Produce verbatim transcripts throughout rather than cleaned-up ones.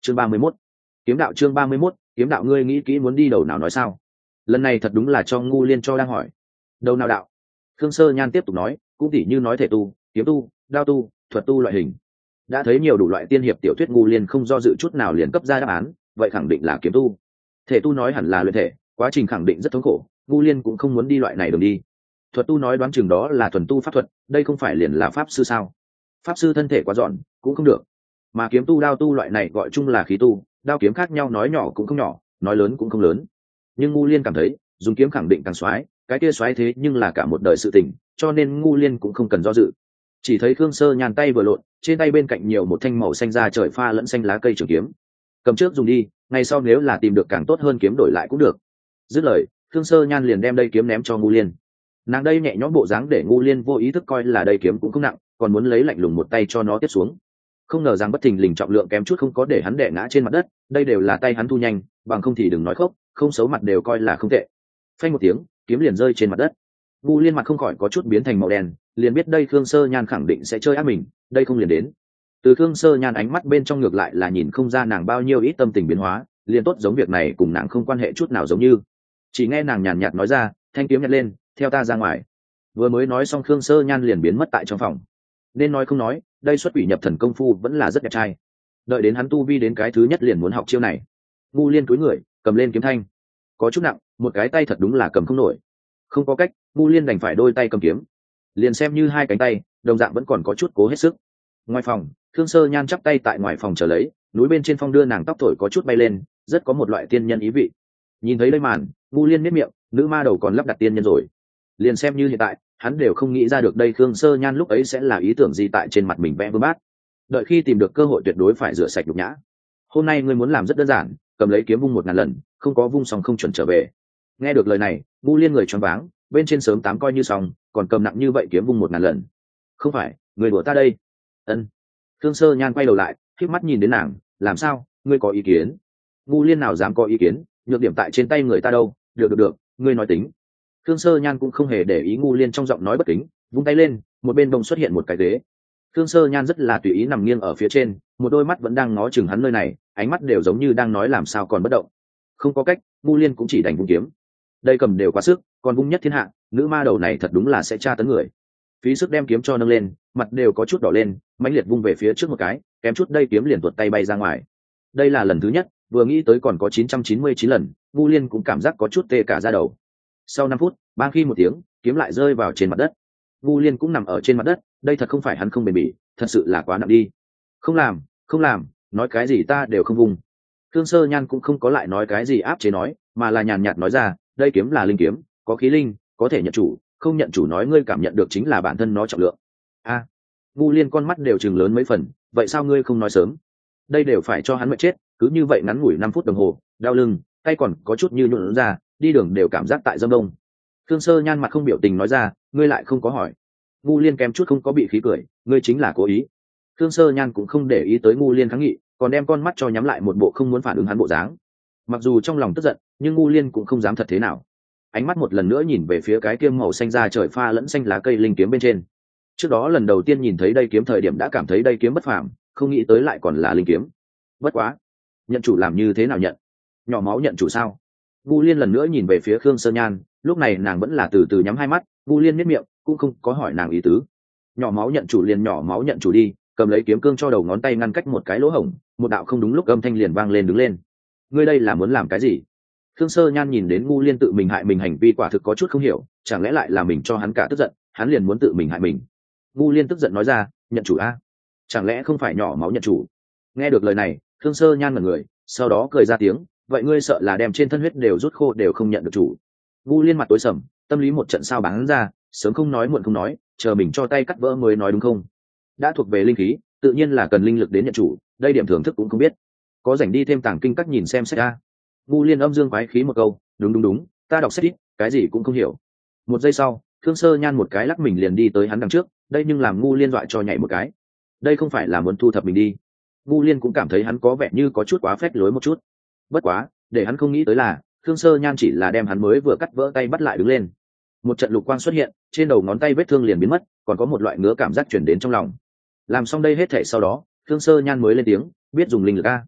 chương ba mươi mốt kiếm đạo chương ba mươi mốt kiếm đạo ngươi nghĩ kỹ muốn đi đầu nào nói sao? Lần này thật đúng là cho ngu liên cho đang hỏi. Đầu nào đạo? Khương Sơ Nhan tiếp tục nói, cũng tỉ như nói thể tu, kiếm tu, đao tu, thuật tu loại hình. Đã thấy nhiều đủ loại tiên hiệp tiểu thuyết, ngu liên không do dự chút nào liền cấp ra đáp án, vậy khẳng định là kiếm tu. Thể tu nói hẳn là luyện thể, quá trình khẳng định rất thống khổ, ngu liên cũng không muốn đi loại này đường đi. Thuật tu nói đoán chừng đó là thuần tu pháp thuật, đây không phải liền là pháp sư sao? Pháp sư thân thể quá dọn cũng không được. Mà kiếm tu đao tu loại này gọi chung là khí tu, đao kiếm khác nhau, nói nhỏ cũng không nhỏ, nói lớn cũng không lớn. Nhưng ngu liên cảm thấy dùng kiếm khẳng định càng xoái, cái kia xoái thế nhưng là cả một đời sự tình, cho nên ngu liên cũng không cần do dự. Chỉ thấy Khương Sơ Nhan tay vừa lộn, trên tay bên cạnh nhiều một thanh màu xanh da trời pha lẫn xanh lá cây trường kiếm. Cầm trước dùng đi, ngày sau nếu là tìm được càng tốt hơn kiếm đổi lại cũng được. Dứt lời, Khương Sơ Nhan liền đem đây kiếm ném cho ngu liên. Nàng đây nhẹ nhõm bộ dáng để ngu liên vô ý thức coi là đây kiếm cũng không nặng, còn muốn lấy lạnh lùng một tay cho nó tiếp xuống. Không ngờ rằng bất thình lình trọng lượng kém chút không có để hắn đè ngã trên mặt đất, đây đều là tay hắn thu nhanh, bằng không thì đừng nói khốc, không xấu mặt đều coi là không tệ. Phanh một tiếng, kiếm liền rơi trên mặt đất. Ngu liên mặt không khỏi có chút biến thành màu đen, liền biết đây Khương Sơ Nhan khẳng định sẽ chơi ác mình, đây không liền đến. Từ Khương Sơ Nhan ánh mắt bên trong ngược lại là nhìn không ra nàng bao nhiêu ít tâm tình biến hóa, liền tốt giống việc này cùng nàng không quan hệ chút nào giống như. Chỉ nghe nàng nhàn nhạt nói ra, thanh kiếm nhặt lên, theo ta ra ngoài. Vừa mới nói xong Khương Sơ Nhan liền biến mất tại trong phòng. Nên nói không nói, đây xuất quỷ nhập thần công phu vẫn là rất đẹp trai. Đợi đến hắn tu vi đến cái thứ nhất liền muốn học chiêu này. Ngu liên cúi người cầm lên kiếm thanh, có chút nặng, một cái tay thật đúng là cầm không nổi. Không có cách, ngu liên đành phải đôi tay cầm kiếm, liền xem như hai cánh tay đồng dạng vẫn còn có chút cố hết sức. Ngoài phòng, Khương Sơ Nhan chắp tay tại ngoài phòng chờ lấy, núi bên trên phong đưa nàng tóc thổi có chút bay lên, rất có một loại tiên nhân ý vị. Nhìn thấy đây màn, ngu liên miết miệng, nữ ma đầu còn lắp đặt tiên nhân rồi. Liền xem như hiện tại hắn đều không nghĩ ra được đây Khương Sơ Nhan lúc ấy sẽ là ý tưởng gì tại trên mặt mình vẽ vương bát. Đợi khi tìm được cơ hội tuyệt đối phải rửa sạch nhục nhã. Hôm nay ngươi muốn làm rất đơn giản, cầm lấy kiếm vung một ngàn lần, không có vung xong không chuẩn trở về. Nghe được lời này, ngu liên người choáng váng, bên trên sớm tám coi như xong, còn cầm nặng như vậy kiếm vung một ngàn lần. Không phải, người đùa ta đây. Ân. Khương Sơ Nhan quay đầu lại, khép mắt nhìn đến nàng, làm sao, ngươi có ý kiến? Ngu liên nào dám có ý kiến, nhược điểm tại trên tay người ta đâu, được được được, ngươi nói tính. Khương Sơ Nhan cũng không hề để ý ngu liên trong giọng nói bất kính, vung tay lên, một bên đông xuất hiện một cái ghế. Khương Sơ Nhan rất là tùy ý nằm nghiêng ở phía trên, một đôi mắt vẫn đang ngó chừng hắn nơi này, ánh mắt đều giống như đang nói làm sao còn bất động. Không có cách, ngu liên cũng chỉ đành vung kiếm. Đây cầm đều quá sức, còn vung nhất thiên hạ, nữ ma đầu này thật đúng là sẽ tra tấn người. Phí sức đem kiếm cho nâng lên, mặt đều có chút đỏ lên, mãnh liệt vung về phía trước một cái, kém chút đây kiếm liền tuột tay bay ra ngoài. Đây là lần thứ nhất, vừa nghĩ tới còn có chín trăm chín mươi chín lần, ngu liên cũng cảm giác có chút tê cả da đầu. Sau năm phút, bang khi một tiếng, kiếm lại rơi vào trên mặt đất. Ngu liên cũng nằm ở trên mặt đất, đây thật không phải hắn không bền bỉ, thật sự là quá nặng đi. Không làm, không làm, nói cái gì ta đều không vùng. Khương Sơ Nhan cũng không có lại nói cái gì áp chế nói, mà là nhàn nhạt nói ra, đây kiếm là linh kiếm, có khí linh, có thể nhận chủ, không nhận chủ nói ngươi cảm nhận được chính là bản thân nó trọng lượng. A, à, ngu liên con mắt đều chừng lớn mấy phần, vậy sao ngươi không nói sớm? Đây đều phải cho hắn mệt chết, cứ như vậy ngắn ngủi năm phút đồng hồ, đau lưng, tay còn có chút như nhuộn ra, đi đường đều cảm giác tại dâm đông. Khương Sơ Nhan mặt không biểu tình nói ra, ngươi lại không có hỏi. Ngu liên kém chút không có bị khí cười, ngươi chính là cố ý. Khương Sơ Nhan cũng không để ý tới ngu liên kháng nghị, còn đem con mắt cho nhắm lại một bộ không muốn phản ứng hắn bộ dáng. Mặc dù trong lòng tức giận, nhưng ngu liên cũng không dám thật thế nào. Ánh mắt một lần nữa nhìn về phía cái kiếm màu xanh da trời pha lẫn xanh lá cây linh kiếm bên trên. Trước đó lần đầu tiên nhìn thấy đây kiếm thời điểm đã cảm thấy đây kiếm bất phàm, không nghĩ tới lại còn là linh kiếm. Bất quá, nhận chủ làm như thế nào nhận? Nhỏ máu nhận chủ sao? Ngu liên lần nữa nhìn về phía Khương Sơ Nhan, lúc này nàng vẫn là từ từ nhắm hai mắt, ngu liên miết miệng, cũng không có hỏi nàng ý tứ. Nhỏ máu nhận chủ liền nhỏ máu nhận chủ đi, cầm lấy kiếm cương cho đầu ngón tay ngăn cách một cái lỗ hổng, một đạo không đúng lúc âm thanh liền vang lên đứng lên. Ngươi đây là muốn làm cái gì? Khương Sơ Nhan nhìn đến ngu liên tự mình hại mình hành vi quả thực có chút không hiểu, chẳng lẽ lại là mình cho hắn cả tức giận, hắn liền muốn tự mình hại mình. Ngu liên tức giận nói ra, nhận chủ a? Chẳng lẽ không phải nhỏ máu nhận chủ? Nghe được lời này, Khương Sơ Nhan ngẩn người, sau đó cười ra tiếng, vậy ngươi sợ là đem trên thân huyết đều rút khô đều không nhận được chủ? Ngu liên mặt tối sầm, tâm lý một trận sao bắn ra, sớm không nói muộn không nói, chờ mình cho tay cắt vỡ mới nói đúng không? Đã thuộc về linh khí, tự nhiên là cần linh lực đến nhận chủ, đây điểm thưởng thức cũng không biết. Có rảnh đi thêm tàng kinh các nhìn xem sách a. Ngu liên âm dương quái khí một câu, đúng đúng đúng, ta đọc sách ít, cái gì cũng không hiểu. Một giây sau, Khương Sơ Nhan một cái lắc mình liền đi tới hắn đằng trước, đây nhưng làm ngu liên dọa cho nhảy một cái. Đây không phải là muốn thu thập mình đi. Ngu liên cũng cảm thấy hắn có vẻ như có chút quá phách lối một chút. Bất quá, để hắn không nghĩ tới là Khương Sơ Nhan chỉ là đem hắn mới vừa cắt vỡ tay bắt lại đứng lên. Một trận lục quang xuất hiện, trên đầu ngón tay vết thương liền biến mất, còn có một loại ngứa cảm giác chuyển đến trong lòng. Làm xong đây hết thể sau đó, Khương Sơ Nhan mới lên tiếng, biết dùng linh lực a?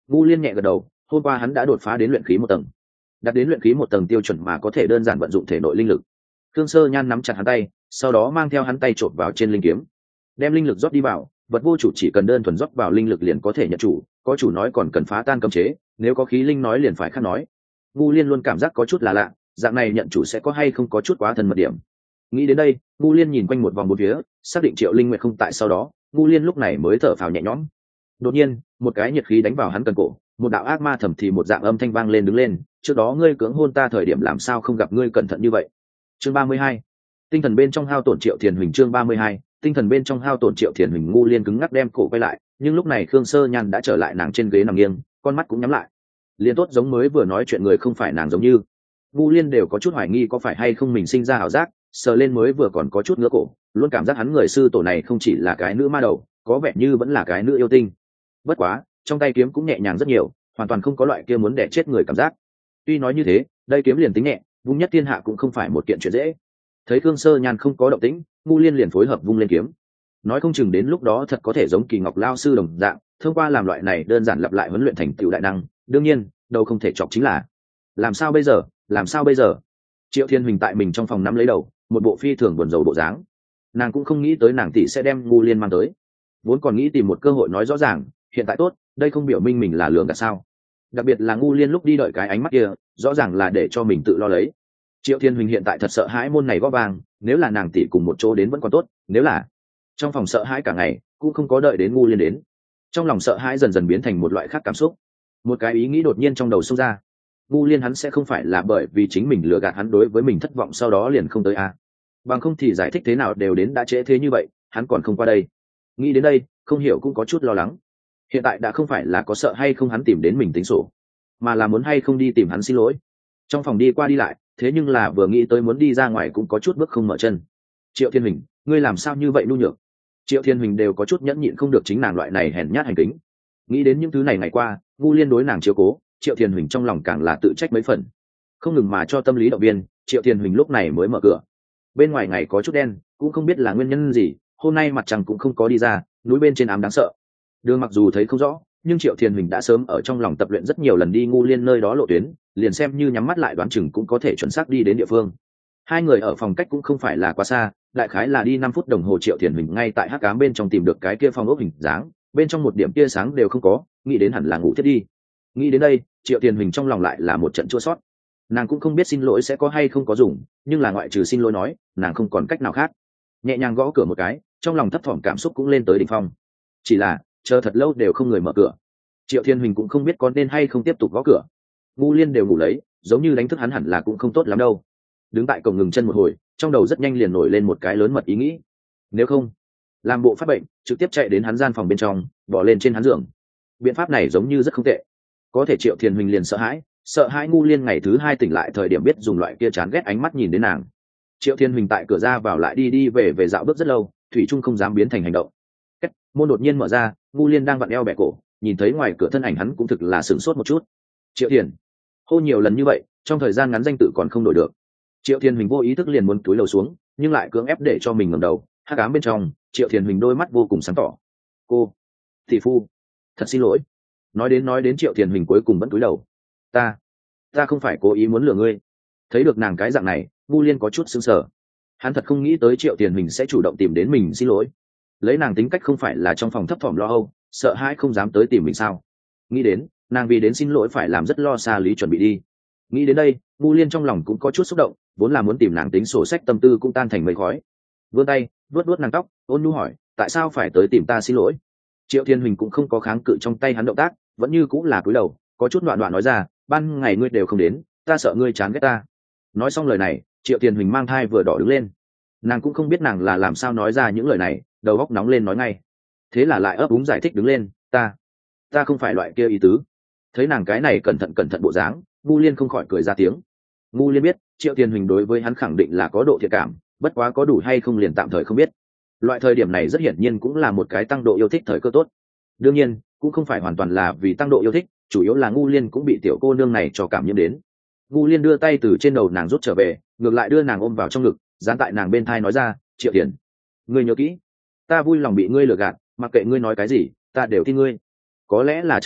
Ngu Liên nhẹ gật đầu, hôm qua hắn đã đột phá đến luyện khí một tầng, đạt đến luyện khí một tầng tiêu chuẩn mà có thể đơn giản vận dụng thể nội linh lực. Khương Sơ Nhan nắm chặt hắn tay, sau đó mang theo hắn tay trộn vào trên linh kiếm, đem linh lực rót đi vào. Vật vô chủ chỉ cần đơn thuần rót vào linh lực liền có thể nhận chủ, có chủ nói còn cần phá tan cấm chế, nếu có khí linh nói liền phải khác nói. Ngu Liên luôn cảm giác có chút là lạ, dạng này nhận chủ sẽ có hay không có chút quá thân mật điểm. Nghĩ đến đây, Ngu Liên nhìn quanh một vòng bốn phía, xác định Triệu Linh Nguyệt không tại, sau đó Ngu Liên lúc này mới thở phào nhẹ nhõm. Đột nhiên, một cái nhiệt khí đánh vào hắn cần cổ, một đạo ác ma thầm thì một dạng âm thanh vang lên, đứng lên, trước đó ngươi cưỡng hôn ta thời điểm làm sao không gặp ngươi cẩn thận như vậy. Chương ba mươi hai, tinh thần bên trong hao tổn Triệu Thiền Huỳnh. Chương ba mươi hai, tinh thần bên trong hao tổn Triệu Thiền Huỳnh. Ngu Liên cứng ngắc đem cổ quay lại, nhưng lúc này Khương Sơ Nhan đã trở lại nàng trên ghế nằm nghiêng, con mắt cũng nhắm lại, liền tốt giống mới vừa nói chuyện người không phải nàng giống như. Ngu Liên đều có chút hoài nghi có phải hay không mình sinh ra ảo giác, sờ lên mới vừa còn có chút ngứa cổ, luôn cảm giác hắn người sư tổ này không chỉ là cái nữ ma đầu, có vẻ như vẫn là cái nữ yêu tinh. Bất quá trong tay kiếm cũng nhẹ nhàng rất nhiều, hoàn toàn không có loại kia muốn đẻ chết người cảm giác. Tuy nói như thế, đây kiếm liền tính nhẹ, vung nhất thiên hạ cũng không phải một kiện chuyện dễ. Thấy Khương Sơ Nhan không có động tĩnh, Ngu Liên liền phối hợp vung lên kiếm, nói không chừng đến lúc đó thật có thể giống Kỳ Ngọc lao sư đồng dạng, thông qua làm loại này đơn giản lặp lại huấn luyện thành tựu đại năng. Đương nhiên đâu không thể chọc chính là làm sao bây giờ, làm sao bây giờ. Triệu Thiên Huỳnh tại mình trong phòng nắm lấy đầu, một bộ phi thường buồn rầu bộ dáng. Nàng cũng không nghĩ tới nàng tỷ sẽ đem Ngu Liên mang tới, vốn còn nghĩ tìm một cơ hội nói rõ ràng, hiện tại tốt, đây không biểu minh mình là lường gạt sao. Đặc biệt là Ngu Liên lúc đi đợi cái ánh mắt kia, rõ ràng là để cho mình tự lo lấy. Triệu Thiên Huỳnh hiện tại thật sợ hãi môn này gõ vàng, nếu là nàng tỷ cùng một chỗ đến vẫn còn tốt, nếu là trong phòng sợ hãi cả ngày cũng không có đợi đến Ngu Liên đến. Trong lòng sợ hãi dần dần biến thành một loại khác cảm xúc, một cái ý nghĩ đột nhiên trong đầu xông ra. Ngu Liên hắn sẽ không phải là bởi vì chính mình lừa gạt hắn đối với mình thất vọng sau đó liền không tới à? Bằng không thì giải thích thế nào đều đến đã trễ thế như vậy, hắn còn không qua đây. Nghĩ đến đây, không hiểu cũng có chút lo lắng. Hiện tại đã không phải là có sợ hay không hắn tìm đến mình tính sổ, mà là muốn hay không đi tìm hắn xin lỗi. Trong phòng đi qua đi lại, thế nhưng là vừa nghĩ tới muốn đi ra ngoài cũng có chút bước không mở chân. Triệu Thiên Huỳnh, ngươi làm sao như vậy nhu nhược? Triệu Thiên Huỳnh đều có chút nhẫn nhịn không được chính nàng loại này hèn nhát hành kính. Nghĩ đến những thứ này ngày qua Ngu Liên đối nàng chiếu cố, Triệu Thiên Huỳnh trong lòng càng là tự trách mấy phần, không ngừng mà cho tâm lý động viên. Triệu Thiên Huỳnh lúc này mới mở cửa. Bên ngoài ngày có chút đen, cũng không biết là nguyên nhân gì, hôm nay mặt trăng cũng không có đi ra, núi bên trên ám đáng sợ. Đường mặc dù thấy không rõ, nhưng Triệu Thiên Huỳnh đã sớm ở trong lòng tập luyện rất nhiều lần đi Ngu Liên nơi đó lộ tuyến, liền xem như nhắm mắt lại đoán chừng cũng có thể chuẩn xác đi đến địa phương. Hai người ở phòng cách cũng không phải là quá xa, đại khái là đi năm phút đồng hồ. Triệu Thiên Huỳnh ngay tại hắc ám bên trong tìm được cái kia phòng ốc hình dáng, bên trong một điểm tia sáng đều không có, nghĩ đến hẳn là ngủ thiết đi. Nghĩ đến đây, Triệu Thiên Huỳnh trong lòng lại là một trận chua sót. Nàng cũng không biết xin lỗi sẽ có hay không có dùng, nhưng là ngoại trừ xin lỗi nói, nàng không còn cách nào khác. Nhẹ nhàng gõ cửa một cái, trong lòng thấp thỏm cảm xúc cũng lên tới đỉnh phong. Chỉ là chờ thật lâu đều không người mở cửa. Triệu Thiên Huỳnh cũng không biết có nên hay không tiếp tục gõ cửa. Ngu Liên đều ngủ lấy, giống như đánh thức hắn hẳn là cũng không tốt lắm đâu. Đứng tại cổng ngừng chân một hồi, trong đầu rất nhanh liền nổi lên một cái lớn mật ý nghĩ. Nếu không, làm bộ phát bệnh, trực tiếp chạy đến hắn gian phòng bên trong, bỏ lên trên hắn giường. Biện pháp này giống như rất không tệ. Có thể Triệu Thiên Huỳnh liền sợ hãi, sợ hãi Ngu Liên ngày thứ hai tỉnh lại thời điểm biết dùng loại kia chán ghét ánh mắt nhìn đến nàng. Triệu Thiên Huỳnh tại cửa ra vào lại đi đi về về dạo bước rất lâu, thủy trung không dám biến thành hành động. Cách môn đột nhiên mở ra, Ngu Liên đang vặn eo bẻ cổ, nhìn thấy ngoài cửa thân ảnh hắn cũng thực là sửng sốt một chút. Triệu Thiền, hô nhiều lần như vậy, trong thời gian ngắn danh tự còn không đổi được. Triệu Thiên Huỳnh vô ý thức liền muốn cúi đầu xuống, nhưng lại cưỡng ép để cho mình ngẩng đầu. Hắc ám bên trong, Triệu Thiên Huỳnh đôi mắt vô cùng sáng tỏ. Cô, thị phu, thật xin lỗi. Nói đến nói đến Triệu Thiên Huỳnh cuối cùng vẫn cúi đầu. Ta, ta không phải cố ý muốn lừa ngươi. Thấy được nàng cái dạng này, Ngu Liên có chút sững sờ. Hắn thật không nghĩ tới Triệu Thiên Huỳnh sẽ chủ động tìm đến mình xin lỗi. Lấy nàng tính cách không phải là trong phòng thấp thỏm lo âu, sợ hãi không dám tới tìm mình sao? Nghĩ đến, nàng vì đến xin lỗi phải làm rất lo xa lý chuẩn bị đi. Nghĩ đến đây, Ngu Liên trong lòng cũng có chút xúc động, vốn là muốn tìm nàng tính sổ sách tâm tư cũng tan thành mây khói. Vươn tay, vuốt vuốt nàng tóc, ôn nhu hỏi, tại sao phải tới tìm ta xin lỗi? Triệu Thiên Huỳnh cũng không có kháng cự trong tay hắn động tác, vẫn như cũng là cúi đầu, có chút đoạn đoạn nói ra, ban ngày ngươi đều không đến, ta sợ ngươi chán ghét ta. Nói xong lời này, Triệu Thiên Huỳnh mang thai vừa đỏ đứng lên. Nàng cũng không biết nàng là làm sao nói ra những lời này, đầu óc nóng lên nói ngay. Thế là lại ấp úng giải thích đứng lên, ta, ta không phải loại kia ý tứ. Thấy nàng cái này cẩn thận cẩn thận bộ dáng, Ngu Liên không khỏi cười ra tiếng. Ngu Liên biết Triệu Thiên Huỳnh đối với hắn khẳng định là có độ thiện cảm, bất quá có đủ hay không liền tạm thời không biết. Loại thời điểm này rất hiển nhiên cũng là một cái tăng độ yêu thích thời cơ tốt. Đương nhiên cũng không phải hoàn toàn là vì tăng độ yêu thích, chủ yếu là Ngu Liên cũng bị tiểu cô nương này cho cảm nhiễm đến. Ngu Liên đưa tay từ trên đầu nàng rút trở về, ngược lại đưa nàng ôm vào trong ngực, dán tại nàng bên thai nói ra, Triệu Tiền, ngươi nhớ kỹ, ta vui lòng bị ngươi lừa gạt, mặc kệ ngươi nói cái gì ta đều tin ngươi. Có lẽ là trời tốt,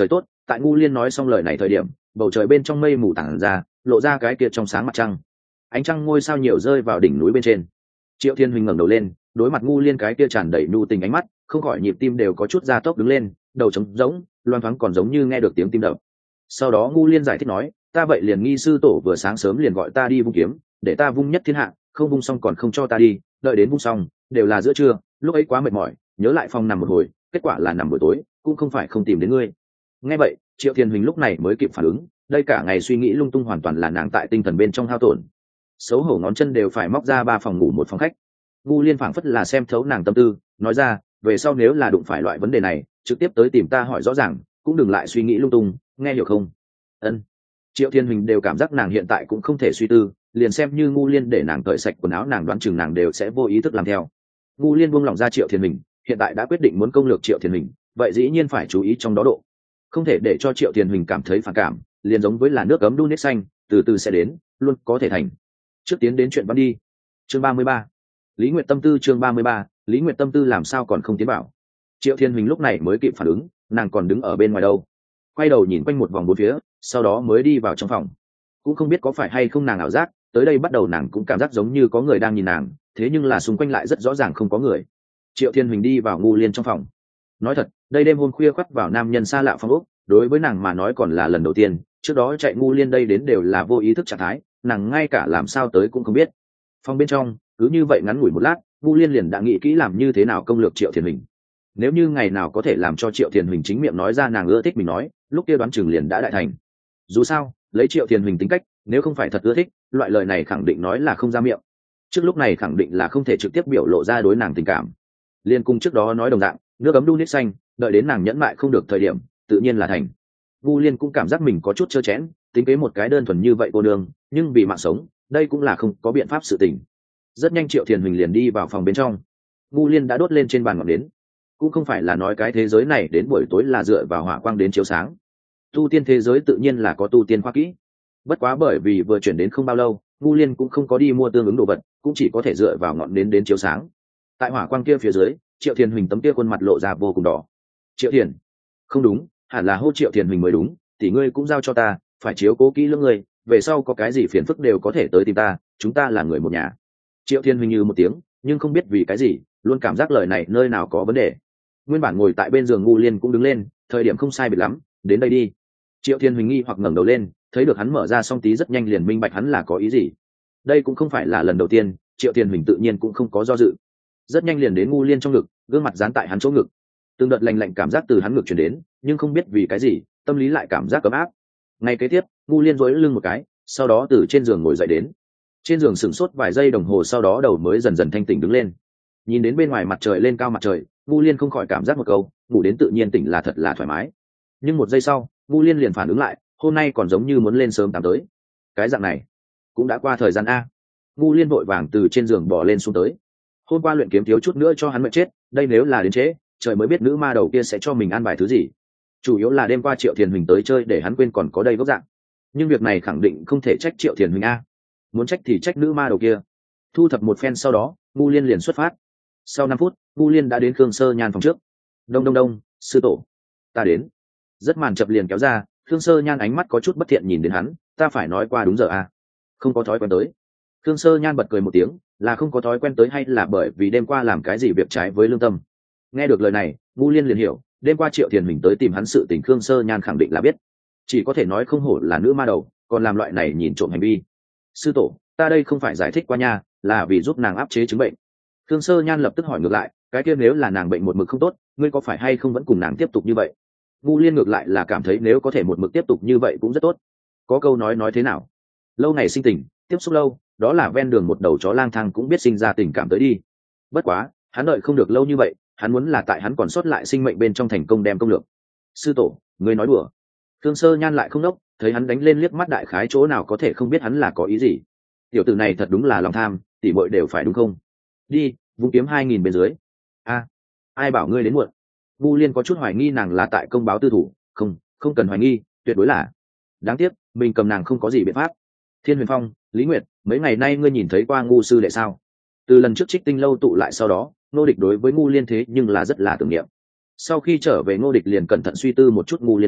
Tại ngu liên nói xong lời này thời điểm, bầu trời bên trong mây mù tản ra, lộ ra cái kia trong sáng mặt trăng. Ánh trăng ngôi sao nhiều rơi vào đỉnh núi bên trên. Triệu Thiên Huỳnh ngẩng đầu lên, đối mặt ngu liên cái kia tràn đầy nhu tình ánh mắt, không khỏi nhịp tim đều có chút gia tốc đứng lên, đầu trống rỗng, loan thoáng còn giống như nghe được tiếng tim đập. Sau đó ngu liên giải thích nói, ta vậy liền nghi sư tổ vừa sáng sớm liền gọi ta đi vung kiếm, để ta vung nhất thiên hạ, không vung xong còn không cho ta đi, đợi đến vung xong đều là giữa trưa, lúc ấy quá mệt mỏi, nhớ lại phòng nằm một hồi, kết quả là nằm buổi tối, cũng không phải không tìm đến ngươi. Nghe vậy, Triệu Thiên Huỳnh lúc này mới kịp phản ứng, đây cả ngày suy nghĩ lung tung hoàn toàn là nàng tại tinh thần bên trong hao tổn. Xấu hổ ngón chân đều phải móc ra ba phòng ngủ một phòng khách. Ngu liên phảng phất là xem thấu nàng tâm tư, nói ra, về sau nếu là đụng phải loại vấn đề này, trực tiếp tới tìm ta hỏi rõ ràng, cũng đừng lại suy nghĩ lung tung, nghe hiểu không? Ân. Triệu Thiên Huỳnh đều cảm giác nàng hiện tại cũng không thể suy tư, liền xem như ngu liên để nàng cởi sạch quần áo, nàng đoán chừng nàng đều sẽ vô ý thức làm theo. Ngu liên buông lỏng ra Triệu Thiên Huỳnh, hiện tại đã quyết định muốn công lược Triệu Thiên Huỳnh, vậy dĩ nhiên phải chú ý trong đó độ, không thể để cho Triệu Thiên Huỳnh cảm thấy phản cảm, liền giống với là nước ấm đun nước xanh, từ từ sẽ đến, luôn có thể thành. Trước tiến đến chuyện văn đi. Chương ba mươi ba. Lý Nguyệt tâm tư. Chương ba mươi ba. Lý Nguyệt tâm tư làm sao còn không tiến bảo. Triệu Thiên Huỳnh lúc này mới kịp phản ứng, nàng còn đứng ở bên ngoài đâu. Quay đầu nhìn quanh một vòng bốn phía, sau đó mới đi vào trong phòng. Cũng không biết có phải hay không nàng ảo giác, tới đây bắt đầu nàng cũng cảm giác giống như có người đang nhìn nàng, thế nhưng là xung quanh lại rất rõ ràng không có người. Triệu Thiên Huỳnh đi vào ngu liên trong phòng. Nói thật, đây đêm hôm khuya khoắt vào nam nhân xa lạ phòng ốc, đối với nàng mà nói còn là lần đầu tiên, trước đó chạy ngu liên đây đến đều là vô ý thức trạng thái, nàng ngay cả làm sao tới cũng không biết. Phòng bên trong cứ như vậy ngắn ngủi một lát, ngu liên liền đã nghĩ kỹ làm như thế nào công lược Triệu Thiên Huỳnh. Nếu như ngày nào có thể làm cho Triệu Thiên Huỳnh chính miệng nói ra nàng ưa thích mình nói, lúc kia đoán chừng liền đã đại thành. Dù sao lấy Triệu Thiên Huỳnh tính cách, nếu không phải thật ưa thích, loại lời này khẳng định nói là không ra miệng. Trước lúc này khẳng định là không thể trực tiếp biểu lộ ra đối nàng tình cảm. Liên cung trước đó nói đồng dạng, nước ấm đun nước xanh, đợi đến nàng nhẫn mại không được thời điểm, tự nhiên là thành. Vu Liên cũng cảm giác mình có chút trơ chẽn, tính kế một cái đơn thuần như vậy cô đường, nhưng vì mạng sống, đây cũng là không có biện pháp sự tình. Rất nhanh Triệu Thiên Huỳnh liền đi vào phòng bên trong. Vu Liên đã đốt lên trên bàn ngọn nến. Cũng không phải là nói cái thế giới này đến buổi tối là dựa vào hỏa quang đến chiếu sáng. Tu tiên thế giới tự nhiên là có tu tiên khoa kỹ. Bất quá bởi vì vừa chuyển đến không bao lâu, Vu Liên cũng không có đi mua tương ứng đồ vật, cũng chỉ có thể dựa vào ngọn nến đến chiếu sáng. Tại hỏa quang kia phía dưới, Triệu Thiên Huỳnh tấm kia khuôn mặt lộ ra vô cùng đỏ. Triệu Thiền, không đúng, hẳn là hô Triệu Thiên Huỳnh mới đúng, tỷ ngươi cũng giao cho ta, phải chiếu cố kỹ lưỡng ngươi, về sau có cái gì phiền phức đều có thể tới tìm ta, chúng ta là người một nhà. Triệu Thiên Huỳnh như một tiếng, nhưng không biết vì cái gì, luôn cảm giác lời này nơi nào có vấn đề. Nguyên bản ngồi tại bên giường Ngu Liên cũng đứng lên, thời điểm không sai biệt lắm, đến đây đi. Triệu Thiên Huỳnh nghi hoặc ngẩng đầu lên, thấy được hắn mở ra song tí rất nhanh liền minh bạch hắn là có ý gì. Đây cũng không phải là lần đầu tiên, Triệu Thiên Huỳnh tự nhiên cũng không có do dự. Rất nhanh liền đến Ngu Liên trong ngực, gương mặt dán tại hắn chỗ ngực. Từng đợt lạnh lạnh cảm giác từ hắn ngực truyền đến, nhưng không biết vì cái gì, tâm lý lại cảm giác ấm áp. Ngay kế tiếp, Ngu Liên duỗi lưng một cái, sau đó từ trên giường ngồi dậy đến. Trên giường sửng sốt vài giây đồng hồ, sau đó đầu mới dần dần thanh tỉnh đứng lên. Nhìn đến bên ngoài mặt trời lên cao mặt trời, Ngu Liên không khỏi cảm giác một câu, ngủ đến tự nhiên tỉnh là thật là thoải mái. Nhưng một giây sau, Ngu Liên liền phản ứng lại, hôm nay còn giống như muốn lên sớm tám tới. Cái dạng này, cũng đã qua thời gian a. Ngu Liên vội vàng từ trên giường bò lên xuống tới. Hôm qua luyện kiếm thiếu chút nữa cho hắn mệt chết, đây nếu là đến trễ, trời mới biết nữ ma đầu kia sẽ cho mình ăn bài thứ gì. Chủ yếu là đêm qua Triệu Thiền Huỳnh tới chơi để hắn quên còn có đây gốc dạng. Nhưng việc này khẳng định không thể trách Triệu Thiền Huỳnh a, muốn trách thì trách nữ ma đầu kia. Thu thập một phen sau đó, Ngu Liên liền xuất phát. Sau năm phút, Ngu Liên đã đến Khương Sơ Nhan phòng trước. Đông đông đông, sư tổ, ta đến. Rất màn chập liền kéo ra, Khương Sơ Nhan ánh mắt có chút bất thiện nhìn đến hắn, ta phải nói qua đúng giờ a, không có thói quen tới. Khương Sơ Nhan bật cười một tiếng, là không có thói quen tới hay là bởi vì đêm qua làm cái gì việc trái với lương tâm. Nghe được lời này, Ngu Liên liền hiểu, đêm qua Triệu Thiền Huỳnh tới tìm hắn sự tình Khương Sơ Nhan khẳng định là biết. Chỉ có thể nói không hổ là nữ ma đầu, còn làm loại này nhìn trộm hành vi. Sư tổ, ta đây không phải giải thích qua nha, là vì giúp nàng áp chế chứng bệnh. Khương Sơ Nhan lập tức hỏi ngược lại, cái kia nếu là nàng bệnh một mực không tốt, ngươi có phải hay không vẫn cùng nàng tiếp tục như vậy? Ngu Liên ngược lại là cảm thấy nếu có thể một mực tiếp tục như vậy cũng rất tốt. Có câu nói nói thế nào? Lâu ngày sinh tình, tiếp xúc lâu, đó là ven đường một đầu chó lang thang cũng biết sinh ra tình cảm tới đi. Bất quá, hắn đợi không được lâu như vậy, hắn muốn là tại hắn còn sót lại sinh mệnh bên trong thành công đem công lược. Sư tổ, ngươi nói đùa. Khương Sơ Nhan lại không đốc, thấy hắn đánh lên liếc mắt đại khái chỗ nào có thể không biết hắn là có ý gì. Tiểu tử này thật đúng là lòng tham, tỉ muội đều phải đúng không? Đi, vung kiếm hai nghìn bên dưới. A, ai bảo ngươi đến muộn? Vu Liên có chút hoài nghi nàng là tại công báo tư thủ, không, không cần hoài nghi, tuyệt đối là. Đáng tiếc, mình cầm nàng không có gì biện pháp. Thiên Huyền Phong, Lý Nguyệt, mấy ngày nay ngươi nhìn thấy qua Ngu sư đệ sao? Từ lần trước Trích Tinh lâu tụ lại sau đó, Ngô Địch đối với Ngu Liên thế nhưng là rất là tưởng niệm. Sau khi trở về Ngô Địch liền cẩn thận suy tư một chút, Ngu Liên nói,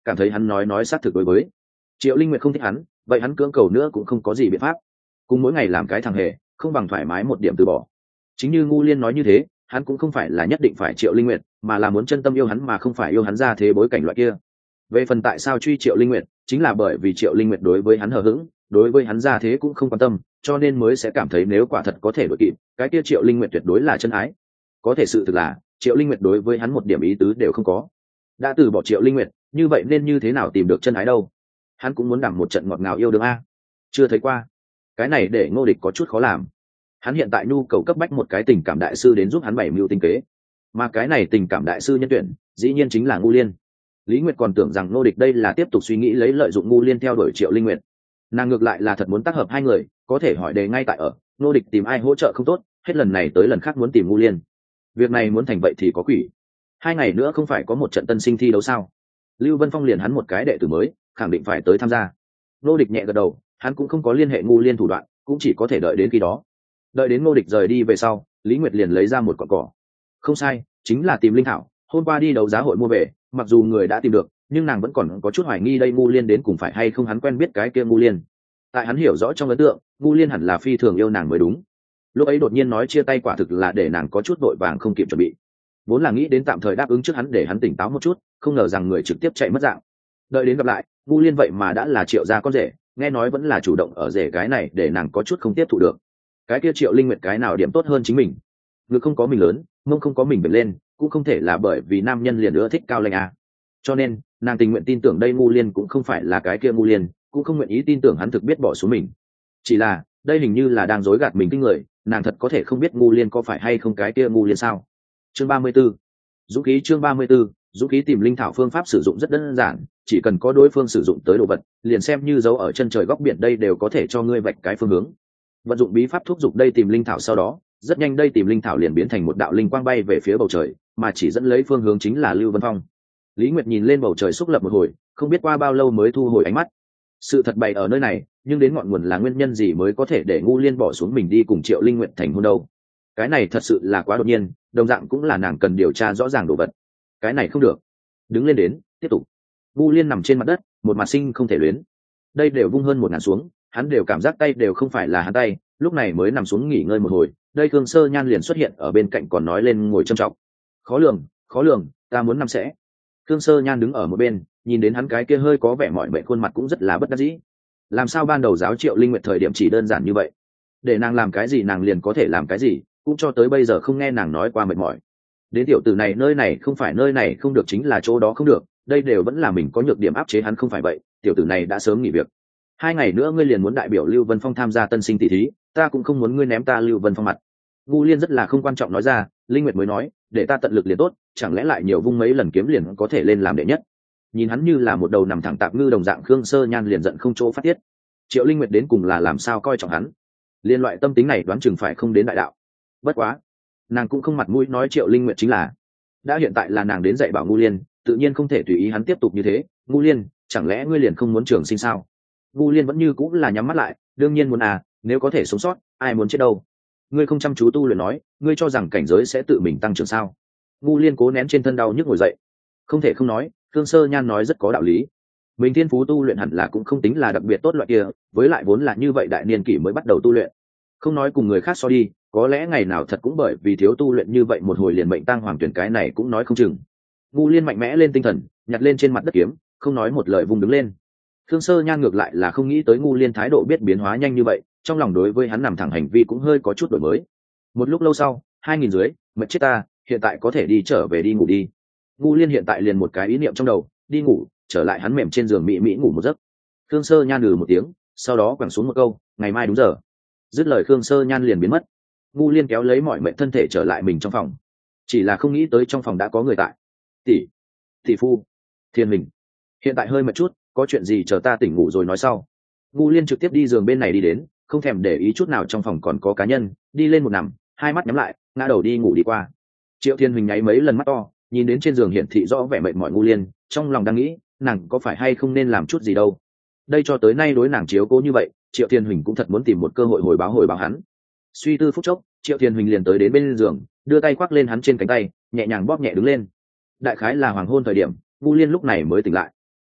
cảm thấy hắn nói nói xác thực đối với Triệu Linh Nguyệt không thích hắn, vậy hắn cưỡng cầu nữa cũng không có gì biện pháp. Cùng mỗi ngày làm cái thằng hề, không bằng thoải mái một điểm từ bỏ. Chính như Ngu Liên nói như thế, hắn cũng không phải là nhất định phải Triệu Linh Nguyệt, mà là muốn chân tâm yêu hắn mà không phải yêu hắn ra thế bối cảnh loại kia. Về phần tại sao truy Triệu Linh Nguyệt, chính là bởi vì Triệu Linh Nguyệt đối với hắn hờ hững, đối với hắn ra thế cũng không quan tâm, cho nên mới sẽ cảm thấy nếu quả thật có thể đổi kịp, cái kia Triệu Linh Nguyệt tuyệt đối là chân ái. Có thể sự thực là, Triệu Linh Nguyệt đối với hắn một điểm ý tứ đều không có. Đã từ bỏ Triệu Linh Nguyệt, như vậy nên như thế nào tìm được chân ái đâu? Hắn cũng muốn đằng một trận ngọt ngào yêu đương a. Chưa thấy qua. Cái này để Ngô Địch có chút khó làm. Hắn hiện tại nhu cầu cấp bách một cái tình cảm đại sư đến giúp hắn bày mưu tinh kế, mà cái này tình cảm đại sư nhân tuyển dĩ nhiên chính là Ngu Liên. Lý Nguyệt còn tưởng rằng Ngô Địch đây là tiếp tục suy nghĩ lấy lợi dụng Ngu Liên theo đuổi Triệu Linh Nguyệt. Nàng ngược lại là thật muốn tác hợp hai người, có thể hỏi đề ngay tại ở Ngô Địch tìm ai hỗ trợ không tốt, hết lần này tới lần khác muốn tìm Ngu Liên. Việc này muốn thành vậy thì có quỷ. Hai ngày nữa không phải có một trận tân sinh thi đấu sao? Lưu Vân Phong liền hắn một cái đệ tử mới, khẳng định phải tới tham gia. Ngô Địch nhẹ gật đầu, hắn cũng không có liên hệ Ngu Liên thủ đoạn, cũng chỉ có thể đợi đến khi đó. Đợi đến Ngô Địch rời đi về sau, Lý Nguyệt liền lấy ra một cọn cỏ. Không sai, chính là tìm linh thảo. Hôm qua đi đấu giá hội mua về, mặc dù người đã tìm được, nhưng nàng vẫn còn có chút hoài nghi đây Ngu Liên đến cùng phải hay không hắn quen biết cái kia Ngu Liên. Tại hắn hiểu rõ trong ấn tượng, Ngu Liên hẳn là phi thường yêu nàng mới đúng. Lúc ấy đột nhiên nói chia tay quả thực là để nàng có chút vội vàng không kịp chuẩn bị. Vốn là nghĩ đến tạm thời đáp ứng trước hắn để hắn tỉnh táo một chút, không ngờ rằng người trực tiếp chạy mất dạng. Đợi đến gặp lại, Ngu Liên vậy mà đã là Triệu gia con rể, nghe nói vẫn là chủ động ở rể cái này để nàng có chút không tiếp thụ được. Cái kia Triệu Linh Nguyệt cái nào điểm tốt hơn chính mình? Ngực không có mình lớn, mông không có mình bật lên, cũng không thể là bởi vì nam nhân liền ưa thích cao lãnh à. Cho nên, nàng tình nguyện tin tưởng đây Ngu Liên cũng không phải là cái kia Ngu Liên, cũng không nguyện ý tin tưởng hắn thực biết bỏ xuống mình. Chỉ là, đây hình như là đang dối gạt mình kinh người, nàng thật có thể không biết Ngu Liên có phải hay không cái kia Ngu Liên sao? Chương ba mươi 34. Dũng khí chương ba mươi 34, dũng khí tìm linh thảo phương pháp sử dụng rất đơn giản, chỉ cần có đối phương sử dụng tới đồ vật, liền xem như dấu ở chân trời góc biển đây đều có thể cho ngươi vạch cái phương hướng. Vận dụng bí pháp thúc giục đây tìm linh thảo sau đó, rất nhanh đây tìm linh thảo liền biến thành một đạo linh quang bay về phía bầu trời, mà chỉ dẫn lấy phương hướng chính là Lưu Vân Phong. Lý Nguyệt nhìn lên bầu trời xúc lập một hồi, không biết qua bao lâu mới thu hồi ánh mắt. Sự thật bày ở nơi này, nhưng đến ngọn nguồn là nguyên nhân gì mới có thể để Ngu Liên bỏ xuống mình đi cùng Triệu Linh Nguyệt thành hôn đâu? Cái này thật sự là quá đột nhiên, đồng dạng cũng là nàng cần điều tra rõ ràng đồ vật. Cái này không được. Đứng lên đến, tiếp tục. Ngu Liên nằm trên mặt đất, một mặt sinh không thể luyến. Đây đều vung hơn một ngàn xuống, hắn đều cảm giác tay đều không phải là hắn tay, lúc này mới nằm xuống nghỉ ngơi một hồi, đây Khương Sơ Nhan liền xuất hiện ở bên cạnh còn nói lên ngồi trầm trọng. Khó lường, khó lường, ta muốn nằm sẽ. Khương Sơ Nhan đứng ở một bên, nhìn đến hắn cái kia hơi có vẻ mỏi mệt khuôn mặt cũng rất là bất đắc dĩ. Làm sao ban đầu giáo Triệu Linh Nguyệt thời điểm chỉ đơn giản như vậy? Để nàng làm cái gì nàng liền có thể làm cái gì, cũng cho tới bây giờ không nghe nàng nói qua mệt mỏi. Đến tiểu tử này nơi này không phải nơi này không được chính là chỗ đó không được, đây đều vẫn là mình có nhược điểm áp chế hắn không phải vậy, tiểu tử này đã sớm nghỉ việc. Hai ngày nữa ngươi liền muốn đại biểu Lưu Vân Phong tham gia tân sinh tỷ thí, ta cũng không muốn ngươi ném ta Lưu Vân Phong mặt. Ngu Liên rất là không quan trọng nói ra, Linh Nguyệt mới nói, để ta tận lực liền tốt, chẳng lẽ lại nhiều vung mấy lần kiếm liền có thể lên làm đệ nhất. Nhìn hắn như là một đầu nằm thẳng tạp ngư đồng dạng, Khương Sơ Nhan liền giận không chỗ phát tiết. Triệu Linh Nguyệt đến cùng là làm sao coi trọng hắn? Liên loại tâm tính này đoán chừng phải không đến đại đạo. Bất quá, nàng cũng không mặt mũi nói Triệu Linh Nguyệt chính là. Đã hiện tại là nàng đến dạy bảo Ngu Liên, tự nhiên không thể tùy ý hắn tiếp tục như thế. Ngu Liên, chẳng lẽ ngươi liền không muốn trường sinh sao? Ngu Liên vẫn như cũng là nhắm mắt lại, đương nhiên muốn à, nếu có thể sống sót, ai muốn chết đâu. Ngươi không chăm chú tu luyện nói, ngươi cho rằng cảnh giới sẽ tự mình tăng trưởng sao? Ngu Liên cố nén trên thân đau nhức ngồi dậy. Không thể không nói, Khương Sơ Nhan nói rất có đạo lý. Mình thiên phú tu luyện hẳn là cũng không tính là đặc biệt tốt loại kia, với lại vốn là như vậy đại niên kỷ mới bắt đầu tu luyện. Không nói cùng người khác so đi, có lẽ ngày nào thật cũng bởi vì thiếu tu luyện như vậy một hồi liền mệnh tang hoàng tuyển cái này cũng nói không chừng. Ngu Liên mạnh mẽ lên tinh thần, nhặt lên trên mặt đất kiếm, không nói một lời vùng đứng lên. Khương Sơ Nhan ngược lại là không nghĩ tới Ngu Liên thái độ biết biến hóa nhanh như vậy, trong lòng đối với hắn nằm thẳng hành vi cũng hơi có chút đổi mới. Một lúc lâu sau, hai nghìn dưới, mệt chết ta, hiện tại có thể đi trở về đi ngủ đi. Ngu Liên hiện tại liền một cái ý niệm trong đầu, đi ngủ, trở lại hắn mềm trên giường mỹ mỹ ngủ một giấc. Khương Sơ Nhan lừ một tiếng, sau đó quẳng xuống một câu, ngày mai đúng giờ. Dứt lời Khương Sơ Nhan liền biến mất. Ngu Liên kéo lấy mọi mệnh thân thể trở lại mình trong phòng, chỉ là không nghĩ tới trong phòng đã có người tại. Tỷ, tỷ phu, Thiên Mình, hiện tại hơi mệt chút, có chuyện gì chờ ta tỉnh ngủ rồi nói sau. Ngu Liên trực tiếp đi giường bên này đi đến, không thèm để ý chút nào trong phòng còn có cá nhân, đi lên một nằm, hai mắt nhắm lại, ngã đầu đi ngủ đi qua. Triệu Thiên Huỳnh nháy mấy lần mắt to, nhìn đến trên giường hiển thị rõ vẻ mệt mỏi Ngu Liên, trong lòng đang nghĩ, nàng có phải hay không nên làm chút gì đâu. Đây cho tới nay đối nàng chiếu cố như vậy, Triệu Thiên Huỳnh cũng thật muốn tìm một cơ hội hồi báo hồi báo hắn. Suy tư phút chốc, Triệu Thiên Huỳnh liền tới đến bên giường, đưa tay khoác lên hắn trên cánh tay, nhẹ nhàng bóp nhẹ đứng lên. Đại khái là hoàng hôn thời điểm, Ngu Liên lúc này mới tỉnh lại.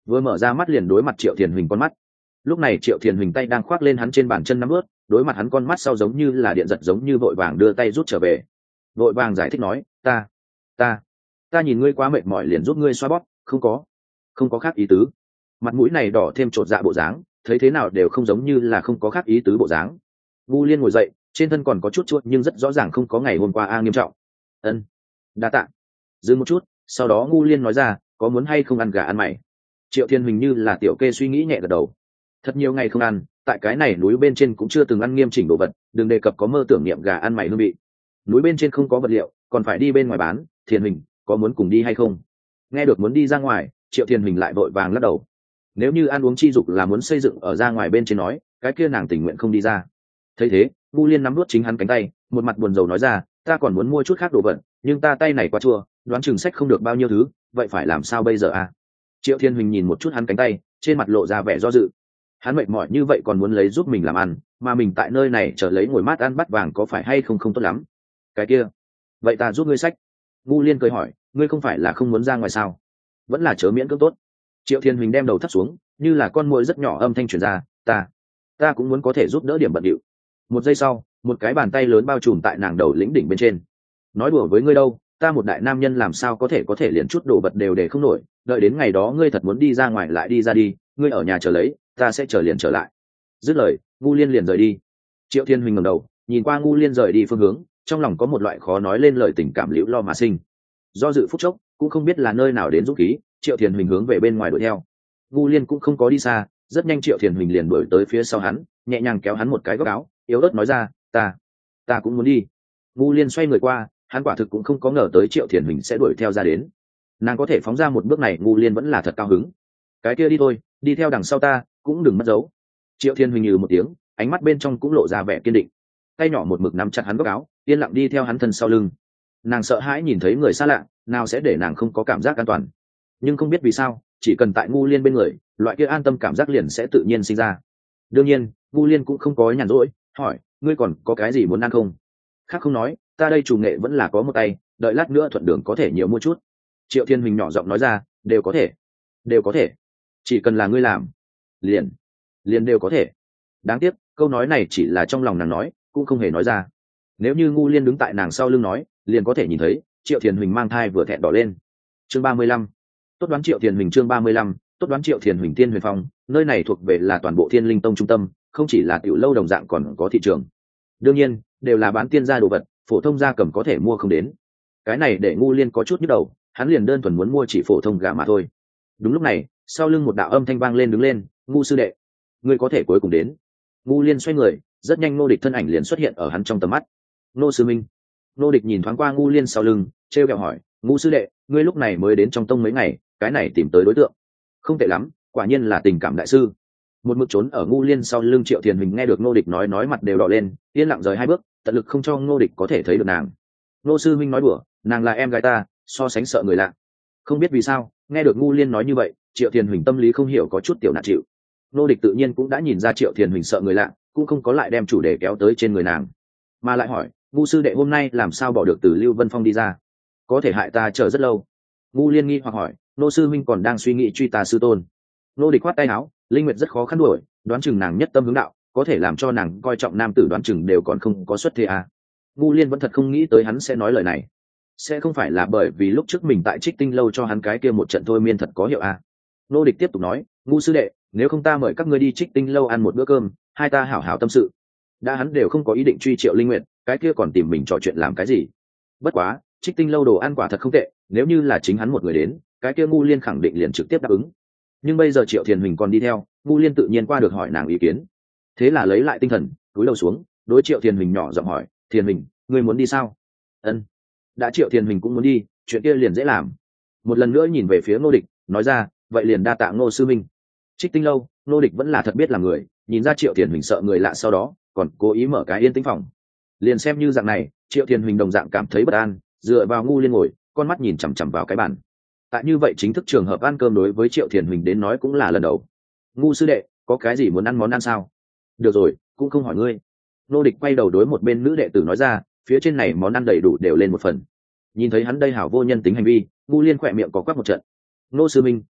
vừa mở ra mắt liền đối mặt Triệu Thiền Huỳnh con mắt. Lúc này Triệu Thiền Huỳnh tay đang khoác lên hắn trên bàn chân nắm ướt, đối mặt hắn con mắt sau giống như là điện giật, giống như vội vàng đưa tay rút trở về. Vội vàng giải thích nói, ta ta ta nhìn ngươi quá mệt mỏi liền giúp ngươi xoa bóp, không có không có khác ý tứ. Mặt mũi này đỏ thêm chột dạ bộ dáng, thấy thế nào đều không giống như là không có khác ý tứ bộ dáng. Ngu Liên ngồi dậy, trên thân còn có chút chuột nhưng rất rõ ràng không có ngày hôm qua a nghiêm trọng. Ân, đa tạ. Dừng một chút, sau đó Ngu Liên nói ra, có muốn hay không ăn gà ăn mày? Triệu Thiên Huỳnh như là tiểu kê suy nghĩ nhẹ gật đầu. Thật nhiều ngày không ăn, tại cái này núi bên trên cũng chưa từng ăn nghiêm chỉnh đồ vật, đừng đề cập có mơ tưởng niệm gà ăn mày hương vị. Núi bên trên không có vật liệu, còn phải đi bên ngoài bán. Thiên Huỳnh, có muốn cùng đi hay không? Nghe được muốn đi ra ngoài, Triệu Thiên Huỳnh lại vội vàng lắc đầu. Nếu như ăn uống chi dục là muốn xây dựng ở ra ngoài bên trên nói, cái kia nàng tình nguyện không đi ra. Thấy thế, Ngu Liên nắm nuốt chính hắn cánh tay, một mặt buồn rầu nói ra, ta còn muốn mua chút khác đồ vật, nhưng ta tay này quá chua, đoán chừng sách không được bao nhiêu thứ, vậy phải làm sao bây giờ à? Triệu Thiên Huỳnh nhìn một chút hắn cánh tay, trên mặt lộ ra vẻ do dự. Hắn mệt mỏi như vậy còn muốn lấy giúp mình làm ăn, mà mình tại nơi này chờ lấy ngồi mát ăn bắt vàng có phải hay không không tốt lắm. Cái kia, vậy ta giúp ngươi sách. Ngu Liên cười hỏi, ngươi không phải là không muốn ra ngoài sao? Vẫn là chớ miễn cưỡng tốt. Triệu Thiên Huỳnh đem đầu thấp xuống, như là con muỗi rất nhỏ âm thanh truyền ra, ta, ta cũng muốn có thể giúp đỡ điểm bận điệu. Một giây sau, một cái bàn tay lớn bao trùm tại nàng đầu lĩnh đỉnh bên trên. Nói đùa với ngươi đâu, ta một đại nam nhân làm sao có thể có thể liền chút đồ vật đều để không nổi, đợi đến ngày đó ngươi thật muốn đi ra ngoài lại đi ra đi, ngươi ở nhà chờ lấy, ta sẽ chờ liền trở lại. Dứt lời, Ngu Liên liền rời đi. Triệu Thiên Huỳnh ngẩng đầu, nhìn qua Ngu Liên rời đi phương hướng, trong lòng có một loại khó nói lên lời tình cảm liễu lo mà sinh. Do dự phút chốc, cũng không biết là nơi nào đến dũng khí, Triệu Thiên Huỳnh hướng về bên ngoài đuổi theo. Ngu Liên cũng không có đi xa, rất nhanh Triệu Thiên Huỳnh liền đuổi tới phía sau hắn, nhẹ nhàng kéo hắn một cái góc áo, yếu ớt nói ra, ta, ta cũng muốn đi. Ngu Liên xoay người qua, hắn quả thực cũng không có ngờ tới Triệu Thiên Huỳnh sẽ đuổi theo ra đến. Nàng có thể phóng ra một bước này, Ngu Liên vẫn là thật cao hứng. Cái kia đi thôi, đi theo đằng sau ta, cũng đừng mất dấu. Triệu Thiên Huỳnh nhừ một tiếng, ánh mắt bên trong cũng lộ ra vẻ kiên định. Tay nhỏ một mực nắm chặt hắn góc áo, yên lặng đi theo hắn thân sau lưng. Nàng sợ hãi nhìn thấy người xa lạ, nào sẽ để nàng không có cảm giác an toàn. Nhưng không biết vì sao, chỉ cần tại Ngu Liên bên người, loại kia an tâm cảm giác liền sẽ tự nhiên sinh ra. Đương nhiên, Ngu Liên cũng không có nhàn rỗi, hỏi, ngươi còn có cái gì muốn ăn không? Khác không nói, ta đây chủ nghệ vẫn là có một tay, đợi lát nữa thuận đường có thể nhiều mua chút. Triệu Thiên Huỳnh nhỏ giọng nói ra, đều có thể, đều có thể, chỉ cần là ngươi làm, liền, liền đều có thể. Đáng tiếc, câu nói này chỉ là trong lòng nàng nói, cũng không hề nói ra. Nếu như Ngu Liên đứng tại nàng sau lưng nói, liền có thể nhìn thấy Triệu Thiên Huỳnh mang thai vừa thẹn đỏ lên. Chương ba mươi lăm, tốt đoán Triệu Thiên Huỳnh. Chương ba mươi lăm, tốt đoán Triệu Thiên Huỳnh. Thiên Huyền Phong, nơi này thuộc về là toàn bộ Thiên Linh Tông trung tâm, không chỉ là tiểu lâu đồng dạng còn có thị trường. Đương nhiên, đều là bán tiên gia đồ vật, phổ thông gia cầm có thể mua không đến. Cái này để Ngu Liên có chút nhức đầu, hắn liền đơn thuần muốn mua chỉ phổ thông gà mà thôi. Đúng lúc này, sau lưng một đạo âm thanh vang lên, đứng lên, Ngu sư đệ, ngươi có thể cuối cùng đến. Ngu Liên xoay người, rất nhanh Nô Địch thân ảnh liền xuất hiện ở hắn trong tầm mắt. Nô sư minh. Nô Địch nhìn thoáng qua Ngu Liên sau lưng, trêu ghẹo hỏi, Ngu sư đệ, ngươi lúc này mới đến trong tông mấy ngày, cái này tìm tới đối tượng không tệ lắm, quả nhiên là tình cảm đại sư. Một mực trốn ở Ngu Liên sau lưng Triệu Thiền Huỳnh nghe được Nô Địch nói nói mặt đều đỏ lên, yên lặng rời hai bước, tận lực không cho Nô Địch có thể thấy được nàng. Nô sư minh nói đùa, nàng là em gái ta, so sánh sợ người lạ. Không biết vì sao, nghe được Ngu Liên nói như vậy, Triệu Thiền Huỳnh tâm lý không hiểu có chút tiểu nạt chịu. Nô Địch tự nhiên cũng đã nhìn ra Triệu Thiền Huỳnh sợ người lạ, cũng không có lại đem chủ đề kéo tới trên người nàng, mà lại hỏi, Ngu sư đệ hôm nay làm sao bỏ được từ Lưu Vân Phong đi ra? Có thể hại ta chờ rất lâu. Ngu Liên nghi hoặc hỏi, Nô sư minh còn đang suy nghĩ truy ta sư tôn. Nô Địch khoát tay áo, Linh Nguyệt rất khó khăn đuổi, đoán chừng nàng nhất tâm hướng đạo, có thể làm cho nàng coi trọng nam tử đoán chừng đều còn không có xuất thế à. Ngu Liên vẫn thật không nghĩ tới hắn sẽ nói lời này. Sẽ không phải là bởi vì lúc trước mình tại Trích Tinh lâu cho hắn cái kia một trận thôi miên thật có hiệu à. Nô Địch tiếp tục nói, Ngu sư đệ, nếu không ta mời các ngươi đi Trích Tinh lâu ăn một bữa cơm, hai ta hảo hảo tâm sự. Đã hắn đều không có ý định truy Triệu Linh Nguyệt, cái kia còn tìm mình trò chuyện làm cái gì? Bất quá, Trích Tinh lâu đồ ăn quả thật không tệ, nếu như là chính hắn một người đến, cái kia Ngu Liên khẳng định liền trực tiếp đáp ứng. Nhưng bây giờ Triệu Thiền Huỳnh còn đi theo, Ngu Liên tự nhiên qua được hỏi nàng ý kiến. Thế là lấy lại tinh thần, cúi đầu xuống, đối Triệu Thiền Huỳnh nhỏ giọng hỏi, Thiền Huỳnh, ngươi muốn đi sao? Ân. Đã Triệu Thiền Huỳnh cũng muốn đi, chuyện kia liền dễ làm. Một lần nữa nhìn về phía Ngô Địch, nói ra, vậy liền đa tạ Ngô sư minh. Trích Tinh lâu, Ngô Địch vẫn là thật biết làm người, nhìn ra Triệu Thiền Huỳnh sợ người lạ sau đó, còn cố ý mở cái yên tĩnh phòng. Liền xem như dạng này, Triệu Thiền Huỳnh đồng dạng cảm thấy bất an, dựa vào Ngu Liên ngồi, con mắt nhìn chằm chằm vào cái bàn. Tại như vậy chính thức trường hợp ăn cơm đối với Triệu Thiền Huỳnh đến nói cũng là lần đầu. Ngu sư đệ, có cái gì muốn ăn món ăn sao? Được rồi, cũng không hỏi ngươi. Nô Địch quay đầu đối một bên nữ đệ tử nói ra, phía trên này món ăn đầy đủ đều lên một phần. Nhìn thấy hắn đây hảo vô nhân tính hành vi, Ngu Liên khỏe miệng có quắc một trận. Nô sư minh,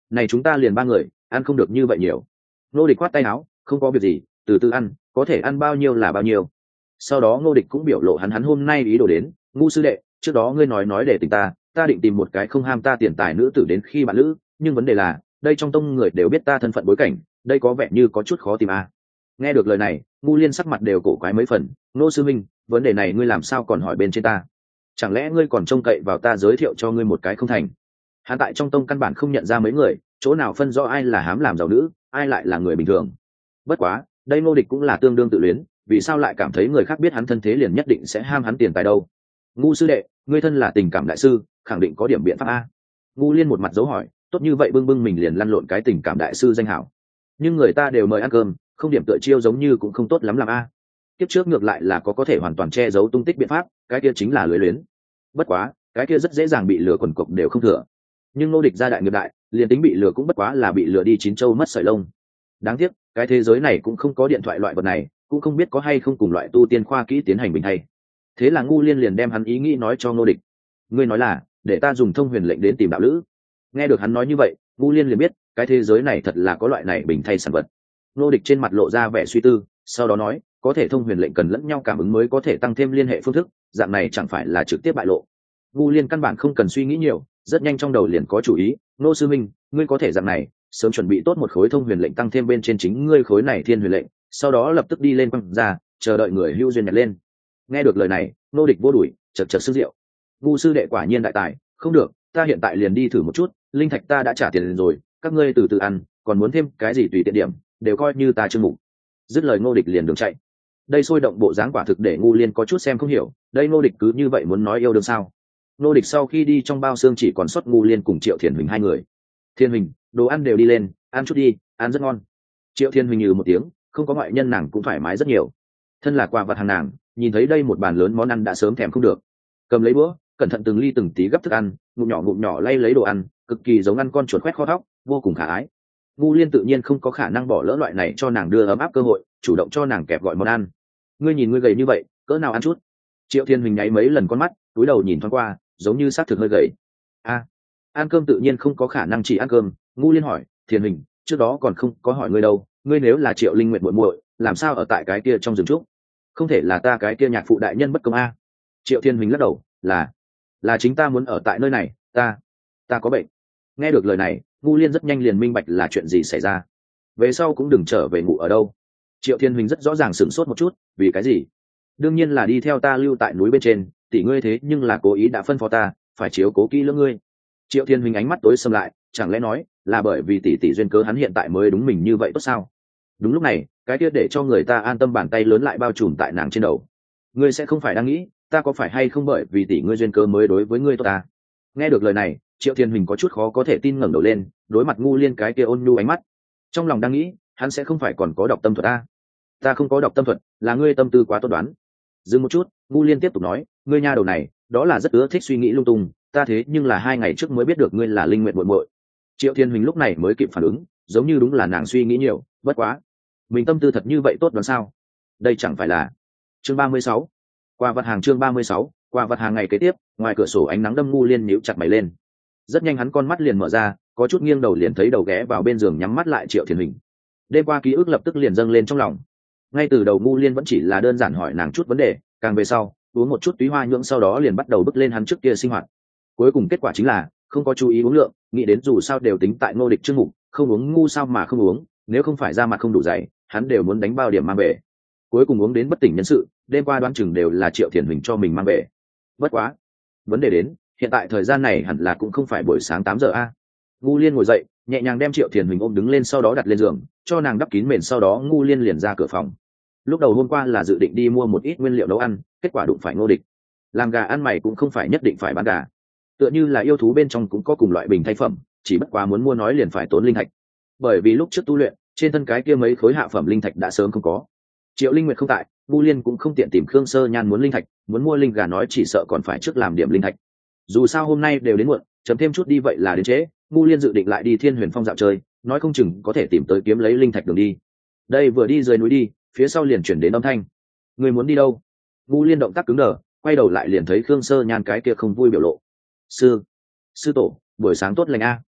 này chúng ta liền ba người ăn không được như vậy nhiều. Ngô Địch quát tay áo, không có việc gì, từ từ ăn, có thể ăn bao nhiêu là bao nhiêu. Sau đó Ngô Địch cũng biểu lộ hắn hắn hôm nay ý đồ đến. Ngu sư đệ, trước đó ngươi nói nói để tình ta ta định tìm một cái không ham ta tiền tài nữ tử đến khi bạn lữ, nhưng vấn đề là đây trong tông người đều biết ta thân phận bối cảnh, đây có vẻ như có chút khó tìm à. Nghe được lời này, Ngu Liên sắc mặt đều cổ quái mấy phần. Nô sư minh, vấn đề này ngươi làm sao còn hỏi bên trên ta? Chẳng lẽ ngươi còn trông cậy vào ta giới thiệu cho ngươi một cái không thành? Hắn tại trong tông căn bản không nhận ra mấy người, chỗ nào phân rõ ai là hám làm giàu nữ, ai lại là người bình thường. Bất quá, đây Ngô Địch cũng là tương đương tự luyến, vì sao lại cảm thấy người khác biết hắn thân thế liền nhất định sẽ ham hắn tiền tài đâu? Ngu sư đệ, ngươi thân là tình cảm đại sư, khẳng định có điểm biện pháp a. Ngu Liên một mặt dấu hỏi, tốt như vậy bưng bưng mình liền lăn lộn cái tình cảm đại sư danh hảo, nhưng người ta đều mời ăn cơm, không điểm tựa chiêu giống như cũng không tốt lắm làm a. Kiếp trước ngược lại là có có thể hoàn toàn che giấu tung tích biện pháp, cái kia chính là lưới luyến. Bất quá, cái kia rất dễ dàng bị lừa quần cục đều không thừa. Nhưng Ngô Địch gia đại nghiệp đại, liền tính bị lừa cũng bất quá là bị lừa đi chín châu mất sợi lông. Đáng tiếc, cái thế giới này cũng không có điện thoại loại vật này, cũng không biết có hay không cùng loại tu tiên khoa kỹ tiến hành bình hay. Thế là Ngu Liên liền đem hắn ý nghĩ nói cho Ngô Địch. Ngươi nói là để ta dùng thông huyền lệnh đến tìm đạo lữ. Nghe được hắn nói như vậy, Ngu Liên liền biết cái thế giới này thật là có loại này bình thay sản vật. Ngô Địch trên mặt lộ ra vẻ suy tư, sau đó nói, có thể thông huyền lệnh cần lẫn nhau cảm ứng mới có thể tăng thêm liên hệ phương thức, dạng này chẳng phải là trực tiếp bại lộ. Ngu Liên căn bản không cần suy nghĩ nhiều, rất nhanh trong đầu liền có chủ ý. Nô sư minh, ngươi có thể dạng này, sớm chuẩn bị tốt một khối thông huyền lệnh tăng thêm bên trên chính ngươi khối này thiên huyền lệnh, sau đó lập tức đi lên quăng ra, chờ đợi người hưu duyên nhặt lên. Nghe được lời này, Ngô Địch vô đuổi, chật chật sức rượu. Ngu sư đệ quả nhiên đại tài, không được, ta hiện tại liền đi thử một chút, linh thạch ta đã trả tiền rồi, các ngươi từ từ ăn, còn muốn thêm cái gì tùy tiện điểm, đều coi như ta chương mục. Dứt lời Ngô Địch liền đường chạy. Đây sôi động bộ dáng quả thực để Ngu Liên có chút xem không hiểu, đây Ngô Địch cứ như vậy muốn nói yêu đương sao? Ngô Địch sau khi đi trong bao xương chỉ còn sót Ngu Liên cùng Triệu Thiền Huỳnh hai người. Thiên Huỳnh, đồ ăn đều đi lên, ăn chút đi, ăn rất ngon. Triệu Thiên Huỳnh nhừ một tiếng, không có ngoại nhân nàng cũng thoải mái rất nhiều. Thân là quà vật hàng nàng, nhìn thấy đây một bàn lớn món ăn đã sớm thèm không được. Cầm lấy bữa, cẩn thận từng ly từng tí gấp thức ăn, ngụm nhỏ ngụm nhỏ lay lấy đồ ăn, cực kỳ giống ăn con chuột khoét kho thóc, vô cùng khả ái. Ngu Liên tự nhiên không có khả năng bỏ lỡ loại này cho nàng đưa ấm áp cơ hội, chủ động cho nàng kẹp gọi món ăn. Ngươi nhìn ngươi gầy như vậy, cỡ nào ăn chút? Triệu Thiên Huỳnh nháy mấy lần con mắt, cúi đầu nhìn thoáng qua, giống như xác thực hơi gầy. A, ăn cơm tự nhiên không có khả năng chỉ ăn cơm. Ngu Liên hỏi, Thiên Huỳnh, trước đó còn không có hỏi ngươi đâu, ngươi nếu là Triệu Linh Nguyệt muội muội, làm sao ở tại cái kia trong rừng trúc? Không thể là ta cái kia nhạc phụ đại nhân bất công a? Triệu Thiên Huỳnh lắc đầu, là, là chính ta muốn ở tại nơi này, ta, ta có bệnh. Nghe được lời này, Ngu Liên rất nhanh liền minh bạch là chuyện gì xảy ra. Về sau cũng đừng trở về ngủ ở đâu. Triệu Thiên Huỳnh rất rõ ràng sửng sốt một chút, vì cái gì? Đương nhiên là đi theo ta lưu tại núi bên trên, tỷ ngươi thế nhưng là cố ý đã phân phó ta, phải chiếu cố kỹ lưỡng ngươi. Triệu Thiên Huỳnh ánh mắt tối sầm lại, chẳng lẽ nói là bởi vì tỷ tỷ duyên cớ hắn hiện tại mới đúng mình như vậy tốt sao? Đúng lúc này, cái kia để cho người ta an tâm bàn tay lớn lại bao trùm tại nàng trên đầu. Ngươi sẽ không phải đang nghĩ, ta có phải hay không bởi vì tỷ ngươi duyên cớ mới đối với ngươi tốt ta? Nghe được lời này, Triệu Thiên Huỳnh có chút khó có thể tin ngẩng đầu lên, đối mặt Ngu Liên cái kia ôn nhu ánh mắt, trong lòng đang nghĩ, hắn sẽ không phải còn có đọc tâm thuật a? Ta không có đọc tâm thuật, là ngươi tâm tư quá tốt đoán. Dừng một chút, Ngu Liên tiếp tục nói, ngươi nha đầu này, đó là rất ưa thích suy nghĩ lung tung, ta thế nhưng là hai ngày trước mới biết được ngươi là Linh Nguyệt muội muội. Triệu Thiên Huỳnh lúc này mới kịp phản ứng, giống như đúng là nàng suy nghĩ nhiều, bất quá, mình tâm tư thật như vậy tốt đoán sao? Đây chẳng phải là chương ba mươi sáu, qua vật hàng chương ba mươi sáu, qua vật hàng ngày kế tiếp, ngoài cửa sổ ánh nắng đâm Ngu Liên nhíu chặt mày lên. Rất nhanh hắn con mắt liền mở ra, có chút nghiêng đầu liền thấy đầu ghé vào bên giường nhắm mắt lại Triệu Thiên Huỳnh. Đêm qua ký ức lập tức liền dâng lên trong lòng. Ngay từ đầu Ngu Liên vẫn chỉ là đơn giản hỏi nàng chút vấn đề, càng về sau uống một chút túy hoa nhưỡng sau đó liền bắt đầu bước lên hắn trước kia sinh hoạt. Cuối cùng kết quả chính là không có chú ý uống lượng, nghĩ đến dù sao đều tính tại Ngô Địch chương mục, không uống ngu sao mà không uống, nếu không phải ra mặt không đủ dày, hắn đều muốn đánh bao điểm mang về. Cuối cùng uống đến bất tỉnh nhân sự, đêm qua đoán chừng đều là Triệu Thiền Huỳnh cho mình mang về. Bất quá, vấn đề đến, hiện tại thời gian này hẳn là cũng không phải buổi sáng tám giờ a. Ngu Liên ngồi dậy, nhẹ nhàng đem Triệu Thiền Huỳnh ôm đứng lên sau đó đặt lên giường, cho nàng đắp kín mền sau đó Ngu Liên liền ra cửa phòng. Lúc đầu hôm qua là dự định đi mua một ít nguyên liệu nấu ăn, kết quả đụng phải Ngô Địch. Làm gà ăn mày cũng không phải nhất định phải bán gà, tựa như là yêu thú bên trong cũng có cùng loại bình thay phẩm, chỉ bất quá muốn mua nói liền phải tốn linh thạch. Bởi vì lúc trước tu luyện, trên thân cái kia mấy khối hạ phẩm linh thạch đã sớm không có. Triệu Linh Nguyệt không tại, Ngu Liên cũng không tiện tìm Khương Sơ Nhan muốn linh thạch, muốn mua linh gà nói chỉ sợ còn phải trước làm điểm linh thạch. Dù sao hôm nay đều đến muộn, chấm thêm chút đi vậy là đến trễ, Ngu Liên dự định lại đi Thiên Huyền Phong dạo chơi, nói không chừng có thể tìm tới kiếm lấy linh thạch đường đi. Đây vừa đi dưới núi đi, phía sau liền chuyển đến âm thanh. Người muốn đi đâu? Ngu Liên động tác cứng đờ, quay đầu lại liền thấy Khương Sơ Nhan cái kia không vui biểu lộ. Sư, sư tổ, buổi sáng tốt lành a.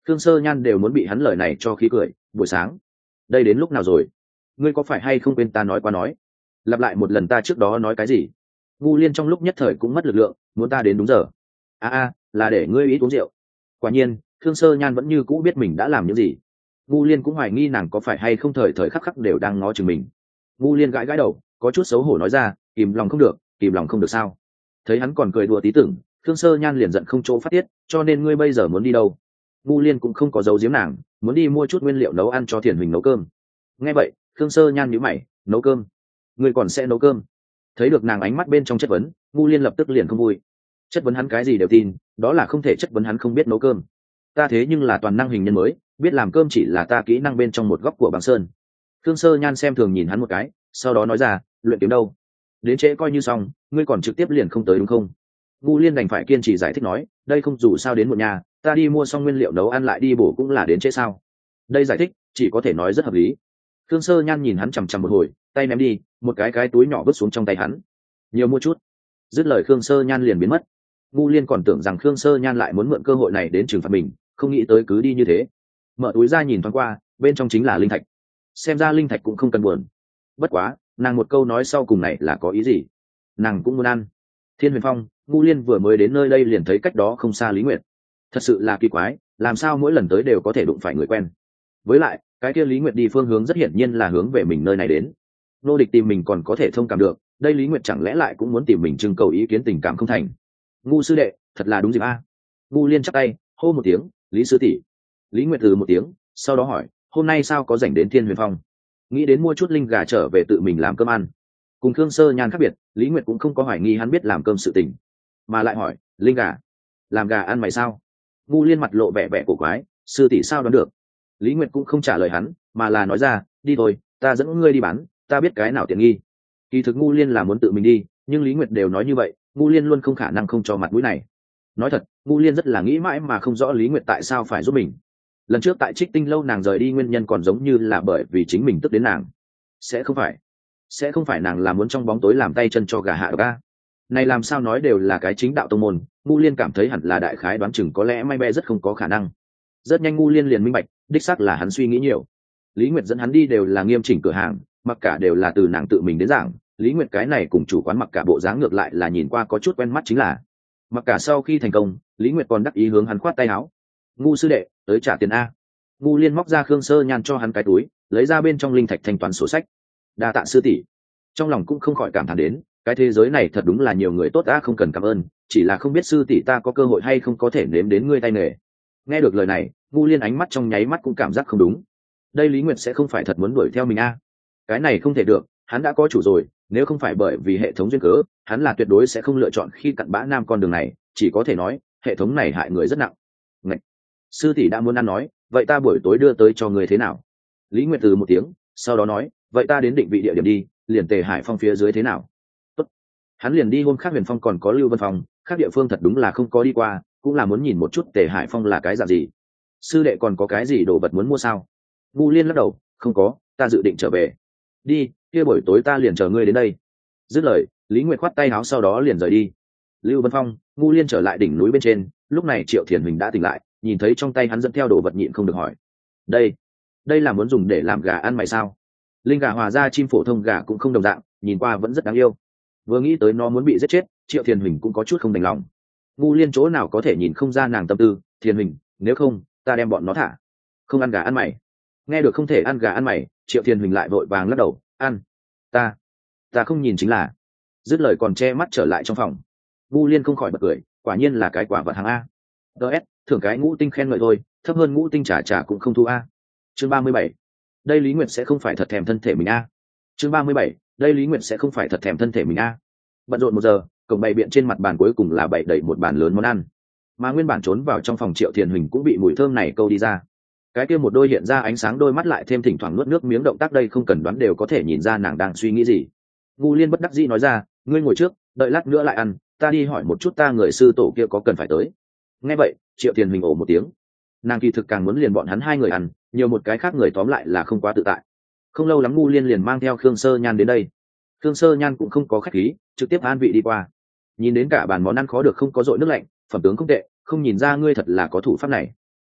Khương Sơ Nhan đều muốn bị hắn lời này cho khí cười. Buổi sáng, đây đến lúc nào rồi? Ngươi có phải hay không quên ta nói qua nói? Lặp lại một lần ta trước đó nói cái gì? Ngu Liên trong lúc nhất thời cũng mất lực lượng, muốn ta đến đúng giờ. A a, là để ngươi ít uống rượu. Quả nhiên, Khương Sơ Nhan vẫn như cũ biết mình đã làm những gì. Ngu Liên cũng hoài nghi nàng có phải hay không thời thời khắc khắc đều đang ngó chừng mình. Ngu Liên gãi gãi đầu, có chút xấu hổ nói ra, kìm lòng không được, kìm lòng không được sao? Thấy hắn còn cười đùa tí tưởng, Khương Sơ Nhan liền giận không chỗ phát tiết, cho nên ngươi bây giờ muốn đi đâu? Ngu Liên cũng không có giấu giếm nàng, muốn đi mua chút nguyên liệu nấu ăn cho Thiền Huỳnh nấu cơm. Nghe vậy, Khương Sơ Nhan nhíu mày, nấu cơm? Ngươi còn sẽ nấu cơm? Thấy được nàng ánh mắt bên trong chất vấn, Ngu Liên lập tức liền không vui. Chất vấn hắn cái gì đều tin, đó là không thể chất vấn hắn không biết nấu cơm. Ta thế nhưng là toàn năng hình nhân mới, biết làm cơm chỉ là ta kỹ năng bên trong một góc của băng sơn. Khương Sơ Nhan xem thường nhìn hắn một cái, sau đó nói ra, luyện kiếm đâu? Đến trễ coi như xong, ngươi còn trực tiếp liền không tới đúng không? Ngu Liên đành phải kiên trì giải thích nói, đây không dù sao đến một nhà, ta đi mua xong nguyên liệu nấu ăn lại đi bổ cũng là đến trễ sao? Đây giải thích chỉ có thể nói rất hợp lý. Khương Sơ Nhan nhìn hắn chằm chằm một hồi, tay ném đi, một cái cái túi nhỏ vứt xuống trong tay hắn. Nhiều mua chút. Dứt lời Khương Sơ Nhan liền biến mất. Ngu Liên còn tưởng rằng Khương Sơ Nhan lại muốn mượn cơ hội này đến trừng phạt mình, không nghĩ tới cứ đi như thế. Mở túi ra nhìn thoáng qua, bên trong chính là linh thạch. Xem ra linh thạch cũng không cần buồn. Bất quá, nàng một câu nói sau cùng này là có ý gì? Nàng cũng muốn ăn. Thiên Huyền Phong, Ngu Liên vừa mới đến nơi đây liền thấy cách đó không xa Lý Nguyệt. Thật sự là kỳ quái, làm sao mỗi lần tới đều có thể đụng phải người quen. Với lại, cái kia Lý Nguyệt đi phương hướng rất hiển nhiên là hướng về mình nơi này đến. Nô địch tìm mình còn có thể thông cảm được, đây Lý Nguyệt chẳng lẽ lại cũng muốn tìm mình trưng cầu ý kiến tình cảm không thành? Ngu sư đệ, thật là đúng dịp a. Ngu Liên chắp tay, hô một tiếng, Lý sư tỷ. Lý Nguyệt từ một tiếng, sau đó hỏi, hôm nay sao có rảnh đến Thiên Huyền Phong? Nghĩ đến mua chút linh gà trở về tự mình làm cơm ăn. Cùng Khương Sơ Nhan khác biệt, Lý Nguyệt cũng không có hoài nghi hắn biết làm cơm sự tình, mà lại hỏi, linh gà, làm gà ăn mày sao? Ngu Liên mặt lộ vẻ vẻ cổ quái, sư tỷ sao đoán được? Lý Nguyệt cũng không trả lời hắn, mà là nói ra, đi thôi, ta dẫn ngươi đi bán, ta biết cái nào tiện nghi. Kỳ thực Ngu Liên là muốn tự mình đi, nhưng Lý Nguyệt đều nói như vậy, Ngu Liên luôn không khả năng không cho mặt mũi này. Nói thật, Ngu Liên rất là nghĩ mãi mà không rõ Lý Nguyệt tại sao phải giúp mình. Lần trước tại Trích Tinh lâu nàng rời đi nguyên nhân còn giống như là bởi vì chính mình tức đến nàng. Sẽ không phải, sẽ không phải nàng là muốn trong bóng tối làm tay chân cho gà hạ độc a. Này làm sao nói đều là cái chính đạo tông môn, Ngu Liên cảm thấy hẳn là đại khái đoán chừng có lẽ may be rất không có khả năng. Rất nhanh Ngu Liên liền minh bạch, đích xác là hắn suy nghĩ nhiều. Lý Nguyệt dẫn hắn đi đều là nghiêm chỉnh cửa hàng, mặc cả đều là từ nàng tự mình đến giảng. Lý Nguyệt cái này cùng chủ quán mặc cả bộ dáng ngược lại là nhìn qua có chút quen mắt chính là. Mặc cả sau khi thành công, Lý Nguyệt còn đắc ý hướng hắn khoát tay áo. Ngu sư đệ, tới trả tiền a. Ngu Liên móc ra Khương Sơ Nhan cho hắn cái túi, lấy ra bên trong linh thạch thanh toán sổ sách. Đa tạ sư tỷ. Trong lòng cũng không khỏi cảm thán đến, cái thế giới này thật đúng là nhiều người tốt đã không cần cảm ơn, chỉ là không biết sư tỷ ta có cơ hội hay không có thể nếm đến ngươi tay nghề. Nghe được lời này, Ngu Liên ánh mắt trong nháy mắt cũng cảm giác không đúng. Đây Lý Nguyệt sẽ không phải thật muốn đuổi theo mình a? Cái này không thể được, hắn đã có chủ rồi, nếu không phải bởi vì hệ thống duyên cớ, hắn là tuyệt đối sẽ không lựa chọn khi cặn bã nam con đường này, chỉ có thể nói, hệ thống này hại người rất nặng. Ngậy! Sư tỷ đã muốn ăn nói, vậy ta buổi tối đưa tới cho người thế nào? Lý Nguyệt từ một tiếng, sau đó nói, vậy ta đến định vị địa điểm đi, liền Tề Hải Phong phía dưới thế nào? Tốt. Hắn liền đi hôm khác Huyền Phong còn có Lưu Vân Phong, khác địa phương thật đúng là không có đi qua, cũng là muốn nhìn một chút Tề Hải Phong là cái dạng gì. Sư đệ còn có cái gì đồ vật muốn mua sao? Ngu Liên lắc đầu, không có, ta dự định trở về. Đi, kia buổi tối ta liền chờ ngươi đến đây. Dứt lời, Lý Nguyệt khoát tay áo sau đó liền rời đi. Lưu Vân Phong, Ngu Liên trở lại đỉnh núi bên trên, lúc này Triệu Thiền Huỳnh đã tỉnh lại, nhìn thấy trong tay hắn dẫn theo đồ vật nhịn không được hỏi, đây đây là muốn dùng để làm gà ăn mày sao? Linh gà hòa ra chim phổ thông gà cũng không đồng dạng, nhìn qua vẫn rất đáng yêu. Vừa nghĩ tới nó muốn bị giết chết, Triệu Thiền Huỳnh cũng có chút không đành lòng. Ngu Liên chỗ nào có thể nhìn không ra nàng tâm tư, Thiền Huỳnh, nếu không ta đem bọn nó thả. Không ăn gà ăn mày. Nghe được không thể ăn gà ăn mày, Triệu Thiền Huỳnh lại vội vàng lắc đầu, ăn, ta ta không nhìn chính là. Dứt lời còn che mắt trở lại trong phòng. Ngu Liên không khỏi bật cười, quả nhiên là cái quả vật hàng a. ds thưởng cái ngũ tinh khen ngợi thôi, thấp hơn ngũ tinh trả trả cũng không thu a. Chương ba mươi bảy, đây Lý Nguyệt sẽ không phải thật thèm thân thể mình a. Chương ba mươi bảy, đây Lý Nguyệt sẽ không phải thật thèm thân thể mình a. Bận rộn một giờ, cổng bày biện trên mặt bàn cuối cùng là bày đầy một bàn lớn món ăn, mà nguyên bản trốn vào trong phòng Triệu Thiền Huỳnh cũng bị mùi thơm này câu đi ra. Cái kia một đôi hiện ra ánh sáng đôi mắt lại thêm thỉnh thoảng nuốt nước miếng động tác đây không cần đoán đều có thể nhìn ra nàng đang suy nghĩ gì. Ngu Liên bất đắc dĩ nói ra, ngươi ngồi trước, đợi lát nữa lại ăn, ta đi hỏi một chút ta người sư tổ kia có cần phải tới. Nghe vậy, Triệu Thiền Huỳnh ồ một tiếng. Nàng kỳ thực càng muốn liền bọn hắn hai người ăn, nhiều một cái khác người tóm lại là không quá tự tại. Không lâu lắm Ngu Liên liền mang theo Khương Sơ Nhan đến đây. Khương Sơ Nhan cũng không có khách khí, trực tiếp an vị đi qua. Nhìn đến cả bàn món ăn khó được không có dội nước lạnh, phẩm tướng không tệ, không nhìn ra ngươi thật là có thủ pháp này.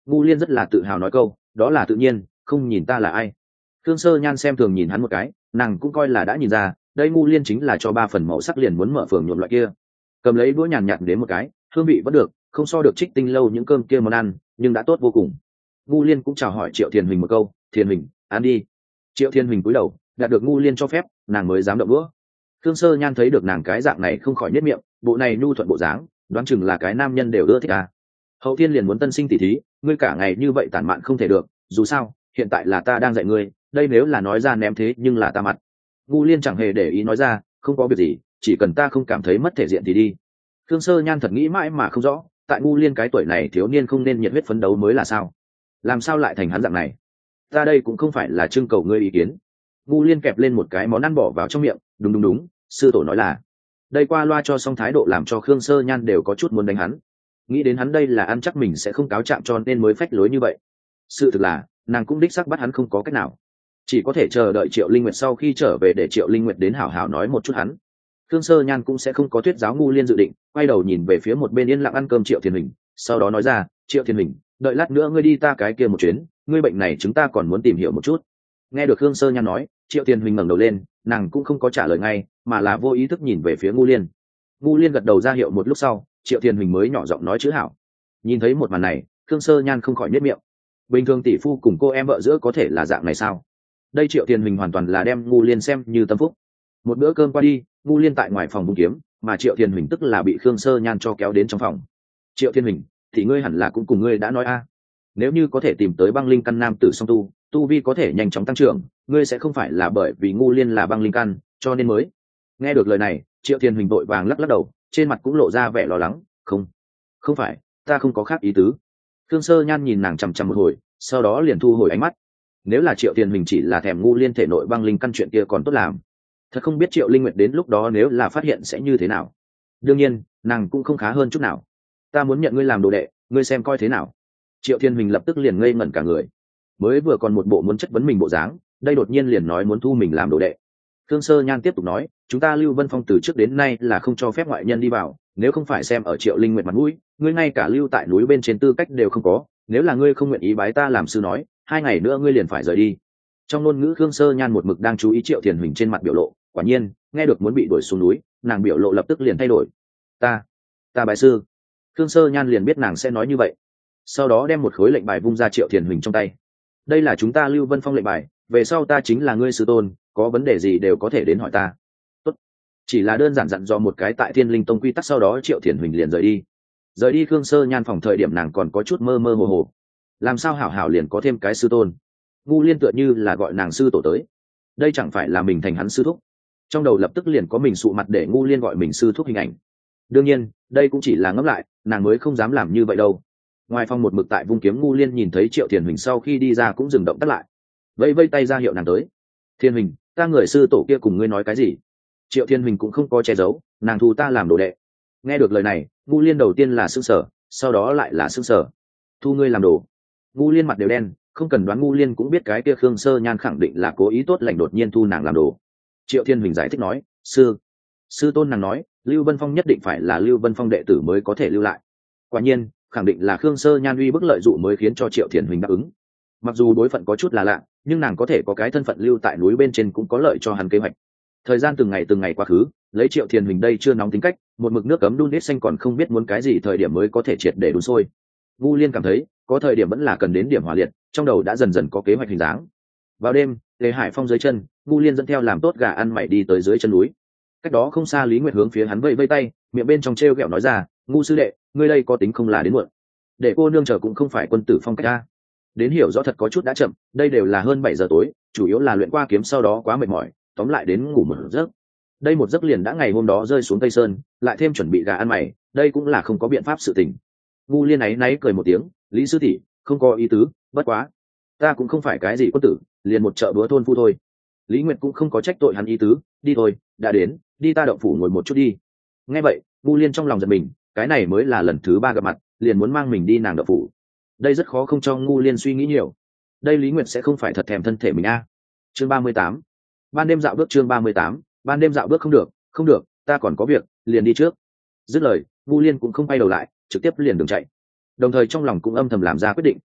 Ngu Liên rất là tự hào nói câu, đó là tự nhiên, không nhìn ta là ai. Khương Sơ Nhan xem thường nhìn hắn một cái, nàng cũng coi là đã nhìn ra, đây Ngu Liên chính là cho ba phần màu sắc liền muốn mở phường nhuộm loại kia. Cầm lấy đũa nhàn nhạt đến một cái, hương vị vẫn được, không so được Trích Tinh lâu những cơm kia món ăn, nhưng đã tốt vô cùng. Ngu Liên cũng chào hỏi Triệu Thiền Huỳnh một câu, Thiền Huỳnh, ăn đi. Triệu Thiên Huỳnh cúi đầu, đạt được Ngu Liên cho phép, nàng mới dám động đũa. Khương Sơ Nhan thấy được nàng cái dạng này không khỏi nhếch miệng, bộ này nhu thuận bộ dáng, đoán chừng là cái nam nhân đều ưa thích à. Hậu Thiên liền muốn tân sinh tỷ thí, ngươi cả ngày như vậy tản mạn không thể được, dù sao, hiện tại là ta đang dạy ngươi, đây nếu là nói ra ném thế nhưng là ta mặt. Ngu Liên chẳng hề để ý nói ra, không có việc gì, chỉ cần ta không cảm thấy mất thể diện thì đi. Khương Sơ Nhan thật nghĩ mãi mà không rõ, tại Ngu Liên cái tuổi này thiếu niên không nên nhiệt huyết phấn đấu mới là sao? Làm sao lại thành hắn dạng này? Ta đây cũng không phải là trưng cầu ngươi ý kiến. Ngu Liên kẹp lên một cái món ăn bỏ vào trong miệng, đúng đúng đúng, sư tổ nói là. Đây qua loa cho xong thái độ làm cho Khương Sơ Nhan đều có chút muốn đánh hắn. Nghĩ đến hắn đây là ăn chắc mình sẽ không cáo trạng cho nên mới phách lối như vậy. Sự thực là, nàng cũng đích xác bắt hắn không có cách nào. Chỉ có thể chờ đợi Triệu Linh Nguyệt sau khi trở về để Triệu Linh Nguyệt đến hảo hảo nói một chút hắn. Khương Sơ Nhan cũng sẽ không có thuyết giáo Ngu Liên dự định, quay đầu nhìn về phía một bên yên lặng ăn cơm Triệu Thiên Huỳnh, sau đó nói ra, Triệu Thiên Huỳnh, đợi lát nữa ngươi đi ta cái kia một chuyến, ngươi bệnh này chúng ta còn muốn tìm hiểu một chút. Nghe được Khương Sơ Nhan nói, Triệu Thiên Huỳnh ngẩng đầu lên, nàng cũng không có trả lời ngay, mà là vô ý thức nhìn về phía Ngu Liên. Ngu Liên gật đầu ra hiệu một lúc sau, Triệu Thiên Huỳnh mới nhỏ giọng nói chữ hảo. Nhìn thấy một màn này, Khương Sơ Nhan không khỏi nhếch miệng. Bình thường tỷ phu cùng cô em vợ giữa có thể là dạng này sao? Đây Triệu Thiên Huỳnh hoàn toàn là đem Ngu Liên xem như tâm phúc. Một bữa cơm qua đi, Ngu Liên tại ngoài phòng bung kiếm, mà Triệu Thiên Huỳnh tức là bị Khương Sơ Nhan cho kéo đến trong phòng. Triệu Thiên Huỳnh, thì ngươi hẳn là cũng cùng ngươi đã nói a, nếu như có thể tìm tới băng linh căn nam tử song tu, tu vi có thể nhanh chóng tăng trưởng, ngươi sẽ không phải là bởi vì Ngu Liên là băng linh căn cho nên mới. Nghe được lời này, Triệu Thiên Huỳnh vội vàng lắc lắc đầu, trên mặt cũng lộ ra vẻ lo lắng, không không phải, ta không có khác ý tứ. Khương Sơ Nhan nhìn nàng chằm chằm một hồi, sau đó liền thu hồi ánh mắt. Nếu là Triệu Thiên Huỳnh chỉ là thèm Ngu Liên thể nội băng linh căn chuyện kia còn tốt làm, thật không biết Triệu Linh Nguyệt đến lúc đó nếu là phát hiện sẽ như thế nào. Đương nhiên, nàng cũng không khá hơn chút nào. Ta muốn nhận ngươi làm đồ đệ, ngươi xem coi thế nào. Triệu Thiên Huỳnh lập tức liền ngây ngẩn cả người, mới vừa còn một bộ muốn chất vấn mình bộ dáng, đây đột nhiên liền nói muốn thu mình làm đồ đệ. Khương Sơ Nhan tiếp tục nói, chúng ta Lưu Vân Phong từ trước đến nay là không cho phép ngoại nhân đi vào, nếu không phải xem ở Triệu Linh Nguyệt mặt mũi, ngươi ngay cả lưu tại núi bên trên tư cách đều không có, nếu là ngươi không nguyện ý bái ta làm sư nói, hai ngày nữa ngươi liền phải rời đi. Trong ngôn ngữ Khương Sơ Nhan một mực đang chú ý Triệu Thiên Huỳnh trên mặt biểu lộ, quả nhiên, nghe được muốn bị đuổi xuống núi, nàng biểu lộ lập tức liền thay đổi. Ta, ta bái sư. Khương Sơ Nhan liền biết nàng sẽ nói như vậy, sau đó đem một khối lệnh bài vung ra Triệu Thiên Huỳnh trong tay. Đây là chúng ta Lưu Vân Phong lệnh bài, về sau ta chính là ngươi sư tôn, có vấn đề gì đều có thể đến hỏi ta. Tốt. Chỉ là đơn giản dặn dò một cái tại Thiên Linh Tông quy tắc, sau đó Triệu Thiên Huỳnh liền rời đi. Rời đi Khương Sơ Nhan phòng thời điểm nàng còn có chút mơ mơ hồ hồ, làm sao hảo hảo liền có thêm cái sư tôn. Ngu Liên tựa như là gọi nàng sư tổ tới, đây chẳng phải là mình thành hắn sư thúc. Trong đầu lập tức liền có mình sụ mặt để Ngu Liên gọi mình sư thúc hình ảnh. Đương nhiên, đây cũng chỉ là ngẫm lại, nàng mới không dám làm như vậy đâu. Ngoài phòng một mực tại vung kiếm Ngu Liên nhìn thấy Triệu Thiên Huỳnh sau khi đi ra cũng dừng động tắt lại, vẫy vây tay ra hiệu nàng tới. Thiên Huỳnh, ta người sư tổ kia cùng ngươi nói cái gì? Triệu Thiên Huỳnh cũng không có che giấu, nàng thu ta làm đồ đệ. Nghe được lời này, Ngu Liên đầu tiên là sững sờ, sau đó lại là sững sờ. Thu ngươi làm đồ? Ngu Liên mặt đều đen, không cần đoán Ngu Liên cũng biết cái kia Khương Sơ Nhan khẳng định là cố ý tốt lành đột nhiên thu nàng làm đồ. Triệu Thiên Huỳnh giải thích nói, sư sư tôn nàng nói Lưu Vân Phong nhất định phải là Lưu Vân Phong đệ tử mới có thể lưu lại. Quả nhiên, khẳng định là Khương Sơ Nhan uy bức lợi dụ mới khiến cho Triệu Thiên Huỳnh đáp ứng. Mặc dù đối phận có chút là lạ, nhưng nàng có thể có cái thân phận lưu tại núi bên trên cũng có lợi cho hắn kế hoạch. Thời gian từng ngày từng ngày quá khứ, lấy Triệu Thiên Huỳnh đây chưa nóng tính cách, một mực nước cấm đun đít xanh còn không biết muốn cái gì thời điểm mới có thể triệt để đun sôi. Ngu Liên cảm thấy có thời điểm vẫn là cần đến điểm hỏa liệt, trong đầu đã dần dần có kế hoạch hình dáng. Vào đêm, Lê Hải Phong dưới chân, Ngu Liên dẫn theo làm tốt gà ăn mày đi tới dưới chân núi. Cách đó không xa Lý Nguyệt hướng phía hắn vây vây tay, miệng bên trong trêu ghẹo nói ra, Ngu sư đệ, ngươi đây có tính không là đến muộn. Để cô nương chờ cũng không phải quân tử phong cách ta. Đến hiểu rõ thật có chút đã chậm, đây đều là hơn bảy giờ tối, chủ yếu là luyện qua kiếm sau đó quá mệt mỏi, tóm lại đến ngủ một giấc. Đây một giấc liền đã ngày hôm đó rơi xuống Tây Sơn, lại thêm chuẩn bị gà ăn mày, đây cũng là không có biện pháp sự tình. Ngu Liên áy náy cười một tiếng, Lý sư tỷ, không có ý tứ, bất quá, ta cũng không phải cái gì quân tử, liền một chợ búa thôn phu thôi. Lý Nguyệt cũng không có trách tội hắn ý tứ, đi thôi, đã đến, đi ta động phủ ngồi một chút đi. Nghe vậy, Ngu Liên trong lòng giật mình, cái này mới là lần thứ ba gặp mặt, liền muốn mang mình đi nàng động phủ. Đây rất khó không cho Ngu Liên suy nghĩ nhiều. Đây Lý Nguyệt sẽ không phải thật thèm thân thể mình a. À. Chương ba mươi tám. Ban đêm dạo bước chương ba mươi tám, ban đêm dạo bước không được, không được, ta còn có việc, liền đi trước. Dứt lời, Ngu Liên cũng không quay đầu lại, trực tiếp liền đường chạy. Đồng thời trong lòng cũng âm thầm làm ra quyết định,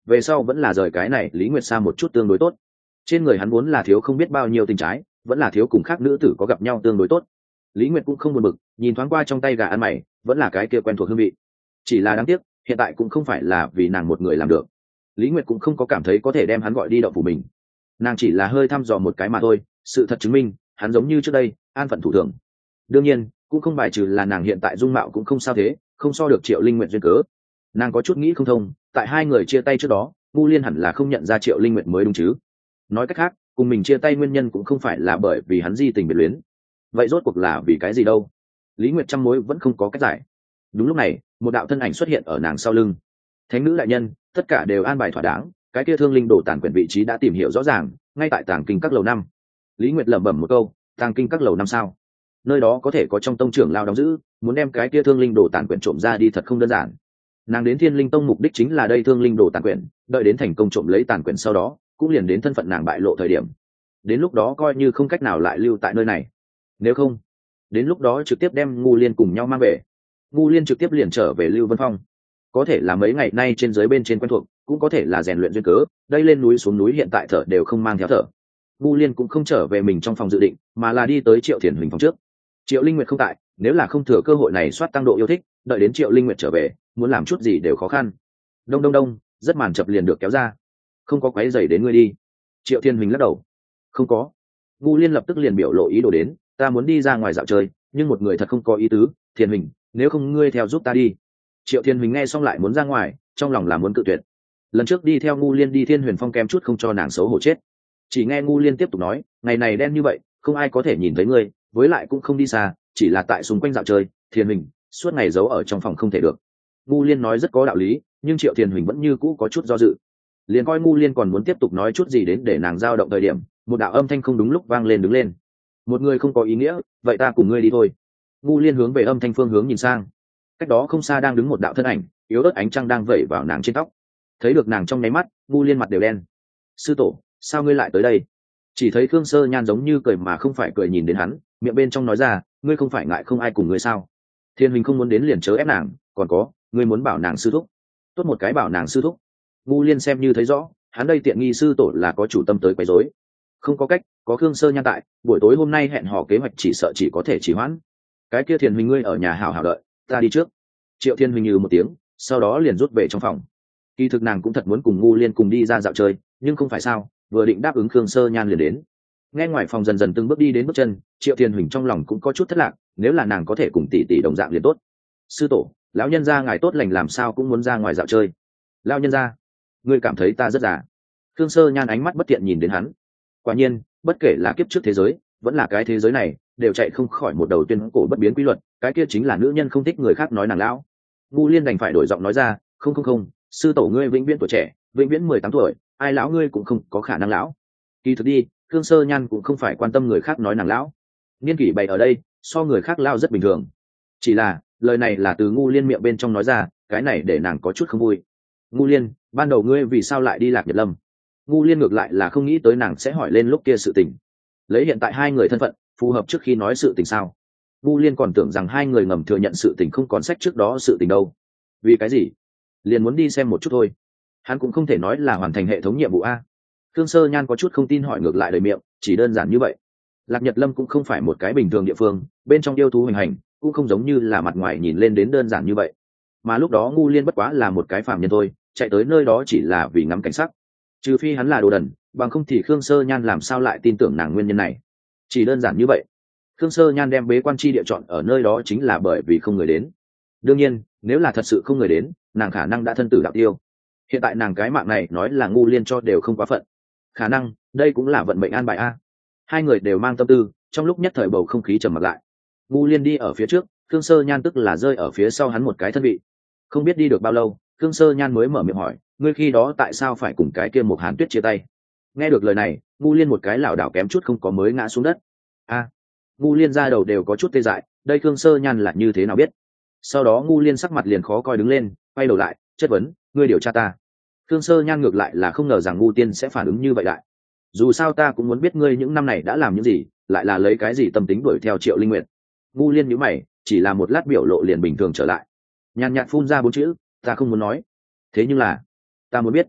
về sau vẫn là rời cái này Lý Nguyệt xa một chút tương đối tốt. Trên người hắn vốn là thiếu không biết bao nhiêu tình trái, vẫn là thiếu cùng khác nữ tử có gặp nhau tương đối tốt. Lý Nguyệt cũng không buồn bực, nhìn thoáng qua trong tay gà ăn mày, vẫn là cái kia quen thuộc hương vị. Chỉ là đáng tiếc, hiện tại cũng không phải là vì nàng một người làm được. Lý Nguyệt cũng không có cảm thấy có thể đem hắn gọi đi đậu phủ mình. Nàng chỉ là hơi thăm dò một cái mà thôi, sự thật chứng minh, hắn giống như trước đây, an phận thủ thường. Đương nhiên, cũng không bài trừ là nàng hiện tại dung mạo cũng không sao thế, không so được Triệu Linh Nguyệt duyên cớ. Nàng có chút nghĩ không thông, tại hai người chia tay trước đó, Ngu Liên hẳn là không nhận ra Triệu Linh Nguyệt mới đúng chứ? Nói cách khác, cùng mình chia tay nguyên nhân cũng không phải là bởi vì hắn di tình biệt luyến. Vậy rốt cuộc là vì cái gì đâu? Lý Nguyệt trăm mối vẫn không có cách giải. Đúng lúc này, một đạo thân ảnh xuất hiện ở nàng sau lưng. Thánh nữ đại nhân, tất cả đều an bài thỏa đáng, cái kia Thương Linh Đồ tàn quyển vị trí đã tìm hiểu rõ ràng, ngay tại tàng kinh các lầu năm. Lý Nguyệt lẩm bẩm một câu, tàng kinh các lầu năm sao? Nơi đó có thể có trong tông trưởng lao đóng giữ, muốn đem cái kia Thương Linh Đồ tàn quyển trộm ra đi thật không đơn giản. Nàng đến Thiên Linh Tông mục đích chính là đây Thương Linh Đồ tàn quyển, đợi đến thành công trộm lấy tàn quyển sau đó, cũng liền đến thân phận nàng bại lộ thời điểm. Đến lúc đó coi như không cách nào lại lưu tại nơi này. Nếu không, đến lúc đó trực tiếp đem Ngu Liên cùng nhau mang về. Ngu Liên trực tiếp liền trở về Lưu Vân Phong. Có thể là mấy ngày nay trên dưới bên trên quen thuộc, cũng có thể là rèn luyện duyên cớ, đây lên núi xuống núi hiện tại thở đều không mang theo thở. Ngu Liên cũng không trở về mình trong phòng dự định, mà là đi tới Triệu Thiền Huỳnh phòng trước. Triệu Linh Nguyệt không tại, nếu là không thừa cơ hội này soát tăng độ yêu thích, đợi đến Triệu Linh Nguyệt trở về, muốn làm chút gì đều khó khăn. Đông đông đông, rất màn chập liền được kéo ra. Không có quấy rầy đến ngươi đi. Triệu Thiên Huỳnh lắc đầu. Không có. Ngu Liên lập tức liền biểu lộ ý đồ đến, ta muốn đi ra ngoài dạo chơi, nhưng một người thật không có ý tứ, Thiên Huỳnh, nếu không ngươi theo giúp ta đi. Triệu Thiên Huỳnh nghe xong lại muốn ra ngoài, trong lòng là muốn cự tuyệt. Lần trước đi theo Ngu Liên đi Thiên Huyền Phong kém chút không cho nàng xấu hổ chết. Chỉ nghe Ngu Liên tiếp tục nói, ngày này đen như vậy, không ai có thể nhìn thấy ngươi, với lại cũng không đi xa, chỉ là tại xung quanh dạo chơi, Thiên Huỳnh, suốt ngày giấu ở trong phòng không thể được. Ngu Liên nói rất có đạo lý, nhưng Triệu Thiên Huỳnh vẫn như cũ có chút do dự. Liền coi Ngu Liên còn muốn tiếp tục nói chút gì đến để nàng dao động thời điểm, một đạo âm thanh không đúng lúc vang lên đứng lên. Một người không có ý nghĩa, vậy ta cùng ngươi đi thôi. Ngu Liên hướng về âm thanh phương hướng nhìn sang. Cách đó không xa đang đứng một đạo thân ảnh, yếu ớt ánh trăng đang vẩy vào nàng trên tóc. Thấy được nàng trong nháy mắt, Ngu Liên mặt đều đen. Sư tổ, sao ngươi lại tới đây? Chỉ thấy Khương Sơ Nhan giống như cười mà không phải cười nhìn đến hắn, miệng bên trong nói ra, ngươi không phải ngại không ai cùng ngươi sao? Thiên Huỳnh không muốn đến liền chớ ép nàng, còn có, ngươi muốn bảo nàng sư thúc. Tốt một cái bảo nàng sư thúc. Ngu Liên xem như thấy rõ, hắn đây tiện nghi sư tổ là có chủ tâm tới quấy rối. Không có cách, có Khương Sơ Nhan tại, buổi tối hôm nay hẹn hò kế hoạch chỉ sợ chỉ có thể trì hoãn. Cái kia Thiên Huỳnh ngươi ở nhà hảo hảo đợi, ta đi trước. Triệu Thiên Huỳnh như một tiếng, sau đó liền rút về trong phòng. Kỳ thực nàng cũng thật muốn cùng Ngu Liên cùng đi ra dạo chơi, nhưng không phải sao, vừa định đáp ứng Khương Sơ Nhan liền đến. Nghe ngoài phòng dần dần từng bước đi đến bước chân, Triệu Thiên Huỳnh trong lòng cũng có chút thất lạc, nếu là nàng có thể cùng tỷ tỷ đồng dạng liền tốt. Sư tổ, lão nhân gia ngài tốt lành làm sao cũng muốn ra ngoài dạo chơi. Lão nhân gia, ngươi cảm thấy ta rất già. Khương Sơ Nhan ánh mắt bất thiện nhìn đến hắn. Quả nhiên, bất kể là kiếp trước thế giới, vẫn là cái thế giới này, đều chạy không khỏi một đầu tuyên cổ bất biến quy luật, cái kia chính là nữ nhân không thích người khác nói nàng lão. Ngu Liên đành phải đổi giọng nói ra, không không không, sư tổ ngươi vĩnh viễn tuổi trẻ, vĩnh viễn mười tám tuổi, ai lão ngươi cũng không có khả năng lão. Kỳ thực đi, Khương Sơ Nhan cũng không phải quan tâm người khác nói nàng lão. Niên kỷ bày ở đây, so người khác lao rất bình thường. Chỉ là, lời này là từ Ngu Liên miệng bên trong nói ra, cái này để nàng có chút không vui. Ngu Liên, ban đầu ngươi vì sao lại đi Lạc Nhật Lâm? Ngu Liên ngược lại là không nghĩ tới nàng sẽ hỏi lên lúc kia sự tình. Lấy hiện tại hai người thân phận, phù hợp trước khi nói sự tình sao? Ngu Liên còn tưởng rằng hai người ngầm thừa nhận sự tình không còn sách trước đó sự tình đâu. Vì cái gì? Liền muốn đi xem một chút thôi. Hắn cũng không thể nói là hoàn thành hệ thống nhiệm vụ a. Khương Sơ Nhan có chút không tin hỏi ngược lại lời miệng, chỉ đơn giản như vậy. Lạc Nhật Lâm cũng không phải một cái bình thường địa phương, bên trong yêu thú hành hành, cũng không giống như là mặt ngoài nhìn lên đến đơn giản như vậy. Mà lúc đó Ngu Liên bất quá là một cái phàm nhân thôi, chạy tới nơi đó chỉ là vì ngắm cảnh sắc. Trừ phi hắn là đồ đần, bằng không thì Khương Sơ Nhan làm sao lại tin tưởng nàng nguyên nhân này. Chỉ đơn giản như vậy. Khương Sơ Nhan đem bế quan chi địa chọn ở nơi đó chính là bởi vì không người đến. Đương nhiên, nếu là thật sự không người đến, nàng khả năng đã thân tử đạo tiêu. Hiện tại nàng cái mạng này nói là Ngu Liên cho đều không quá phận. Khả năng, đây cũng là vận mệnh an bài a. Hai người đều mang tâm tư, trong lúc nhất thời bầu không khí trầm mặc lại. Ngu Liên đi ở phía trước, Khương Sơ Nhan tức là rơi ở phía sau hắn một cái thân vị. Không biết đi được bao lâu, Khương Sơ Nhan mới mở miệng hỏi, ngươi khi đó tại sao phải cùng cái kia một Hàn Tuyết chia tay? Nghe được lời này, Ngu Liên một cái lảo đảo kém chút không có mới ngã xuống đất. A, Ngu Liên ra đầu đều có chút tê dại, đây Khương Sơ Nhan là như thế nào biết? Sau đó Ngu Liên sắc mặt liền khó coi đứng lên, quay đầu lại, chất vấn, ngươi điều tra ta. Khương Sơ Nhan ngược lại là không ngờ rằng Ngu Tiên sẽ phản ứng như vậy lại. Dù sao ta cũng muốn biết ngươi những năm này đã làm những gì, lại là lấy cái gì tâm tính đuổi theo Triệu Linh Nguyệt. Ngu Liên nhíu mày, chỉ là một lát biểu lộ liền bình thường trở lại. Nhàn nhạt phun ra bốn chữ, ta không muốn nói. Thế nhưng là, ta muốn biết.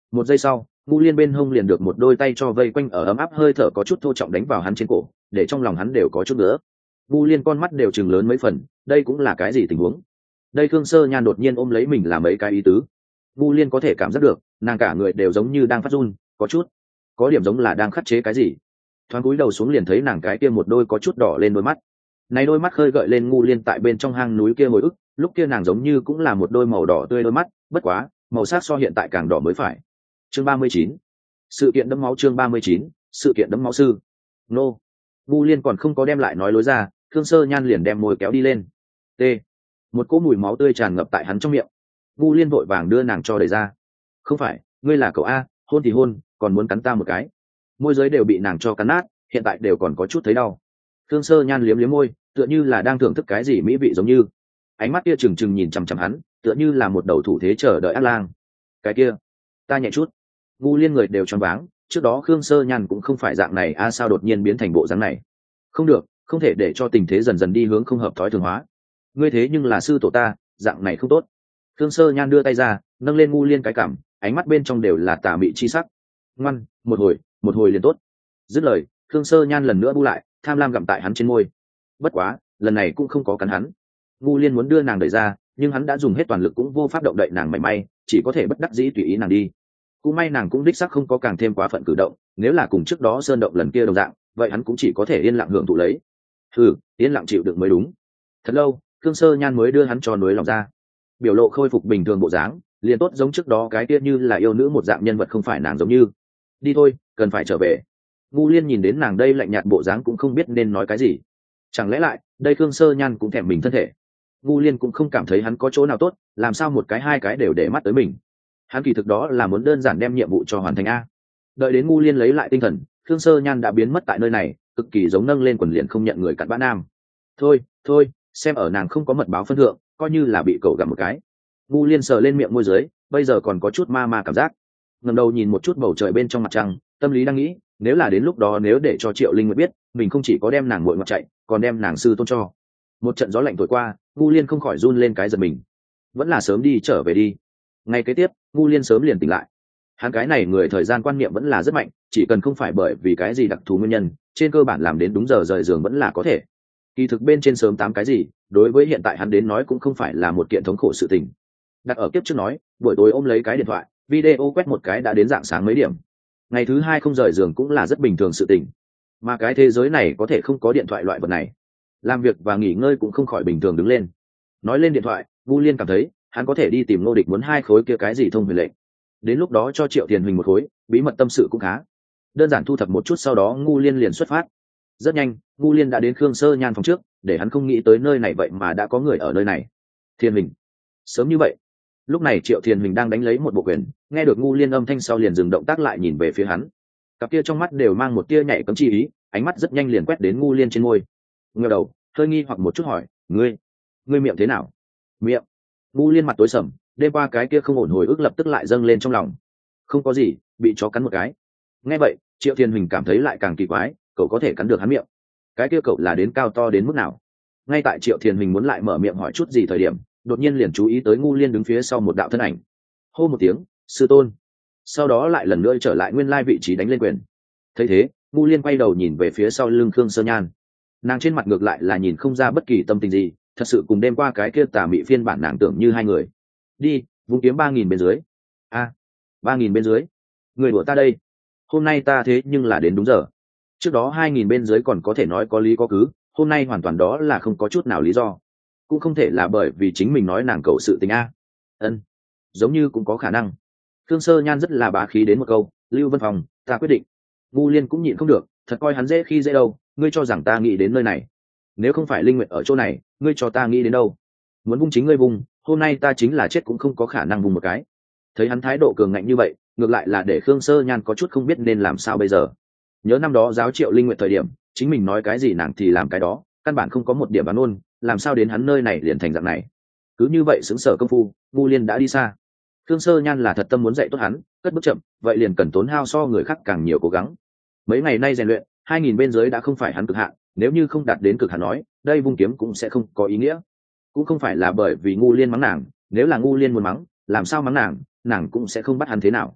Một giây sau, ngu liên bên hông liền được một đôi tay cho vây quanh ở ấm áp, hơi thở có chút thô trọng đánh vào hắn trên cổ, để trong lòng hắn đều có chút nữa. Ngu liên con mắt đều chừng lớn mấy phần, đây cũng là cái gì tình huống? Đây Khương Sơ Nhan đột nhiên ôm lấy mình là mấy cái ý tứ. Ngu liên có thể cảm giác được, nàng cả người đều giống như đang phát run, có chút, có điểm giống là đang khắc chế cái gì. Thoáng cúi đầu xuống liền thấy nàng cái kia một đôi có chút đỏ lên đôi mắt. Này đôi mắt khơi gợi lên ngu liên tại bên trong hang núi kia hồi ức, lúc kia nàng giống như cũng là một đôi màu đỏ tươi đôi mắt, bất quá, màu sắc so hiện tại càng đỏ mới phải. Chương ba mươi chín, sự kiện đẫm máu. Chương ba mươi chín, sự kiện đẫm máu sư. Nô. Ngu liên còn không có đem lại nói lối ra, Khương Sơ Nhan liền đem môi kéo đi lên. T. Một cỗ mùi máu tươi tràn ngập tại hắn trong miệng. Ngu liên vội vàng đưa nàng cho đẩy ra. Không phải, ngươi là cậu a, hôn thì hôn, còn muốn cắn ta một cái. Môi giới đều bị nàng cho cắn nát, hiện tại đều còn có chút thấy đau. Khương Sơ Nhan liếm liếm môi, tựa như là đang thưởng thức cái gì mỹ vị giống như. Ánh mắt kia trừng trừng nhìn chằm chằm hắn, tựa như là một đầu thủ thế chờ đợi ác lang. Cái kia, ta nhẹ chút. Ngu liên người đều choáng váng, trước đó Khương Sơ Nhan cũng không phải dạng này a, sao đột nhiên biến thành bộ dáng này? Không được, không thể để cho tình thế dần dần đi hướng không hợp thói thường hóa. Ngươi thế nhưng là sư tổ ta, dạng này không tốt. Khương Sơ Nhan đưa tay ra, nâng lên ngu liên cái cằm, ánh mắt bên trong đều là tà mị chi sắc. Ngoan, một hồi, một hồi liền tốt. Dứt lời, Khương Sơ Nhan lần nữa bu lại, tham lam gặm tại hắn trên môi. Bất quá, lần này cũng không có cắn hắn. Ngu liên muốn đưa nàng đẩy ra, nhưng hắn đã dùng hết toàn lực cũng vô pháp động đậy nàng mảy may, chỉ có thể bất đắc dĩ tùy ý nàng đi. Cũng may nàng cũng đích xác không có càng thêm quá phận cử động, nếu là cùng trước đó sơn động lần kia đồng dạng, vậy hắn cũng chỉ có thể yên lặng hưởng thụ lấy. Ừ, yên lặng chịu đựng mới đúng. Thật lâu, Khương Sơ Nhan mới đưa hắn cho núi lòng ra. Biểu lộ khôi phục bình thường bộ dáng, liền tốt giống trước đó cái kia như là yêu nữ một dạng nhân vật không phải nàng giống như. Đi thôi, cần phải trở về. Ngu liên nhìn đến nàng đây lạnh nhạt bộ dáng cũng không biết nên nói cái gì. Chẳng lẽ lại, đây Khương Sơ Nhan cũng thèm mình thân thể. Ngu liên cũng không cảm thấy hắn có chỗ nào tốt, làm sao một cái hai cái đều để mắt tới mình. Hắn kỳ thực đó là muốn đơn giản đem nhiệm vụ cho hoàn thành a. Đợi đến ngu liên lấy lại tinh thần, Khương Sơ Nhan đã biến mất tại nơi này, cực kỳ giống nâng lên quần liền không nhận người cặn bã nam. Thôi, thôi, xem ở nàng không có mật báo phân thượng, coi như là bị cậu gặp một cái. Ngu liên sờ lên miệng môi dưới, bây giờ còn có chút ma ma cảm giác. Ngẩng đầu nhìn một chút bầu trời bên trong mặt trăng, tâm lý đang nghĩ, nếu là đến lúc đó nếu để cho Triệu Linh Nguyệt biết, mình không chỉ có đem nàng muội ngọt chạy, còn đem nàng sư tôn cho. Một trận gió lạnh thổi qua, ngu liên không khỏi run lên cái giật mình. Vẫn là sớm đi trở về đi. Ngày kế tiếp, ngu liên sớm liền tỉnh lại. Hắn cái này người thời gian quan niệm vẫn là rất mạnh, chỉ cần không phải bởi vì cái gì đặc thù nguyên nhân, trên cơ bản làm đến đúng giờ rời giường vẫn là có thể. Kỳ thực bên trên sớm tám cái gì, đối với hiện tại hắn đến nói cũng không phải là một kiện thống khổ sự tình. Đặt ở kiếp trước nói, buổi tối ôm lấy cái điện thoại, video quét một cái đã đến rạng sáng mấy điểm. Ngày thứ hai không rời giường cũng là rất bình thường sự tình. Mà cái thế giới này có thể không có điện thoại loại vật này. Làm việc và nghỉ ngơi cũng không khỏi bình thường đứng lên. Nói lên điện thoại, Vu Liên cảm thấy hắn có thể đi tìm Ngô Địch muốn hai khối kia cái gì thông huyền lệnh. Đến lúc đó cho Triệu Tiền Huỳnh một khối, bí mật tâm sự cũng khá. Đơn giản thu thập một chút sau đó Ngu Liên liền xuất phát. Rất nhanh, Ngu Liên đã đến Khương Sơ Nhan phòng trước, để hắn không nghĩ tới nơi này vậy mà đã có người ở nơi này. Thiên Huỳnh, sớm như vậy. Lúc này Triệu Thiên Huỳnh đang đánh lấy một bộ quyền, nghe được Ngu Liên âm thanh sau liền dừng động tác lại nhìn về phía hắn. Cặp kia trong mắt đều mang một tia nhạy cấm chi ý, ánh mắt rất nhanh liền quét đến Ngu Liên trên môi. Ngẩng đầu, hơi nghi hoặc một chút hỏi, "Ngươi, ngươi miệng thế nào?" "Miệng?" Ngu Liên mặt tối sầm, đêm qua cái kia không ổn hồi ức lập tức lại dâng lên trong lòng. "Không có gì, bị chó cắn một cái." Nghe vậy, Triệu Thiên Huỳnh cảm thấy lại càng kỳ quái, cậu có thể cắn được hắn miệng? Cái kia cậu là đến cao to đến mức nào? Ngay tại Triệu Thiên Huỳnh muốn lại mở miệng hỏi chút gì thời điểm, đột nhiên liền chú ý tới Ngu Liên đứng phía sau một đạo thân ảnh. Hô một tiếng, "Sư tôn." Sau đó lại lần nữa trở lại nguyên lai vị trí đánh lên quyền. Thấy thế, Ngu Liên quay đầu nhìn về phía sau lưng Khương Sơ Nhan. Nàng trên mặt ngược lại là nhìn không ra bất kỳ tâm tình gì, thật sự cùng đêm qua cái kia tà mị phiên bản nàng tưởng như hai người. "Đi, vung kiếm ba nghìn bên dưới." "A, ba nghìn bên dưới? Người đùa ta đây. Hôm nay ta thế nhưng là đến đúng giờ. Trước đó hai nghìn bên dưới còn có thể nói có lý có cứ, hôm nay hoàn toàn đó là không có chút nào lý do. Cũng không thể là bởi vì chính mình nói nàng cầu sự tình a." "Ân, giống như cũng có khả năng." Khương Sơ Nhan rất là bá khí đến một câu, "Lưu Vân Phòng, ta quyết định." Ngu Liên cũng nhịn không được, thật coi hắn dễ khi dễ đâu, ngươi cho rằng ta nghĩ đến nơi này. Nếu không phải Linh Nguyệt ở chỗ này, ngươi cho ta nghĩ đến đâu? Muốn vung chính ngươi vung, hôm nay ta chính là chết cũng không có khả năng vung một cái. Thấy hắn thái độ cường ngạnh như vậy, ngược lại là để Khương Sơ Nhan có chút không biết nên làm sao bây giờ. Nhớ năm đó giáo Triệu Linh Nguyệt thời điểm, chính mình nói cái gì nàng thì làm cái đó, căn bản không có một điểm bán ôn, làm sao đến hắn nơi này liền thành dạng này. Cứ như vậy xứng sở công phu, Ngu Liên đã đi xa. Khương Sơ Nhan là thật tâm muốn dạy tốt hắn, cất bước chậm, vậy liền cần tốn hao so người khác càng nhiều cố gắng. Mấy ngày nay rèn luyện, hai nghìn bên dưới đã không phải hắn cực hạn, nếu như không đạt đến cực hạn nói, đây vung kiếm cũng sẽ không có ý nghĩa. Cũng không phải là bởi vì Ngu Liên mắng nàng, nếu là Ngu Liên muốn mắng, làm sao mắng nàng, nàng cũng sẽ không bắt hắn thế nào.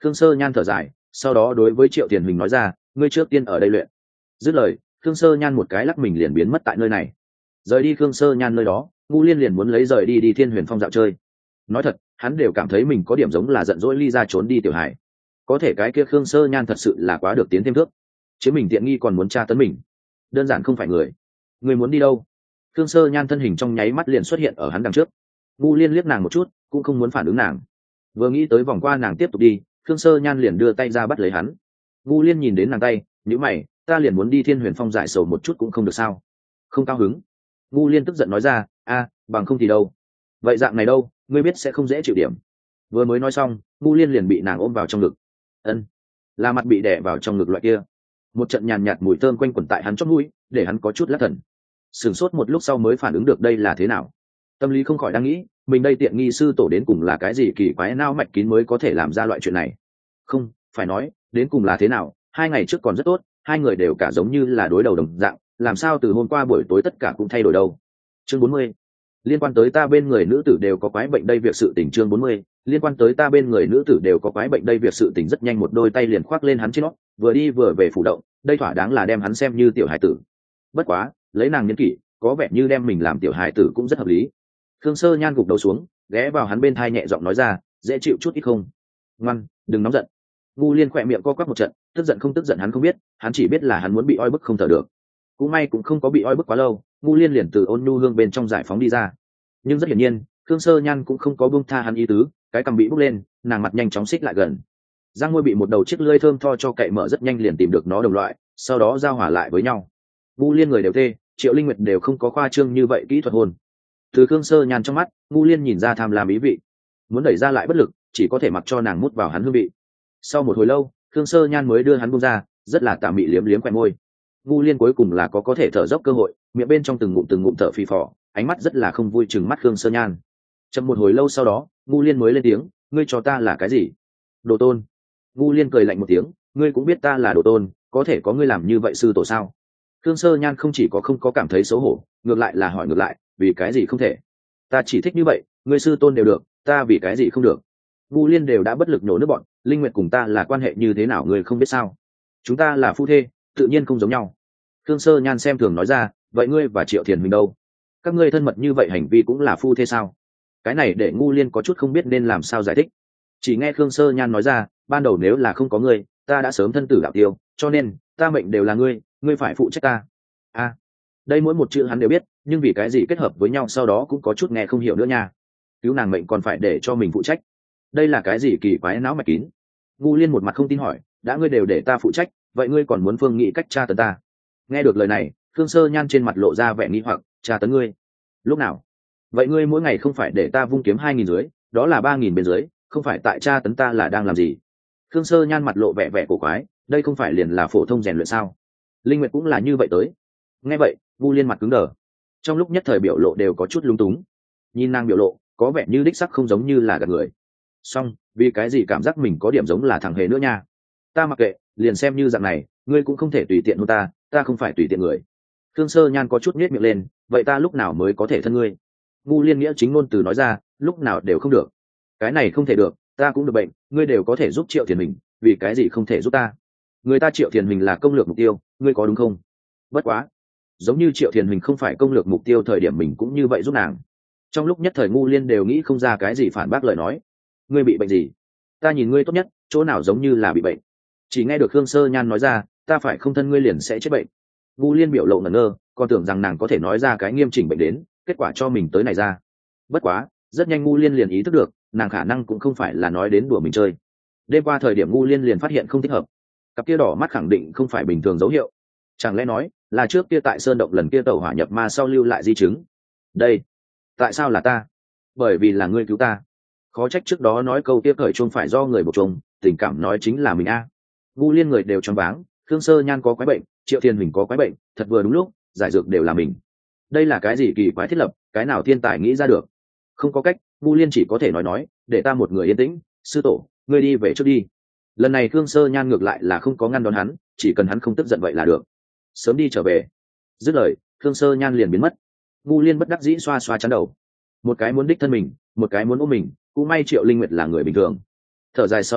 Khương Sơ Nhan thở dài, sau đó đối với Triệu Tiền Huỳnh nói ra, ngươi trước tiên ở đây luyện. Dứt lời, Khương Sơ Nhan một cái lắc mình liền biến mất tại nơi này. Rời đi Khương Sơ Nhan nơi đó, Ngũ Liên liền muốn lấy rời đi đi Thiên Huyền Phong dạo chơi. Nói thật, hắn đều cảm thấy mình có điểm giống là giận dỗi ly ra trốn đi tiểu hải. Có thể cái kia Khương Sơ Nhan thật sự là quá được tiến thêm thước, chứ mình tiện nghi còn muốn tra tấn mình, đơn giản không phải người. Người muốn đi đâu? Khương Sơ Nhan thân hình trong nháy mắt liền xuất hiện ở hắn đằng trước. Ngũ Liên liếc nàng một chút, cũng không muốn phản ứng nàng. Vừa nghĩ tới vòng qua nàng tiếp tục đi, Khương Sơ Nhan liền đưa tay ra bắt lấy hắn. Ngũ Liên nhìn đến nàng tay, nhíu mày, ta liền muốn đi Thiên Huyền Phong giải sầu một chút cũng không được sao? Không cao hứng. Ngũ Liên tức giận nói ra, a, bằng không thì đâu? Vậy dạng này đâu, ngươi biết sẽ không dễ chịu điểm. Vừa mới nói xong, Ngũ Liên liền bị nàng ôm vào trong ngực. Ân, là mặt bị đè vào trong ngực loại kia. Một trận nhàn nhạt mùi thơm quanh quẩn tại hắn chóp mũi, để hắn có chút lắc thần. Sửng sốt một lúc sau mới phản ứng được đây là thế nào. Tâm lý không khỏi đang nghĩ, mình đây tiện nghi sư tổ đến cùng là cái gì kỳ quái nao mạch kín mới có thể làm ra loại chuyện này. Không, phải nói, đến cùng là thế nào, hai ngày trước còn rất tốt, hai người đều cả giống như là đối đầu đồng dạng, làm sao từ hôm qua buổi tối tất cả cũng thay đổi đâu. Chương bốn mươi. Liên quan tới ta bên người nữ tử đều có quái bệnh đây việc sự tình. Chương bốn mươi. Liên quan tới ta bên người nữ tử đều có quái bệnh đây việc sự tình. Rất nhanh một đôi tay liền khoác lên hắn trên nó, vừa đi vừa về phủ động, đây thỏa đáng là đem hắn xem như tiểu hải tử. Bất quá, lấy nàng nhân kỷ, có vẻ như đem mình làm tiểu hải tử cũng rất hợp lý. Khương Sơ Nhan gục đầu xuống, ghé vào hắn bên thai nhẹ giọng nói ra, dễ chịu chút ít không? Ngoan, đừng nóng giận. Ngu Liên khỏe miệng co quắp một trận, tức giận không tức giận hắn không biết, hắn chỉ biết là hắn muốn bị oi bức không thở được. Cũng may cũng không có bị oi bức quá lâu, Ngu Liên liền từ ôn nhu hương bên trong giải phóng đi ra. Nhưng rất hiển nhiên, Khương Sơ Nhan cũng không có buông tha hắn ý tứ, cái cằm bị bốc lên, nàng mặt nhanh chóng xích lại gần. Giang môi bị một đầu chiếc lưỡi thơm tho cho cậy mở rất nhanh liền tìm được nó đồng loại, sau đó giao hòa lại với nhau. Ngu Liên người đều tê, Triệu Linh Nguyệt đều không có khoa trương như vậy kỹ thuật hôn. Từ Khương Sơ Nhan trong mắt, Ngu Liên nhìn ra tham lam ý vị, muốn đẩy ra lại bất lực, chỉ có thể mặc cho nàng mút vào hắn hương vị. Sau một hồi lâu, Khương Sơ Nhan mới đưa hắn buông ra, rất là tà mị liếm liếm quẹt môi. Ngu Liên cuối cùng là có có thể thở dốc cơ hội, miệng bên trong từng ngụm từng ngụm thở phì phò, ánh mắt rất là không vui chừng mắt Khương Sơ Nhan. Chậm một hồi lâu sau đó, Ngu Liên mới lên tiếng, ngươi cho ta là cái gì? Đồ tôn. Ngu Liên cười lạnh một tiếng, ngươi cũng biết ta là đồ tôn, có thể có ngươi làm như vậy sư tổ sao? Khương Sơ Nhan không chỉ có không có cảm thấy xấu hổ, ngược lại là hỏi ngược lại, vì cái gì không thể? Ta chỉ thích như vậy, ngươi sư tôn đều được, ta vì cái gì không được? Ngu Liên đều đã bất lực nhổ nước bọn, Linh Nguyệt cùng ta là quan hệ như thế nào ngươi không biết sao? Chúng ta là phu thê, tự nhiên không giống nhau. Khương Sơ Nhan xem thường nói ra, vậy ngươi và Triệu Thiền mình đâu? Các ngươi thân mật như vậy hành vi cũng là phu thê sao? Cái này để Ngu Liên có chút không biết nên làm sao giải thích. Chỉ nghe Khương Sơ Nhan nói ra, ban đầu nếu là không có ngươi, ta đã sớm thân tử đạo tiêu, cho nên ta mệnh đều là ngươi, ngươi phải phụ trách ta. A, à, đây mỗi một chữ hắn đều biết, nhưng vì cái gì kết hợp với nhau sau đó cũng có chút nghe không hiểu nữa nha. Cứu nàng mệnh còn phải để cho mình phụ trách, đây là cái gì kỳ quái não mạch kín. Ngu Liên một mặt không tin hỏi, đã ngươi đều để ta phụ trách, vậy ngươi còn muốn phương nghĩ cách tra tấn ta? Nghe được lời này, Khương Sơ Nhan trên mặt lộ ra vẻ nghi hoặc, tra tấn ngươi? Lúc nào? Vậy ngươi mỗi ngày không phải để ta vung kiếm hai nghìn dưới, đó là ba nghìn bên dưới, không phải tại tra tấn ta là đang làm gì? Khương Sơ Nhan mặt lộ vẻ vẻ cổ quái, đây không phải liền là phổ thông rèn luyện sao? Linh Nguyệt cũng là như vậy tới. Nghe vậy, Ngu Liên mặt cứng đờ, trong lúc nhất thời biểu lộ đều có chút lung túng. Nhìn nàng biểu lộ, có vẻ như đích sắc không giống như là gạt người. Song, vì cái gì cảm giác mình có điểm giống là thằng hề nữa nha? Ta mặc kệ, liền xem như dạng này, ngươi cũng không thể tùy tiện hôn ta, ta không phải tùy tiện người. Khương Sơ Nhan có chút nhếch miệng lên, vậy ta lúc nào mới có thể thân ngươi? Ngu Liên nghĩa chính ngôn từ nói ra, lúc nào đều không được. Cái này không thể được, ta cũng được bệnh, ngươi đều có thể giúp Triệu Thiền mình, vì cái gì không thể giúp ta? Người ta Triệu Thiền mình là công lược mục tiêu, ngươi có đúng không? Bất quá, giống như Triệu Thiền mình không phải công lược mục tiêu thời điểm mình cũng như vậy giúp nàng. Trong lúc nhất thời Ngu Liên đều nghĩ không ra cái gì phản bác lời nói. Ngươi bị bệnh gì? Ta nhìn ngươi tốt nhất, chỗ nào giống như là bị bệnh? Chỉ nghe được Khương Sơ Nhan nói ra, ta phải không thân ngươi liền sẽ chết bệnh. Ngu Liên biểu lộ ngẩn ngơ, còn tưởng rằng nàng có thể nói ra cái nghiêm chỉnh bệnh đến, kết quả cho mình tới này ra. Bất quá, rất nhanh Ngu Liên liền ý thức được, nàng khả năng cũng không phải là nói đến đùa mình chơi. Đêm qua thời điểm Ngu Liên liền phát hiện không thích hợp, cặp kia đỏ mắt khẳng định không phải bình thường dấu hiệu. Chẳng lẽ nói là trước kia tại sơn động lần kia tẩu hỏa nhập ma sau lưu lại di chứng? Đây, tại sao là ta? Bởi vì là ngươi cứu ta. Khó trách trước đó nói câu tiếp khởi chuông phải do người buộc chuông, tình cảm nói chính là mình a. Ngu Liên người đều choáng váng, Khương Sơ Nhan có quái bệnh, Triệu Thiên Huỳnh có quái bệnh, thật vừa đúng lúc, giải dược đều là mình. Đây là cái gì kỳ quái thiết lập, cái nào thiên tài nghĩ ra được? Không có cách, Ngu Liên chỉ có thể nói nói, để ta một người yên tĩnh, sư tổ, ngươi đi về trước đi. Lần này Khương Sơ Nhan ngược lại là không có ngăn đón hắn, chỉ cần hắn không tức giận vậy là được. Sớm đi trở về. Dứt lời, Khương Sơ Nhan liền biến mất. Ngu Liên bất đắc dĩ xoa xoa chán đầu, một cái muốn đích thân mình, một cái muốn ôm mình, cũng may Triệu Linh Nguyệt là người bình thường. Thở dài sau đó,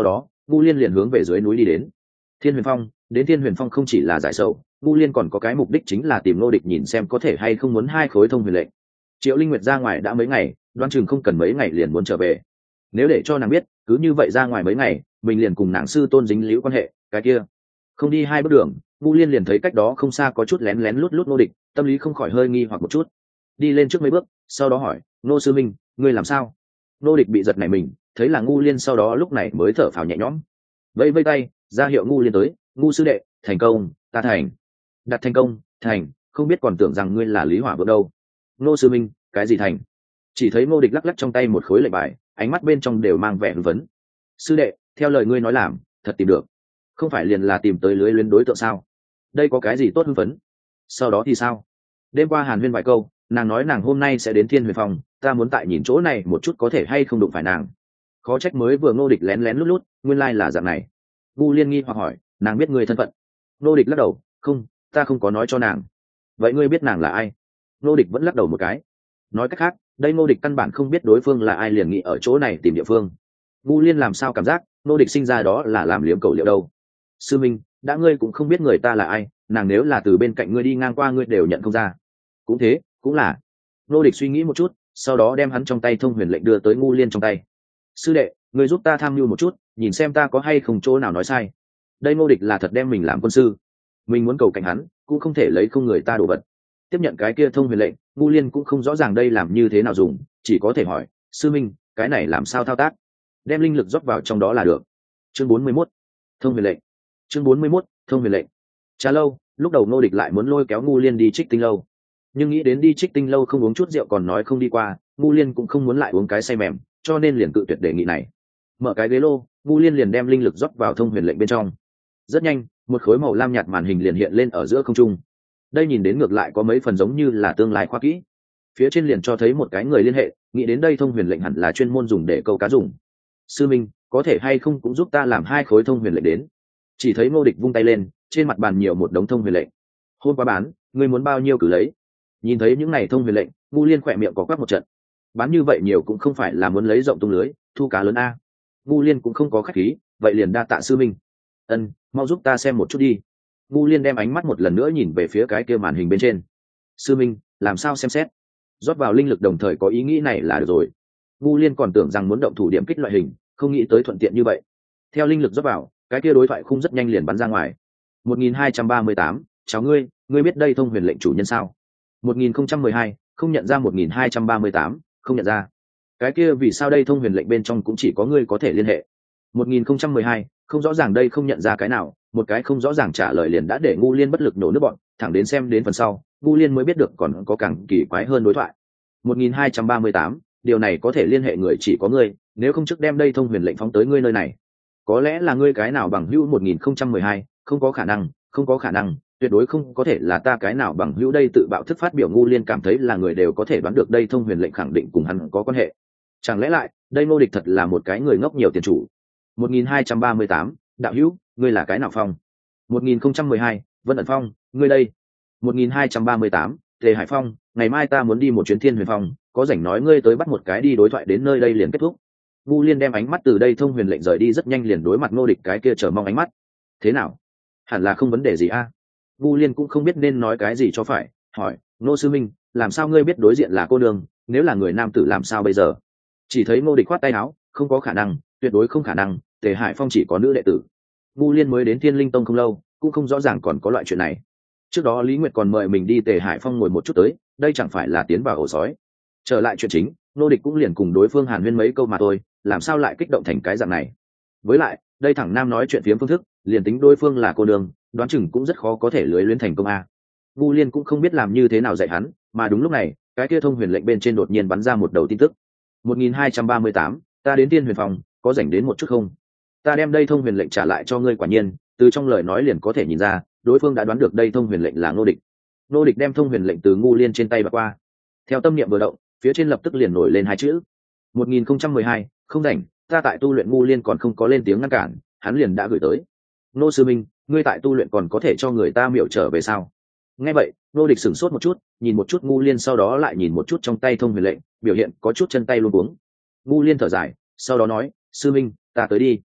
ngu liên liền hướng về dưới núi đi đến thiên huyền phong. Đến thiên huyền phong không chỉ là giải sầu, ngu liên còn có cái mục đích chính là tìm Ngô Địch nhìn xem có thể hay không muốn hai khối thông huyền lệnh. Triệu Linh Nguyệt ra ngoài đã mấy ngày, đoán chừng không cần mấy ngày liền muốn trở về. Nếu để cho nàng biết cứ như vậy ra ngoài mấy ngày mình liền cùng nàng sư tôn dính líu quan hệ, cái kia không đi hai bước đường, ngu liên liền thấy cách đó không xa có chút lén lén lút lút Ngô Địch, tâm lý không khỏi hơi nghi hoặc một chút. Đi lên trước mấy bước, sau đó hỏi: Ngô sư minh, ngươi làm sao? Ngô Địch bị giật nảy mình, thấy là ngu liên, sau đó lúc này mới thở phào nhẹ nhõm, vẫy vẫy tay ra hiệu ngu liên tới. Ngu sư đệ, thành công, ta thành. Đặt thành công, thành, không biết còn tưởng rằng ngươi là Lý Hỏa Vượng đâu. Ngô sư minh, cái gì thành? Chỉ thấy Ngô Địch lắc lắc trong tay một khối lệnh bài, ánh mắt bên trong đều mang vẻ hưng phấn. Sư đệ, theo lời ngươi nói làm, thật tìm được. Không phải liền là tìm tới lưới luyến đối tượng sao? Đây có cái gì tốt hưng phấn? Sau đó thì sao? Đêm qua hàn huyên vài câu, nàng nói nàng hôm nay sẽ đến Thiên Huyền Phong, ta muốn tại nhìn chỗ này một chút có thể hay không đụng phải nàng. Khó trách mới vừa Ngô Địch lén lén lút lút, nguyên lai là dạng này. Vu Liên nghi hoặc hỏi: nàng biết ngươi thân phận? Ngô Địch lắc đầu: không, ta không có nói cho nàng. Vậy ngươi biết nàng là ai? Ngô Địch vẫn lắc đầu một cái. Nói cách khác, đây Ngô Địch căn bản không biết đối phương là ai, liền nghĩ ở chỗ này tìm địa phương. Vu Liên làm sao cảm giác Ngô Địch sinh ra đó là làm liếm cầu liệu đâu? Sư minh, đã ngươi cũng không biết người ta là ai, nàng nếu là từ bên cạnh ngươi đi ngang qua ngươi đều nhận không ra. Cũng thế, cũng là. Ngô Địch suy nghĩ một chút, sau đó đem hắn trong tay thông huyền lệnh đưa tới Ngu Liên trong tay. Sư đệ, ngươi giúp ta tham mưu một chút, nhìn xem ta có hay không chỗ nào nói sai. Đây Ngô Địch là thật đem mình làm quân sư, mình muốn cầu cạnh hắn cũng không thể lấy không người ta đồ vật. Tiếp nhận cái kia thông huyền lệnh, Ngu Liên cũng không rõ ràng đây làm như thế nào dùng, chỉ có thể hỏi: sư minh, cái này làm sao thao tác? Đem linh lực rót vào trong đó là được. Chương bốn mươi mốt, thông huyền lệnh. Chương bốn mươi mốt, thông huyền lệnh. Trà lâu, lúc đầu Ngô Địch lại muốn lôi kéo Ngu Liên đi Trích Tinh lâu, nhưng nghĩ đến đi Trích Tinh lâu không uống chút rượu còn nói không đi qua, Ngu Liên cũng không muốn lại uống cái say mềm, cho nên liền cự tuyệt đề nghị này. Mở cái ghế lô, Ngu Liên liền đem linh lực rót vào thông huyền lệnh bên trong. Rất nhanh, một khối màu lam nhạt màn hình liền hiện lên ở giữa không trung. Đây nhìn đến ngược lại có mấy phần giống như là tương lai khoa kỹ. Phía trên liền cho thấy một cái người liên hệ, nghĩ đến đây thông huyền lệnh hẳn là chuyên môn dùng để câu cá dùng. Sư minh, có thể hay không cũng giúp ta làm hai khối thông huyền lệnh đến? Chỉ thấy Ngô Địch vung tay lên, trên mặt bàn nhiều một đống thông huyền lệnh. Hôm qua bán, ngươi muốn bao nhiêu cứ lấy. Nhìn thấy những này thông huyền lệnh, Ngu Liên khỏe miệng có quắc một trận. Bán như vậy nhiều cũng không phải là muốn lấy rộng tung lưới, thu cá lớn a. Ngu Liên cũng không có khách khí, vậy liền đa tạ sư minh. Ân, mau giúp ta xem một chút đi. Ngu Liên đem ánh mắt một lần nữa nhìn về phía cái kia màn hình bên trên. Sư minh, làm sao xem xét? Rót vào linh lực đồng thời có ý nghĩ này là được rồi. Ngu Liên còn tưởng rằng muốn động thủ điểm kích loại hình, không nghĩ tới thuận tiện như vậy. Theo linh lực rót vào, cái kia đối thoại khung rất nhanh liền bắn ra ngoài. một nghìn hai trăm ba mươi tám, cháu ngươi, ngươi biết đây thông huyền lệnh chủ nhân sao? một nghìn không trăm mười hai, không nhận ra. một nghìn hai trăm ba mươi tám, không nhận ra. Cái kia vì sao đây thông huyền lệnh bên trong cũng chỉ có ngươi có thể liên hệ? một nghìn không trăm mười hai, không rõ ràng đây không nhận ra cái nào, một cái không rõ ràng trả lời liền đã để Ngu Liên bất lực nổ nước bọn, thẳng đến xem đến phần sau, Ngu Liên mới biết được còn có càng kỳ quái hơn đối thoại. một nghìn hai trăm ba mươi tám, điều này có thể liên hệ người chỉ có ngươi, nếu không trước đem đây thông huyền lệnh phóng tới ngươi nơi này. Có lẽ là ngươi cái nào bằng hữu. một nghìn không trăm mười hai, không có khả năng, không có khả năng, tuyệt đối không có thể là ta cái nào bằng hữu. Đây tự bạo thức phát biểu Ngu Liên cảm thấy là người đều có thể đoán được đây thông huyền lệnh khẳng định cùng hắn có quan hệ. Chẳng lẽ lại đây Ngô Địch thật là một cái người ngốc nhiều tiền chủ? một nghìn hai trăm ba mươi tám, đạo hữu, ngươi là cái nào phong? một nghìn không trăm mười hai, Vân ẩn phong, ngươi đây. một nghìn hai trăm ba mươi tám, Tề Hải phong, ngày mai ta muốn đi một chuyến Thiên Huyền phong, có rảnh nói ngươi tới bắt một cái đi. Đối thoại đến nơi đây liền kết thúc. Ngu Liên đem ánh mắt từ đây thông huyền lệnh rời đi, rất nhanh liền đối mặt Ngô Địch cái kia chờ mong ánh mắt. Thế nào? Hẳn là không vấn đề gì a? À? Ngu Liên cũng không biết nên nói cái gì cho phải, hỏi: Ngô sư minh, làm sao ngươi biết đối diện là cô nương, nếu là người nam tử làm sao bây giờ? Chỉ thấy Ngô Địch khoát tay áo: không có khả năng, tuyệt đối không khả năng, Tề Hải phong chỉ có nữ đệ tử. Ngu Liên mới đến Thiên Linh tông không lâu, cũng không rõ ràng còn có loại chuyện này. Trước đó Lý Nguyệt còn mời mình đi Tề Hải phong ngồi một chút tới, đây chẳng phải là tiến vào ổ sói. Trở lại chuyện chính, Ngô Địch cũng liền cùng đối phương hàn huyên mấy câu mà thôi, làm sao lại kích động thành cái dạng này? Với lại, đây thẳng nam nói chuyện phiếm phương thức, liền tính đối phương là cô đường, đoán chừng cũng rất khó có thể lưới luyến thành công a. Ngu Liên cũng không biết làm như thế nào dạy hắn, mà đúng lúc này, cái kia thông huyền lệnh bên trên đột nhiên bắn ra một đầu tin tức. một nghìn hai trăm ba mươi tám, ta đến Tiên Huyền phòng, có rảnh đến một chút không? Ta đem đây thông huyền lệnh trả lại cho ngươi. Quả nhiên, từ trong lời nói liền có thể nhìn ra, đối phương đã đoán được đây thông huyền lệnh là Ngô Địch. Ngô Địch đem thông huyền lệnh từ Ngu Liên trên tay bạc qua. Theo tâm niệm vừa động, phía trên lập tức liền nổi lên hai chữ: một nghìn không trăm mười hai, không rảnh, ta tại tu luyện. Ngu Liên còn không có lên tiếng ngăn cản, hắn liền đã gửi tới: Ngô sư minh, ngươi tại tu luyện còn có thể cho người ta miểu trở về sao? Nghe vậy, Ngô Địch sửng sốt một chút, nhìn một chút Ngu Liên, sau đó lại nhìn một chút trong tay thông huyền lệnh, biểu hiện có chút chân tay luống cuống. Ngu Liên thở dài, sau đó nói: sư minh, ta tới đi.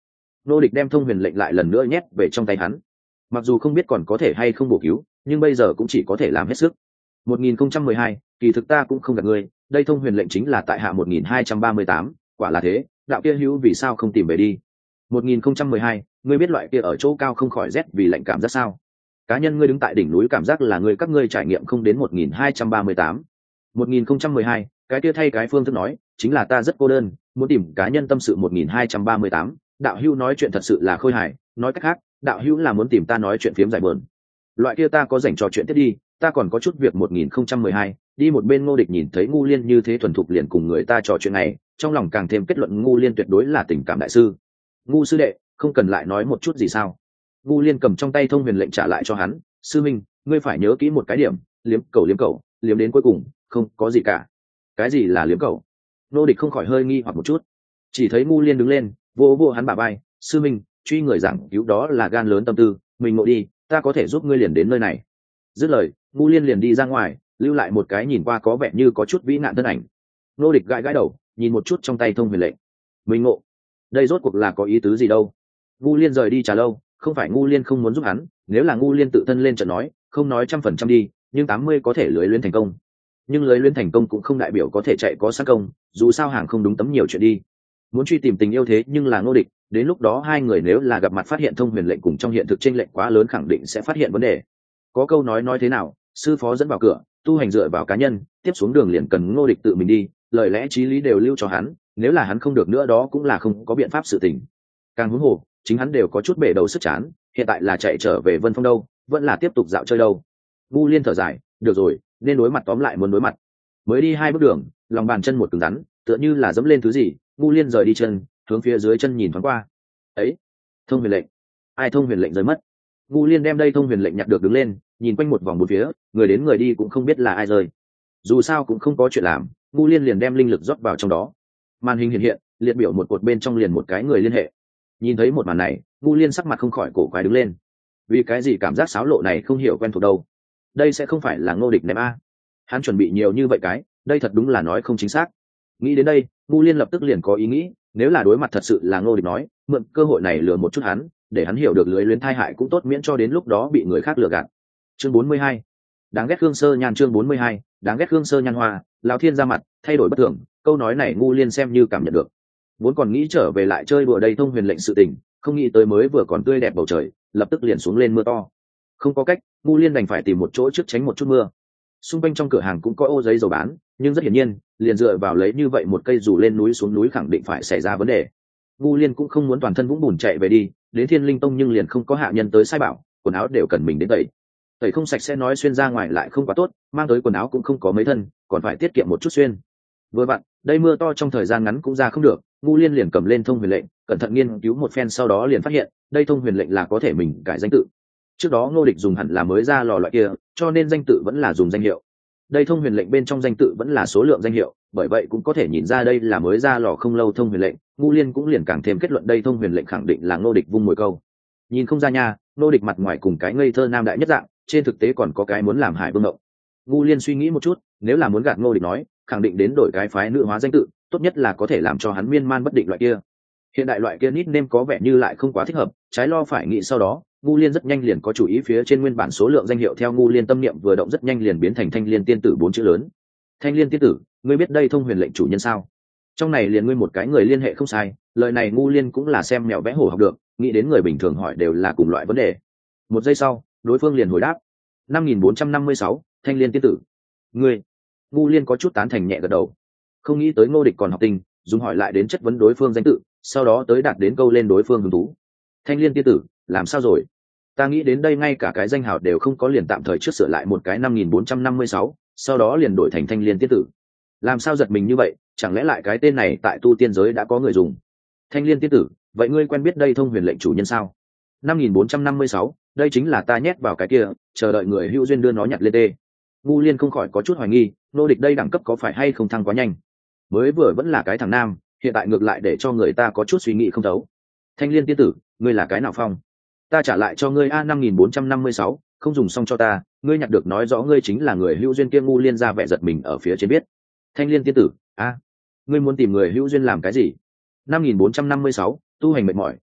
Nô Địch đem thông huyền lệnh lại lần nữa nhét về trong tay hắn. Mặc dù không biết còn có thể hay không bổ cứu, nhưng bây giờ cũng chỉ có thể làm hết sức. một nghìn không trăm mười hai, kỳ thực ta cũng không gạt ngươi, đây thông huyền lệnh chính là tại hạ một nghìn hai trăm ba mươi tám, quả là thế, đạo kia hữu vì sao không tìm về đi. một nghìn không trăm mười hai, ngươi biết loại kia ở chỗ cao không khỏi rét vì lạnh cảm giác sao? Cá nhân ngươi đứng tại đỉnh núi cảm giác là ngươi các ngươi trải nghiệm không đến một nghìn hai trăm ba mươi tám. một nghìn không trăm mười hai, cái kia thay cái phương thức nói, chính là ta rất cô đơn, muốn tìm cá nhân tâm sự một nghìn hai trăm ba mươi tám, đạo hữu nói chuyện thật sự là khôi hài, nói cách khác, đạo hữu là muốn tìm ta nói chuyện phiếm giải bờn. Loại kia ta có dành trò chuyện tiếp đi, ta còn có chút việc. Một nghìn không trăm mười hai, đi một bên Ngô Địch nhìn thấy Ngu Liên như thế thuần thục liền cùng người ta trò chuyện này, trong lòng càng thêm kết luận Ngu Liên tuyệt đối là tình cảm đại sư. Ngu sư đệ, không cần lại nói một chút gì sao? Ngu Liên cầm trong tay thông huyền lệnh trả lại cho hắn, sư minh, ngươi phải nhớ kỹ một cái điểm, liếm cầu liếm cầu, liếm đến cuối cùng, không có gì cả. Cái gì là liếm cầu? Ngô Địch không khỏi hơi nghi hoặc một chút, chỉ thấy Ngu Liên đứng lên, vô vô hắn bả vai, sư minh, truy người giảng cứu đó là gan lớn tâm tư, mình ngộ đi, ta có thể giúp ngươi liền đến nơi này. Dứt lời, Ngu Liên liền đi ra ngoài, lưu lại một cái nhìn qua có vẻ như có chút vĩ nạn thân ảnh. Ngô Địch gãi gãi đầu, nhìn một chút trong tay thông huyền lệnh, mình ngộ, đây rốt cuộc là có ý tứ gì đâu? Ngu Liên rời đi trà lâu, không phải Ngu Liên không muốn giúp hắn, nếu là Ngu Liên tự thân lên trận nói, không nói trăm phần trăm đi, nhưng tám mươi có thể lưới luyến thành công. Nhưng lưới luyến thành công cũng không đại biểu có thể chạy có sát công, dù sao hàng không đúng tấm nhiều chuyện đi. Muốn truy tìm tình yêu thế nhưng là Ngô Địch, đến lúc đó hai người nếu là gặp mặt phát hiện thông huyền lệnh cùng trong hiện thực chênh lệch quá lớn khẳng định sẽ phát hiện vấn đề. Có câu nói nói thế nào, sư phó dẫn vào cửa, tu hành dựa vào cá nhân, tiếp xuống đường liền cần Ngô Địch tự mình đi, lời lẽ chí lý đều lưu cho hắn, nếu là hắn không được nữa đó cũng là không có biện pháp sự tình. Càng huống hồ, chính hắn đều có chút bể đầu sức chán, hiện tại là chạy trở về Vân Phong đâu, vẫn là tiếp tục dạo chơi đâu. Ngu Liên thở dài, được rồi, nên đối mặt tóm lại muốn đối mặt. Mới đi hai bước đường, lòng bàn chân một cứng rắn, tựa như là dẫm lên thứ gì, Ngu Liên rời đi chân, hướng phía dưới chân nhìn thoáng qua. Ấy, thông huyền lệnh. Ai thông huyền lệnh rơi mất? Ngu Liên đem đây thông huyền lệnh nhặt được đứng lên, nhìn quanh một vòng bốn phía, người đến người đi cũng không biết là ai rơi. Dù sao cũng không có chuyện làm, Ngu Liên liền đem linh lực rót vào trong đó. Màn hình hiện hiện, liệt biểu một cột bên trong liền một cái người liên hệ. Nhìn thấy một màn này, Ngu Liên sắc mặt không khỏi cổ quái đứng lên. Vì cái gì cảm giác xáo lộ này không hiểu quen thuộc đâu? Đây sẽ không phải là Ngô Địch ném a? Hắn chuẩn bị nhiều như vậy cái, đây thật đúng là nói không chính xác. Nghĩ đến đây, Ngu Liên lập tức liền có ý nghĩ, nếu là đối mặt thật sự là Ngô Địch nói, mượn cơ hội này lừa một chút hắn, để hắn hiểu được lưới luyến thai hại cũng tốt, miễn cho đến lúc đó bị người khác lừa gạt. Chương bốn mươi hai, đáng ghét Khương Sơ Nhan. Chương bốn mươi hai, đáng ghét Khương Sơ Nhan. Hoa, lão thiên ra mặt, thay đổi bất thường, câu nói này Ngu Liên xem như cảm nhận được. Vốn còn nghĩ trở về lại chơi đùa đây thông huyền lệnh sự tình, không nghĩ tới mới vừa còn tươi đẹp bầu trời, lập tức liền xuống lên mưa to. Không có cách, Ngu Liên đành phải tìm một chỗ trước tránh một chút mưa. Xung quanh trong cửa hàng cũng có ô giấy dầu bán, nhưng rất hiển nhiên, liền dựa vào lấy như vậy một cây dù lên núi xuống núi khẳng định phải xảy ra vấn đề. Ngu Liên cũng không muốn toàn thân vũng bùn chạy về đi, đến Thiên Linh Tông nhưng liền không có hạ nhân tới sai bảo, quần áo đều cần mình đến tẩy. Tẩy không sạch sẽ nói xuyên ra ngoài lại không quá tốt, mang tới quần áo cũng không có mấy thân, còn phải tiết kiệm một chút xuyên. Vừa vặn, đây mưa to trong thời gian ngắn cũng ra không được, Ngu Liên liền cầm lên thông huyền lệnh, cẩn thận nghiên cứu một phen sau đó liền phát hiện, đây thông huyền lệnh là có thể mình cải danh tự. Trước đó Ngô Địch dùng hẳn là mới ra lò loại kia, cho nên danh tự vẫn là dùng danh hiệu. Đây thông huyền lệnh bên trong danh tự vẫn là số lượng danh hiệu, bởi vậy cũng có thể nhìn ra đây là mới ra lò không lâu thông huyền lệnh. Ngu Liên cũng liền càng thêm kết luận đây thông huyền lệnh khẳng định là Ngô Địch vung mồi câu. Nhìn không ra nha, Ngô Địch mặt ngoài cùng cái ngây thơ nam đại nhất dạng, trên thực tế còn có cái muốn làm Hải Vương Ngộng. Ngu Liên suy nghĩ một chút, nếu là muốn gạt Ngô Địch nói, khẳng định đến đổi cái phái nữ hóa danh tự, tốt nhất là có thể làm cho hắn miên man bất định loại kia. Hiện đại loại kia nickname có vẻ như lại không quá thích hợp, trái lo phải nghĩ sau đó, Ngu Liên rất nhanh liền có chủ ý phía trên nguyên bản số lượng danh hiệu theo Ngu Liên tâm niệm vừa động rất nhanh liền biến thành Thanh Liên Tiên Tử bốn chữ lớn. Thanh Liên Tiên Tử, ngươi biết đây thông huyền lệnh chủ nhân sao? Trong này liền ngươi một cái người liên hệ không sai, lời này Ngu Liên cũng là xem mèo vẽ hổ học được, nghĩ đến người bình thường hỏi đều là cùng loại vấn đề. Một giây sau, đối phương liền hồi đáp. năm nghìn bốn trăm năm mươi sáu, Thanh Liên Tiên Tử. Ngươi? Ngu Liên có chút tán thành nhẹ gật đầu. Không nghĩ tới Ngô Địch còn học tinh, dùng hỏi lại đến chất vấn đối phương danh tự, sau đó tới đạt đến câu lên đối phương hứng thú. Thanh Liên Tiên Tử, làm sao rồi? Ta nghĩ đến đây ngay cả cái danh hào đều không có, liền tạm thời trước sửa lại một cái năm nghìn bốn trăm năm mươi sáu, sau đó liền đổi thành Thanh Liên Tiên Tử. Làm sao giật mình như vậy, chẳng lẽ lại cái tên này tại tu tiên giới đã có người dùng? Thanh Liên Tiên Tử, vậy ngươi quen biết đây thông huyền lệnh chủ nhân sao? năm nghìn bốn trăm năm mươi sáu, đây chính là ta nhét vào cái kia, chờ đợi người hữu duyên đưa nó nhặt lên tê. Ngu Liên không khỏi có chút hoài nghi, Nô Địch đây đẳng cấp có phải hay không thăng quá nhanh? Mới vừa vẫn là cái thằng nam, hiện tại ngược lại để cho người ta có chút suy nghĩ không thấu. Thanh Liên Tiên Tử, ngươi là cái nào phong? Ta trả lại cho ngươi a năm nghìn bốn trăm năm mươi sáu, không dùng xong cho ta, ngươi nhặt được nói rõ ngươi chính là người hữu duyên kia. Ngu Liên ra vẻ giật mình ở phía trên biết. Thanh Liên Tiên Tử, a, ngươi muốn tìm người hữu duyên làm cái gì? năm nghìn bốn trăm năm mươi sáu, tu hành mệt mỏi,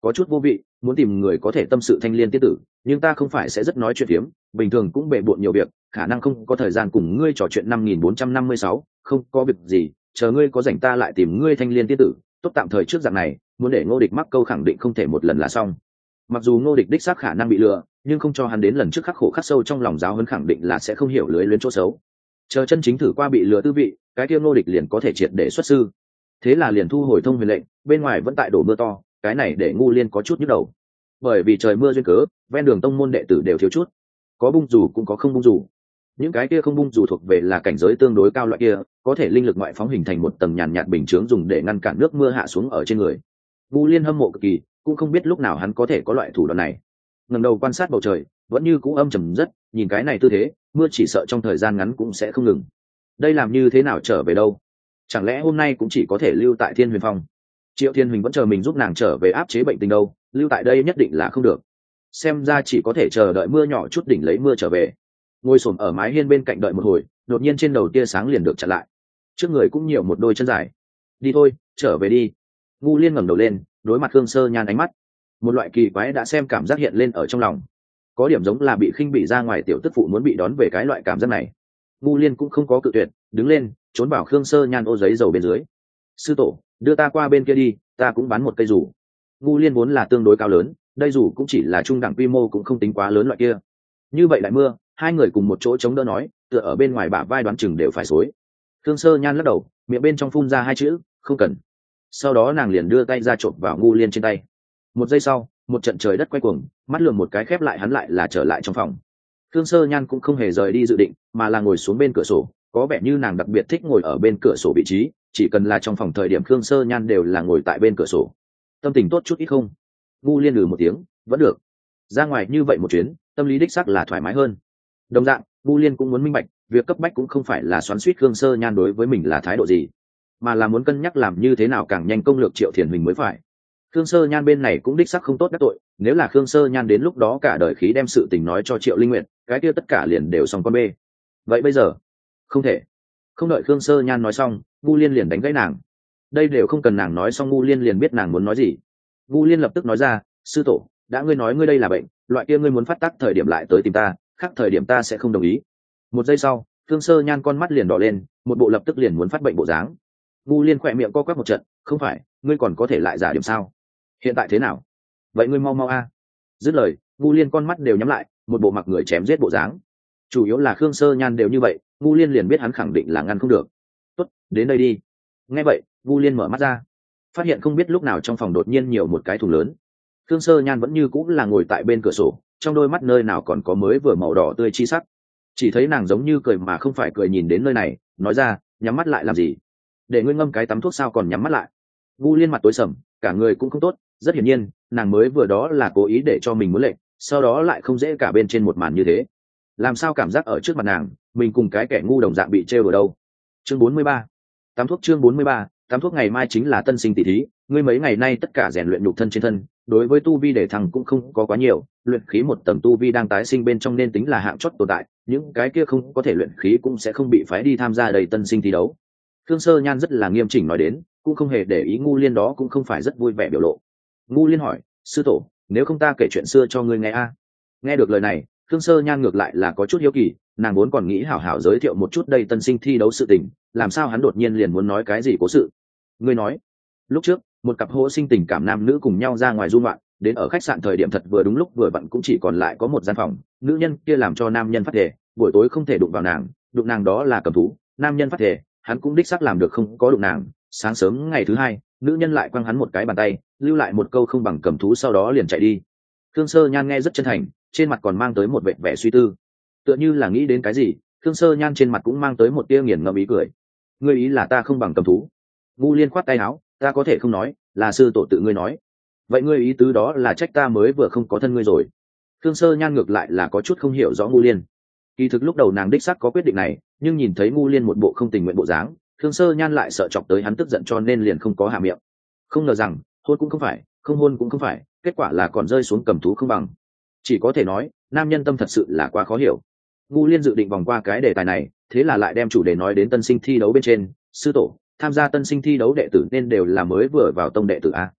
có chút vô vị, muốn tìm người có thể tâm sự thanh liên tiết tử, nhưng ta không phải sẽ rất nói chuyện phiếm, bình thường cũng bề bộn nhiều việc, khả năng không có thời gian cùng ngươi trò chuyện. Năm nghìn bốn trăm năm mươi sáu, không có việc gì, chờ ngươi có rảnh ta lại tìm ngươi thanh liên tiết tử. Tốt, tạm thời trước dạng này, muốn để Ngô Địch mắc câu khẳng định không thể một lần là xong. Mặc dù Ngô Địch đích xác khả năng bị lừa, nhưng không cho hắn đến lần trước khắc khổ khắc sâu trong lòng giáo huấn khẳng định là sẽ không hiểu lưới luyến chỗ xấu. Chờ chân chính thử qua bị lừa tư vị, cái kia Ngô Địch liền có thể triệt để xuất sư. Thế là liền thu hồi thông huyền lệnh, bên ngoài vẫn tại đổ mưa to, cái này để Ngu Liên có chút nhức đầu. Bởi vì trời mưa duyên cớ, ven đường tông môn đệ tử đều thiếu chút, có bung dù cũng có không bung dù. Những cái kia không bung dù thuộc về là cảnh giới tương đối cao loại kia, có thể linh lực ngoại phóng hình thành một tầng nhàn nhạt bình chướng dùng để ngăn cản nước mưa hạ xuống ở trên người. Ngu Liên hâm mộ cực kỳ, cũng không biết lúc nào hắn có thể có loại thủ đoạn này. Ngẩng đầu quan sát bầu trời, vẫn như cũ âm trầm rất, nhìn cái này tư thế, mưa chỉ sợ trong thời gian ngắn cũng sẽ không ngừng. Đây làm như thế nào trở về đâu? Chẳng lẽ hôm nay cũng chỉ có thể lưu tại Thiên Huyền Phong? Triệu Thiên Huỳnh vẫn chờ mình giúp nàng trở về áp chế bệnh tình đâu, lưu tại đây nhất định là không được. Xem ra chỉ có thể chờ đợi mưa nhỏ chút đỉnh lấy mưa trở về. Ngồi xổm ở mái hiên bên cạnh đợi một hồi, đột nhiên trên đầu tia sáng liền được chặn lại. Trước người cũng nhiều một đôi chân dài. Đi thôi, trở về đi. Ngu Liên ngẩng đầu lên, đối mặt Khương Sơ Nhan ánh mắt, một loại kỳ quái đã xem cảm giác hiện lên ở trong lòng. Có điểm giống là bị khinh bỉ ra ngoài tiểu tức phụ muốn bị đón về cái loại cảm giác này. Ngu Liên cũng không có cự tuyệt, đứng lên, trốn vào Khương Sơ Nhan ô giấy dầu bên dưới. Sư tổ, đưa ta qua bên kia đi, ta cũng bán một cây dù. Ngu Liên vốn là tương đối cao lớn, đây dù cũng chỉ là trung đẳng quy mô cũng không tính quá lớn loại kia. Như vậy lại mưa, hai người cùng một chỗ chống đỡ nói, tựa ở bên ngoài bả vai đoán chừng đều phải xối. Khương Sơ Nhan lắc đầu, miệng bên trong phun ra hai chữ, không cần. Sau đó nàng liền đưa tay ra trộm vào Ngu Liên trên tay. Một giây sau, một trận trời đất quay cuồng, mắt lườm một cái khép lại hắn lại là trở lại trong phòng. Khương Sơ Nhan cũng không hề rời đi dự định, mà là ngồi xuống bên cửa sổ, có vẻ như nàng đặc biệt thích ngồi ở bên cửa sổ vị trí, chỉ cần là trong phòng thời điểm Khương Sơ Nhan đều là ngồi tại bên cửa sổ. Tâm tình tốt chút ít không? Ngu Liên lừ một tiếng, vẫn được. Ra ngoài như vậy một chuyến, tâm lý đích xác là thoải mái hơn. Đồng dạng, Ngu Liên cũng muốn minh bạch, việc cấp bách cũng không phải là xoắn xuýt Khương Sơ Nhan đối với mình là thái độ gì, mà là muốn cân nhắc làm như thế nào càng nhanh công lược Triệu Thiền Huỳnh mới phải. Khương Sơ Nhan bên này cũng đích xác không tốt đắc tội, nếu là Khương Sơ Nhan đến lúc đó cả đời khí đem sự tình nói cho Triệu Linh Nguyệt, cái kia tất cả liền đều xong con bê. Vậy bây giờ, không thể. Không đợi Khương Sơ Nhan nói xong, Ngu Liên liền đánh gãy nàng. Đây đều không cần nàng nói xong, Ngu Liên liền biết nàng muốn nói gì. Ngu Liên lập tức nói ra, sư tổ, đã ngươi nói ngươi đây là bệnh, loại kia ngươi muốn phát tác thời điểm lại tới tìm ta, khác thời điểm ta sẽ không đồng ý. Một giây sau, Khương Sơ Nhan con mắt liền đỏ lên, một bộ lập tức liền muốn phát bệnh bộ dáng. Ngu Liên khỏe miệng co quắp một trận, không phải, ngươi còn có thể lại giả điểm sao? Hiện tại thế nào? Vậy ngươi mau mau a. Dứt lời, Ngu Liên con mắt đều nhắm lại, một bộ mặc người chém giết bộ dáng. Chủ yếu là Khương Sơ Nhan đều như vậy, Ngu Liên liền biết hắn khẳng định là ngăn không được. Tốt, đến đây đi. Nghe vậy, Ngu Liên mở mắt ra, phát hiện không biết lúc nào trong phòng đột nhiên nhiều một cái thùng lớn. Khương Sơ Nhan vẫn như cũng là ngồi tại bên cửa sổ, trong đôi mắt nơi nào còn có mới vừa màu đỏ tươi chi sắc. Chỉ thấy nàng giống như cười mà không phải cười nhìn đến nơi này, nói ra, nhắm mắt lại làm gì? Để ngươi ngâm cái tắm thuốc sao còn nhắm mắt lại? Ngu Liên mặt tối sầm, cả người cũng không tốt, rất hiển nhiên, nàng mới vừa đó là cố ý để cho mình muốn lệnh, sau đó lại không dễ cả bên trên một màn như thế. Làm sao cảm giác ở trước mặt nàng, mình cùng cái kẻ ngu đồng dạng bị trêu ở đâu? Chương bốn mươi ba, tắm thuốc. Chương bốn mươi ba, tắm thuốc. Ngày mai chính là tân sinh tỷ thí, ngươi mấy ngày nay tất cả rèn luyện nhục thân trên thân, đối với tu vi để thằng cũng không có quá nhiều, luyện khí một tầng tu vi đang tái sinh bên trong nên tính là hạng chót tồn tại, những cái kia không có thể luyện khí cũng sẽ không bị phái đi tham gia đầy tân sinh thi đấu. Khương Sơ Nhan rất là nghiêm chỉnh nói đến, cũng không hề để ý Ngu Liên đó cũng không phải rất vui vẻ biểu lộ. Ngu Liên hỏi, sư tổ, nếu không ta kể chuyện xưa cho ngươi nghe a? Nghe được lời này, Khương Sơ Nhan ngược lại là có chút hiếu kỳ, nàng vốn còn nghĩ hảo hảo giới thiệu một chút đây tân sinh thi đấu sự tình, làm sao hắn đột nhiên liền muốn nói cái gì cố sự? Ngươi nói, lúc trước, một cặp hô sinh tình cảm nam nữ cùng nhau ra ngoài du ngoạn, đến ở khách sạn thời điểm thật vừa đúng lúc vừa vặn cũng chỉ còn lại có một gian phòng, nữ nhân kia làm cho nam nhân phát thể, buổi tối không thể đụng vào nàng, đụng nàng đó là cầm thú, nam nhân phát thể, hắn cũng đích xác làm được không có đụng nàng. Sáng sớm ngày thứ hai, nữ nhân lại quăng hắn một cái bàn tay, lưu lại một câu không bằng cầm thú, sau đó liền chạy đi. Khương Sơ Nhan nghe rất chân thành, trên mặt còn mang tới một vẻ vẻ suy tư, tựa như là nghĩ đến cái gì. Khương Sơ Nhan trên mặt cũng mang tới một tia nghiền ngẫm ý cười. Ngươi ý là ta không bằng cầm thú? Ngu Liên khoát tay áo, ta có thể không nói, là sư tổ tự ngươi nói. Vậy ngươi ý tứ đó là trách ta mới vừa không có thân ngươi rồi? Khương Sơ Nhan ngược lại là có chút không hiểu rõ Ngu Liên. Kỳ thực lúc đầu nàng đích xác có quyết định này, nhưng nhìn thấy Ngu Liên một bộ không tình nguyện bộ dáng, Khương Sơ Nhan lại sợ chọc tới hắn tức giận cho nên liền không có hạ miệng. Không ngờ rằng, hôn cũng không phải, không hôn cũng không phải, kết quả là còn rơi xuống cầm thú không bằng. Chỉ có thể nói, nam nhân tâm thật sự là quá khó hiểu. Ngu Liên dự định vòng qua cái đề tài này, thế là lại đem chủ đề nói đến tân sinh thi đấu bên trên. Sư tổ, tham gia tân sinh thi đấu đệ tử nên đều là mới vừa vào tông đệ tử a?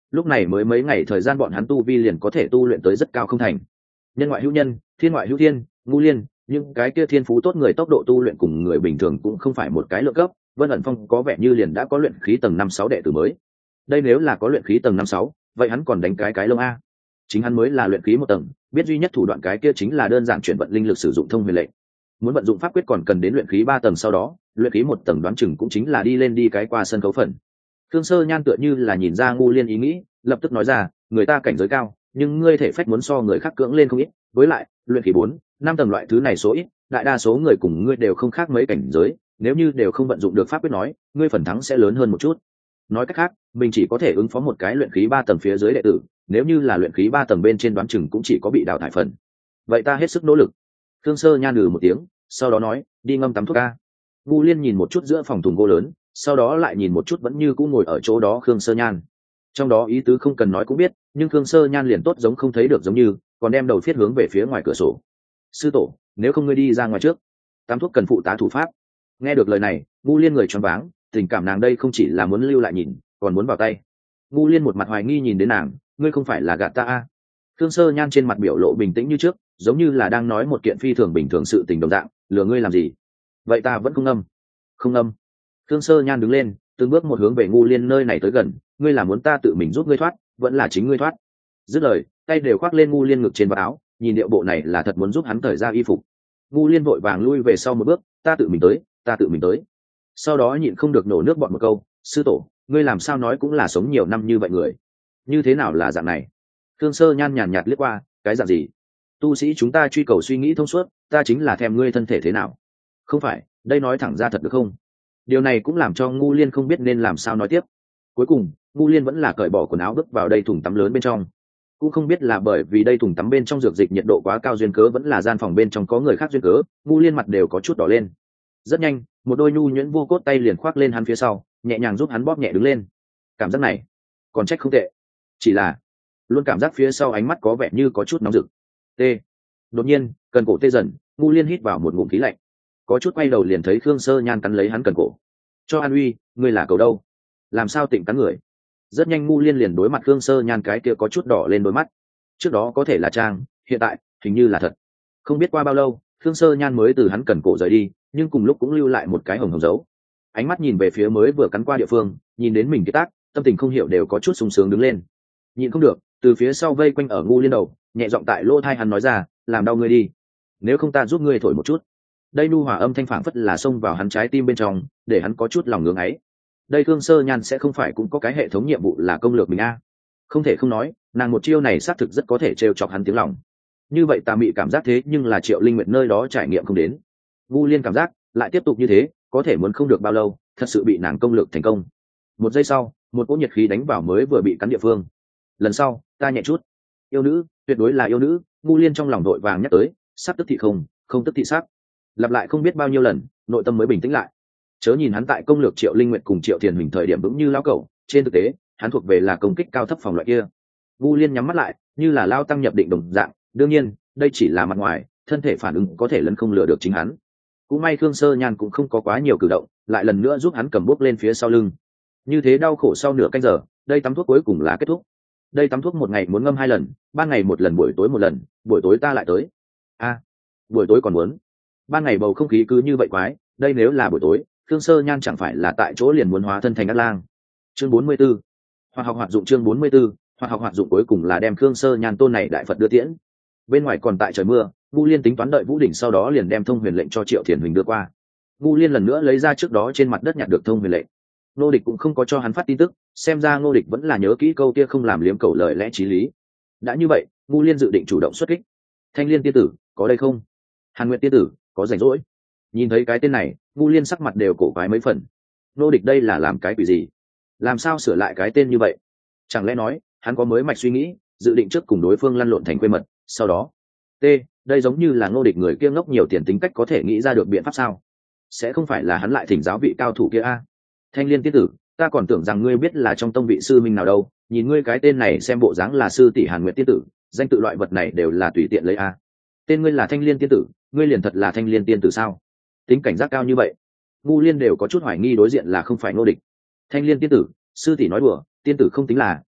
lúc này mới mấy ngày thời gian bọn hắn tu vi liền có thể tu luyện tới rất cao không thành. Nhân ngoại hữu nhân, thiên ngoại hữu thiên, Ngũ Liên, nhưng cái kia thiên phú tốt người tốc độ tu luyện cùng người bình thường cũng không phải một cái lượng cấp. Vân ẩn phong có vẻ như liền đã có luyện khí tầng năm sáu đệ tử mới. Đây nếu là có luyện khí tầng năm sáu, vậy hắn còn đánh cái cái lông a. Chính hắn mới là luyện khí một tầng, biết duy nhất thủ đoạn cái kia chính là đơn giản chuyển vận linh lực sử dụng thông huyền lệnh. Muốn vận dụng pháp quyết còn cần đến luyện khí ba tầng, sau đó luyện khí một tầng đoán chừng cũng chính là đi lên đi cái qua sân khấu phần. Thương Sơ Nhan tựa như là nhìn ra Ngũ Liên ý nghĩ, lập tức nói ra, người ta cảnh giới cao, nhưng ngươi thể phách muốn so người khác cưỡng lên không ít, với lại luyện khí bốn năm tầng loại thứ này số ít, đại đa số người cùng ngươi đều không khác mấy cảnh giới, nếu như đều không vận dụng được pháp quyết nói, ngươi phần thắng sẽ lớn hơn một chút. Nói cách khác, mình chỉ có thể ứng phó một cái luyện khí ba tầng phía dưới đệ tử, nếu như là luyện khí ba tầng bên trên đoán chừng cũng chỉ có bị đào thải phần. Vậy ta hết sức nỗ lực. Thương Sơ Nhan lừ một tiếng, sau đó nói, đi ngâm tắm thuốc a. Ngũ Liên nhìn một chút giữa phòng thùng gỗ lớn, sau đó lại nhìn một chút vẫn như cũ ngồi ở chỗ đó Khương Sơ Nhan. Trong đó ý tứ không cần nói cũng biết, nhưng Khương Sơ Nhan liền tốt giống không thấy được giống như, còn đem đầu phiết hướng về phía ngoài cửa sổ. Sư tổ, nếu không ngươi đi ra ngoài trước, tắm thuốc cần phụ tá thủ pháp. Nghe được lời này, Ngũ Liên người choáng váng, tình cảm nàng đây không chỉ là muốn lưu lại nhìn, còn muốn vào tay. Ngũ Liên một mặt hoài nghi nhìn đến nàng, ngươi không phải là gạt ta a? Khương Sơ Nhan trên mặt biểu lộ bình tĩnh như trước, giống như là đang nói một kiện phi thường bình thường sự tình đồng dạng, lừa ngươi làm gì? Vậy ta vẫn không âm. Không âm. Khương Sơ Nhan đứng lên, từng bước một hướng về Ngũ Liên nơi này tới gần, ngươi là muốn ta tự mình giúp ngươi thoát, vẫn là chính ngươi thoát? Dứt lời, tay đều khoác lên Ngũ Liên ngực trên vào áo, nhìn điệu bộ này là thật muốn giúp hắn cởi ra y phục. Ngũ Liên vội vàng lui về sau một bước, ta tự mình tới, ta tự mình tới. Sau đó nhịn không được nổ nước bọt một câu, sư tổ, ngươi làm sao nói cũng là sống nhiều năm như vậy người, như thế nào là dạng này? Khương Sơ Nhan nhàn nhạt liếc qua, cái dạng gì? Tu sĩ chúng ta truy cầu suy nghĩ thông suốt, ta chính là thèm ngươi thân thể thế nào. Không phải, đây nói thẳng ra thật được không? Điều này cũng làm cho Ngũ Liên không biết nên làm sao nói tiếp. Cuối cùng, Ngũ Liên vẫn là cởi bỏ quần áo bước vào đây thùng tắm lớn bên trong. Cũng không biết là bởi vì đây thùng tắm bên trong dược dịch nhiệt độ quá cao duyên cớ, vẫn là gian phòng bên trong có người khác duyên cớ, Ngũ Liên mặt đều có chút đỏ lên. Rất nhanh, một đôi nhu nhuyễn vô cốt tay liền khoác lên hắn phía sau, nhẹ nhàng giúp hắn bóp nhẹ đứng lên. Cảm giác này, còn trách không tệ. Chỉ là, luôn cảm giác phía sau ánh mắt có vẻ như có chút nóng rực. T. Đột nhiên, cần cổ tê dần, Ngũ Liên hít vào một ngụm khí lạnh. Có chút quay đầu liền thấy Khương Sơ Nhan cắn lấy hắn cần cổ. Cho an uy, ngươi là cầu đâu? Làm sao tỉnh cắn người? Rất nhanh Ngũ Liên liền đối mặt Khương Sơ Nhan, cái kia có chút đỏ lên đôi mắt. Trước đó có thể là trang, hiện tại hình như là thật. Không biết qua bao lâu, Khương Sơ Nhan mới từ hắn cần cổ rời đi, nhưng cùng lúc cũng lưu lại một cái hồng hồng dấu. Ánh mắt nhìn về phía mới vừa cắn qua địa phương, nhìn đến mình cái tác, tâm tình không hiểu đều có chút sung sướng đứng lên. Nhịn không được, từ phía sau vây quanh ở Ngũ Liên đầu, nhẹ giọng tại lỗ tai hắn nói ra, làm đau ngươi đi, nếu không ta giúp ngươi thổi một chút. Đây nu hòa âm thanh phảng phất là xông vào hắn trái tim bên trong, để hắn có chút lòng ngưỡng ấy. Đây Khương Sơ Nhan sẽ không phải cũng có cái hệ thống nhiệm vụ là công lược mình a? Không thể không nói, nàng một chiêu này xác thực rất có thể trêu chọc hắn tiếng lòng. Như vậy ta bị cảm giác thế nhưng là Triệu Linh Nguyệt nơi đó trải nghiệm không đến. Ngũ Liên cảm giác lại tiếp tục như thế, có thể muốn không được bao lâu, thật sự bị nàng công lược thành công. Một giây sau, một cỗ nhiệt khí đánh vào mới vừa bị cắn địa phương. Lần sau, ta nhẹ chút. Yêu nữ, tuyệt đối là yêu nữ. Ngũ Liên trong lòng đội vàng nhắc tới, sắc tức thị không, không tức thị sắc. Lặp lại không biết bao nhiêu lần, nội tâm mới bình tĩnh lại. Chớ nhìn hắn tại công lược Triệu Linh Nguyệt cùng Triệu Thiền Huỳnh thời điểm vững như lão cẩu, trên thực tế, hắn thuộc về là công kích cao thấp phòng loại kia. Ngũ Liên nhắm mắt lại, như là lao tăng nhập định đồng dạng. Đương nhiên, đây chỉ là mặt ngoài, thân thể phản ứng có thể lẫn không lừa được chính hắn. Cũng may Khương Sơ Nhan cũng không có quá nhiều cử động, lại lần nữa giúp hắn cầm bốc lên phía sau lưng. Như thế đau khổ sau nửa canh giờ, đây tắm thuốc cuối cùng là kết thúc. Đây tắm thuốc một ngày muốn ngâm hai lần, ban ngày một lần, buổi tối một lần, buổi tối ta lại tới. A, à, buổi tối còn muốn. Ban ngày bầu không khí cứ như vậy quái, đây nếu là buổi tối, Khương Sơ Nhan chẳng phải là tại chỗ liền muốn hóa thân thành ác lang. Chương bốn mươi 44. Hoạt học hoạt dụng chương bốn mươi 44, hoạt học hoạt dụng cuối cùng là đem Khương Sơ Nhan tôn này đại Phật đưa tiễn. Bên ngoài còn tại trời mưa, Ngũ Liên tính toán đợi Vũ Đỉnh sau đó liền đem thông huyền lệnh cho Triệu Thiền Huỳnh đưa qua. Ngũ Liên lần nữa lấy ra trước đó trên mặt đất nhặt được thông huyền lệnh. Ngô Địch cũng không có cho hắn phát tin tức, xem ra Ngô Địch vẫn là nhớ kỹ câu kia không làm liếm cầu lời lẽ chí lý. Đã như vậy, Ngũ Liên dự định chủ động xuất kích. Thanh Liên tiên tử, có đây không? Hàn Nguyệt tiên tử, có rảnh rỗi? Nhìn thấy cái tên này, Ngũ Liên sắc mặt đều cổ quái mấy phần. Ngô Địch đây là làm cái quỷ gì? Làm sao sửa lại cái tên như vậy? Chẳng lẽ nói, hắn có mới mạch suy nghĩ, dự định trước cùng đối phương lăn lộn thành quê mật, sau đó T, đây giống như là Ngô Địch người kia ngốc nhiều tiền tính cách có thể nghĩ ra được biện pháp sao? Sẽ không phải là hắn lại thỉnh giáo vị cao thủ kia a? Thanh Liên tiên tử, ta còn tưởng rằng ngươi biết là trong tông vị sư minh nào đâu, nhìn ngươi cái tên này xem bộ dáng là sư tỷ Hàn Nguyệt tiên tử, danh tự loại vật này đều là tùy tiện lấy a. Tên ngươi là Thanh Liên tiên tử, ngươi liền thật là Thanh Liên tiên tử sao? Tính cảnh giác cao như vậy. Ngũ Liên đều có chút hoài nghi đối diện là không phải Ngô Địch. Thanh Liên tiên tử, sư tỷ nói đùa, tiên tử không tính là,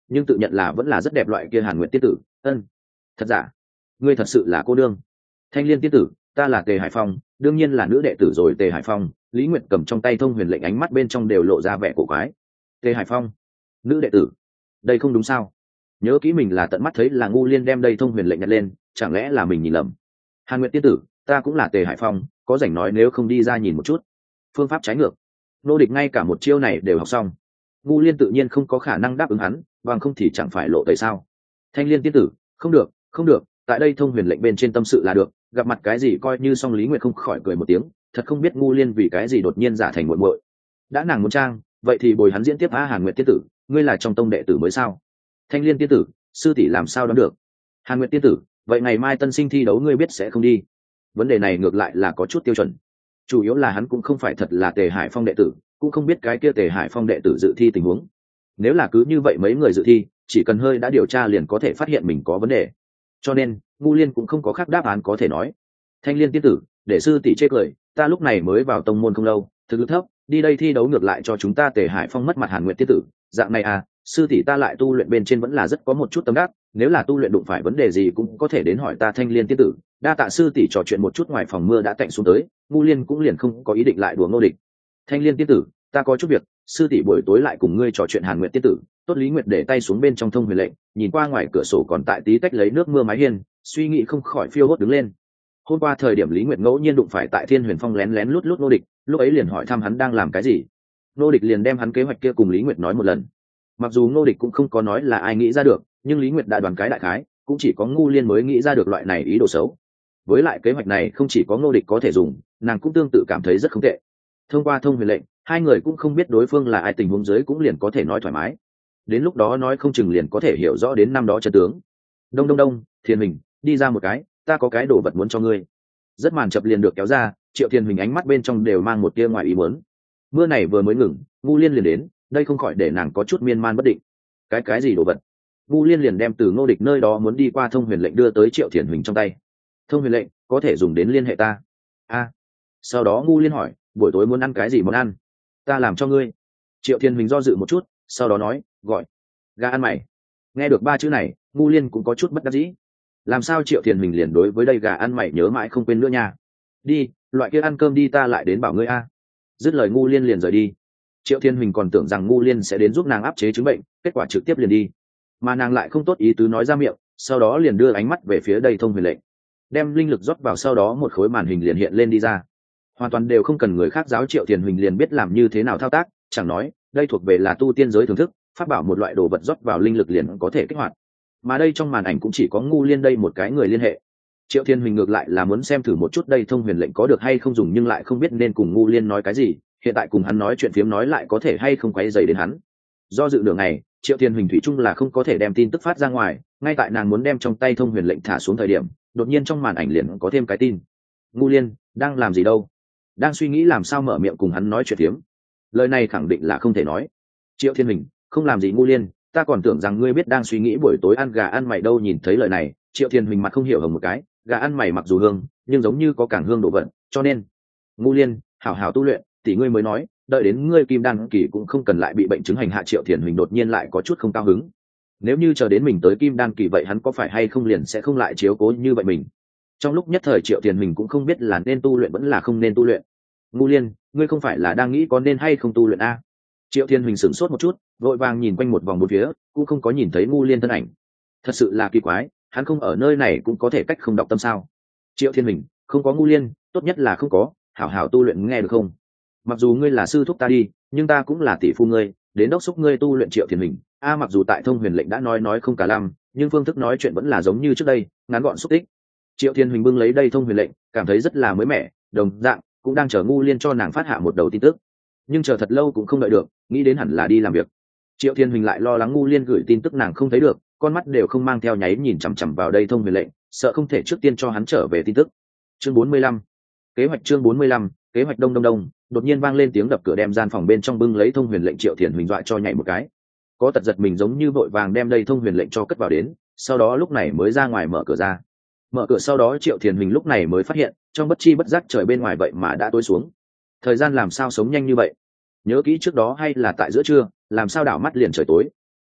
nhưng tự nhận là vẫn là rất đẹp loại kia Hàn Nguyệt tiên tử. Ân, thật giả, ngươi thật sự là cô đương. Thanh Liên tiên tử, ta là Tề Hải Phong, đương nhiên là nữ đệ tử rồi. Tề Hải Phong. Lý Nguyệt cầm trong tay thông huyền lệnh, ánh mắt bên trong đều lộ ra vẻ cổ quái. Tề Hải Phong, nữ đệ tử, đây không đúng sao? Nhớ kỹ mình là tận mắt thấy là Ngu Liên đem đây thông huyền lệnh nhặt lên, chẳng lẽ là mình nhìn lầm? Hàn Nguyệt tiên tử, ta cũng là Tề Hải Phong, có rảnh nói nếu không đi ra nhìn một chút. Phương pháp trái ngược, nô địch ngay cả một chiêu này đều học xong. Ngu Liên tự nhiên không có khả năng đáp ứng hắn, bằng không thì chẳng phải lộ tẩy sao? Thanh Liên tiên tử, không được, không được, tại đây thông huyền lệnh bên trên tâm sự là được, gặp mặt cái gì coi như xong. Lý Nguyệt không khỏi cười một tiếng, thật không biết Ngu Liên vì cái gì đột nhiên giả thành muội muội. Đã nàng muốn trang, vậy thì bồi hắn diễn tiếp. A Hàn Nguyệt tiên tử, ngươi là trong tông đệ tử mới sao? Thanh Liên tiên tử, sư tỷ làm sao đoán được? Hàn Nguyệt tiên tử, vậy ngày mai tân sinh thi đấu ngươi biết sẽ không đi? Vấn đề này ngược lại là có chút tiêu chuẩn, chủ yếu là hắn cũng không phải thật là Tề Hải Phong đệ tử, cũng không biết cái kia Tề Hải Phong đệ tử dự thi tình huống. Nếu là cứ như vậy mấy người dự thi, chỉ cần hơi đã điều tra liền có thể phát hiện mình có vấn đề, cho nên Ngu Liên cũng không có khác đáp án có thể nói. Thanh Liên tiên tử, để sư tỷ chê cười, ta lúc này mới vào tông môn không lâu, thực lực thấp, đi đây thi đấu ngược lại cho chúng ta Tề Hải Phong mất mặt. Hàn Nguyệt tiên tử, dạng này à, sư tỷ ta lại tu luyện bên trên vẫn là rất có một chút tâm đắc, nếu là tu luyện đụng phải vấn đề gì cũng có thể đến hỏi ta. Thanh Liên tiên tử, đa tạ sư tỷ. Trò chuyện một chút, ngoài phòng mưa đã tạnh xuống tới, Ngu Liên cũng liền không có ý định lại đùa Ngô Địch. Thanh Liên tiên tử, ta có chút việc, sư tỷ buổi tối lại cùng ngươi trò chuyện. Hàn Nguyệt tiên tử, tốt. Lý Nguyệt để tay xuống bên trong thông huyền lệnh, nhìn qua ngoài cửa sổ còn tại tí tách lấy nước mưa mái hiên, suy nghĩ không khỏi phiêu hốt đứng lên. Hôm qua thời điểm Lý Nguyệt ngẫu nhiên đụng phải tại Thiên Huyền Phong lén lén lút lút Ngô Địch, lúc ấy liền hỏi thăm hắn đang làm cái gì. Ngô Địch liền đem hắn kế hoạch kia cùng Lý Nguyệt nói một lần. Mặc dù Ngô Địch cũng không có nói là ai nghĩ ra được, nhưng Lý Nguyệt đã đoán cái đại khái, cũng chỉ có Ngu Liên mới nghĩ ra được loại này ý đồ xấu. Với lại kế hoạch này không chỉ có Ngô Địch có thể dùng, nàng cũng tương tự cảm thấy rất không tệ. Thông qua thông huyền lệnh, hai người cũng không biết đối phương là ai, tình huống dưới cũng liền có thể nói thoải mái. Đến lúc đó nói không chừng liền có thể hiểu rõ đến năm đó chân tướng. Đông đông đông, Thiên Hình, đi ra một cái, ta có cái đồ vật muốn cho ngươi. Rất màn chập liền được kéo ra, Triệu Thiên Hình ánh mắt bên trong đều mang một tia ngoài ý muốn. Mưa này vừa mới ngừng, Ngu Liên liền đến, đây không khỏi để nàng có chút miên man bất định. Cái cái gì đồ vật? Ngu Liên liền đem từ Ngô Địch nơi đó muốn đi qua thông huyền lệnh đưa tới Triệu Thiên Hình trong tay. Thông huyền lệnh có thể dùng đến liên hệ ta. A. À. Sau đó Ngu Liên hỏi, buổi tối muốn ăn cái gì món ăn? Ta làm cho ngươi. Triệu Thiên Hình do dự một chút, sau đó nói, gọi gà ăn mày. Nghe được ba chữ này, Ngu Liên cũng có chút bất đắc dĩ. Làm sao Triệu Thiên Hình liền đối với đây gà ăn mày nhớ mãi không quên nữa nha. Đi, loại kia ăn cơm đi, ta lại đến bảo ngươi a. Dứt lời Ngu Liên liền rời đi. Triệu Thiên Huỳnh còn tưởng rằng Ngu Liên sẽ đến giúp nàng áp chế chứng bệnh, kết quả trực tiếp liền đi. Mà nàng lại không tốt ý tứ nói ra miệng, sau đó liền đưa ánh mắt về phía đây thông huyền lệnh, đem linh lực rót vào, sau đó một khối màn hình liền hiện lên đi ra. Hoàn toàn đều không cần người khác giáo, Triệu Thiên Huỳnh liền biết làm như thế nào thao tác, chẳng nói, đây thuộc về là tu tiên giới thưởng thức, phát bảo một loại đồ vật rót vào linh lực liền có thể kích hoạt. Mà đây trong màn ảnh cũng chỉ có Ngu Liên đây một cái người liên hệ. Triệu Thiên Huỳnh ngược lại là muốn xem thử một chút đây thông huyền lệnh có được hay không dùng, nhưng lại không biết nên cùng Ngu Liên nói cái gì, hiện tại cùng hắn nói chuyện phiếm nói lại có thể hay không quấy rầy đến hắn. Do dự đường này, Triệu Thiên Huỳnh thủy chung là không có thể đem tin tức phát ra ngoài, ngay tại nàng muốn đem trong tay thông huyền lệnh thả xuống thời điểm, đột nhiên trong màn ảnh liền có thêm cái tin. Ngu Liên, đang làm gì đâu? Đang suy nghĩ làm sao mở miệng cùng hắn nói chuyện phiếm. Lời này khẳng định là không thể nói. Triệu Thiên Huỳnh, không làm gì Ngu Liên, ta còn tưởng rằng ngươi biết đang suy nghĩ buổi tối ăn gà ăn mày đâu. Nhìn thấy lời này, Triệu Thiên Huỳnh mặt không hiểu hồng một cái, gà ăn mày mặc dù hương, nhưng giống như có càng hương đồ vật, cho nên Ngu Liên, hảo hảo tu luyện, tỷ ngươi mới nói, đợi đến ngươi kim đan kỳ cũng không cần lại bị bệnh chứng hành hạ. Triệu Thiên Huỳnh đột nhiên lại có chút không cao hứng. Nếu như chờ đến mình tới kim đan kỳ vậy hắn có phải hay không liền sẽ không lại chiếu cố như vậy mình. Trong lúc nhất thời Triệu Thiên Huỳnh cũng không biết là nên tu luyện vẫn là không nên tu luyện. Ngu Liên, ngươi không phải là đang nghĩ có nên hay không tu luyện a? Triệu Thiên Huỳnh sửng sốt một chút, vội vàng nhìn quanh một vòng bốn phía, cũng không có nhìn thấy Ngu Liên thân ảnh. Thật sự là kỳ quái, hắn không ở nơi này cũng có thể cách không đọc tâm sao? Triệu Thiên Huỳnh, không có Ngu Liên, tốt nhất là không có, hảo hảo tu luyện nghe được không? Mặc dù ngươi là sư thúc ta đi, nhưng ta cũng là tỷ phu ngươi, đến đốc thúc ngươi tu luyện. Triệu Thiên Huỳnh, a mặc dù tại thông huyền lệnh đã nói nói không cả lăm, nhưng phương thức nói chuyện vẫn là giống như trước đây, ngắn gọn xúc tích. Triệu Thiên Huỳnh bưng lấy đây thông huyền lệnh, cảm thấy rất là mới mẻ, đồng dạng cũng đang chờ Ngu Liên cho nàng phát hạ một đầu tin tức, nhưng chờ thật lâu cũng không đợi được, nghĩ đến hẳn là đi làm việc. Triệu Thiên Huỳnh lại lo lắng Ngu Liên gửi tin tức nàng không thấy được, con mắt đều không mang theo nháy nhìn chằm chằm vào đây thông huyền lệnh, sợ không thể trước tiên cho hắn trở về tin tức. Chương bốn mươi lăm, kế hoạch. Chương bốn mươi lăm, kế hoạch. Đông đông đông, đột nhiên vang lên tiếng đập cửa, đem gian phòng bên trong bưng lấy thông huyền lệnh Triệu Thiên Huỳnh dọa cho nhảy một cái, có tật giật mình giống như vội vàng đem đây thông huyền lệnh cho cất vào đến, sau đó lúc này mới ra ngoài mở cửa ra. Mở cửa sau đó Triệu Thiên Huỳnh lúc này mới phát hiện, trong bất chi bất giác trời bên ngoài vậy mà đã tối xuống. Thời gian làm sao sống nhanh như vậy? Nhớ kỹ trước đó hay là tại giữa trưa, làm sao đảo mắt liền trời tối.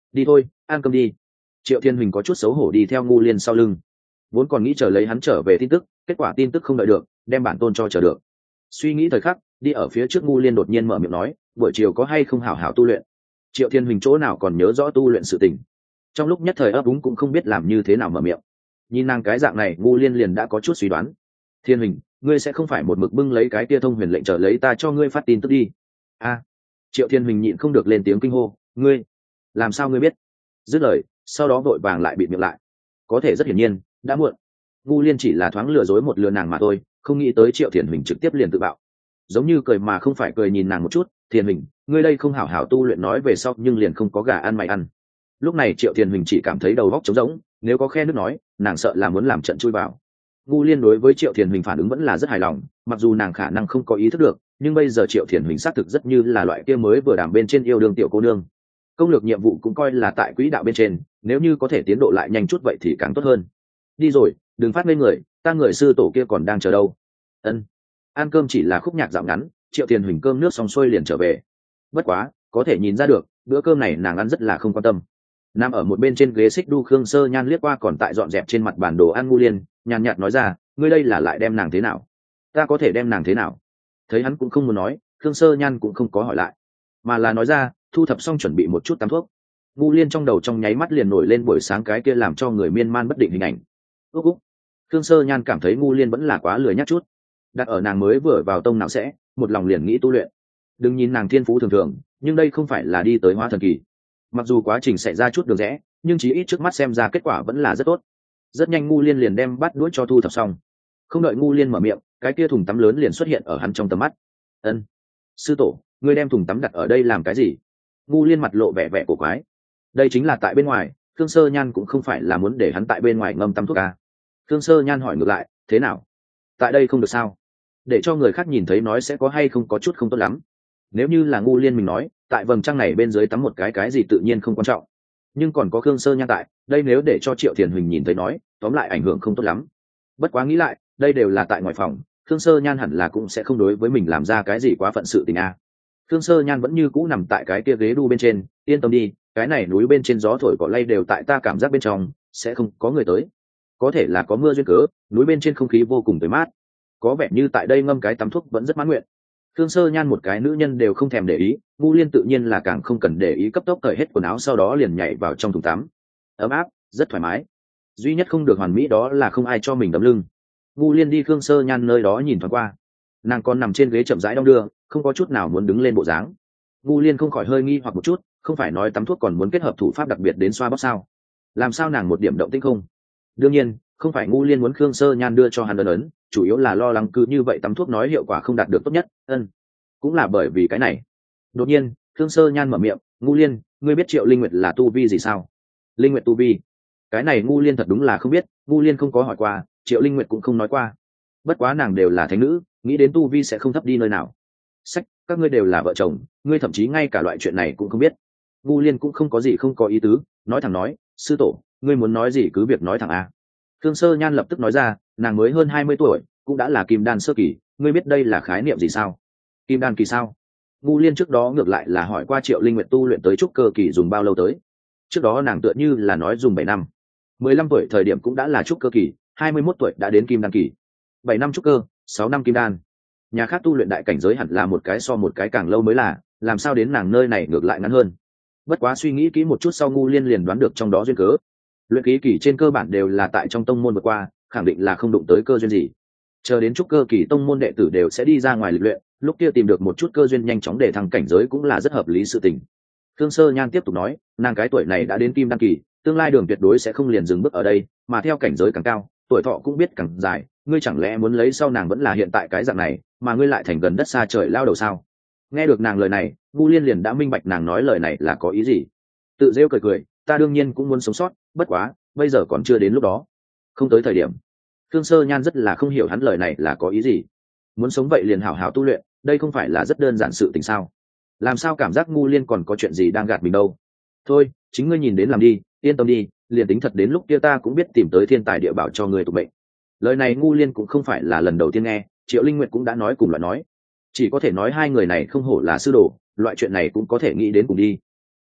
đi thôi, ăn cơm đi. Triệu Thiên Huỳnh có chút xấu hổ đi theo Ngu Liên sau lưng, vốn còn nghĩ chờ lấy hắn trở về tin tức, kết quả tin tức không đợi được, đem bản tôn cho chờ được. Suy nghĩ thời khắc, đi ở phía trước Ngu Liên đột nhiên mở miệng nói, buổi chiều có hay không hảo hảo tu luyện. Triệu Thiên Huỳnh chỗ nào còn nhớ rõ tu luyện sự tình, trong lúc nhất thời ấp úng cũng không biết làm như thế nào mở miệng. Nhìn nàng cái dạng này, Ngu Liên liền đã có chút suy đoán. Thiên Huỳnh, ngươi sẽ không phải một mực bưng lấy cái tia thông huyền lệnh chờ lấy ta cho ngươi phát tin tức đi. A. Triệu Thiên Huỳnh nhịn không được lên tiếng kinh hô, ngươi, làm sao ngươi biết? Dứt lời, sau đó vội vàng lại bịt miệng lại. Có thể rất hiển nhiên, đã muộn. Ngu Liên chỉ là thoáng lừa dối một lừa nàng mà thôi, không nghĩ tới Triệu Thiên Huỳnh trực tiếp liền tự bạo. Giống như cười mà không phải cười nhìn nàng một chút, Thiên Huỳnh, ngươi đây không hảo hảo tu luyện nói về sau nhưng liền không có gà ăn mày ăn. Lúc này Triệu Thiên Huỳnh chỉ cảm thấy đầu óc trống rỗng, nếu có khe nước nói, nàng sợ là muốn làm trận chui vào. Ngu Liên đối với Triệu Thiên Huỳnh phản ứng vẫn là rất hài lòng, mặc dù nàng khả năng không có ý thức được, nhưng bây giờ Triệu Thiên Huỳnh xác thực rất như là loại kia mới vừa đảm bên trên yêu đương tiểu cô nương. Công lược nhiệm vụ cũng coi là tại quỹ đạo bên trên, nếu như có thể tiến độ lại nhanh chút vậy thì càng tốt hơn. Đi rồi, đừng phát lên người, ta người sư tổ kia còn đang chờ đâu. Ân. Ăn cơm chỉ là khúc nhạc dạo ngắn, Triệu Thiên Huỳnh cơm nước xong xuôi liền trở về. Bất quá, có thể nhìn ra được, bữa cơm này nàng ăn rất là không quan tâm. Nằm ở một bên trên ghế xích đu, Khương Sơ Nhan liếc qua còn tại dọn dẹp trên mặt bản đồ ăn Ngu Liên, nhàn nhạt nói ra, ngươi đây là lại đem nàng thế nào? Ta có thể đem nàng thế nào? Thấy hắn cũng không muốn nói, Khương Sơ Nhan cũng không có hỏi lại, mà là nói ra, thu thập xong chuẩn bị một chút tắm thuốc. Ngu Liên trong đầu trong nháy mắt liền nổi lên buổi sáng cái kia làm cho người miên man bất định hình ảnh. Úc úc. Khương Sơ Nhan cảm thấy Ngu Liên vẫn là quá lười nhắc chút. Đặt ở nàng mới vừa vào tông nào sẽ, một lòng liền nghĩ tu luyện. Đừng nhìn nàng thiên phú thường thường, nhưng đây không phải là đi tới hóa thần kỳ. Mặc dù quá trình xảy ra chút đường rẽ, nhưng chí ít trước mắt xem ra kết quả vẫn là rất tốt. Rất nhanh Ngu Liên liền đem bát đuối cho thu thập xong. Không đợi Ngu Liên mở miệng, cái kia thùng tắm lớn liền xuất hiện ở hắn trong tầm mắt. Ân, sư tổ, ngươi đem thùng tắm đặt ở đây làm cái gì? Ngu Liên mặt lộ vẻ vẻ cổ quái. Đây chính là tại bên ngoài, Khương Sơ Nhan cũng không phải là muốn để hắn tại bên ngoài ngâm tắm thuốc à? Khương Sơ Nhan hỏi ngược lại, thế nào? Tại đây không được sao? Để cho người khác nhìn thấy nói sẽ có hay không có chút không tốt lắm. Nếu như là Ngu Liên mình nói, tại vầng trăng này bên dưới tắm một cái cái gì tự nhiên không quan trọng, nhưng còn có Khương Sơ Nhan tại đây, nếu để cho Triệu Thiền Huỳnh nhìn thấy nói, tóm lại ảnh hưởng không tốt lắm. Bất quá nghĩ lại, đây đều là tại ngoài phòng, Khương Sơ Nhan hẳn là cũng sẽ không đối với mình làm ra cái gì quá phận sự tình a. À. Khương Sơ Nhan vẫn như cũ nằm tại cái kia ghế đu bên trên, yên tâm đi, cái này núi bên trên gió thổi cỏ lay đều tại ta cảm giác bên trong, sẽ không có người tới. Có thể là có mưa duyên cớ, núi bên trên không khí vô cùng tươi mát, có vẻ như tại đây ngâm cái tắm thuốc vẫn rất mãn nguyện. Khương Sơ Nhan một cái nữ nhân đều không thèm để ý, Ngu Liên tự nhiên là càng không cần để ý, cấp tốc cởi hết quần áo sau đó liền nhảy vào trong thùng tắm. Ấm áp, rất thoải mái. Duy nhất không được hoàn mỹ đó là không ai cho mình đấm lưng. Ngu Liên đi Khương Sơ Nhan nơi đó nhìn thoáng qua, nàng còn nằm trên ghế chậm rãi đong đưa, không có chút nào muốn đứng lên bộ dáng. Ngu Liên không khỏi hơi nghi hoặc một chút, không phải nói tắm thuốc còn muốn kết hợp thủ pháp đặc biệt đến xoa bóp sao? Làm sao nàng một điểm động tĩnh không? Đương nhiên, không phải Ngu Liên muốn Khương Sơ Nhan đưa cho hắn ấn ấn, chủ yếu là lo lắng cứ như vậy tắm thuốc nói hiệu quả không đạt được tốt nhất. Ân, cũng là bởi vì cái này. Đột nhiên, Khương Sơ Nhan mở miệng, Ngu Liên, ngươi biết Triệu Linh Nguyệt là tu vi gì sao? Linh Nguyệt tu vi? Cái này Ngu Liên thật đúng là không biết, Ngu Liên không có hỏi qua, Triệu Linh Nguyệt cũng không nói qua. Bất quá nàng đều là thánh nữ, nghĩ đến tu vi sẽ không thấp đi nơi nào. Sách, các ngươi đều là vợ chồng, ngươi thậm chí ngay cả loại chuyện này cũng không biết. Ngu Liên cũng không có gì không có ý tứ, nói thẳng nói, sư tổ, ngươi muốn nói gì cứ việc nói thẳng a. Khương Sơ Nhan lập tức nói ra, nàng mới hơn hai mươi tuổi, cũng đã là kim đan sơ kỳ, ngươi biết đây là khái niệm gì sao? Kim đan kỳ sao? Ngu Liên trước đó ngược lại là hỏi qua Triệu Linh Nguyệt tu luyện tới trúc cơ kỳ dùng bao lâu tới. Trước đó nàng tựa như là nói dùng bảy năm. mười lăm tuổi thời điểm cũng đã là trúc cơ kỳ, hai mươi mốt tuổi đã đến kim đan kỳ. bảy năm trúc cơ, sáu năm kim đan. Nhà khác tu luyện đại cảnh giới hẳn là một cái so một cái càng lâu mới là, làm sao đến nàng nơi này ngược lại ngắn hơn. Bất quá suy nghĩ kỹ một chút sau Ngu Liên liền đoán được trong đó duyên cớ. Luyện khí kỳ trên cơ bản đều là tại trong tông môn vượt qua, khẳng định là không đụng tới cơ duyên gì. Chờ đến trúc cơ kỳ tông môn đệ tử đều sẽ đi ra ngoài lịch luyện, lúc kia tìm được một chút cơ duyên nhanh chóng để thăng cảnh giới cũng là rất hợp lý sự tình. Khương Sơ Nhan tiếp tục nói, nàng cái tuổi này đã đến kim đan kỳ, tương lai đường tuyệt đối sẽ không liền dừng bước ở đây, mà theo cảnh giới càng cao, tuổi thọ cũng biết càng dài, ngươi chẳng lẽ muốn lấy sau nàng vẫn là hiện tại cái dạng này, mà ngươi lại thành gần đất xa trời lao đầu sao? Nghe được nàng lời này, Ngu Liên liền đã minh bạch nàng nói lời này là có ý gì. Tự rêu cười cười, ta đương nhiên cũng muốn sống sót, bất quá, bây giờ còn chưa đến lúc đó, không tới thời điểm. Khương Sơ Nhan rất là không hiểu hắn lời này là có ý gì. Muốn sống vậy liền hảo hảo tu luyện, đây không phải là rất đơn giản sự tình sao? Làm sao cảm giác Ngu Liên còn có chuyện gì đang gạt mình đâu? Thôi, chính ngươi nhìn đến làm đi, yên tâm đi, liền tính thật đến lúc kia ta cũng biết tìm tới thiên tài địa bảo cho ngươi tụ mệnh. Lời này Ngu Liên cũng không phải là lần đầu tiên nghe, Triệu Linh Nguyệt cũng đã nói cùng loại nói. Chỉ có thể nói hai người này không hổ là sư đồ, loại chuyện này cũng có thể nghĩ đến cùng đi.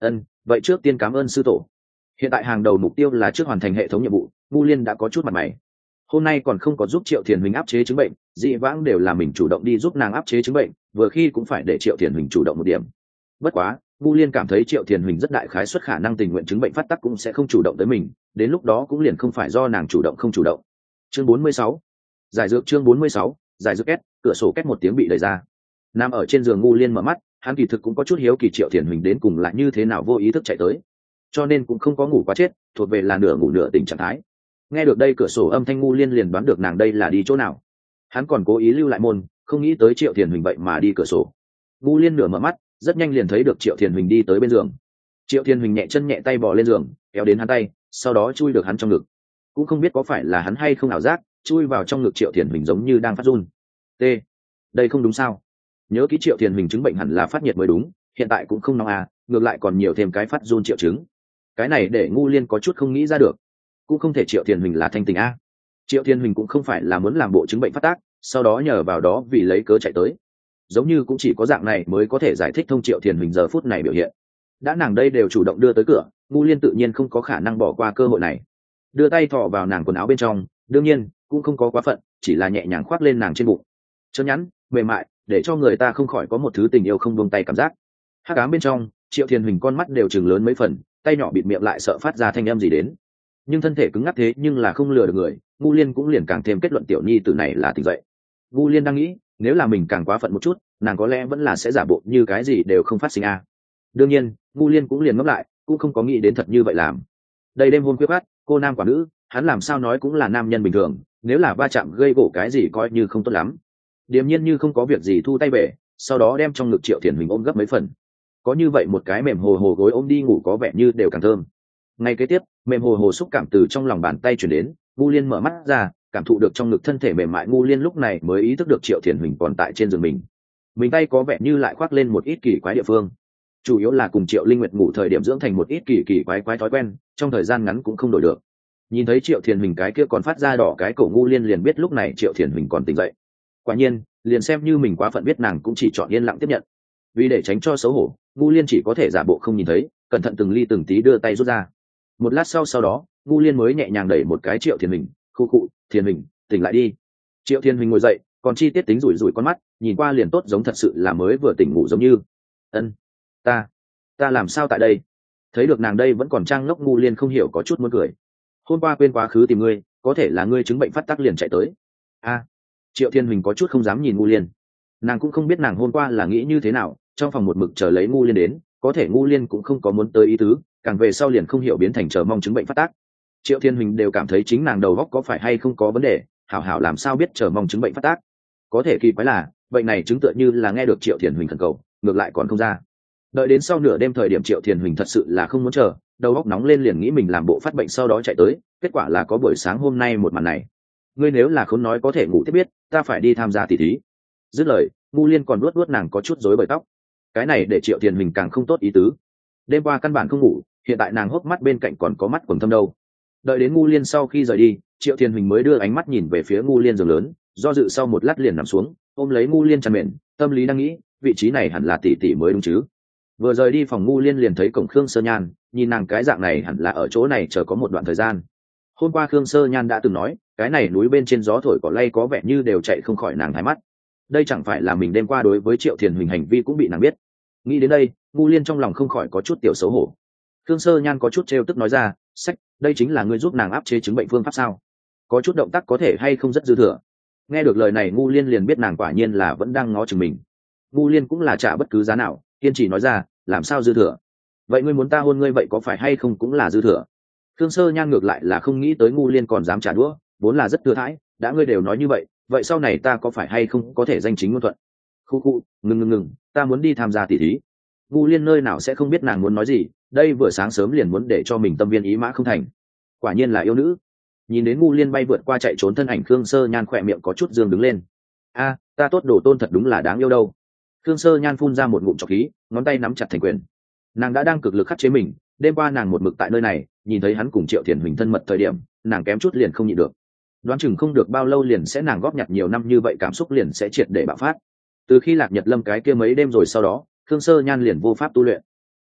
Ân, vậy trước tiên cảm ơn sư tổ. Hiện tại hàng đầu mục tiêu là trước hoàn thành hệ thống nhiệm vụ. Ngu Liên đã có chút mặt mày. Hôm nay còn không có giúp Triệu Thiền Huỳnh áp chế chứng bệnh, dị vãng đều là mình chủ động đi giúp nàng áp chế chứng bệnh, vừa khi cũng phải để Triệu Thiền Huỳnh chủ động một điểm. Bất quá, Ngu Liên cảm thấy Triệu Thiền Huỳnh rất đại khái suất khả năng tình nguyện chứng bệnh phát tác cũng sẽ không chủ động tới mình, đến lúc đó cũng liền không phải do nàng chủ động không chủ động. Chương bốn mươi sáu, giải dược. Chương bốn mươi sáu, giải dược. Két, cửa sổ két một tiếng bị đẩy ra. Nằm ở trên giường Ngu Liên mở mắt, hắn kỳ thực cũng có chút hiếu kỳ Triệu Thiền Huỳnh đến cùng là như thế nào vô ý thức chạy tới, cho nên cũng không có ngủ quá chết, thuộc về là nửa ngủ nửa tỉnh trạng thái. Nghe được đây cửa sổ âm thanh, Ngu Liên liền đoán được nàng đây là đi chỗ nào. Hắn còn cố ý lưu lại môn, không nghĩ tới Triệu Thiền Huỳnh vậy mà đi cửa sổ. Ngu Liên nửa mở mắt, rất nhanh liền thấy được Triệu Thiền Huỳnh đi tới bên giường. Triệu Thiền Huỳnh nhẹ chân nhẹ tay bò lên giường, kéo đến hắn tay, sau đó chui được hắn trong ngực. Cũng không biết có phải là hắn hay không ảo giác, chui vào trong ngực Triệu Thiền Huỳnh giống như đang phát run. T, đây không đúng sao? Nhớ kỹ Triệu Thiền Huỳnh chứng bệnh hẳn là phát nhiệt mới đúng, hiện tại cũng không nóng à, ngược lại còn nhiều thêm cái phát run triệu chứng. Cái này để Ngu Liên có chút không nghĩ ra được. Cũng không thể Triệu Thiền Huỳnh là thanh tình a. Triệu Thiền Huỳnh cũng không phải là muốn làm bộ chứng bệnh phát tác, sau đó nhờ vào đó vì lấy cớ chạy tới. Giống như cũng chỉ có dạng này mới có thể giải thích thông Triệu Thiền Huỳnh giờ phút này biểu hiện. Đã nàng đây đều chủ động đưa tới cửa, Ngu Liên tự nhiên không có khả năng bỏ qua cơ hội này. Đưa tay thò vào nàng quần áo bên trong, đương nhiên cũng không có quá phận, chỉ là nhẹ nhàng khoác lên nàng trên bụng. Chân nhắn, mềm mại, để cho người ta không khỏi có một thứ tình yêu không buông tay cảm giác. Hắc ám bên trong, Triệu Thiền Huỳnh con mắt đều chừng lớn mấy phần, tay nhỏ bịt miệng lại sợ phát ra thanh âm gì đến. Nhưng thân thể cứng ngắc thế nhưng là không lừa được người, Ngu Liên cũng liền càng thêm kết luận tiểu nhi tử này là tỉnh dậy. Ngu Liên đang nghĩ, nếu là mình càng quá phận một chút, nàng có lẽ vẫn là sẽ giả bộ như cái gì đều không phát sinh a. À. Đương nhiên, Ngu Liên cũng liền ngẫm lại, cũng không có nghĩ đến thật như vậy làm. Đây đêm hôm khuya khoắt, cô nam quả nữ, hắn làm sao nói cũng là nam nhân bình thường, nếu là va chạm gây gổ cái gì coi như không tốt lắm. Điềm nhiên như không có việc gì thu tay về, sau đó đem trong ngực Triệu Thiền Huỳnh ôm gấp mấy phần. Có như vậy một cái mềm hồ hồ gối ôm đi ngủ có vẻ như đều càng thơm. Ngay kế tiếp, mềm hồ hồ xúc cảm từ trong lòng bàn tay chuyển đến, Ngu Liên mở mắt ra, cảm thụ được trong ngực thân thể mềm mại, Ngu Liên lúc này mới ý thức được Triệu Thiền Huỳnh còn tại trên giường mình. Mình tay có vẻ như lại khoác lên một ít kỳ quái địa phương, chủ yếu là cùng Triệu Linh Nguyệt ngủ thời điểm dưỡng thành một ít kỳ kỳ quái quái thói quen, trong thời gian ngắn cũng không đổi được. Nhìn thấy Triệu Thiền Huỳnh cái kia còn phát ra đỏ cái cổ, Ngu Liên liền biết lúc này Triệu Thiền Huỳnh còn tỉnh dậy. Quả nhiên, liền xem như mình quá phận biết nàng cũng chỉ chọn yên lặng tiếp nhận. Vì để tránh cho xấu hổ, Ngu Liên chỉ có thể giả bộ không nhìn thấy, cẩn thận từng ly từng tí đưa tay rút ra. Một lát sau sau đó, Ngu Liên mới nhẹ nhàng đẩy một cái Triệu Thiền Huỳnh, khu khụ, Thiền Huỳnh, tỉnh lại đi. Triệu Thiền Huỳnh ngồi dậy, còn chi tiết tính rủi rủi con mắt, nhìn qua liền tốt giống thật sự là mới vừa tỉnh ngủ giống như. Ân, ta, ta làm sao tại đây? Thấy được nàng đây vẫn còn trang ngốc, Ngu Liên không hiểu có chút muốn cười. Hôm qua quên quá khứ tìm ngươi, có thể là ngươi chứng bệnh phát tác liền chạy tới. A, à, Triệu Thiên Huỳnh có chút không dám nhìn Ngu Liên. Nàng cũng không biết nàng hôm qua là nghĩ như thế nào, trong phòng một mực chờ lấy Ngu Liên đến, có thể Ngu Liên cũng không có muốn tới ý tứ, càng về sau liền không hiểu biến thành chờ mong chứng bệnh phát tác. Triệu Thiên Huỳnh đều cảm thấy chính nàng đầu óc có phải hay không có vấn đề, hảo hảo làm sao biết chờ mong chứng bệnh phát tác. Có thể kỳ quái là, bệnh này chứng tựa như là nghe được Triệu Thiên Huỳnh khẩn cầu, ngược lại còn không ra. Đợi đến sau nửa đêm thời điểm Triệu Thiên Huỳnh thật sự là không muốn chờ, đầu óc nóng lên liền nghĩ mình làm bộ phát bệnh sau đó chạy tới, kết quả là có buổi sáng hôm nay một màn này. Ngươi nếu là khốn nói có thể ngủ tiếp biết, ta phải đi tham gia tỷ thí. Dứt lời, Ngu Liên còn luốt luốt nàng có chút rối bời tóc. Cái này để Triệu Thiên Huỳnh càng không tốt ý tứ. Đêm qua căn bản không ngủ, hiện tại nàng hốc mắt bên cạnh còn có mắt quầng thâm đâu. Đợi đến Ngu Liên sau khi rời đi, Triệu Thiên Huỳnh mới đưa ánh mắt nhìn về phía Ngu Liên giường lớn, do dự sau một lát liền nằm xuống, ôm lấy Ngu Liên chăn mền, tâm lý đang nghĩ, vị trí này hẳn là tỷ tỷ mới đúng chứ. Vừa rời đi phòng, Ngu Liên liền thấy cổng Khương Sơ Nhan, nhìn nàng cái dạng này hẳn là ở chỗ này chờ có một đoạn thời gian. Hôm qua Khương Sơ Nhan đã từng nói, cái này núi bên trên gió thổi cỏ lay có vẻ như đều chạy không khỏi nàng hai mắt. Đây chẳng phải là mình đêm qua đối với Triệu Thiền Huỳnh hành vi cũng bị nàng biết. Nghĩ đến đây, Ngu Liên trong lòng không khỏi có chút tiểu xấu hổ. Khương Sơ Nhan có chút trêu tức nói ra, sách, đây chính là ngươi giúp nàng áp chế chứng bệnh phương pháp sao? Có chút động tác có thể hay không rất dư thừa. Nghe được lời này, Ngu Liên liền biết nàng quả nhiên là vẫn đang ngó chừng mình. Ngu Liên cũng là trả bất cứ giá nào, kiên trì nói ra, làm sao dư thừa? Vậy ngươi muốn ta hôn ngươi vậy có phải hay không cũng là dư thừa? Khương Sơ Nhan ngược lại là không nghĩ tới Ngu Liên còn dám trả đũa, vốn là rất thừa thãi, đã ngươi đều nói như vậy, vậy sau này ta có phải hay không có thể danh chính ngôn thuận? Khu khu, ngừng ngừng ngừng, ta muốn đi tham gia tỷ thí. Ngu Liên nơi nào sẽ không biết nàng muốn nói gì, đây vừa sáng sớm liền muốn để cho mình tâm viên ý mã không thành. Quả nhiên là yêu nữ. Nhìn đến Ngu Liên bay vượt qua chạy trốn thân ảnh, Khương Sơ Nhan khỏe miệng có chút dương đứng lên. A, ta tốt đồ tôn thật đúng là đáng yêu đâu. Khương Sơ Nhan phun ra một ngụm trọc khí, ngón tay nắm chặt thành quyền. Nàng đã đang cực lực khắc chế mình, đêm qua nàng một mực tại nơi này, nhìn thấy hắn cùng Triệu Thiền Huỳnh thân mật thời điểm, nàng kém chút liền không nhịn được. Đoán chừng không được bao lâu liền sẽ nàng góp nhặt nhiều năm như vậy cảm xúc liền sẽ triệt để bạo phát. Từ khi Lạc Nhật Lâm cái kia mấy đêm rồi sau đó, Khương Sơ Nhan liền vô pháp tu luyện.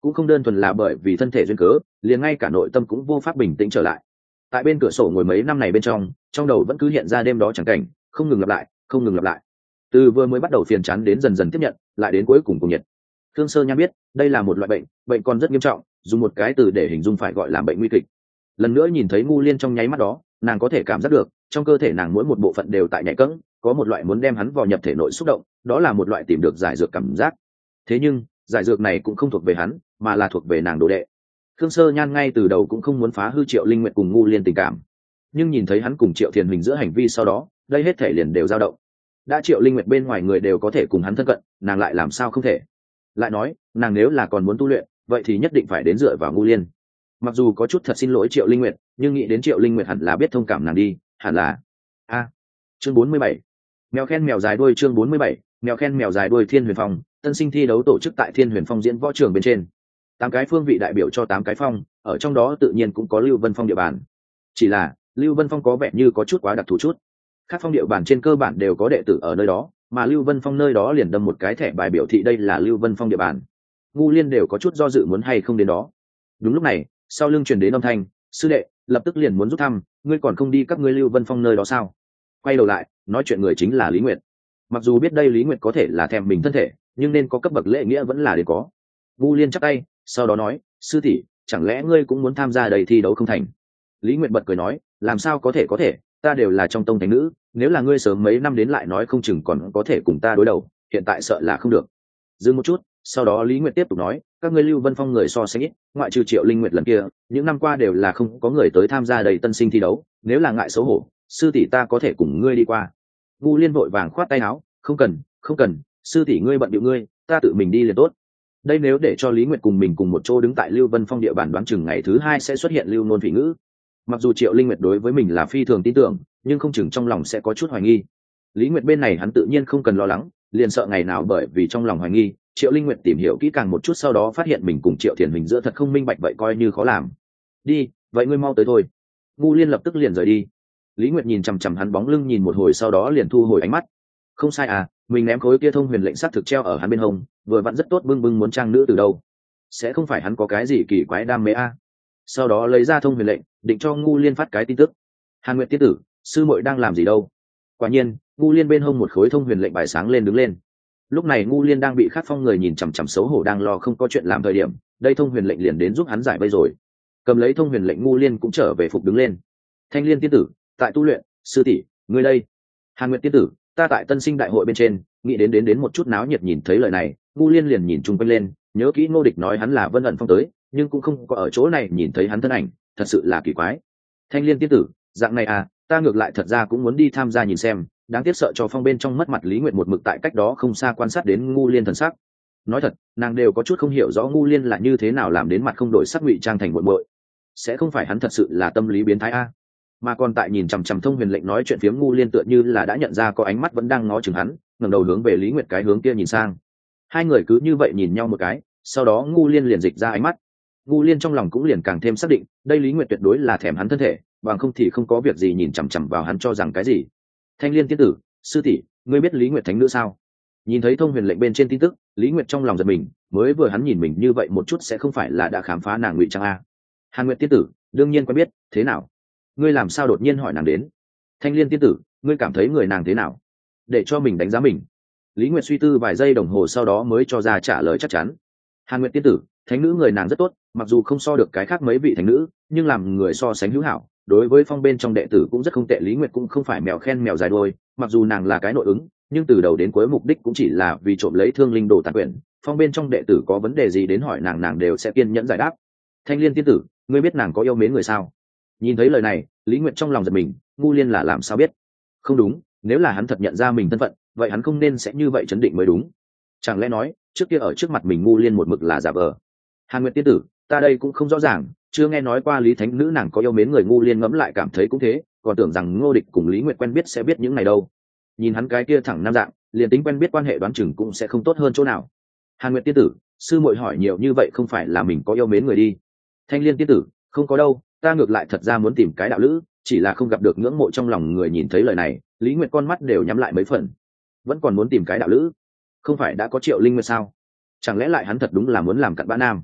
cũng không đơn thuần là bởi vì thân thể duyên cớ, liền ngay cả nội tâm cũng vô pháp bình tĩnh trở lại. Tại bên cửa sổ ngồi mấy năm này bên trong, trong đầu vẫn cứ hiện ra đêm đó chẳng cảnh, không ngừng lặp lại, không ngừng lặp lại. Từ vừa mới bắt đầu phiền chán đến dần dần tiếp nhận, lại đến cuối cùng cùng nhiệt. Thương Sơ Nhan biết, đây là một loại bệnh, bệnh còn rất nghiêm trọng, dùng một cái từ để hình dung phải gọi là bệnh nguy kịch. Lần nữa nhìn thấy Ngu Liên trong nháy mắt đó, nàng có thể cảm giác được, trong cơ thể nàng mỗi một bộ phận đều tại nhạy cẫng, có một loại muốn đem hắn vào nhập thể nội xúc động, đó là một loại tìm được giải dược cảm giác. Thế nhưng, giải dược này cũng không thuộc về hắn, mà là thuộc về nàng đồ đệ. Thương Sơ Nhan ngay từ đầu cũng không muốn phá hư Triệu Linh Nguyệt cùng Ngu Liên tình cảm, nhưng nhìn thấy hắn cùng Triệu Thiền Huỳnh giữa hành vi sau đó, đây hết thể liền đều dao động. Đã Triệu Linh Nguyệt bên ngoài người đều có thể cùng hắn thân cận, nàng lại làm sao không thể? Lại nói, nàng nếu là còn muốn tu luyện, vậy thì nhất định phải đến dựa vào Ngu Liên. Mặc dù có chút thật xin lỗi Triệu Linh Nguyệt, nhưng nghĩ đến Triệu Linh Nguyệt hẳn là biết thông cảm nàng đi, hẳn là. A. Chương bốn mươi bảy. Mèo khen mèo dài đuôi. Chương bốn mươi bảy. Mèo khen mèo dài đuôi. Thiên Huyền Phong, tân sinh thi đấu tổ chức tại Thiên Huyền Phong diễn võ trường bên trên. Tám cái phương vị đại biểu cho tám cái phong, ở trong đó tự nhiên cũng có Lưu Vân Phong địa bàn. Chỉ là, Lưu Vân Phong có vẻ như có chút quá đặc thù chút. Các phong địa bàn trên cơ bản đều có đệ tử ở nơi đó, mà Lưu Vân Phong nơi đó liền đâm một cái thẻ bài biểu thị đây là Lưu Vân Phong địa bàn. Ngu Liên đều có chút do dự muốn hay không đến đó. Đúng lúc này, sau lưng truyền đến âm thanh, sư đệ, lập tức liền muốn rút thăm, ngươi còn không đi các ngươi Lưu Vân Phong nơi đó sao? Quay đầu lại, nói chuyện người chính là Lý Nguyệt. Mặc dù biết đây Lý Nguyệt có thể là thèm mình thân thể, nhưng nên có cấp bậc lễ nghĩa vẫn là để có. Ngu Liên chắp tay, sau đó nói, sư tỷ, chẳng lẽ ngươi cũng muốn tham gia đầy thi đấu không thành? Lý Nguyệt bật cười nói, làm sao có thể có thể, ta đều là trong tông thánh nữ, nếu là ngươi sớm mấy năm đến lại nói không chừng còn có thể cùng ta đối đầu, hiện tại sợ là không được. Dừng một chút, sau đó Lý Nguyệt tiếp tục nói, các ngươi Lưu Vân Phong người so sánh ít, ngoại trừ Triệu Linh Nguyệt lần kia, những năm qua đều là không có người tới tham gia đầy tân sinh thi đấu, nếu là ngại xấu hổ, sư tỷ ta có thể cùng ngươi đi qua. Ngu Liên vội vàng khoát tay áo, không cần, không cần, sư tỷ ngươi bận điệu ngươi, ta tự mình đi liền tốt. Đây nếu để cho Lý Nguyệt cùng mình cùng một chỗ đứng tại Lưu Vân Phong địa bàn, đoán chừng ngày thứ hai sẽ xuất hiện lưu nôn phỉ ngữ. Mặc dù Triệu Linh Nguyệt đối với mình là phi thường tin tưởng, nhưng không chừng trong lòng sẽ có chút hoài nghi. Lý Nguyệt bên này hắn tự nhiên không cần lo lắng, liền sợ ngày nào bởi vì trong lòng hoài nghi, Triệu Linh Nguyệt tìm hiểu kỹ càng một chút sau đó phát hiện mình cùng Triệu Thiền Huỳnh giữa thật không minh bạch, vậy coi như khó làm. Đi, vậy ngươi mau tới thôi. Ngu Liên lập tức liền rời đi. Lý Nguyệt nhìn chằm chằm hắn bóng lưng nhìn một hồi sau đó liền thu hồi ánh mắt. Không sai à, mình ném khối kia thông huyền lệnh sát thực treo ở hắn bên hông, vừa vặn rất tốt, bưng bưng muốn trang nữ từ đâu. Sẽ không phải hắn có cái gì kỳ quái đam mê a? À. Sau đó lấy ra thông huyền lệnh, định cho Ngu Liên phát cái tin tức. Hàn Nguyệt tiên tử, sư muội đang làm gì đâu? Quả nhiên, Ngu Liên bên hông một khối thông huyền lệnh bài sáng lên đứng lên. Lúc này Ngu Liên đang bị Khát Phong người nhìn chằm chằm xấu hổ đang lo không có chuyện làm thời điểm, đây thông huyền lệnh liền đến giúp hắn giải vây rồi. Cầm lấy thông huyền lệnh Ngu Liên cũng trở về phục đứng lên. Thanh Liên tiên tử, tại tu luyện, sư tỷ, ngươi đây. Hàn Nguyệt tiên tử, ta tại tân sinh đại hội bên trên, nghĩ đến đến đến một chút náo nhiệt. Nhìn thấy lời này, Ngu Liên liền nhìn chung quanh lên, nhớ kỹ Ngô Địch nói hắn là Vân ẩn phong tới, nhưng cũng không có ở chỗ này nhìn thấy hắn thân ảnh, thật sự là kỳ quái. Thanh Liên tiên tử, dạng này à, ta ngược lại thật ra cũng muốn đi tham gia nhìn xem, đáng tiếc sợ cho phong bên trong mất mặt. Lý Nguyệt một mực tại cách đó không xa quan sát đến Ngu Liên thần sắc. Nói thật, nàng đều có chút không hiểu rõ Ngu Liên là như thế nào làm đến mặt không đổi sắc ngụy trang thành muội muội. Sẽ không phải hắn thật sự là tâm lý biến thái a? Mà còn tại nhìn chằm chằm thông huyền lệnh nói chuyện phiếm Ngu Liên tựa như là đã nhận ra có ánh mắt vẫn đang ngó chừng hắn, ngẩng đầu hướng về Lý Nguyệt cái hướng kia nhìn sang. Hai người cứ như vậy nhìn nhau một cái, sau đó Ngu Liên liền dịch ra ánh mắt. Ngu Liên trong lòng cũng liền càng thêm xác định, đây Lý Nguyệt tuyệt đối là thèm hắn thân thể, bằng không thì không có việc gì nhìn chằm chằm vào hắn cho rằng cái gì. Thanh Liên tiên tử, sư tỷ, ngươi biết Lý Nguyệt thánh nữ sao? Nhìn thấy thông huyền lệnh bên trên tin tức, Lý Nguyệt trong lòng giật mình, mới vừa hắn nhìn mình như vậy một chút sẽ không phải là đã khám phá nàng ngụy trang a? Hàn Nguyệt tiên tử, đương nhiên quen biết, thế nào? Ngươi làm sao đột nhiên hỏi nàng đến? Thanh Liên tiên tử, ngươi cảm thấy người nàng thế nào? Để cho mình đánh giá mình. Lý Nguyệt suy tư vài giây đồng hồ sau đó mới cho ra trả lời chắc chắn. Hàn Nguyệt tiên tử, thánh nữ người nàng rất tốt, mặc dù không so được cái khác mấy vị thánh nữ, nhưng làm người so sánh hữu hảo, đối với phong bên trong đệ tử cũng rất không tệ. Lý Nguyệt cũng không phải mèo khen mèo dài đuôi, mặc dù nàng là cái nội ứng, nhưng từ đầu đến cuối mục đích cũng chỉ là vì trộm lấy thương linh đồ tàn quyển. Phong bên trong đệ tử có vấn đề gì đến hỏi nàng, nàng đều sẽ kiên nhẫn giải đáp. Thanh Liên tiên tử, ngươi biết nàng có yêu mến người sao? Nhìn thấy lời này, Lý Nguyệt trong lòng giật mình, Ngu Liên là làm sao biết? Không đúng, nếu là hắn thật nhận ra mình thân phận, vậy hắn không nên sẽ như vậy chấn định mới đúng. Chẳng lẽ nói, trước kia ở trước mặt mình Ngu Liên một mực là giả vờ? Hàn Nguyệt tiên tử, ta đây cũng không rõ ràng, chưa nghe nói qua Lý thánh nữ nàng có yêu mến người. Ngu Liên ngẫm lại cảm thấy cũng thế, còn tưởng rằng Ngô Địch cùng Lý Nguyệt quen biết sẽ biết những này đâu. Nhìn hắn cái kia thẳng nam dạng, liền tính quen biết quan hệ đoán chừng cũng sẽ không tốt hơn chỗ nào. Hàn Nguyệt tiên tử, sư muội hỏi nhiều như vậy không phải là mình có yêu mến người đi? Thanh Liên tiên tử, không có đâu, ta ngược lại thật ra muốn tìm cái đạo lữ, chỉ là không gặp được ngưỡng mộ trong lòng người. Nhìn thấy lời này, Lý Nguyệt con mắt đều nhắm lại mấy phần. Vẫn còn muốn tìm cái đạo lữ? Không phải đã có Triệu Linh Nguyệt sao? Chẳng lẽ lại hắn thật đúng là muốn làm cặn bã nam?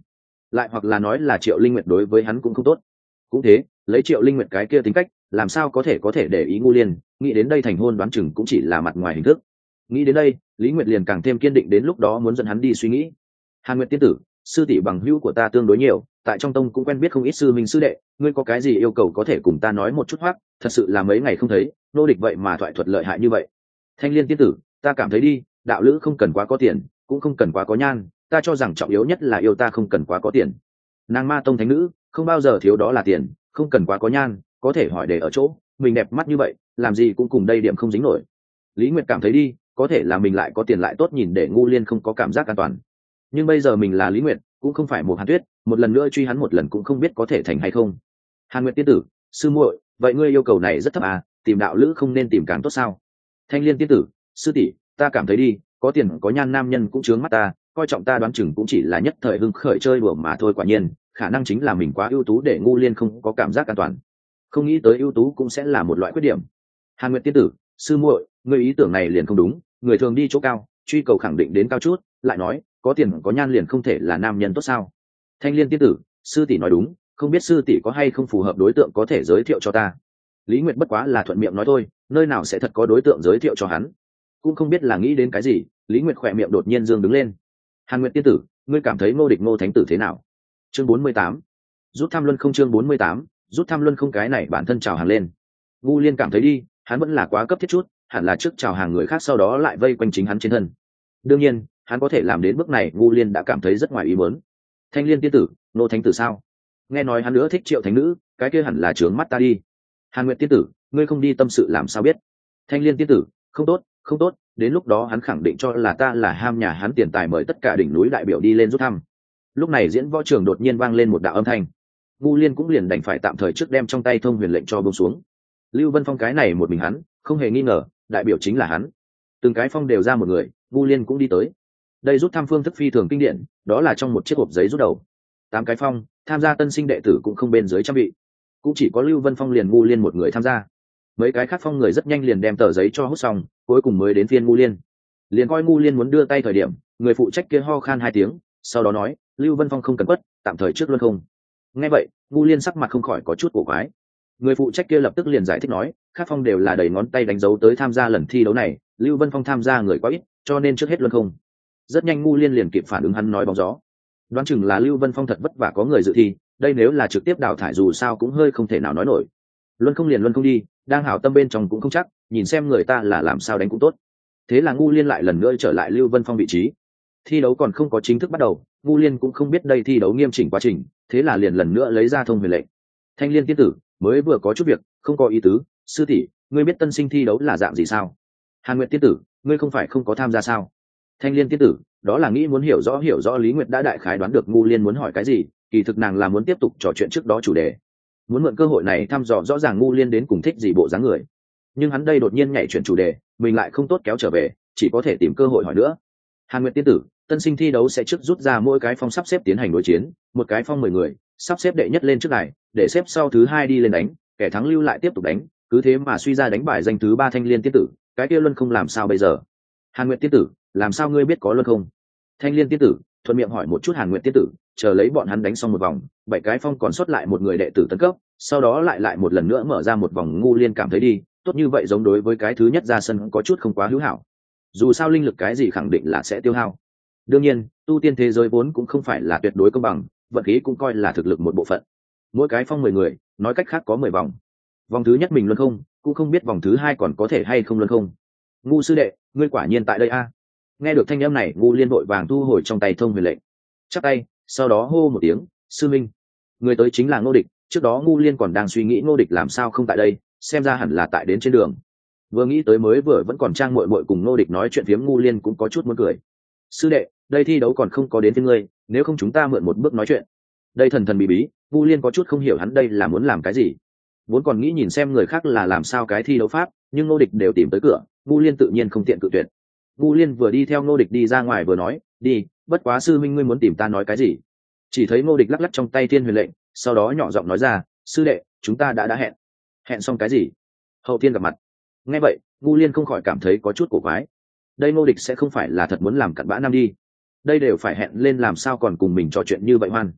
lại hoặc là nói là Triệu Linh Nguyệt đối với hắn cũng không tốt. Cũng thế, lấy Triệu Linh Nguyệt cái kia tính cách, làm sao có thể có thể để ý Ngô Liên, nghĩ đến đây thành hôn đoán chừng cũng chỉ là mặt ngoài hình thức. Nghĩ đến đây, Lý Nguyệt liền càng thêm kiên định đến lúc đó muốn dẫn hắn đi suy nghĩ. Hàn Nguyệt tiên tử, sư tỷ bằng hữu của ta tương đối nhiều, tại trong tông cũng quen biết không ít sư minh sư đệ, ngươi có cái gì yêu cầu có thể cùng ta nói một chút hoắc, thật sự là mấy ngày không thấy, nô địch vậy mà thoại thuật lợi hại như vậy. Thanh Liên tiên tử, ta cảm thấy đi, đạo lữ không cần quá có tiền, cũng không cần quá có nhan, ta cho rằng trọng yếu nhất là yêu ta không cần quá có tiền. Nàng ma tông thánh nữ, không bao giờ thiếu đó là tiền, không cần quá có nhan, có thể hỏi để ở chỗ, mình đẹp mắt như vậy, làm gì cũng cùng đây điểm không dính nổi. Lý Nguyệt cảm thấy đi, có thể là mình lại có tiền lại tốt nhìn để Ngu Liên không có cảm giác an toàn. Nhưng bây giờ mình là Lý Nguyệt, cũng không phải một Hàn Tuyết, một lần nữa truy hắn một lần cũng không biết có thể thành hay không. Hàn Nguyệt tiên tử, sư muội, vậy ngươi yêu cầu này rất thấp à, tìm đạo lữ không nên tìm càng tốt sao? Thanh Liên tiên tử, sư tỷ, ta cảm thấy đi, có tiền có nhan nam nhân cũng chướng mắt ta, coi trọng ta đoán chừng cũng chỉ là nhất thời hưng khởi chơi đùa mà thôi. Quả nhiên, khả năng chính là mình quá ưu tú để Ngu Liên không có cảm giác an toàn. Không nghĩ tới ưu tú cũng sẽ là một loại khuyết điểm. Hàn Nguyệt tiên tử, sư muội, ngươi ý tưởng này liền không đúng, người thường đi chỗ cao, truy cầu khẳng định đến cao chút, lại nói, có tiền có nhan liền không thể là nam nhân tốt sao? Thanh Liên tiên tử, sư tỷ nói đúng, không biết sư tỷ có hay không phù hợp đối tượng có thể giới thiệu cho ta. Lý Nguyệt bất quá là thuận miệng nói thôi, nơi nào sẽ thật có đối tượng giới thiệu cho hắn. Cũng không biết là nghĩ đến cái gì, Lý Nguyệt khỏe miệng đột nhiên dương đứng lên. Hàn Nguyệt tiên tử, ngươi cảm thấy Ngô Địch Ngô thánh tử thế nào? Chương bốn mươi tám, rút thăm luân không. Chương bốn mươi tám, rút thăm luân không. Cái này bản thân chào hàng lên. Ngu Liên cảm thấy đi, hắn vẫn là quá cấp thiết chút, hẳn là trước chào hàng người khác sau đó lại vây quanh chính hắn trên thân. Đương nhiên, hắn có thể làm đến bước này, Ngu Liên đã cảm thấy rất ngoài ý muốn. Thanh Liên tiên tử, Ngô thánh tử sao? Nghe nói hắn nữa thích Triệu thánh nữ, cái kia hẳn là trướng mắt ta đi. Hàn Nguyệt tiên tử, ngươi không đi tâm sự làm sao biết? Thanh Liên tiên tử, không tốt, không tốt, đến lúc đó hắn khẳng định cho là ta là ham nhà hắn tiền tài mời tất cả đỉnh núi đại biểu đi lên rút thăm. Lúc này diễn võ trường đột nhiên vang lên một đạo âm thanh. Ngu Liên cũng liền đành phải tạm thời trước đem trong tay thông huyền lệnh cho buông xuống. Lưu Vân Phong cái này một mình hắn, không hề nghi ngờ, đại biểu chính là hắn. Từng cái phong đều ra một người, Ngu Liên cũng đi tới. Đây rút thăm phương thức phi thường kinh điển, đó là trong một chiếc hộp giấy rút đầu. Tám cái phong, tham gia tân sinh đệ tử cũng không bên dưới trăm vị. Cũng chỉ có Lưu Vân Phong liền Ngu Liên một người tham gia. Mấy cái khác phong người rất nhanh liền đem tờ giấy cho hút xong, cuối cùng mới đến phiên Ngu Liên. Liền coi Ngu Liên muốn đưa tay thời điểm, người phụ trách kia ho khan hai tiếng, sau đó nói, Lưu Vân Phong không cần quất, tạm thời trước luân không. Nghe vậy, Ngu Liên sắc mặt không khỏi có chút cổ quái. Người phụ trách kia lập tức liền giải thích nói, khác phong đều là đầy ngón tay đánh dấu tới tham gia lần thi đấu này, Lưu Vân Phong tham gia người quá ít, cho nên trước hết luân không. Rất nhanh Ngu Liên liền kịp phản ứng hắn nói bóng gió. Đoán chừng là Lưu Vân Phong thật vất vả có người dự thi, đây nếu là trực tiếp đào thải dù sao cũng hơi không thể nào nói nổi. Luân không liền luân không đi, đang hảo tâm bên trong cũng không chắc, nhìn xem người ta là làm sao đánh cũng tốt. Thế là Ngu Liên lại lần nữa trở lại Lưu Vân Phong vị trí. Thi đấu còn không có chính thức bắt đầu, Ngu Liên cũng không biết đây thi đấu nghiêm chỉnh quá trình, thế là liền lần nữa lấy ra thông huyền lệnh. Thanh Liên tiên tử, mới vừa có chút việc, không có ý tứ, sư tỷ, ngươi biết tân sinh thi đấu là dạng gì sao? Hàn Nguyệt tiên tử, ngươi không phải không có tham gia sao? Thanh Liên tiên tử, đó là nghĩ muốn hiểu rõ hiểu rõ. Lý Nguyệt đã đại khái đoán được Ngu Liên muốn hỏi cái gì, kỳ thực nàng là muốn tiếp tục trò chuyện trước đó chủ đề, muốn mượn cơ hội này thăm dò rõ ràng Ngu Liên đến cùng thích gì bộ dáng người. Nhưng hắn đây đột nhiên nhảy chuyển chủ đề, mình lại không tốt kéo trở về, chỉ có thể tìm cơ hội hỏi nữa. Hàn Nguyệt tiên tử, tân sinh thi đấu sẽ trước rút ra mỗi cái phong sắp xếp tiến hành đối chiến, một cái phong mười người, sắp xếp đệ nhất lên trước này, để xếp sau thứ hai đi lên đánh, kẻ thắng lưu lại tiếp tục đánh, cứ thế mà suy ra đánh bài danh thứ ba. Thanh Liên tiên tử, cái kia luân không làm sao bây giờ? Hàn Nguyệt tiên tử, làm sao ngươi biết có luân không? Thanh Liên tiên tử, thuận miệng hỏi một chút Hàn Nguyệt tiên tử, chờ lấy bọn hắn đánh xong một vòng, bảy cái phong còn sót lại một người đệ tử tấn cấp, sau đó lại lại một lần nữa mở ra một vòng. Ngu Liên cảm thấy đi, tốt như vậy giống đối với cái thứ nhất ra sân có chút không quá hữu hảo. Dù sao linh lực cái gì khẳng định là sẽ tiêu hao. Đương nhiên, tu tiên thế giới vốn cũng không phải là tuyệt đối công bằng, vận khí cũng coi là thực lực một bộ phận. Mỗi cái phong mười người, nói cách khác có mười vòng. Vòng thứ nhất mình luân không, cũng không biết vòng thứ hai còn có thể hay không luân không. Ngu sư đệ, ngươi quả nhiên tại đây a. Nghe được thanh âm này, Ngu Liên vội vàng thu hồi trong tay thông huyền lệnh, chắp tay, sau đó hô một tiếng, sư minh. Người tới chính là Ngô Địch. Trước đó Ngu Liên còn đang suy nghĩ Ngô Địch làm sao không tại đây, xem ra hẳn là tại đến trên đường. Vừa nghĩ tới mới vừa vẫn còn trang muội muội cùng Ngô Địch nói chuyện phiếm, Ngu Liên cũng có chút muốn cười. Sư đệ, đây thi đấu còn không có đến với ngươi, nếu không chúng ta mượn một bước nói chuyện. Đây thần thần bí bí, Ngu Liên có chút không hiểu hắn đây là muốn làm cái gì. Vốn còn nghĩ nhìn xem người khác là làm sao cái thi đấu pháp, nhưng Ngô Địch đều tìm tới cửa, Ngu Liên tự nhiên không tiện cự tuyệt. Ngu Liên vừa đi theo Ngô Địch đi ra ngoài vừa nói, đi, bất quá sư minh ngươi muốn tìm ta nói cái gì? Chỉ thấy Ngô Địch lắc lắc trong tay thiên huyền lệnh, sau đó nhỏ giọng nói ra, sư đệ, chúng ta đã đã hẹn. Hẹn xong cái gì? Hậu thiên gặp mặt. Nghe vậy, Ngu Liên không khỏi cảm thấy có chút cổ quái. Đây Ngô Địch sẽ không phải là thật muốn làm cặn bã nam đi? Đây đều phải hẹn lên làm sao còn cùng mình trò chuyện như vậy hoan?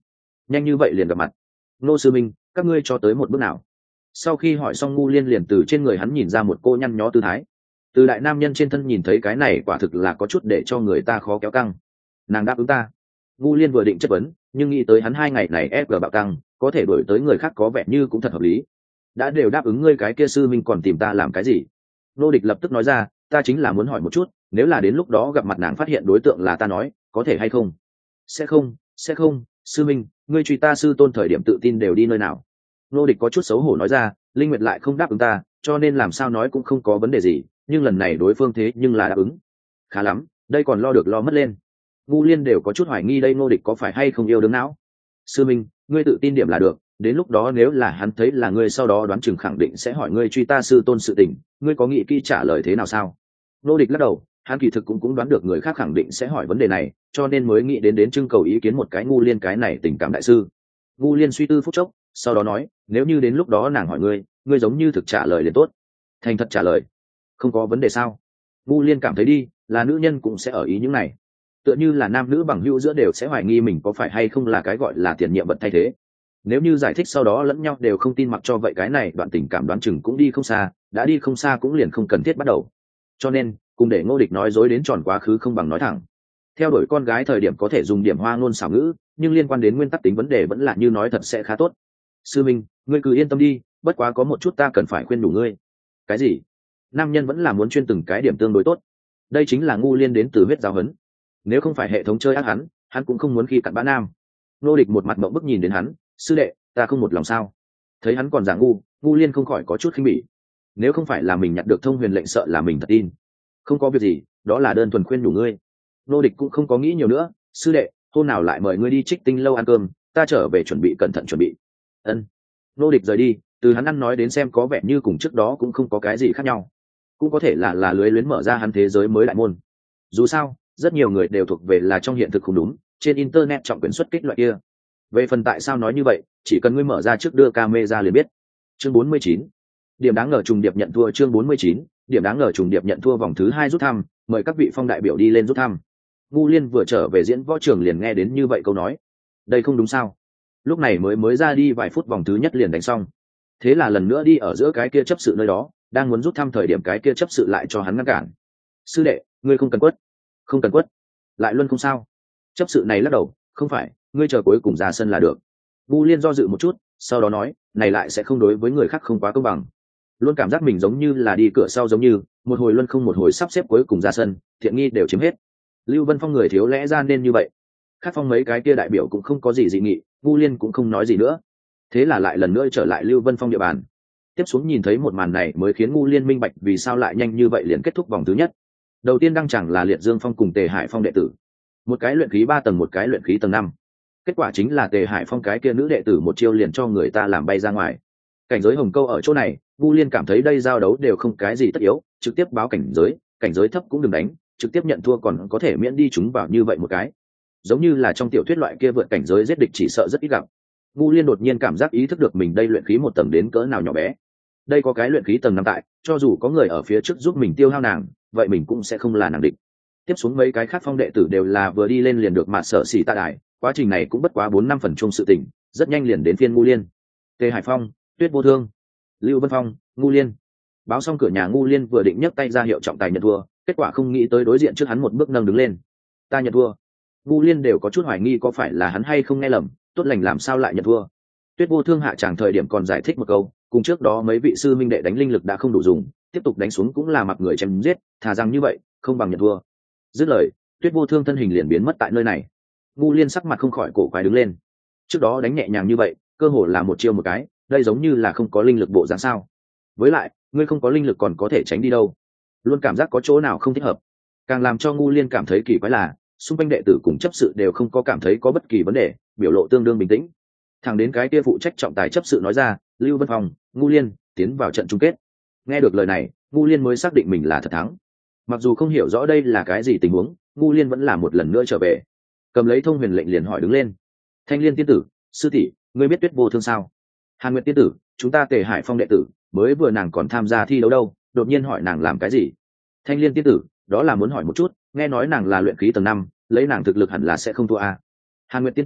nhanh như vậy liền gặp mặt. Ngô sư minh, các ngươi cho tới một bước nào? Sau khi hỏi xong, Ngu Liên liền từ trên người hắn nhìn ra một cô nhăn nhó tư thái. Từ đại nam nhân trên thân nhìn thấy cái này quả thực là có chút để cho người ta khó kéo căng. Nàng đáp ứng ta. Ngu Liên vừa định chất vấn, nhưng nghĩ tới hắn hai ngày này ép gờ bạo căng, có thể đổi tới người khác có vẻ như cũng thật hợp lý. Đã đều đáp ứng ngươi, cái kia sư minh còn tìm ta làm cái gì? Nô Địch lập tức nói ra, ta chính là muốn hỏi một chút, nếu là đến lúc đó gặp mặt nàng phát hiện đối tượng là ta nói, có thể hay không? Sẽ không, sẽ không, sư minh, ngươi truy ta sư tôn thời điểm tự tin đều đi nơi nào? Nô Địch có chút xấu hổ nói ra, Linh Nguyệt lại không đáp ứng ta, cho nên làm sao nói cũng không có vấn đề gì, nhưng lần này đối phương thế nhưng là đáp ứng. Khá lắm, đây còn lo được lo mất lên. Ngu Liên đều có chút hoài nghi đây Nô Địch có phải hay không yêu đương não. Sư minh, ngươi tự tin điểm là được, đến lúc đó nếu là hắn thấy là ngươi, sau đó đoán chừng khẳng định sẽ hỏi ngươi truy ta sư tôn sự tình, ngươi có nghĩ kỹ trả lời thế nào sao? Nô Địch lắc đầu, hắn kỳ thực cũng cũng đoán được người khác khẳng định sẽ hỏi vấn đề này, cho nên mới nghĩ đến đến trưng cầu ý kiến một cái Ngu Liên cái này tình cảm đại sư. Ngu Liên suy tư phút chốc, sau đó nói, nếu như đến lúc đó nàng hỏi ngươi, ngươi giống như thực trả lời liền tốt. Thành thật trả lời, không có vấn đề sao? Ngu Liên cảm thấy đi, là nữ nhân cũng sẽ ở ý những này, tựa như là nam nữ bằng hữu giữa đều sẽ hoài nghi mình có phải hay không là cái gọi là tiền nhiệm vật thay thế. Nếu như giải thích sau đó lẫn nhau đều không tin, mặc cho vậy cái này đoạn tình cảm đoán chừng cũng đi không xa, đã đi không xa cũng liền không cần thiết bắt đầu. Cho nên cùng để Ngô Địch nói dối đến tròn quá khứ không bằng nói thẳng. Theo đuổi con gái thời điểm có thể dùng điểm hoa ngôn xảo ngữ, nhưng liên quan đến nguyên tắc tính vấn đề vẫn là như nói thật sẽ khá tốt. Sư minh, ngươi cứ yên tâm đi, bất quá có một chút ta cần phải khuyên đủ ngươi. Cái gì? Nam nhân vẫn là muốn chuyên từng cái điểm tương đối tốt. Đây chính là Ngu Liên đến từ huyết giáo huấn. Nếu không phải hệ thống chơi ác hắn, hắn cũng không muốn khi cặn bã nam. Nô Địch một mặt mộng bức nhìn đến hắn, sư đệ, ta không một lòng sao? Thấy hắn còn giả ngu, Ngu Liên không khỏi có chút khinh bỉ. Nếu không phải là mình nhặt được thông huyền lệnh, sợ là mình thật tin. Không có việc gì, đó là đơn thuần khuyên đủ ngươi. Nô Địch cũng không có nghĩ nhiều nữa, sư đệ, hôm nào lại mời ngươi đi Trích Tinh lâu ăn cơm, ta trở về chuẩn bị cẩn thận chuẩn bị. Ân. Nô Địch rời đi, từ hắn ăn nói đến xem có vẻ như cùng trước đó cũng không có cái gì khác nhau, cũng có thể là là lưới luyến mở ra hắn thế giới mới đại môn. Dù sao, rất nhiều người đều thuộc về là trong hiện thực không đúng, trên internet trọng quyền xuất kích loại kia. Về phần tại sao nói như vậy, chỉ cần ngươi mở ra trước đưa camera liền biết. Chương bốn mươi chín, điểm đáng ngờ trùng điệp nhận thua. Chương bốn mươi chín, điểm đáng ngờ trùng điệp nhận thua. Vòng thứ hai rút thăm, mời các vị phong đại biểu đi lên rút thăm. Ngu Liên vừa trở về diễn võ trường liền nghe đến như vậy câu nói, đây không đúng sao? Lúc này mới mới ra đi vài phút, vòng thứ nhất liền đánh xong. Thế là lần nữa đi ở giữa cái kia chấp sự nơi đó, đang muốn rút thăm thời điểm cái kia chấp sự lại cho hắn ngăn cản. Sư đệ, ngươi không cần quất. Không cần quất. Lại luân không sao? Chấp sự này lắc đầu, không phải, ngươi chờ cuối cùng ra sân là được. Ngu Liên do dự một chút, sau đó nói, này lại sẽ không đối với người khác không quá công bằng. Luôn cảm giác mình giống như là đi cửa sau, giống như một hồi luân không một hồi sắp xếp cuối cùng ra sân, thiện nghi đều chiếm hết. Lưu Vân Phong người thiếu lẽ ra nên như vậy. Khác phong mấy cái kia đại biểu cũng không có gì dị nghị, Ngu Liên cũng không nói gì nữa. Thế là lại lần nữa trở lại Lưu Vân Phong địa bàn. Tiếp xuống nhìn thấy một màn này mới khiến Ngu Liên minh bạch vì sao lại nhanh như vậy liền kết thúc vòng thứ nhất. Đầu tiên đăng chẳng là Liệt Dương Phong cùng Tề Hải Phong đệ tử, một cái luyện khí ba tầng, một cái luyện khí tầng năm. Kết quả chính là Tề Hải Phong cái kia nữ đệ tử một chiêu liền cho người ta làm bay ra ngoài. Cảnh giới hồng câu ở chỗ này, Ngu Liên cảm thấy đây giao đấu đều không cái gì tất yếu, trực tiếp báo cảnh giới, cảnh giới thấp cũng đừng đánh, trực tiếp nhận thua còn có thể miễn đi chúng vào như vậy một cái. Giống như là trong tiểu thuyết loại kia vượt cảnh giới giết địch chỉ sợ rất ít gặp. Ngu Liên đột nhiên cảm giác ý thức được mình đây luyện khí một tầng đến cỡ nào nhỏ bé. Đây có cái luyện khí tầng năm tại, cho dù có người ở phía trước giúp mình tiêu hao nàng, vậy mình cũng sẽ không là nàng địch. Tiếp xuống mấy cái khác phong đệ tử đều là vừa đi lên liền được mạt sở xỉ tạ đài, quá trình này cũng bất quá bốn năm phần chung sự tình, rất nhanh liền đến phiên Ngu Liên. Tề Hải Phong, Tuyết Vô Thương, Lưu Vân Phong, Ngu Liên. Báo xong cửa nhà, Ngu Liên vừa định nhấc tay ra hiệu trọng tài nhận thua, kết quả không nghĩ tới đối diện trước hắn một bước nâng đứng lên. Ta nhận thua. Ngu Liên đều có chút hoài nghi có phải là hắn hay không nghe lầm, tốt lành làm sao lại nhận thua. Tuyết Vô Thương hạ tràng thời điểm còn giải thích một câu, cùng trước đó mấy vị sư minh đệ đánh linh lực đã không đủ dùng, tiếp tục đánh xuống cũng là mặc người chém giết, thà rằng như vậy không bằng nhận thua. Dứt lời, Tuyết Vô Thương thân hình liền biến mất tại nơi này. Ngu Liên sắc mặt không khỏi cổ quái đứng lên. Trước đó đánh nhẹ nhàng như vậy, cơ hồ là một chiêu một cái, đây giống như là không có linh lực bộ dáng sao? Với lại, ngươi không có linh lực còn có thể tránh đi đâu? Luôn cảm giác có chỗ nào không thích hợp. Càng làm cho Ngu Liên cảm thấy kỳ quái là, xung quanh đệ tử cùng chấp sự đều không có cảm thấy có bất kỳ vấn đề, biểu lộ tương đương bình tĩnh. Thẳng đến cái kia phụ trách trọng tài chấp sự nói ra, Lưu Vân Phong, Ngu Liên tiến vào trận chung kết. Nghe được lời này, Ngu Liên mới xác định mình là thật thắng. Mặc dù không hiểu rõ đây là cái gì tình huống, Ngu Liên vẫn là một lần nữa trở về, cầm lấy thông huyền lệnh liền hỏi đứng lên. Thanh Liên tiên tử, sư tỷ, ngươi biết Tuyết Vô Thương sao? Hàn Nguyệt tiên tử, chúng ta Tề Hải Phong đệ tử, mới vừa nàng còn tham gia thi đấu đâu, đột nhiên hỏi nàng làm cái gì? Thanh Liên tiên tử, đó là muốn hỏi một chút, nghe nói nàng là luyện khí tầng năm, lấy nàng thực lực hẳn là sẽ không thua a. Hàn Nguyệt tiên tử,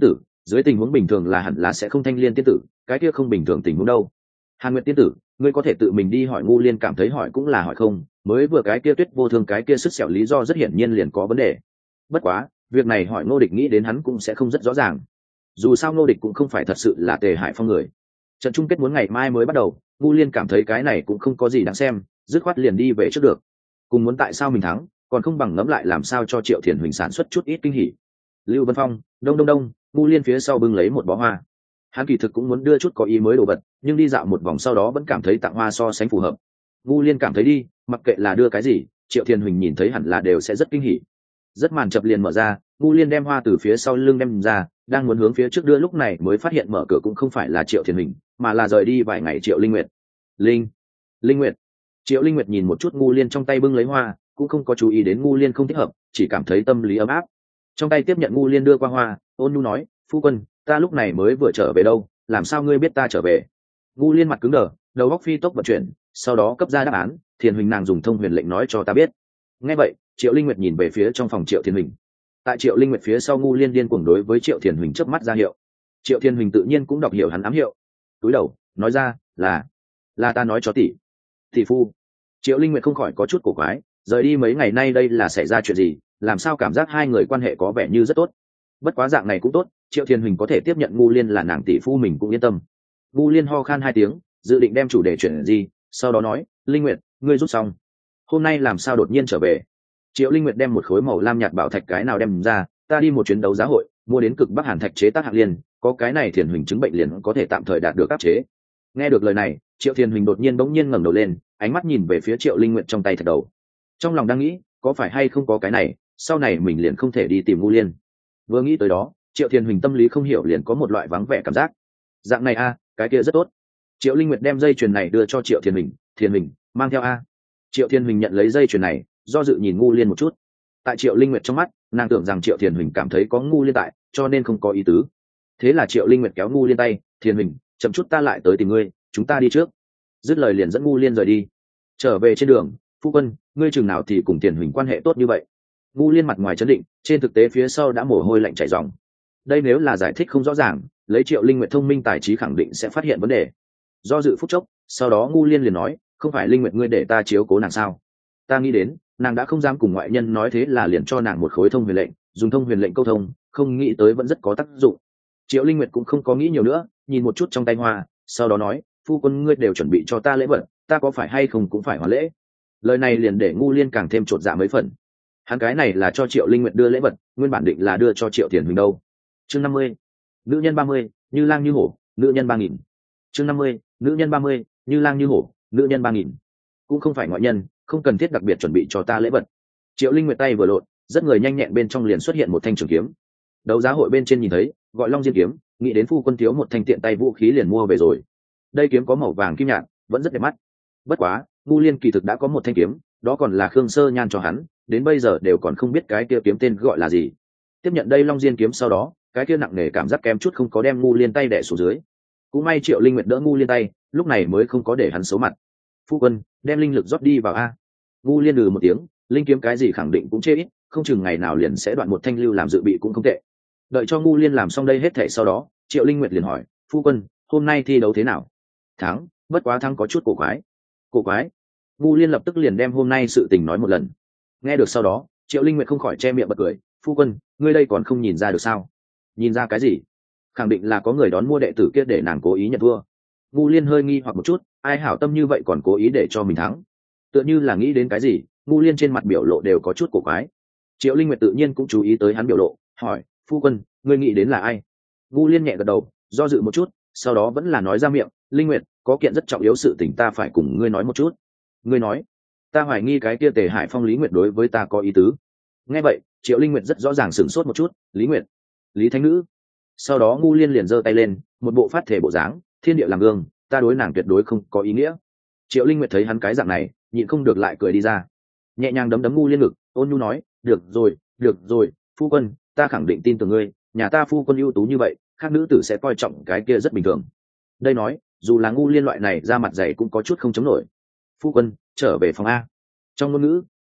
dưới tình huống bình thường là hẳn là sẽ không thanh liên tiên tử, cái kia không bình thường tình huống đâu. Hàn Nguyệt tiên tử, ngươi có thể tự mình đi hỏi. Ngu Liên cảm thấy hỏi cũng là hỏi không, mới vừa cái kia Tuyết Vô Thương cái kia sức sẹo lý do rất hiển nhiên liền có vấn đề. Bất quá việc này hỏi Ngô Địch nghĩ đến hắn cũng sẽ không rất rõ ràng, dù sao Ngô Địch cũng không phải thật sự là Tề Hải Phong người. Trận chung kết muốn ngày mai mới bắt đầu, Ngu Liên cảm thấy cái này cũng không có gì đáng xem, dứt khoát liền đi về trước được. Cùng muốn tại sao mình thắng, còn không bằng ngẫm lại làm sao cho Triệu Thiền Huỳnh sản xuất chút ít kinh hỉ. Lưu Vân Phong, đông đông đông, Ngu Liên phía sau bưng lấy một bó hoa. Hắn kỳ thực cũng muốn đưa chút có ý mới đồ vật, nhưng đi dạo một vòng sau đó vẫn cảm thấy tặng hoa so sánh phù hợp. Ngu Liên cảm thấy đi, mặc kệ là đưa cái gì, Triệu Thiền Huỳnh nhìn thấy hẳn là đều sẽ rất kinh hỉ. Rất màn chập liền mở ra, Ngu Liên đem hoa từ phía sau lưng đem ra, đang muốn hướng phía trước đưa lúc này mới phát hiện mở cửa cũng không phải là Triệu Thiền Huỳnh, mà là rời đi vài ngày Triệu Linh Nguyệt. Linh, Linh Nguyệt. Triệu Linh Nguyệt nhìn một chút Ngu Liên trong tay bưng lấy hoa, cũng không có chú ý đến Ngu Liên không thích hợp, chỉ cảm thấy tâm lý ấm áp. Trong tay tiếp nhận Ngu Liên đưa qua hoa, ôn nhu nói, phu quân, ta lúc này mới vừa trở về đâu, làm sao ngươi biết ta trở về? Ngu Liên mặt cứng đờ, đầu óc phi tốc vận chuyển, sau đó cấp ra đáp án, Thiền Huỳnh nàng dùng thông huyền lệnh nói cho ta biết. Nghe vậy, Triệu Linh Nguyệt nhìn về phía trong phòng Triệu Thiền Huỳnh. Tại Triệu Linh Nguyệt phía sau, Ngu Liên điên cuồng đối với Triệu Thiền Huỳnh chớp mắt ra hiệu. Triệu Thiền Huỳnh tự nhiên cũng đọc hiểu hắn ám hiệu, túi đầu nói ra, là là ta nói cho tỷ. Tỷ phu. Triệu Linh Nguyệt không khỏi có chút cổ quái, rời đi mấy ngày nay đây là xảy ra chuyện gì, làm sao cảm giác hai người quan hệ có vẻ như rất tốt. Bất quá dạng này cũng tốt, Triệu Thiền Huỳnh có thể tiếp nhận Ngu Liên là nàng tỷ phu mình cũng yên tâm. Ngu Liên ho khan hai tiếng, dự định đem chủ đề chuyển gì, sau đó nói, Linh Nguyệt, ngươi rút xong, hôm nay làm sao đột nhiên trở về? Triệu Linh Nguyệt đem một khối màu lam nhạt bảo thạch cái nào đem ra, ta đi một chuyến đấu giá hội, mua đến cực bắc hàn thạch chế tác hạng liên, có cái này Thiền Huỳnh chứng bệnh liền có thể tạm thời đạt được áp chế. Nghe được lời này, Triệu Thiền Huỳnh đột nhiên bỗng nhiên ngẩng đầu lên, ánh mắt nhìn về phía Triệu Linh Nguyệt trong tay thạch đầu. Trong lòng đang nghĩ, có phải hay không có cái này, sau này mình liền không thể đi tìm Ngu Liên. Vừa nghĩ tới đó, Triệu Thiền Huỳnh tâm lý không hiểu liền có một loại vắng vẻ cảm giác. Dạng này a, cái kia rất tốt. Triệu Linh Nguyệt đem dây chuyền này đưa cho Triệu Thiền Huỳnh, Thiền Huỳnh, mang theo a. Triệu Thiền Huỳnh nhận lấy dây chuyền này, do dự nhìn Ngu Liên một chút. Tại Triệu Linh Nguyệt trong mắt, nàng tưởng rằng Triệu Thiền Huỳnh cảm thấy có Ngu Liên tại, cho nên không có ý tứ. Thế là Triệu Linh Nguyệt kéo Ngu Liên tay, Thiền Huỳnh, chậm chút ta lại tới tìm ngươi, chúng ta đi trước. Dứt lời liền dẫn Ngu Liên rời đi. Trở về trên đường, phu quân, ngươi chừng nào thì cùng Thiền Huỳnh quan hệ tốt như vậy? Ngu Liên mặt ngoài chấn định, trên thực tế phía sau đã mồ hôi lạnh chảy ròng. Đây nếu là giải thích không rõ ràng, lấy Triệu Linh Nguyệt thông minh tài trí khẳng định sẽ phát hiện vấn đề. Do dự phút chốc, sau đó Ngu Liên liền nói, không phải Linh Nguyệt ngươi để ta chiếu cố nàng sao? Ta nghĩ đến, nàng đã không dám cùng ngoại nhân nói, thế là liền cho nàng một khối thông huyền lệnh, dùng thông huyền lệnh câu thông, không nghĩ tới vẫn rất có tác dụng. Triệu Linh Nguyệt cũng không có nghĩ nhiều nữa, nhìn một chút trong tay hoa, sau đó nói, phu quân ngươi đều chuẩn bị cho ta lễ vật, ta có phải hay không cũng phải hoàn lễ. Lời này liền để Ngu Liên càng thêm chột dạ mấy phần. Hắn cái này là cho Triệu Linh Nguyệt đưa lễ vật, nguyên bản định là đưa cho Triệu Thiền Huỳnh đâu. Chương năm mươi, nữ nhân ba mươi, như lang như hổ, nữ nhân ba nghìn. Chương năm mươi, nữ nhân ba mươi, như lang như hổ, nữ nhân ba nghìn. Cũng không phải ngoại nhân, không cần thiết đặc biệt chuẩn bị cho ta lễ vật. Triệu Linh Nguyệt tay vừa lộn, rất người nhanh nhẹn bên trong liền xuất hiện một thanh trường kiếm. Đấu giá hội bên trên nhìn thấy, gọi Long Diên kiếm, nghĩ đến phu quân thiếu một thanh tiện tay vũ khí liền mua về rồi. Đây kiếm có màu vàng kim nhạt, vẫn rất đẹp mắt. Bất quá, Ngu Liên kỳ thực đã có một thanh kiếm, đó còn là Khương Sơ Nhan cho hắn, đến bây giờ đều còn không biết cái kia kiếm tên gọi là gì. Tiếp nhận đây Long Diên kiếm sau đó, cái kia nặng nề cảm giác kém chút không có đem Ngu Liên tay đè xuống dưới. Cũng may Triệu Linh Nguyệt đỡ Ngu Liên tay, lúc này mới không có để hắn xấu mặt. Phu quân, đem linh lực rót đi vào a. Ngu Liên lừ một tiếng, linh kiếm cái gì khẳng định cũng chê ít, không chừng ngày nào liền sẽ đoạn một thanh lưu làm dự bị cũng không tệ. Đợi cho Ngu Liên làm xong đây hết thảy sau đó, Triệu Linh Nguyệt liền hỏi, phu quân, hôm nay thi đấu thế nào? Thắng, bất quá thắng có chút cổ quái. Cổ quái? Ngu Liên lập tức liền đem hôm nay sự tình nói một lần. Nghe được sau đó, Triệu Linh Nguyệt không khỏi che miệng bật cười, phu quân, ngươi đây còn không nhìn ra được sao? Nhìn ra cái gì? Khẳng định là có người đón mua đệ tử kia để nàng cố ý nhận thua. Ngu Liên hơi nghi hoặc một chút, ai hảo tâm như vậy còn cố ý để cho mình thắng? Tựa như là nghĩ đến cái gì, Ngu Liên trên mặt biểu lộ đều có chút cổ quái. Triệu Linh Nguyệt tự nhiên cũng chú ý tới hắn biểu lộ, hỏi, phu quân, ngươi nghĩ đến là ai? Ngu Liên nhẹ gật đầu, do dự một chút, sau đó vẫn là nói ra miệng, Linh Nguyệt, có kiện rất trọng yếu sự tình ta phải cùng ngươi nói một chút. Ngươi nói? Ta hoài nghi cái kia Tề Hải Phong Lý Nguyệt đối với ta có ý tứ. Nghe vậy, Triệu Linh Nguyệt rất rõ ràng sửng sốt một chút, Lý Nguyệt, Lý Thánh Nữ. Sau đó Ngu Liên liền giơ tay lên, một bộ phát thể bộ dáng, thiên địa làm gương, ta đối nàng tuyệt đối không có ý nghĩa. Triệu Linh Nguyệt thấy hắn cái dạng này, nhịn không được lại cười đi ra, nhẹ nhàng đấm đấm Ngu Liên ngực, ôn nhu nói, được rồi, được rồi, phu quân, ta khẳng định tin tưởng ngươi, nhà ta phu quân ưu tú như vậy, khác nữ tử sẽ coi trọng cái kia rất bình thường. Đây nói, dù là Ngu Liên loại này ra mặt dày cũng có chút không chống nổi. Phu quân, trở về phòng a. Trong ngôn ngữ,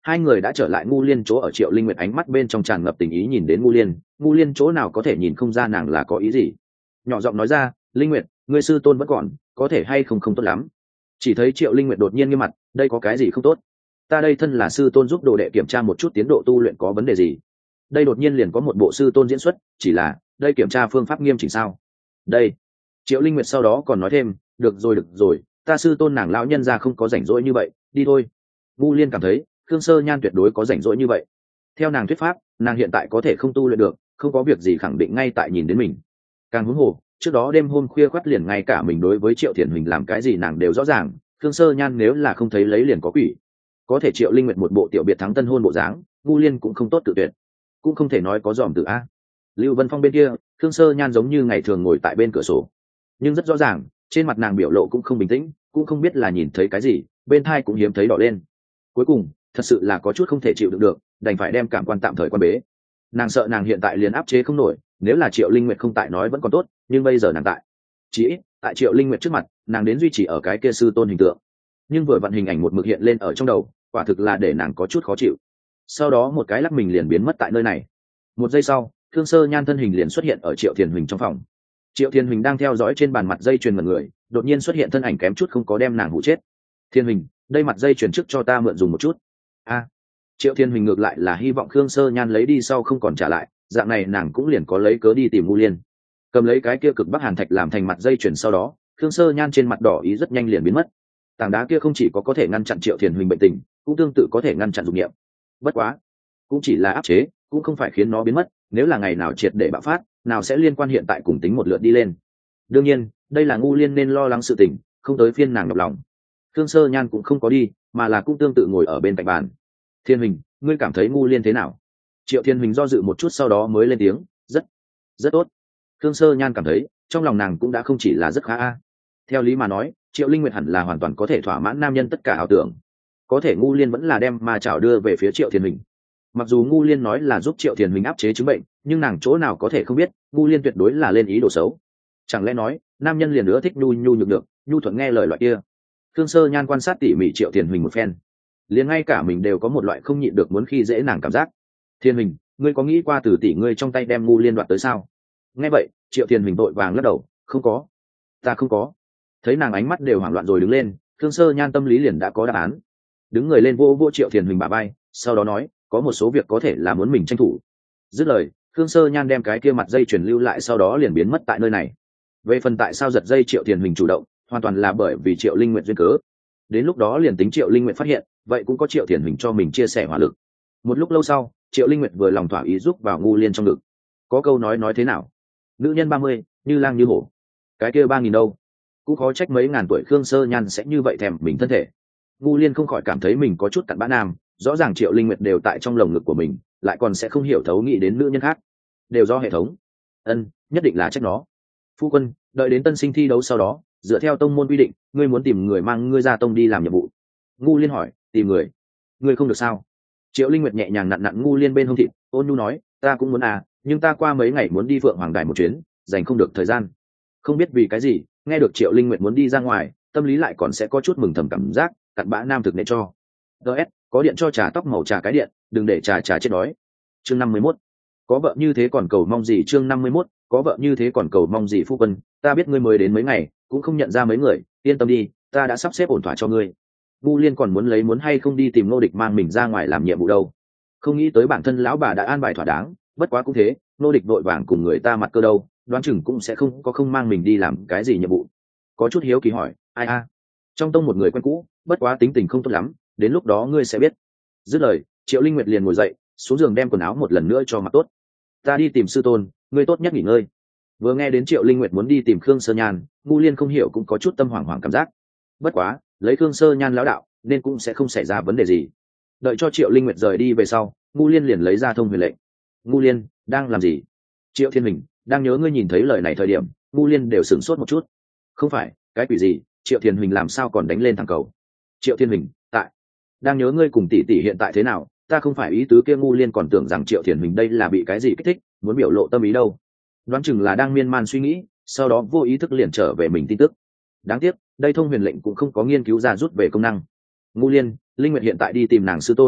hai người đã trở lại ngu liên chỗ ở. Triệu Linh Nguyệt ánh mắt bên trong tràn ngập tình ý nhìn đến ngu liên, ngu liên chỗ nào có thể nhìn không ra nàng là có ý gì, nhỏ giọng nói ra, Linh Nguyệt, ngươi sư tôn vẫn còn, có thể hay không không tốt lắm. Chỉ thấy Triệu Linh Nguyệt đột nhiên nghiêm mặt, đây có cái gì không tốt? Ta đây thân là sư tôn giúp đồ đệ kiểm tra một chút tiến độ tu luyện có vấn đề gì. Đây đột nhiên liền có một bộ sư tôn diễn xuất, chỉ là đây kiểm tra phương pháp nghiêm chỉnh sao? Đây. Triệu Linh Nguyệt sau đó còn nói thêm, được rồi được rồi, ta sư tôn nàng lão nhân ra không có rảnh rỗi như vậy, đi thôi. Ngu liên cảm thấy Khương Sơ Nhan tuyệt đối có rảnh rỗi như vậy. Theo nàng thuyết pháp, nàng hiện tại có thể không tu luyện được, không có việc gì khẳng định ngay tại nhìn đến mình. Càng huống hồ, trước đó đêm hôm khuya khoắt liền ngay cả mình đối với Triệu Thiền Huỳnh làm cái gì nàng đều rõ ràng. Khương Sơ Nhan nếu là không thấy lấy liền có quỷ. Có thể Triệu Linh Nguyệt một bộ tiểu biệt thắng tân hôn bộ dáng, ngu liên cũng không tốt tự tuyệt, cũng không thể nói có dòm tự a. Lưu Vân Phong bên kia, Khương Sơ Nhan giống như ngày thường ngồi tại bên cửa sổ, nhưng rất rõ ràng trên mặt nàng biểu lộ cũng không bình tĩnh, cũng không biết là nhìn thấy cái gì, bên thai cũng hiếm thấy đỏ lên. Cuối cùng thật sự là có chút không thể chịu đựng được, đành phải đem cảm quan tạm thời quan bế. Nàng sợ nàng hiện tại liền áp chế không nổi, nếu là Triệu Linh Nguyệt không tại nói vẫn còn tốt, nhưng bây giờ nàng tại, chỉ ít tại Triệu Linh Nguyệt trước mặt, nàng đến duy trì ở cái kia sư tôn hình tượng, nhưng vừa vặn hình ảnh một mực hiện lên ở trong đầu, quả thực là để nàng có chút khó chịu. Sau đó một cái lắc mình liền biến mất tại nơi này. Một giây sau, Khương Sơ Nhan thân hình liền xuất hiện ở Triệu Thiền Huỳnh trong phòng. Triệu Thiền Huỳnh đang theo dõi trên bàn mặt dây chuyền mật người, đột nhiên xuất hiện thân ảnh kém chút không có đem nàng hụ chết. Thiên Huỳnh, đây mặt dây chuyền trước cho ta mượn dùng một chút. A. Triệu Thiên Huỳnh ngược lại là hy vọng Khương Sơ Nhan lấy đi sau không còn trả lại, dạng này nàng cũng liền có lấy cớ đi tìm ngu liên. Cầm lấy cái kia cực bắc hàn thạch làm thành mặt dây chuyền sau đó, Khương Sơ Nhan trên mặt đỏ ý rất nhanh liền biến mất. Tảng đá kia không chỉ có có thể ngăn chặn Triệu Thiên Huỳnh bệnh tình, cũng tương tự có thể ngăn chặn dục niệm. Bất quá, cũng chỉ là áp chế, cũng không phải khiến nó biến mất, nếu là ngày nào triệt để bạo phát, nào sẽ liên quan hiện tại cùng tính một lượt đi lên. Đương nhiên, đây là ngu liên nên lo lắng sự tình, không tới phiên nàng nhọc lòng. Khương Sơ Nhan cũng không có đi, mà là cũng tương tự ngồi ở bên cạnh bàn. Thiên Huỳnh, ngươi cảm thấy ngu liên thế nào? Triệu Thiên Huỳnh do dự một chút sau đó mới lên tiếng, rất, rất tốt. Khương Sơ Nhan cảm thấy, trong lòng nàng cũng đã không chỉ là rất khá a. Theo lý mà nói, Triệu Linh Nguyệt hẳn là hoàn toàn có thể thỏa mãn nam nhân tất cả ảo tưởng. Có thể ngu liên vẫn là đem ma chảo đưa về phía Triệu Thiên Huỳnh. Mặc dù ngu liên nói là giúp Triệu Thiên Huỳnh áp chế chứng bệnh, nhưng nàng chỗ nào có thể không biết, ngu liên tuyệt đối là lên ý đồ xấu. Chẳng lẽ nói, nam nhân liền nữa thích nhu nhu nhược được, nhu thuận nghe lời loại kia. Khương Sơ Nhan quan sát tỉ mỉ Triệu Thiên Huỳnh một phen, liền ngay cả mình đều có một loại không nhịn được muốn khi dễ nàng cảm giác. Thiên Huỳnh, ngươi có nghĩ qua từ tỷ ngươi trong tay đem ngu liên đoạt tới sao? Nghe vậy, Triệu Thiên Huỳnh vội vàng lắc đầu, không có, ta không có. Thấy nàng ánh mắt đều hoảng loạn rồi đứng lên, Khương Sơ Nhan tâm lý liền đã có đáp án. Đứng người lên vô vô Triệu Thiên Huỳnh bả vai, sau đó nói, có một số việc có thể là muốn mình tranh thủ. Dứt lời, Khương Sơ Nhan đem cái kia mặt dây truyền lưu lại sau đó liền biến mất tại nơi này. Về phần tại sao giật dây Triệu Thiên Huỳnh chủ động, hoàn toàn là bởi vì Triệu Linh Nguyệt duyên cớ. Đến lúc đó liền tính Triệu Linh Nguyệt phát hiện, vậy cũng có Triệu Thiên Huỳnh cho mình chia sẻ hỏa lực. Một lúc lâu sau, Triệu Linh Nguyệt vừa lòng thỏa ý giúp vào ngu liên trong ngực. Có câu nói nói thế nào? Nữ nhân ba mươi, như lang như hổ. Cái kia ba nghìn đâu? Cũng khó trách mấy ngàn tuổi Khương Sơ Nhan sẽ như vậy thèm mình thân thể. Ngu liên không khỏi cảm thấy mình có chút cặn bã nam, rõ ràng Triệu Linh Nguyệt đều tại trong lồng ngực của mình, lại còn sẽ không hiểu thấu nghĩ đến nữ nhân khác. Đều do hệ thống. Ân, nhất định là trách nó. Phu quân, đợi đến tân sinh thi đấu sau đó, dựa theo tông môn quy định, ngươi muốn tìm người mang ngươi ra tông đi làm nhiệm vụ. Ngu liên hỏi, tìm người? Ngươi không được sao? Triệu Linh Nguyệt nhẹ nhàng nặn nặn ngu liên bên hông thịt, ôn nhu nói, ta cũng muốn à, nhưng ta qua mấy ngày muốn đi Phượng Hoàng Đài một chuyến, dành không được thời gian. Không biết vì cái gì, nghe được Triệu Linh Nguyệt muốn đi ra ngoài, tâm lý lại còn sẽ có chút mừng thầm cảm giác, cặn bã nam thực nệ cho. ds có điện cho trà tóc màu trà cái điện, đừng để trà trà chết đói. Chương năm mươi mốt, có vợ như thế còn cầu mong gì? Chương năm mươi mốt, có vợ như thế còn cầu mong gì? Phu quân, ta biết ngươi mới đến mấy ngày, cũng không nhận ra mấy người, yên tâm đi, ta đã sắp xếp ổn thỏa cho ngươi. Vu Liên còn muốn lấy muốn hay không đi tìm Ngô Địch mang mình ra ngoài làm nhiệm vụ đâu. Không nghĩ tới bản thân lão bà đã an bài thỏa đáng, bất quá cũng thế, Ngô Địch vội vàng cùng người ta mặt cơ đâu, đoán chừng cũng sẽ không có không mang mình đi làm cái gì nhiệm vụ. Có chút hiếu kỳ hỏi, ai a? Trong tông một người quen cũ, bất quá tính tình không tốt lắm, đến lúc đó ngươi sẽ biết. Dứt lời, Triệu Linh Nguyệt liền ngồi dậy, xuống giường đem quần áo một lần nữa cho mặc tốt. Ta đi tìm sư tôn, ngươi tốt nhất nghỉ ngơi. Vừa nghe đến Triệu Linh Nguyệt muốn đi tìm Khương Sơ Nhan, Ngu Liên không hiểu cũng có chút tâm hoảng hoảng cảm giác. Bất quá, lấy Khương Sơ Nhan lão đạo, nên cũng sẽ không xảy ra vấn đề gì. Đợi cho Triệu Linh Nguyệt rời đi về sau, Ngu Liên liền lấy ra thông huyền lệnh. Ngu Liên, đang làm gì? Triệu Thiên Huỳnh, đang nhớ ngươi nhìn thấy lời này thời điểm, Ngu Liên đều sửng sốt một chút. Không phải, cái quỷ gì, Triệu Thiên Huỳnh làm sao còn đánh lên thẳng cầu? Triệu Thiên Huỳnh, tại. Đang nhớ ngươi cùng tỷ tỷ hiện tại thế nào, ta không phải ý tứ kia. Ngu Liên còn tưởng rằng Triệu Thiên Huỳnh đây là bị cái gì kích thích, muốn biểu lộ tâm ý đâu. Đoán chừng là đang miên man suy nghĩ, sau đó vô ý thức liền trở về mình tin tức. Đáng tiếc, đây thông huyền lệnh cũng không có nghiên cứu ra rút về công năng. Ngu Liên, Linh Nguyệt hiện tại đi tìm nàng sư tôn,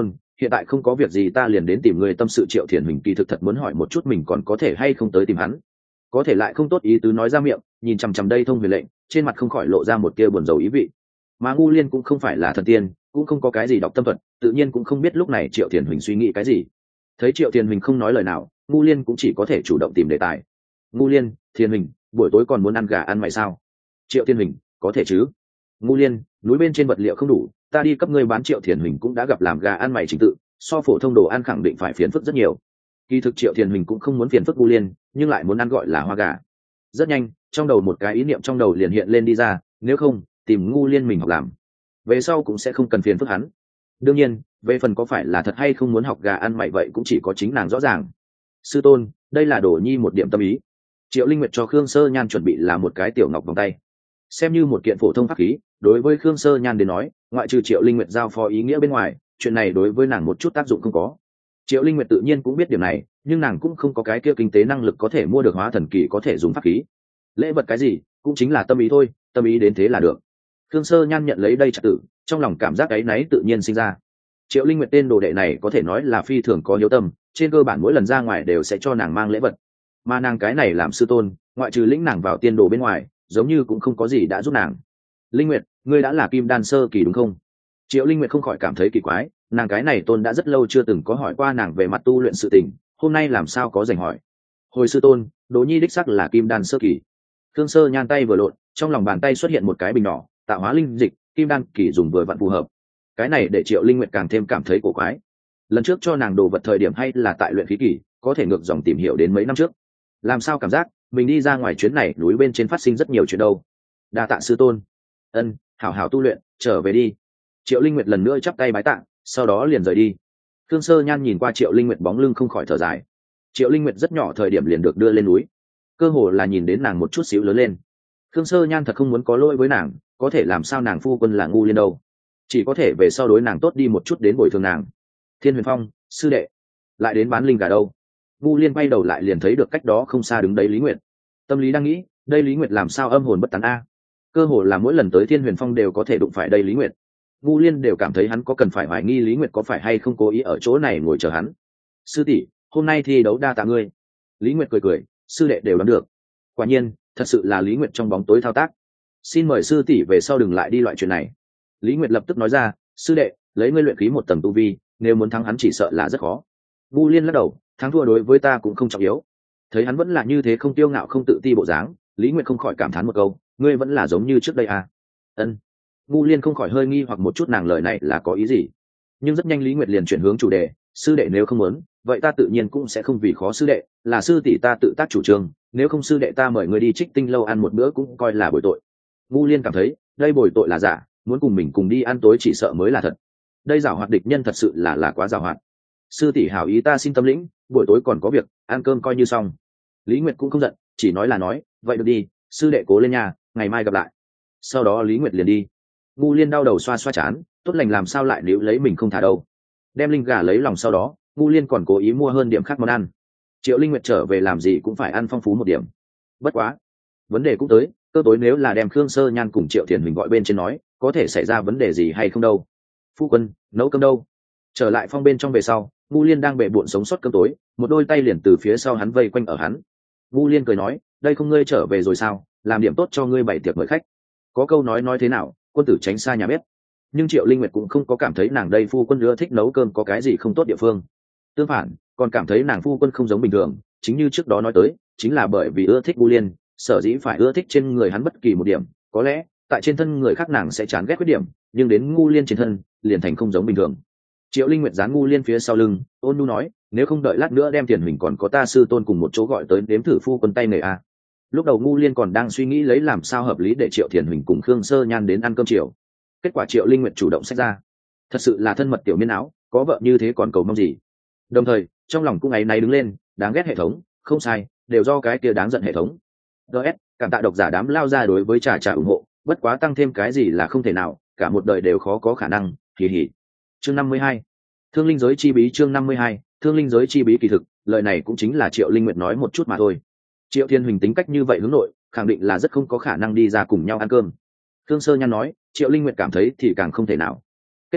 hiện tại không có việc gì ta liền đến tìm người tâm sự. Triệu Thiền Huỳnh kỳ thực thật muốn hỏi một chút mình còn có thể hay không tới tìm hắn, có thể lại không tốt ý tứ nói ra miệng, nhìn chằm chằm đây Thông Huyền lệnh, trên mặt không khỏi lộ ra một tia buồn rầu ý vị. Mà Ngu Liên cũng không phải là thần tiên, cũng không có cái gì đọc tâm thuật, tự nhiên cũng không biết lúc này Triệu Thiền Huỳnh suy nghĩ cái gì. Thấy Triệu Thiền Huỳnh không nói lời nào, Ngu Liên cũng chỉ có thể chủ động tìm đề tài. Ngu Liên, Thiền Huỳnh, buổi tối còn muốn ăn gà ăn mày sao? Triệu Thiền Huỳnh, có thể chứ. Ngu Liên, núi bên trên vật liệu không đủ, ta đi cấp ngươi bán. Triệu Thiền Huỳnh cũng đã gặp làm gà ăn mày trình tự, so phổ thông đồ ăn khẳng định phải phiền phức rất nhiều. Kỳ thực Triệu Thiền Huỳnh cũng không muốn phiền phức Ngu Liên, nhưng lại muốn ăn gọi là hoa gà. Rất nhanh, trong đầu một cái ý niệm trong đầu liền hiện lên đi ra, nếu không tìm Ngu Liên mình học làm, về sau cũng sẽ không cần phiền phức hắn. Đương nhiên, về phần có phải là thật hay không muốn học gà ăn mày vậy cũng chỉ có chính nàng rõ ràng. Sư tôn, đây là Đồ Nhi một điểm tâm ý. Triệu Linh Nguyệt cho Khương Sơ Nhan chuẩn bị là một cái tiểu ngọc vòng tay, xem như một kiện phổ thông pháp khí. Đối với Khương Sơ Nhan đến nói, ngoại trừ Triệu Linh Nguyệt giao phó ý nghĩa bên ngoài, chuyện này đối với nàng một chút tác dụng không có. Triệu Linh Nguyệt tự nhiên cũng biết điểm này, nhưng nàng cũng không có cái kia kinh tế năng lực có thể mua được hóa thần kỳ có thể dùng pháp khí. Lễ vật cái gì cũng chính là tâm ý thôi, tâm ý đến thế là được. Khương Sơ Nhan nhận lấy đây trật tự, trong lòng cảm giác áy náy tự nhiên sinh ra. Triệu Linh Nguyệt tên đồ đệ này có thể nói là phi thường có hiếu tâm, trên cơ bản mỗi lần ra ngoài đều sẽ cho nàng mang lễ vật, mà nàng cái này làm sư tôn, ngoại trừ lĩnh nàng vào tiên đồ bên ngoài, giống như cũng không có gì đã giúp nàng. Linh Nguyệt, ngươi đã là kim đan sơ kỳ đúng không? Triệu Linh Nguyệt không khỏi cảm thấy kỳ quái, nàng cái này tôn đã rất lâu chưa từng có hỏi qua nàng về mặt tu luyện sự tình, hôm nay làm sao có rảnh hỏi. Hồi sư tôn, Đỗ Nhi đích sắc là kim đan sơ kỳ. Khương Sơ Nhan tay vừa lộn, trong lòng bàn tay xuất hiện một cái bình nhỏ, tạo hóa linh dịch, kim đan kỳ dùng vừa vặn phù hợp. Cái này để Triệu Linh Nguyệt càng thêm cảm thấy cổ quái. Lần trước cho nàng đồ vật thời điểm hay là tại luyện khí kỳ, có thể ngược dòng tìm hiểu đến mấy năm trước. Làm sao cảm giác mình đi ra ngoài chuyến này núi bên trên phát sinh rất nhiều chuyện đâu. Đa tạ sư tôn. Ân, hảo hảo tu luyện, trở về đi. Triệu Linh Nguyệt lần nữa chắp tay bái tạ, sau đó liền rời đi. Khương Sơ Nhan nhìn qua Triệu Linh Nguyệt bóng lưng không khỏi thở dài. Triệu Linh Nguyệt rất nhỏ thời điểm liền được đưa lên núi, cơ hồ là nhìn đến nàng một chút xíu lớn lên. Khương Sơ Nhan thật không muốn có lỗi với nàng, có thể làm sao nàng phu quân là Ngu Liên đâu, chỉ có thể về sau đối nàng tốt đi một chút đến bồi thường nàng. Thiên Huyền Phong, sư đệ, lại đến bán linh gà đâu? Ngu Liên quay đầu lại liền thấy được cách đó không xa đứng đấy Lý Nguyệt. Tâm lý đang nghĩ, đây Lý Nguyệt làm sao âm hồn bất tán a? Cơ hồ là mỗi lần tới Thiên Huyền Phong đều có thể đụng phải đây Lý Nguyệt. Ngu Liên đều cảm thấy hắn có cần phải hoài nghi Lý Nguyệt có phải hay không cố ý ở chỗ này ngồi chờ hắn. Sư tỷ, hôm nay thi đấu đa tạ ngươi. Lý Nguyệt cười cười, sư đệ đều đoán được. Quả nhiên, thật sự là Lý Nguyệt trong bóng tối thao tác. Xin mời sư tỷ về sau đừng lại đi loại chuyện này. Lý Nguyệt lập tức nói ra, sư đệ, lấy ngươi luyện khí một tầng tu vi, nếu muốn thắng hắn chỉ sợ là rất khó. Ngu Liên lắc đầu, thắng thua đối với ta cũng không trọng yếu. Thấy hắn vẫn là như thế không tiêu ngạo không tự ti bộ dáng, Lý Nguyệt không khỏi cảm thán một câu, ngươi vẫn là giống như trước đây à? Ân. Ngu Liên không khỏi hơi nghi hoặc một chút nàng lời này là có ý gì, nhưng rất nhanh Lý Nguyệt liền chuyển hướng chủ đề, sư đệ nếu không muốn, vậy ta tự nhiên cũng sẽ không vì khó sư đệ, là sư tỷ ta tự tác chủ trương, nếu không sư đệ ta mời ngươi đi Trích Tinh lâu ăn một bữa cũng coi là bồi tội. Ngu Liên cảm thấy đây bồi tội là giả, muốn cùng mình cùng đi ăn tối chỉ sợ mới là thật. Đây giảo hoạt địch nhân thật sự là là quá giảo hoạt. Sư tỷ hảo ý ta xin tâm lĩnh, buổi tối còn có việc, ăn cơm coi như xong. Lý Nguyệt cũng không giận, chỉ nói là nói, vậy được đi, sư đệ cố lên nhà, ngày mai gặp lại. Sau đó Lý Nguyệt liền đi. Ngu Liên đau đầu xoa xoa chán, tốt lành làm sao lại níu lấy mình không thả đâu. Đem linh gà lấy lòng sau đó, Ngu Liên còn cố ý mua hơn điểm khác món ăn. Triệu Linh Nguyệt trở về làm gì cũng phải ăn phong phú một điểm. Bất quá, vấn đề cũng tới, cơ tối nếu là đem Khương Sơ Nhan cùng Triệu Thiền Huỳnh gọi bên trên nói, có thể xảy ra vấn đề gì hay không đâu. Phu quân, nấu cơm đâu? Trở lại phong bên trong về sau, Ngu Liên đang bệ bộn sống sót cơm tối, một đôi tay liền từ phía sau hắn vây quanh ở hắn. Ngu Liên cười nói, đây không ngươi trở về rồi sao, làm điểm tốt cho ngươi bày tiệc mời khách. Có câu nói nói thế nào, quân tử tránh xa nhà bếp. Nhưng Triệu Linh Nguyệt cũng không có cảm thấy nàng đây phu quân ưa thích nấu cơm có cái gì không tốt địa phương. Tương phản, còn cảm thấy nàng phu quân không giống bình thường, chính như trước đó nói tới, chính là bởi vì ưa thích Ngu Liên, sở dĩ phải ưa thích trên người hắn bất kỳ một điểm, có lẽ tại trên thân người khác nàng sẽ chán ghét khuyết điểm, nhưng đến Ngu Liên trên thân liền thành không giống bình thường. Triệu Linh Nguyệt dán Ngu Liên phía sau lưng, ôn nhu nói, nếu không đợi lát nữa đem Tiền Huỳnh còn có ta sư tôn cùng một chỗ gọi tới đếm thử phu quân tay nghề a. Lúc đầu Ngu Liên còn đang suy nghĩ lấy làm sao hợp lý để Triệu Thiền Huỳnh cùng Khương Sơ Nhan đến ăn cơm chiều. Kết quả Triệu Linh Nguyệt chủ động xách ra, thật sự là thân mật tiểu miên áo, có vợ như thế còn cầu mong gì. Đồng thời trong lòng cũng áy náy đứng lên, đáng ghét hệ thống, không sai, đều do cái kia đáng giận hệ thống. ds cảm tạ độc giả đám lao ra đối với trà trà ủng hộ, bất quá tăng thêm cái gì là không thể nào, cả một đời đều khó có khả năng, hỉ hỉ. Chương năm mươi hai, thương linh giới chi bí. Chương năm mươi hai, thương linh giới chi bí. Kỳ thực lời này cũng chính là Triệu Linh Nguyệt nói một chút mà thôi. Triệu Thiên Huỳnh tính cách như vậy hướng nội, khẳng định là rất không có khả năng đi ra cùng nhau ăn cơm. Khương Sơ Nhan nói, Triệu Linh Nguyệt cảm thấy thì càng không thể nào. Kết quả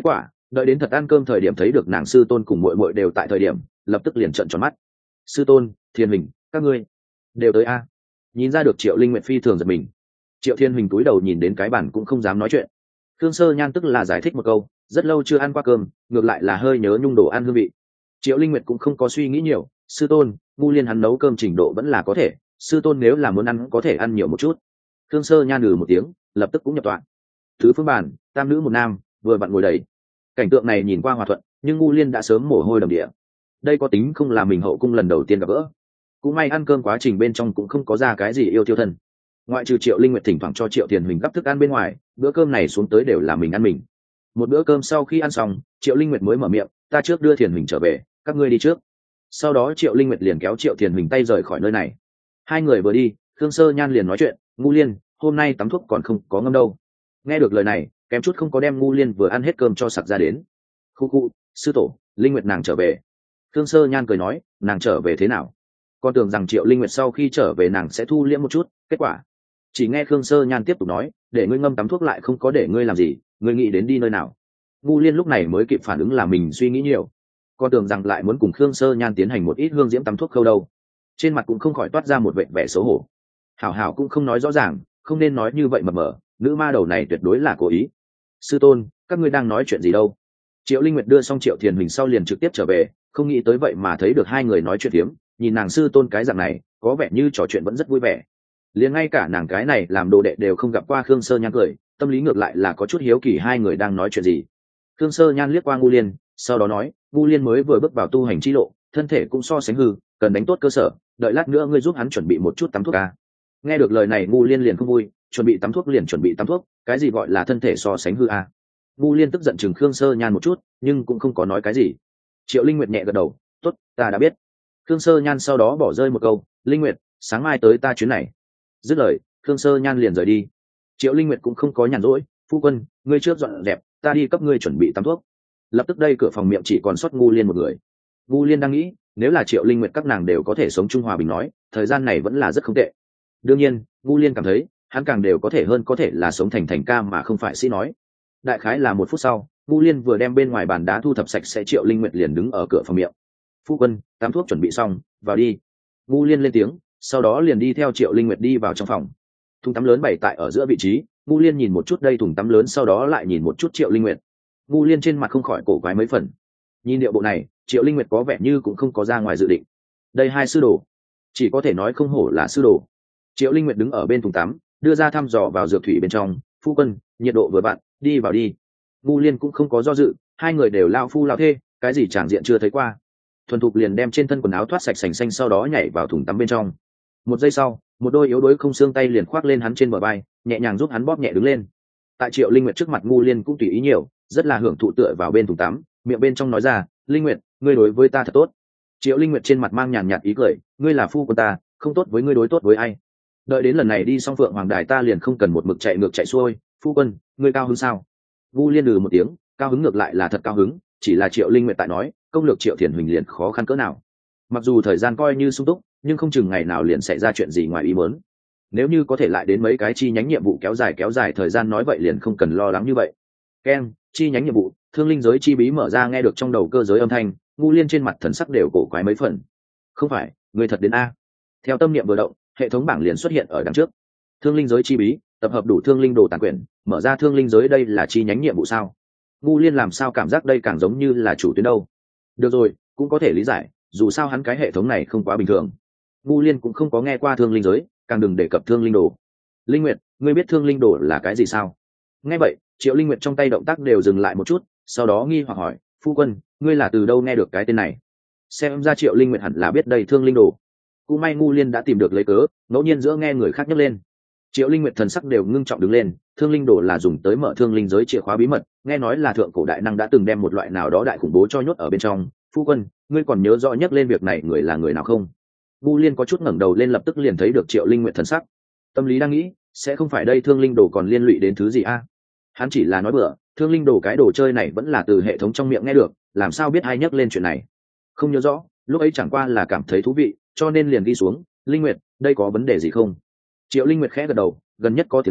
đợi đến thật ăn cơm thời điểm thấy được nàng sư tôn cùng muội muội đều tại thời điểm lập tức liền trợn tròn mắt. Sư tôn, Thiên Huỳnh, các ngươi đều tới a? Nhìn ra được Triệu Linh Nguyệt phi thường giật mình. Triệu Thiên Huỳnh cúi đầu nhìn đến cái bàn cũng không dám nói chuyện. Khương Sơ Nhan tức là giải thích một câu, rất lâu chưa ăn qua cơm, ngược lại là hơi nhớ nhung đồ ăn hương vị. Triệu Linh Nguyệt cũng không có suy nghĩ nhiều, sư tôn, Ngu Liên hắn nấu cơm trình độ vẫn là có thể, sư tôn nếu là muốn ăn có thể ăn nhiều một chút. Khương Sơ Nhan lừ một tiếng, lập tức cũng nhập tọa. Thứ phương bàn, tam nữ một nam, vừa vặn ngồi đầy. Cảnh tượng này nhìn qua hòa thuận, nhưng Ngu Liên đã sớm mồ hôi đầm địa. Đây có tính không là mình hậu cung lần đầu tiên gặp gỡ. Cũng may ăn cơm quá trình bên trong cũng không có ra cái gì yêu tiêu thân. Ngoại trừ Triệu Linh Nguyệt thỉnh thoảng cho Triệu Tiền Huỳnh gắp thức ăn bên ngoài, bữa cơm này xuống tới đều là mình ăn mình. Một bữa cơm sau khi ăn xong, Triệu Linh Nguyệt mới mở miệng, ta trước đưa Tiền Huỳnh trở về, các ngươi đi trước. Sau đó Triệu Linh Nguyệt liền kéo Triệu Tiền Huỳnh tay rời khỏi nơi này. Hai người vừa đi, Khương Sơ Nhan liền nói chuyện, Ngu Liên, hôm nay tắm thuốc còn không có ngâm đâu. Nghe được lời này, kém chút không có đem Ngu Liên vừa ăn hết cơm cho sặc ra đến. Khu khu, sư tổ, Linh Nguyệt nàng trở về. Khương Sơ Nhan cười nói, nàng trở về thế nào? Con tưởng rằng Triệu Linh Nguyệt sau khi trở về nàng sẽ thu liễm một chút, kết quả chỉ nghe Khương Sơ Nhan tiếp tục nói, để ngươi ngâm tắm thuốc lại không có để ngươi làm gì, ngươi nghĩ đến đi nơi nào? Ngu Liên lúc này mới kịp phản ứng là mình suy nghĩ nhiều, con tưởng rằng lại muốn cùng Khương Sơ Nhan tiến hành một ít hương diễm tắm thuốc khâu đâu. Trên mặt cũng không khỏi toát ra một vẻ vẻ xấu hổ. Hảo Hảo cũng không nói rõ ràng, không nên nói như vậy mập mờ, nữ ma đầu này tuyệt đối là cố ý. Sư tôn, các ngươi đang nói chuyện gì đâu? Triệu Linh Nguyệt đưa xong Triệu Thiền Huỳnh sau liền trực tiếp trở về, không nghĩ tới vậy mà thấy được hai người nói chuyện tiếm, nhìn nàng sư tôn cái dạng này, có vẻ như trò chuyện vẫn rất vui vẻ. Liền ngay cả nàng cái này làm đồ đệ đều không gặp qua Khương Sơ Nhan cười, tâm lý ngược lại là có chút hiếu kỳ hai người đang nói chuyện gì. Khương Sơ Nhan liếc qua Ngu Liên, sau đó nói, Ngu Liên mới vừa bước vào tu hành chi lộ, thân thể cũng so sánh hư, cần đánh tốt cơ sở, đợi lát nữa ngươi giúp hắn chuẩn bị một chút tắm thuốc a. Nghe được lời này Ngu Liên liền không vui, chuẩn bị tắm thuốc liền chuẩn bị tắm thuốc, cái gì gọi là thân thể so sánh hư a? Ngu Liên tức giận chừng Khương Sơ Nhan một chút, nhưng cũng không có nói cái gì. Triệu Linh Nguyệt nhẹ gật đầu, tốt, ta đã biết. Khương Sơ Nhan sau đó bỏ rơi một câu, Linh Nguyệt, sáng mai tới ta chuyến này. Dứt lời, Khương Sơ Nhan liền rời đi. Triệu Linh Nguyệt cũng không có nhàn rỗi, phu quân, ngươi trước dọn dẹp, ta đi cấp ngươi chuẩn bị tắm thuốc. Lập tức đây cửa phòng miệng chỉ còn sót Ngu Liên một người. Ngu Liên đang nghĩ, nếu là Triệu Linh Nguyệt các nàng đều có thể sống chung hòa bình nói, thời gian này vẫn là rất không tệ. Đương nhiên, Ngu Liên cảm thấy, hắn càng đều có thể hơn có thể là sống thành thành ca mà không phải sĩ nói. Đại khái là một phút sau, Ngu Liên vừa đem bên ngoài bàn đá thu thập sạch sẽ, Triệu Linh Nguyệt liền đứng ở cửa phòng miệng. Phu quân, tắm thuốc chuẩn bị xong, vào đi. Ngu Liên lên tiếng, sau đó liền đi theo Triệu Linh Nguyệt đi vào trong phòng. Thùng tắm lớn bày tại ở giữa vị trí, Ngu Liên nhìn một chút đây thùng tắm lớn, sau đó lại nhìn một chút Triệu Linh Nguyệt. Ngu Liên trên mặt không khỏi cổ quái mấy phần. Nhìn điệu bộ này, Triệu Linh Nguyệt có vẻ như cũng không có ra ngoài dự định. Đây hai sư đồ, chỉ có thể nói không hổ là sư đồ. Triệu Linh Nguyệt đứng ở bên thùng tắm, đưa ra thăm dò vào dược thủy bên trong. Phu quân, nhiệt độ vừa vặn, đi vào đi. Ngu Liên cũng không có do dự, hai người đều lao phu lao thê, cái gì tràng diện chưa thấy qua. Thuần thục liền đem trên thân quần áo thoát sạch sành xanh, sau đó nhảy vào thùng tắm bên trong. Một giây sau, một đôi yếu đuối không xương tay liền khoác lên hắn trên bờ vai, nhẹ nhàng giúp hắn bóp nhẹ đứng lên. Tại Triệu Linh Nguyệt trước mặt, Ngu Liên cũng tùy ý nhiều, rất là hưởng thụ tựa vào bên thùng tắm, miệng bên trong nói ra, Linh Nguyệt, ngươi đối với ta thật tốt. Triệu Linh Nguyệt trên mặt mang nhàn nhạt ý cười, ngươi là phu của ta, không tốt với ngươi đối tốt với ai. Đợi đến lần này đi xong Phượng Hoàng Đài ta liền không cần một mực chạy ngược chạy xuôi, phu quân, ngươi cao hứng sao? Ngu Liên lừ một tiếng, cao hứng ngược lại là thật cao hứng, chỉ là Triệu Linh Nguyệt tại nói, công lược Triệu Thiền Huỳnh liền khó khăn cỡ nào. Mặc dù thời gian coi như sung túc, nhưng không chừng ngày nào liền xảy ra chuyện gì ngoài ý muốn. Nếu như có thể lại đến mấy cái chi nhánh nhiệm vụ kéo dài kéo dài thời gian nói vậy liền không cần lo lắng như vậy. Ken, chi nhánh nhiệm vụ, thương linh giới chi bí mở ra. Nghe được trong đầu cơ giới âm thanh, Ngu Liên trên mặt thần sắc đều cổ quái mấy phần. Không phải, người thật đến a. Theo tâm niệm vừa động, hệ thống bảng liền xuất hiện ở đằng trước. Thương linh giới chi bí, tập hợp đủ thương linh đồ tàn quyển, mở ra thương linh giới. Đây là chi nhánh nhiệm vụ sao? Ngu Liên làm sao cảm giác đây càng giống như là chủ tuyến đâu. Được rồi, cũng có thể lý giải, dù sao hắn cái hệ thống này không quá bình thường. Ngu Liên cũng không có nghe qua thương linh giới, càng đừng đề cập thương linh đồ. Linh Nguyệt, ngươi biết thương linh đồ là cái gì sao? Nghe vậy, Triệu Linh Nguyệt trong tay động tác đều dừng lại một chút, sau đó nghi hoặc hỏi, phu quân, ngươi là từ đâu nghe được cái tên này? Xem ra Triệu Linh Nguyệt hẳn là biết đây thương linh đồ. Cũng may Ngu Liên đã tìm được lấy cớ, ngẫu nhiên giữa nghe người khác nhắc lên. Triệu Linh Nguyệt thần sắc đều ngưng trọng đứng lên, thương linh đồ là dùng tới mở thương linh giới chìa khóa bí mật, nghe nói là thượng cổ đại năng đã từng đem một loại nào đó đại khủng bố cho nhốt ở bên trong. Phu quân, ngươi còn nhớ rõ nhắc lên việc này người là người nào không? Ngu Liên có chút ngẩng đầu lên, lập tức liền thấy được Triệu Linh Nguyệt thần sắc. Tâm lý đang nghĩ, sẽ không phải đây thương linh đồ còn liên lụy đến thứ gì a? Hắn chỉ là nói bừa, thương linh đồ cái đồ chơi này vẫn là từ hệ thống trong miệng nghe được, làm sao biết ai nhắc lên chuyện này? Không nhớ rõ, lúc ấy chẳng qua là cảm thấy thú vị, cho nên liền đi xuống. Linh Nguyệt, đây có vấn đề gì không? Triệu Linh Nguyệt khẽ gật đầu, gần nhất có tiếng gió,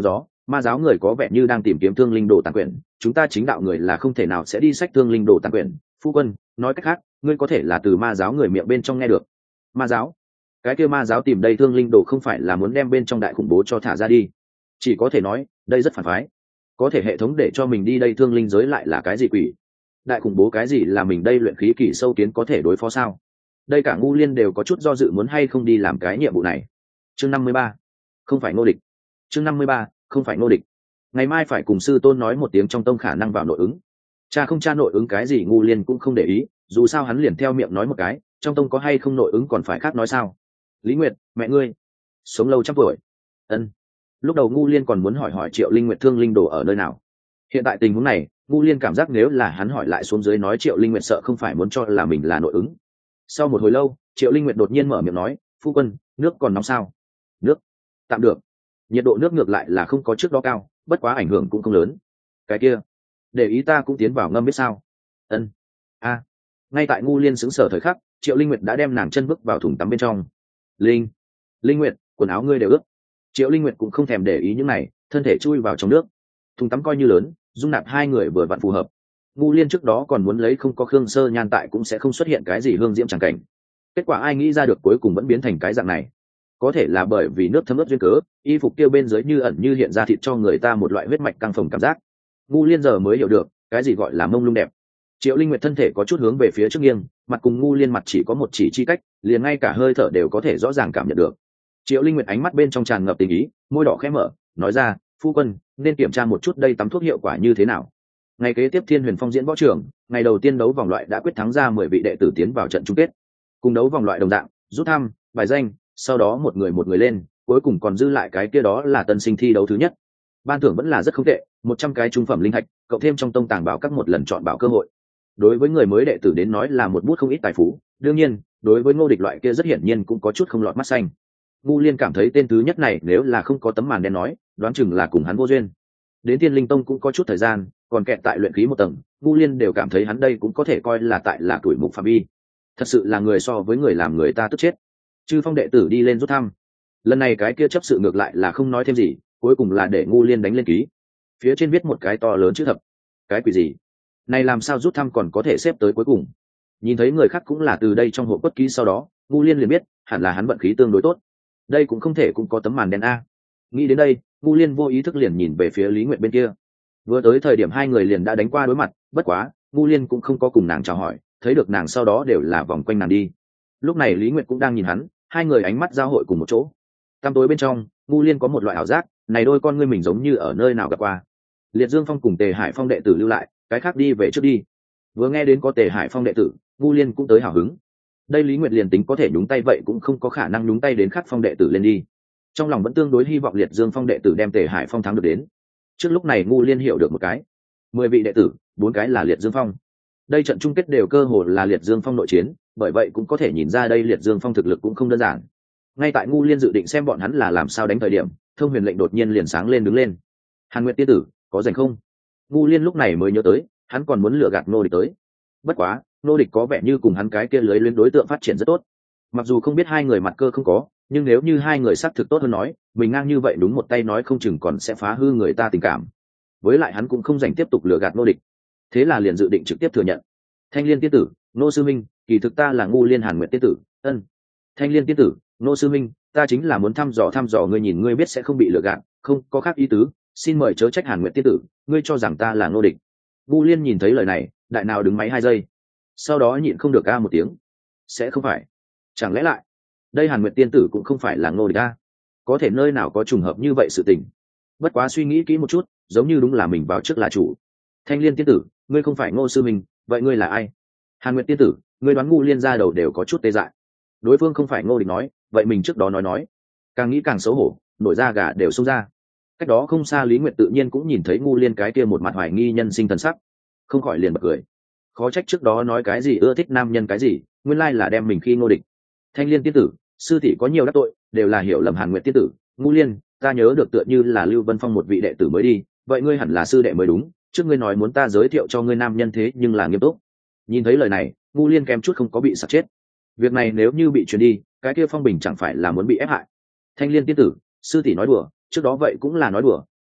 Ma giáo người có vẻ như đang tìm kiếm thương linh đồ tàn quyển, chúng ta chính đạo người là không thể nào sẽ đi sách thương linh đồ tàn quyển. Phu quân, nói cách khác, ngươi có thể là từ ma giáo người miệng bên trong nghe được. Ma giáo? Cái kia ma giáo tìm đây thương linh đồ không phải là muốn đem bên trong đại khủng bố cho thả ra đi? Chỉ có thể nói, đây rất phản phái. Có thể hệ thống để cho mình đi đây thương linh giới lại là cái gì quỷ? Đại khủng bố cái gì là mình đây luyện khí kỳ sâu kiến có thể đối phó sao? Đây cả ngu liên đều có chút do dự muốn hay không đi làm cái nhiệm vụ này. Chương năm mươi ba, không phải Ngô Địch. Chương năm mươi ba, không phải Ngô Địch. Ngày mai phải cùng sư tôn nói một tiếng trong tông khả năng vào nội ứng. Cha không cha nội ứng cái gì ngu liên cũng không để ý, dù sao hắn liền theo miệng nói một cái, trong tông có hay không nội ứng còn phải khác nói sao. Lý Nguyệt, mẹ ngươi sống lâu trăm tuổi. Ân. Lúc đầu ngu liên còn muốn hỏi hỏi Triệu Linh Nguyệt thương linh đồ ở nơi nào. Hiện tại tình huống này, ngu liên cảm giác nếu là hắn hỏi lại xuống dưới nói Triệu Linh Nguyệt sợ không phải muốn cho là mình là nội ứng. Sau một hồi lâu, Triệu Linh Nguyệt đột nhiên mở miệng nói, phu quân, nước còn nóng sao? Nước tạm được, nhiệt độ nước ngược lại là không có trước đó cao, bất quá ảnh hưởng cũng không lớn. Cái kia để ý ta cũng tiến vào ngâm biết sao? Ân. A. Ngay tại ngu liên sững sờ thời khắc, Triệu Linh Nguyệt đã đem nàng chân bước vào thùng tắm bên trong. Linh Linh Nguyệt, quần áo ngươi đều ướt. Triệu Linh Nguyệt cũng không thèm để ý những này, thân thể chui vào trong nước. Thùng tắm coi như lớn, dung nạp hai người vừa vặn phù hợp. Ngu liên trước đó còn muốn lấy không có Khương Sơ Nhan tại cũng sẽ không xuất hiện cái gì hương diễm chẳng cảnh. Kết quả ai nghĩ ra được cuối cùng vẫn biến thành cái dạng này. Có thể là bởi vì nước thấm ướt duyên cớ, y phục kia bên dưới như ẩn như hiện ra thịt cho người ta một loại huyết mạch căng phồng cảm giác. Ngu liên giờ mới hiểu được cái gì gọi là mông lung đẹp. Triệu Linh Nguyệt thân thể có chút hướng về phía trước nghiêng, mặt cùng ngu liên mặt chỉ có một chỉ chi cách, liền ngay cả hơi thở đều có thể rõ ràng cảm nhận được. Triệu Linh Nguyệt ánh mắt bên trong tràn ngập tình ý, môi đỏ khẽ mở, nói ra, phu quân nên kiểm tra một chút đây tắm thuốc hiệu quả như thế nào. Ngày kế tiếp Thiên Huyền Phong diễn võ trường, ngày đầu tiên đấu vòng loại đã quyết thắng ra mười vị đệ tử tiến vào trận chung kết. Cùng đấu vòng loại đồng dạng, rút thăm, bài danh, sau đó một người một người lên, cuối cùng còn dư lại cái kia đó là tân sinh thi đấu thứ nhất. Ban thưởng vẫn là rất không tệ, một trăm cái trung phẩm linh thạch, cộng thêm trong tông tàng bảo các một lần chọn bảo cơ hội. Đối với người mới đệ tử đến nói là một bút không ít tài phú, đương nhiên, đối với Ngô Địch loại kia rất hiển nhiên cũng có chút không lọt mắt xanh. Ngu Liên cảm thấy tên thứ nhất này nếu là không có tấm màn đen nói, đoán chừng là cùng hắn vô duyên. Đến Thiên Linh Tông cũng có chút thời gian, còn kẹt tại luyện khí một tầng, Ngu Liên đều cảm thấy hắn đây cũng có thể coi là tại là tuổi mục phạm vi. Thật sự là người so với người làm người ta tức chết. Chư Phong đệ tử đi lên rút thăm. Lần này cái kia chấp sự ngược lại là không nói thêm gì, cuối cùng là để Ngu Liên đánh lên ký. Phía trên viết một cái to lớn chữ thập. Cái quỷ gì? Này làm sao rút thăm còn có thể xếp tới cuối cùng? Nhìn thấy người khác cũng là từ đây trong hộ quất ký sau đó, Ngu Liên liền biết, hẳn là hắn vận khí tương đối tốt. Đây cũng không thể cũng có tấm màn đen a. Nghĩ đến đây, Ngu Liên vô ý thức liền nhìn về phía Lý Nguyệt bên kia. Vừa tới thời điểm hai người liền đã đánh qua đối mặt, bất quá, Ngu Liên cũng không có cùng nàng chào hỏi, thấy được nàng sau đó đều là vòng quanh nàng đi. Lúc này Lý Nguyệt cũng đang nhìn hắn, hai người ánh mắt giao hội cùng một chỗ. Tăm tối bên trong, Ngu Liên có một loại ảo giác, này đôi con ngươi mình giống như ở nơi nào gặp qua. Liệt Dương Phong cùng Tề Hải Phong đệ tử lưu lại, cái khác đi về trước đi. Vừa nghe đến có Tề Hải Phong đệ tử, Ngu Liên cũng tới hào hứng. Đây Lý Nguyệt liền tính có thể nhúng tay vậy cũng không có khả năng nhúng tay đến khác phong đệ tử lên đi. Trong lòng vẫn tương đối hy vọng Liệt Dương Phong đệ tử đem Tề Hải Phong thắng được đến. Trước lúc này Ngu Liên hiểu được một cái, mười vị đệ tử, bốn cái là Liệt Dương Phong. Đây trận chung kết đều cơ hồ là Liệt Dương Phong nội chiến, bởi vậy cũng có thể nhìn ra đây Liệt Dương Phong thực lực cũng không đơn giản. Ngay tại Ngu Liên dự định xem bọn hắn là làm sao đánh thời điểm, Thông Huyền lệnh đột nhiên liền sáng lên đứng lên. Hàn Nguyệt tiên tử, có rảnh không? Ngu Liên lúc này mới nhớ tới, hắn còn muốn lừa gạt Nô Địch tới. Bất quá, Nô Địch có vẻ như cùng hắn cái kia lưới luyến đối tượng phát triển rất tốt. Mặc dù không biết hai người mặt cơ không có, nhưng nếu như hai người xác thực tốt hơn nói, mình ngang như vậy đúng một tay nói không chừng còn sẽ phá hư người ta tình cảm. Với lại hắn cũng không dành tiếp tục lừa gạt Nô Địch, thế là liền dự định trực tiếp thừa nhận. Thanh Liên tiên tử, Nô sư minh, kỳ thực ta là Ngu Liên Hàn Nguyệt tiên tử. Ân. Thanh Liên tiên tử, Nô sư minh, ta chính là muốn thăm dò thăm dò ngươi, nhìn ngươi biết sẽ không bị lừa gạt, không có khác ý tứ, xin mời chớ trách Hàn Nguyệt tiên tử, ngươi cho rằng ta là Nô Địch. Ngu Liên nhìn thấy lời này, đại nào đứng máy hai giây, sau đó nhịn không được a một tiếng. Sẽ không phải? Chẳng lẽ lại đây Hàn Nguyệt tiên tử cũng không phải là Nô Địch a? Có thể nơi nào có trùng hợp như vậy sự tình? Bất quá suy nghĩ kỹ một chút, giống như đúng là mình vào trước là chủ. Thanh Liên tiên tử, ngươi không phải Ngô sư minh, vậy ngươi là ai? Hàn Nguyệt tiên tử, ngươi đoán Ngu Liên ra đầu đều có chút tê dại. Đối phương không phải Ngô Địch nói, vậy mình trước đó nói nói, càng nghĩ càng xấu hổ, nổi da gà đều xông ra. Cách đó không xa Lý Nguyệt tự nhiên cũng nhìn thấy Ngu Liên cái kia một mặt hoài nghi nhân sinh thần sắc, không khỏi liền bật cười. Khó trách trước đó nói cái gì ưa thích nam nhân cái gì, nguyên lai là đem mình khi Ngô Địch. Thanh Liên tiên tử, sư tỷ có nhiều đắc tội, đều là hiểu lầm Hàn Nguyệt tiên tử. Ngu Liên, ta nhớ được tựa như là Lưu Vân Phong một vị đệ tử mới đi, vậy ngươi hẳn là sư đệ mới đúng, trước ngươi nói muốn ta giới thiệu cho ngươi nam nhân thế nhưng là nghiêm túc. Nhìn thấy lời này, Ngu Liên kém chút không có bị sặc chết. Việc này nếu như bị truyền đi, cái kia Phong Bình chẳng phải là muốn bị ép hại. Thanh Liên tiên tử, sư tỷ nói đùa, trước đó vậy cũng là nói đùa,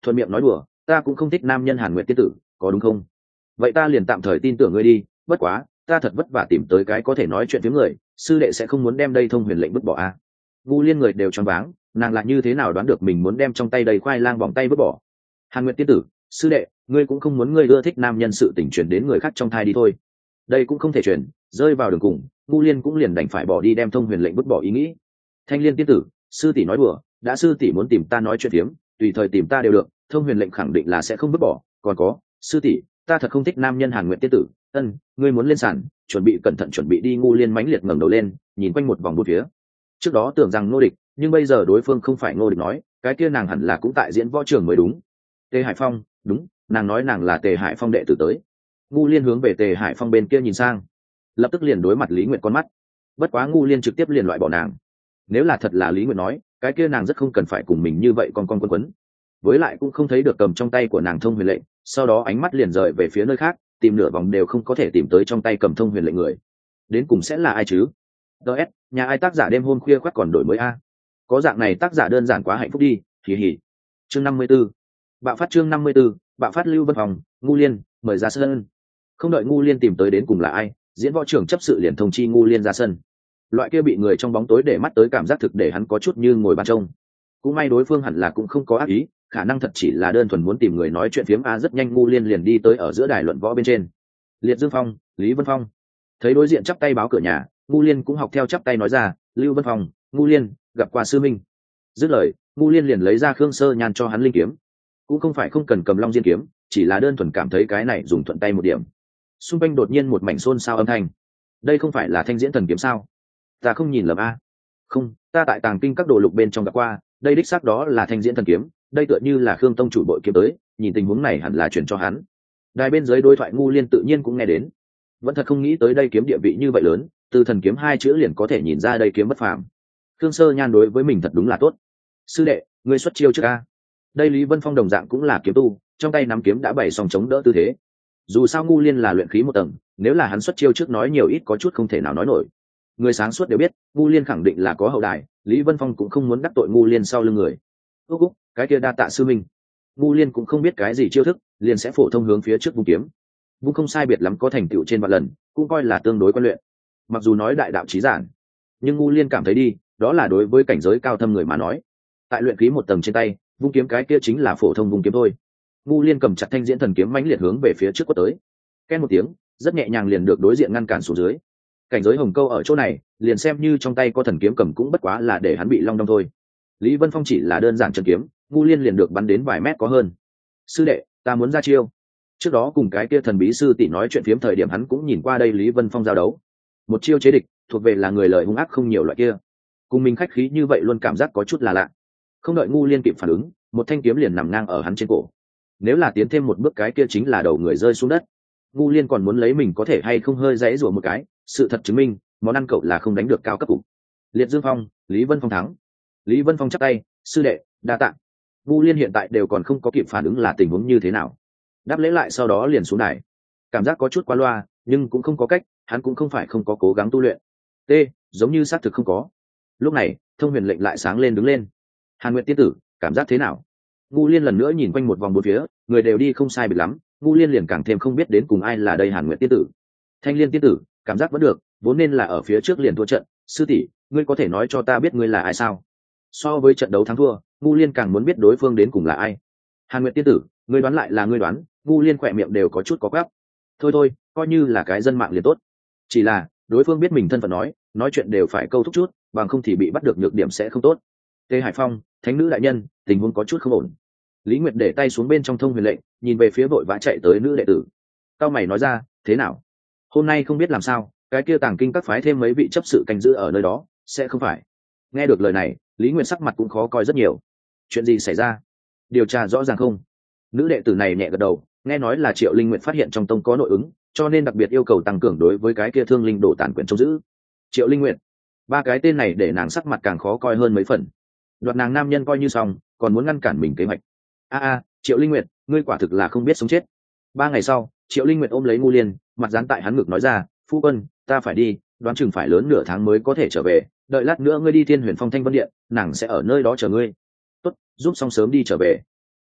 thuận miệng nói đùa, ta cũng không thích nam nhân Hàn Nguyệt tiên tử, có đúng không? Vậy ta liền tạm thời tin tưởng ngươi đi, bất quá ta thật vất vả tìm tới cái có thể nói chuyện với người, sư đệ sẽ không muốn đem đây thông huyền lệnh vứt bỏ à? Ngu Liên người đều choáng váng, nàng lại như thế nào đoán được mình muốn đem trong tay đầy khoai lang vòng tay vứt bỏ? Hàn Nguyệt tiên tử, sư đệ, ngươi cũng không muốn ngươi ưa thích nam nhân sự tình chuyển đến người khác trong thai đi thôi. Đây cũng không thể chuyển, rơi vào đường cùng, Ngu Liên cũng liền đành phải bỏ đi đem thông huyền lệnh vứt bỏ ý nghĩ. Thanh Liên tiên tử, sư tỷ nói đùa, đã sư tỷ muốn tìm ta nói chuyện phiếm, tùy thời tìm ta đều được, thông huyền lệnh khẳng định là sẽ không vứt bỏ. Còn có, sư tỷ, ta thật không thích nam nhân Hàn Nguyệt tiên tử, ân, ngươi muốn lên sàn, chuẩn bị cẩn thận chuẩn bị đi. Ngu Liên mãnh liệt ngẩng đầu lên, nhìn quanh một vòng bốn phía. Trước đó tưởng rằng Ngô Địch, nhưng bây giờ đối phương không phải Ngô Địch nói, cái kia nàng hẳn là cũng tại diễn võ trường mới đúng. Tề Hải Phong, đúng, nàng nói nàng là Tề Hải Phong đệ tử tới. Ngu Liên hướng về Tề Hải Phong bên kia nhìn sang, lập tức liền đối mặt Lý Nguyệt con mắt. Bất quá Ngu Liên trực tiếp liền loại bỏ nàng. Nếu là thật là Lý Nguyệt nói, cái kia nàng rất không cần phải cùng mình như vậy con con quấn quấn. Với lại cũng không thấy được cầm trong tay của nàng thông huyền lệnh, sau đó ánh mắt liền rời về phía nơi khác, tìm nửa vòng đều không có thể tìm tới trong tay cầm thông huyền lệnh người. Đến cùng sẽ là ai chứ? ds nhà ai tác giả đêm hôm khuya khoác còn đổi mới a? Có dạng này tác giả đơn giản quá hạnh phúc đi, hì hì. Chương năm mươi 54. Bạo phát chương năm mươi 54, bạo phát Lưu Vân Phòng, Ngu Liên, mời ra sân. Không đợi Ngu Liên tìm tới đến cùng là ai, diễn võ trưởng chấp sự liền thông chi Ngu Liên ra sân. Loại kia bị người trong bóng tối để mắt tới cảm giác thực để hắn có chút như ngồi ban trông. Cũng may đối phương hẳn là cũng không có ác ý, khả năng thật chỉ là đơn thuần muốn tìm người nói chuyện phiếm a. Rất nhanh Ngu Liên liền đi tới ở giữa đài luận võ bên trên. Liệt Dương Phong, Lý Vân Phong. Thấy đối diện chắp tay báo cửa nhà, Ngu Liên cũng học theo chắp tay nói ra, Lưu Vân Phong, Ngu Liên, gặp qua sư minh. Dứt lời, Ngu Liên liền lấy ra Khương Sơ Nhan cho hắn linh kiếm. Cũng không phải không cần cầm Long Diên kiếm, chỉ là đơn thuần cảm thấy cái này dùng thuận tay một điểm. Xung quanh đột nhiên một mảnh xôn xao âm thanh. Đây không phải là Thanh Diễn Thần kiếm sao? Ta không nhìn lầm a? Không, ta tại tàng kinh các đồ lục bên trong gặp qua, đây đích xác đó là Thanh Diễn Thần kiếm, đây tựa như là Khương tông chủ bội kiếm tới, nhìn tình huống này hẳn là chuyển cho hắn. Đài bên dưới đối thoại Ngu Liên tự nhiên cũng nghe đến. Vẫn thật không nghĩ tới đây kiếm địa vị như vậy lớn, từ thần kiếm hai chữ liền có thể nhìn ra đây kiếm bất phàm. Khương Sơ Nhan đối với mình thật đúng là tốt. Sư đệ, ngươi xuất chiêu trước a. Đây Lý Vân Phong đồng dạng cũng là kiếm tu, trong tay nắm kiếm đã bày xong chống đỡ tư thế. Dù sao Ngu Liên là luyện khí một tầng, nếu là hắn xuất chiêu trước nói nhiều ít có chút không thể nào nói nổi. Người sáng suốt đều biết, Ngu Liên khẳng định là có hậu đài, Lý Vân Phong cũng không muốn đắc tội Ngu Liên sau lưng người. Úc úc, cái kia đa tạ sư minh. Ngu Liên cũng không biết cái gì chiêu thức, liền sẽ phổ thông hướng phía trước vung kiếm. Vung không sai biệt lắm có thành tựu trên vạn lần, cũng coi là tương đối quen luyện. Mặc dù nói đại đạo chí giản, nhưng Ngu Liên cảm thấy đi, đó là đối với cảnh giới cao thâm người mà nói. Tại luyện khí một tầng trên tay, vung kiếm cái kia chính là phổ thông vung kiếm thôi. Ngu Liên cầm chặt Thanh Diễn Thần kiếm mãnh liệt hướng về phía trước quất tới. Ken một tiếng, rất nhẹ nhàng liền được đối diện ngăn cản xuống dưới. Cảnh giới hồng câu ở chỗ này, liền xem như trong tay có thần kiếm cầm cũng bất quá là để hắn bị long đong thôi. Lý Vân Phong chỉ là đơn giản chân kiếm, Ngu Liên liền được bắn đến vài mét có hơn. Sư đệ, ta muốn ra chiêu. Trước đó cùng cái kia thần bí sư tỷ nói chuyện phiếm thời điểm hắn cũng nhìn qua đây Lý Vân Phong giao đấu. Một chiêu chế địch, thuộc về là người lời hung ác không nhiều loại kia. Cùng mình khách khí như vậy luôn cảm giác có chút là lạ. Không đợi Ngu Liên kịp phản ứng, một thanh kiếm liền nằm ngang ở hắn trên cổ. Nếu là tiến thêm một bước cái kia chính là đầu người rơi xuống đất. Ngu Liên còn muốn lấy mình có thể hay không hơi dãy rủa một cái, sự thật chứng minh, món ăn cậu là không đánh được cao cấp cục. Liệt Dương Phong, Lý Vân Phong thắng. Lý Vân Phong chắp tay, sư đệ, đa tạ. Ngu Liên hiện tại đều còn không có kịp phản ứng là tình huống như thế nào. Đáp lễ lại sau đó liền xuống đài. Cảm giác có chút quá loa, nhưng cũng không có cách, hắn cũng không phải không có cố gắng tu luyện. T, giống như xác thực không có. Lúc này, thông huyền lệnh lại sáng lên đứng lên. Hàn Nguyệt tiên tử, cảm giác thế nào? Ngu Liên lần nữa nhìn quanh một vòng bốn phía, người đều đi không sai biệt lắm, Ngu Liên liền càng thêm không biết đến cùng ai là đây Hàn Nguyệt tiên tử. Thanh Liên tiên tử, cảm giác vẫn được, vốn nên là ở phía trước liền thua trận, sư tỷ, ngươi có thể nói cho ta biết ngươi là ai sao? So với trận đấu thắng thua, Ngu Liên càng muốn biết đối phương đến cùng là ai. Hàn Nguyệt tiên tử, ngươi đoán lại là ngươi đoán, Ngu Liên khỏe miệng đều có chút có quắp. Thôi thôi, coi như là cái dân mạng liền tốt. Chỉ là, đối phương biết mình thân phận nói, nói chuyện đều phải câu thúc chút, bằng không thì bị bắt được nhược điểm sẽ không tốt. Tề Hải Phong, thánh nữ đại nhân, tình huống có chút không ổn. Lý Nguyệt để tay xuống bên trong thông huyền lệnh, nhìn về phía vội vã chạy tới nữ đệ tử. Cao mày nói ra, thế nào? Hôm nay không biết làm sao, cái kia tàng kinh các phái thêm mấy vị chấp sự canh giữ ở nơi đó, sẽ không phải. Nghe được lời này, Lý Nguyệt sắc mặt cũng khó coi rất nhiều. Chuyện gì xảy ra? Điều tra rõ ràng không? Nữ đệ tử này nhẹ gật đầu, nghe nói là Triệu Linh Nguyệt phát hiện trong tông có nội ứng, cho nên đặc biệt yêu cầu tăng cường đối với cái kia thương linh đổ tàn quyền trông giữ. Triệu Linh Nguyệt, ba cái tên này để nàng sắc mặt càng khó coi hơn mấy phần. Đoạt nàng nam nhân coi như xong, còn muốn ngăn cản mình kế hoạch. A a, Triệu Linh Nguyệt, ngươi quả thực là không biết sống chết. Ba ngày sau, Triệu Linh Nguyệt ôm lấy Ngu Liên, mặt dán tại hắn ngực nói ra, phu quân, ta phải đi, đoán chừng phải lớn nửa tháng mới có thể trở về, đợi lát nữa ngươi đi Thiên Huyền Phong Thanh Vân Điện, nàng sẽ ở nơi đó chờ ngươi. Tốt, giúp xong sớm đi trở về.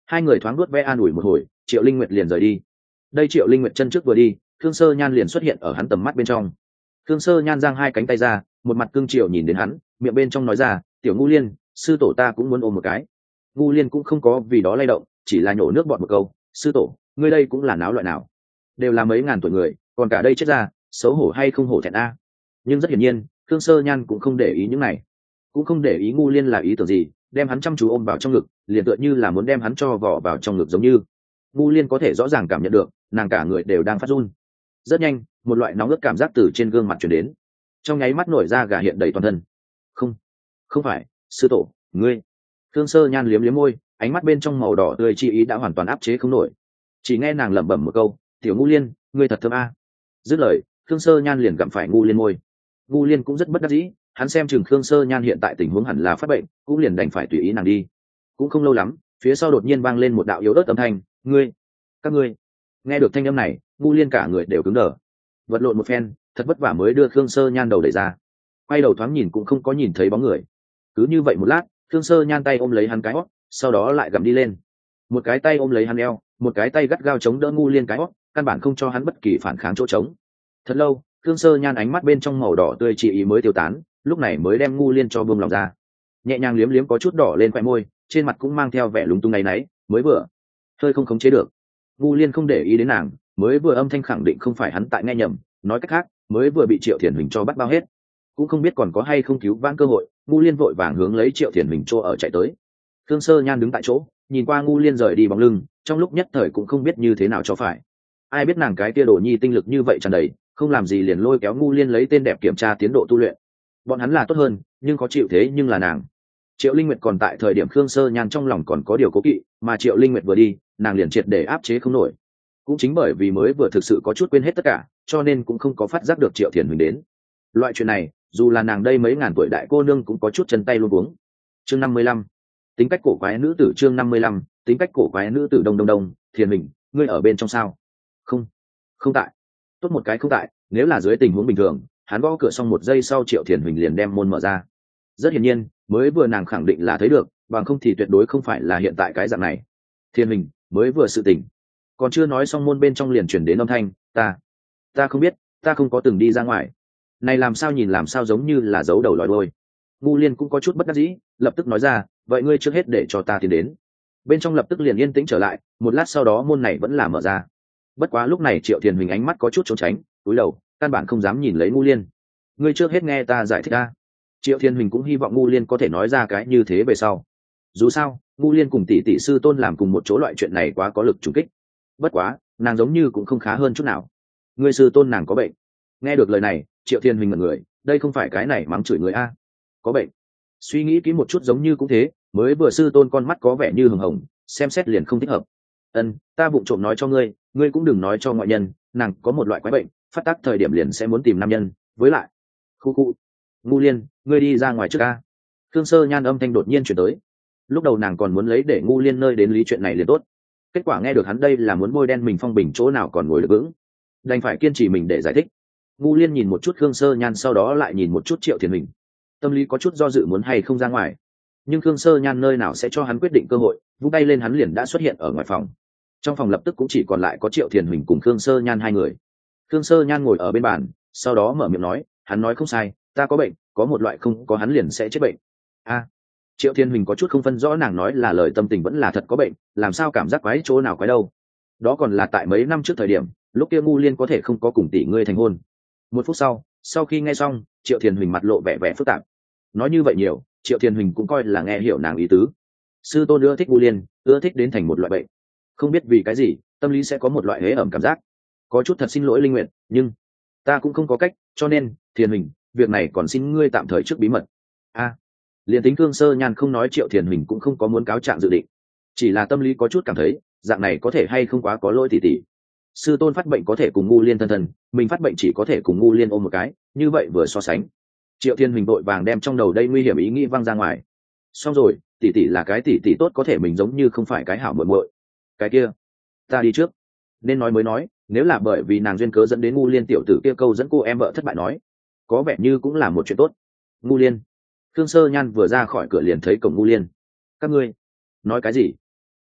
Hai người thoáng nuốt ve an ủi một hồi, Triệu Linh Nguyệt liền rời đi. Đây Triệu Linh Nguyệt chân trước vừa đi, Thương Sơ Nhan liền xuất hiện ở hắn tầm mắt bên trong. Thương Sơ Nhan giang hai cánh tay ra, một mặt cương triều nhìn đến hắn, miệng bên trong nói ra, tiểu Ngu Liên, sư tổ ta cũng muốn ôm một cái. Ngu Liên cũng không có vì đó lay động, chỉ là nhổ nước bọt một câu, sư tổ, ngươi đây cũng là náo loại nào, đều là mấy ngàn tuổi người, còn cả đây chết ra, xấu hổ hay không hổ thẹn a. Nhưng rất hiển nhiên, Thương Sơ Nhan cũng không để ý những này, cũng không để ý Ngu Liên là ý tưởng gì, đem hắn chăm chú ôm vào trong ngực, liền tựa như là muốn đem hắn cho vỏ vào trong ngực giống như. Ngu Liên có thể rõ ràng cảm nhận được, nàng cả người đều đang phát run. Rất nhanh, một loại nóng ướt cảm giác từ trên gương mặt truyền đến, trong nháy mắt nổi ra gà hiện đầy toàn thân. Không, không phải, sư tổ, ngươi. Thương Sơ Nhan liếm liếm môi, ánh mắt bên trong màu đỏ tươi chi ý đã hoàn toàn áp chế không nổi. Chỉ nghe nàng lẩm bẩm một câu, tiểu Ngu Liên, ngươi thật thơm a. Dứt lời, Thương Sơ Nhan liền gặm phải Ngu Liên môi. Ngu Liên cũng rất bất đắc dĩ, hắn xem chừng Thương Sơ Nhan hiện tại tình huống hẳn là phát bệnh, cũng liền đành phải tùy ý nàng đi. Cũng không lâu lắm, phía sau đột nhiên vang lên một đạo yếu ớt âm thanh, ngươi, các ngươi. Nghe được thanh âm này, Ngu Liên cả người đều cứng đờ, vật lộn một phen, thật vất vả mới đưa Thương Sơ Nhan đầu đẩy ra. Quay đầu thoáng nhìn cũng không có nhìn thấy bóng người. Cứ như vậy một lát, Thương Sơ Nhan tay ôm lấy hắn cái hót, sau đó lại gầm đi lên. Một cái tay ôm lấy hắn eo, một cái tay gắt gao chống đỡ Ngu Liên cái hót, căn bản không cho hắn bất kỳ phản kháng chỗ trống. Thật lâu, Thương Sơ Nhan ánh mắt bên trong màu đỏ tươi chỉ ý mới tiêu tán, lúc này mới đem Ngu Liên cho buông lòng ra. Nhẹ nhàng liếm liếm có chút đỏ lên khóe môi, trên mặt cũng mang theo vẻ lúng túng náy náy, mới vừa hơi không khống chế được. Ngu Liên không để ý đến nàng, mới vừa âm thanh khẳng định không phải hắn tại nghe nhầm, nói cách khác, mới vừa bị Triệu Thiền Huỳnh cho bắt bao hết, cũng không biết còn có hay không cứu vãn cơ hội. Ngu Liên vội vàng hướng lấy Triệu Thiền Huỳnh chỗ ở chạy tới. Thương Sơ Nhan đứng tại chỗ, nhìn qua Ngu Liên rời đi bóng lưng, trong lúc nhất thời cũng không biết như thế nào cho phải. Ai biết nàng cái tia đồ nhi tinh lực như vậy tràn đầy, không làm gì liền lôi kéo Ngu Liên lấy tên đẹp kiểm tra tiến độ tu luyện. Bọn hắn là tốt hơn, nhưng có chịu thế nhưng là nàng. Triệu Linh Nguyệt còn tại thời điểm Khương Sơ Nhan trong lòng còn có điều cố kỵ, mà Triệu Linh Nguyệt vừa đi, nàng liền triệt để áp chế không nổi. Cũng chính bởi vì mới vừa thực sự có chút quên hết tất cả, cho nên cũng không có phát giác được Triệu Thiền Huỳnh đến. Loại chuyện này, dù là nàng đây mấy ngàn tuổi đại cô nương cũng có chút chân tay luống cuống. Chương năm mươi lăm, tính cách cổ quái nữ tử. Chương năm mươi lăm, tính cách cổ quái nữ tử. Đông đông đông, Thiền Huỳnh, ngươi ở bên trong sao? Không, không tại. Tốt một cái không tại, nếu là dưới tình huống bình thường, hắn gõ cửa xong một giây sau Triệu Thiền Huỳnh liền đem môn mở ra. Rất hiển nhiên, mới vừa nàng khẳng định là thấy được, bằng không thì tuyệt đối không phải là hiện tại cái dạng này. Thiền Huỳnh, mới vừa sự tỉnh, còn chưa nói xong môn bên trong liền chuyển đến âm thanh, ta, ta không biết, ta không có từng đi ra ngoài. Này làm sao nhìn làm sao giống như là giấu đầu lòi đuôi. Ngu Liên cũng có chút bất đắc dĩ, lập tức nói ra, vậy ngươi trước hết để cho ta tiến đến. Bên trong lập tức liền yên tĩnh trở lại, một lát sau đó môn này vẫn là mở ra. Bất quá lúc này Triệu Thiền Huỳnh ánh mắt có chút trốn tránh, cúi đầu, căn bản không dám nhìn lấy Ngu Liên. Ngươi trước hết nghe ta giải thích ta. Triệu Thiên Huỳnh cũng hy vọng Ngu Liên có thể nói ra cái như thế về sau. Dù sao, Ngu Liên cùng tỷ tỷ sư tôn làm cùng một chỗ loại chuyện này quá có lực trùng kích. Bất quá, nàng giống như cũng không khá hơn chút nào. Ngươi sư tôn nàng có bệnh. Nghe được lời này, Triệu Thiên Huỳnh ngẩn người, đây không phải cái này mắng chửi người a? Có bệnh? Suy nghĩ kỹ một chút giống như cũng thế, mới vừa sư tôn con mắt có vẻ như hừng hồng, xem xét liền không thích hợp. Ân, ta vụng trộm nói cho ngươi, ngươi cũng đừng nói cho ngoại nhân, nàng có một loại quái bệnh, phát tác thời điểm liền sẽ muốn tìm nam nhân, với lại, khu khu. Ngu Liên, ngươi đi ra ngoài trước a. Thương Sơ Nhan âm thanh đột nhiên chuyển tới. Lúc đầu nàng còn muốn lấy để Ngu Liên nơi đến lý chuyện này liền tốt, kết quả nghe được hắn đây là muốn bôi đen mình phong bình chỗ nào còn ngồi được vững, đành phải kiên trì mình để giải thích. Ngu Liên nhìn một chút Thương Sơ Nhan, sau đó lại nhìn một chút Triệu Thiền Huỳnh, tâm lý có chút do dự muốn hay không ra ngoài, nhưng Thương Sơ Nhan nơi nào sẽ cho hắn quyết định cơ hội, vung tay lên hắn liền đã xuất hiện ở ngoài phòng. Trong phòng lập tức cũng chỉ còn lại có Triệu Thiền Huỳnh cùng Thương Sơ Nhan hai người. Thương Sơ Nhan ngồi ở bên bàn, sau đó mở miệng nói, hắn nói không sai, ta có bệnh, có một loại không có hắn liền sẽ chết bệnh. A. Triệu Thiên Huỳnh có chút không phân rõ nàng nói là lời tâm tình vẫn là thật có bệnh, làm sao cảm giác quái chỗ nào quái đâu. Đó còn là tại mấy năm trước thời điểm, lúc kia Ngu Liên có thể không có cùng tỷ ngươi thành hôn. Một phút sau, sau khi nghe xong, Triệu Thiên Huỳnh mặt lộ vẻ vẻ phức tạp. Nói như vậy nhiều, Triệu Thiên Huỳnh cũng coi là nghe hiểu nàng ý tứ. Sư tôn ưa thích Ngu Liên, ưa thích đến thành một loại bệnh. Không biết vì cái gì, tâm lý sẽ có một loại hế ẩm cảm giác. Có chút thật xin lỗi Linh Nguyệt, nhưng ta cũng không có cách, cho nên, Thiên Huỳnh, việc này còn xin ngươi tạm thời trước bí mật. A. Liên tính Thương Sơ Nhan không nói, Triệu Thiền Huỳnh cũng không có muốn cáo trạng dự định, chỉ là tâm lý có chút cảm thấy dạng này có thể hay không quá có lỗi tỷ tỷ. Sư tôn phát bệnh có thể cùng Ngu Liên thân thân, mình phát bệnh chỉ có thể cùng Ngu Liên ôm một cái, như vậy vừa so sánh. Triệu Thiên Huỳnh vội vàng đem trong đầu đây nguy hiểm ý nghĩ văng ra ngoài. Xong rồi, tỷ tỷ là cái tỷ tỷ tốt, có thể mình giống như không phải cái hảo muội muội. Cái kia, ta đi trước. Nên nói mới nói, nếu là bởi vì nàng duyên cớ dẫn đến Ngu Liên tiểu tử kia câu dẫn cô em vợ thất bại nói, có vẻ như cũng là một chuyện tốt. Ngu Liên. Thương Sơ Nhan vừa ra khỏi cửa liền thấy cổng Ngu Liên. Các ngươi nói cái gì?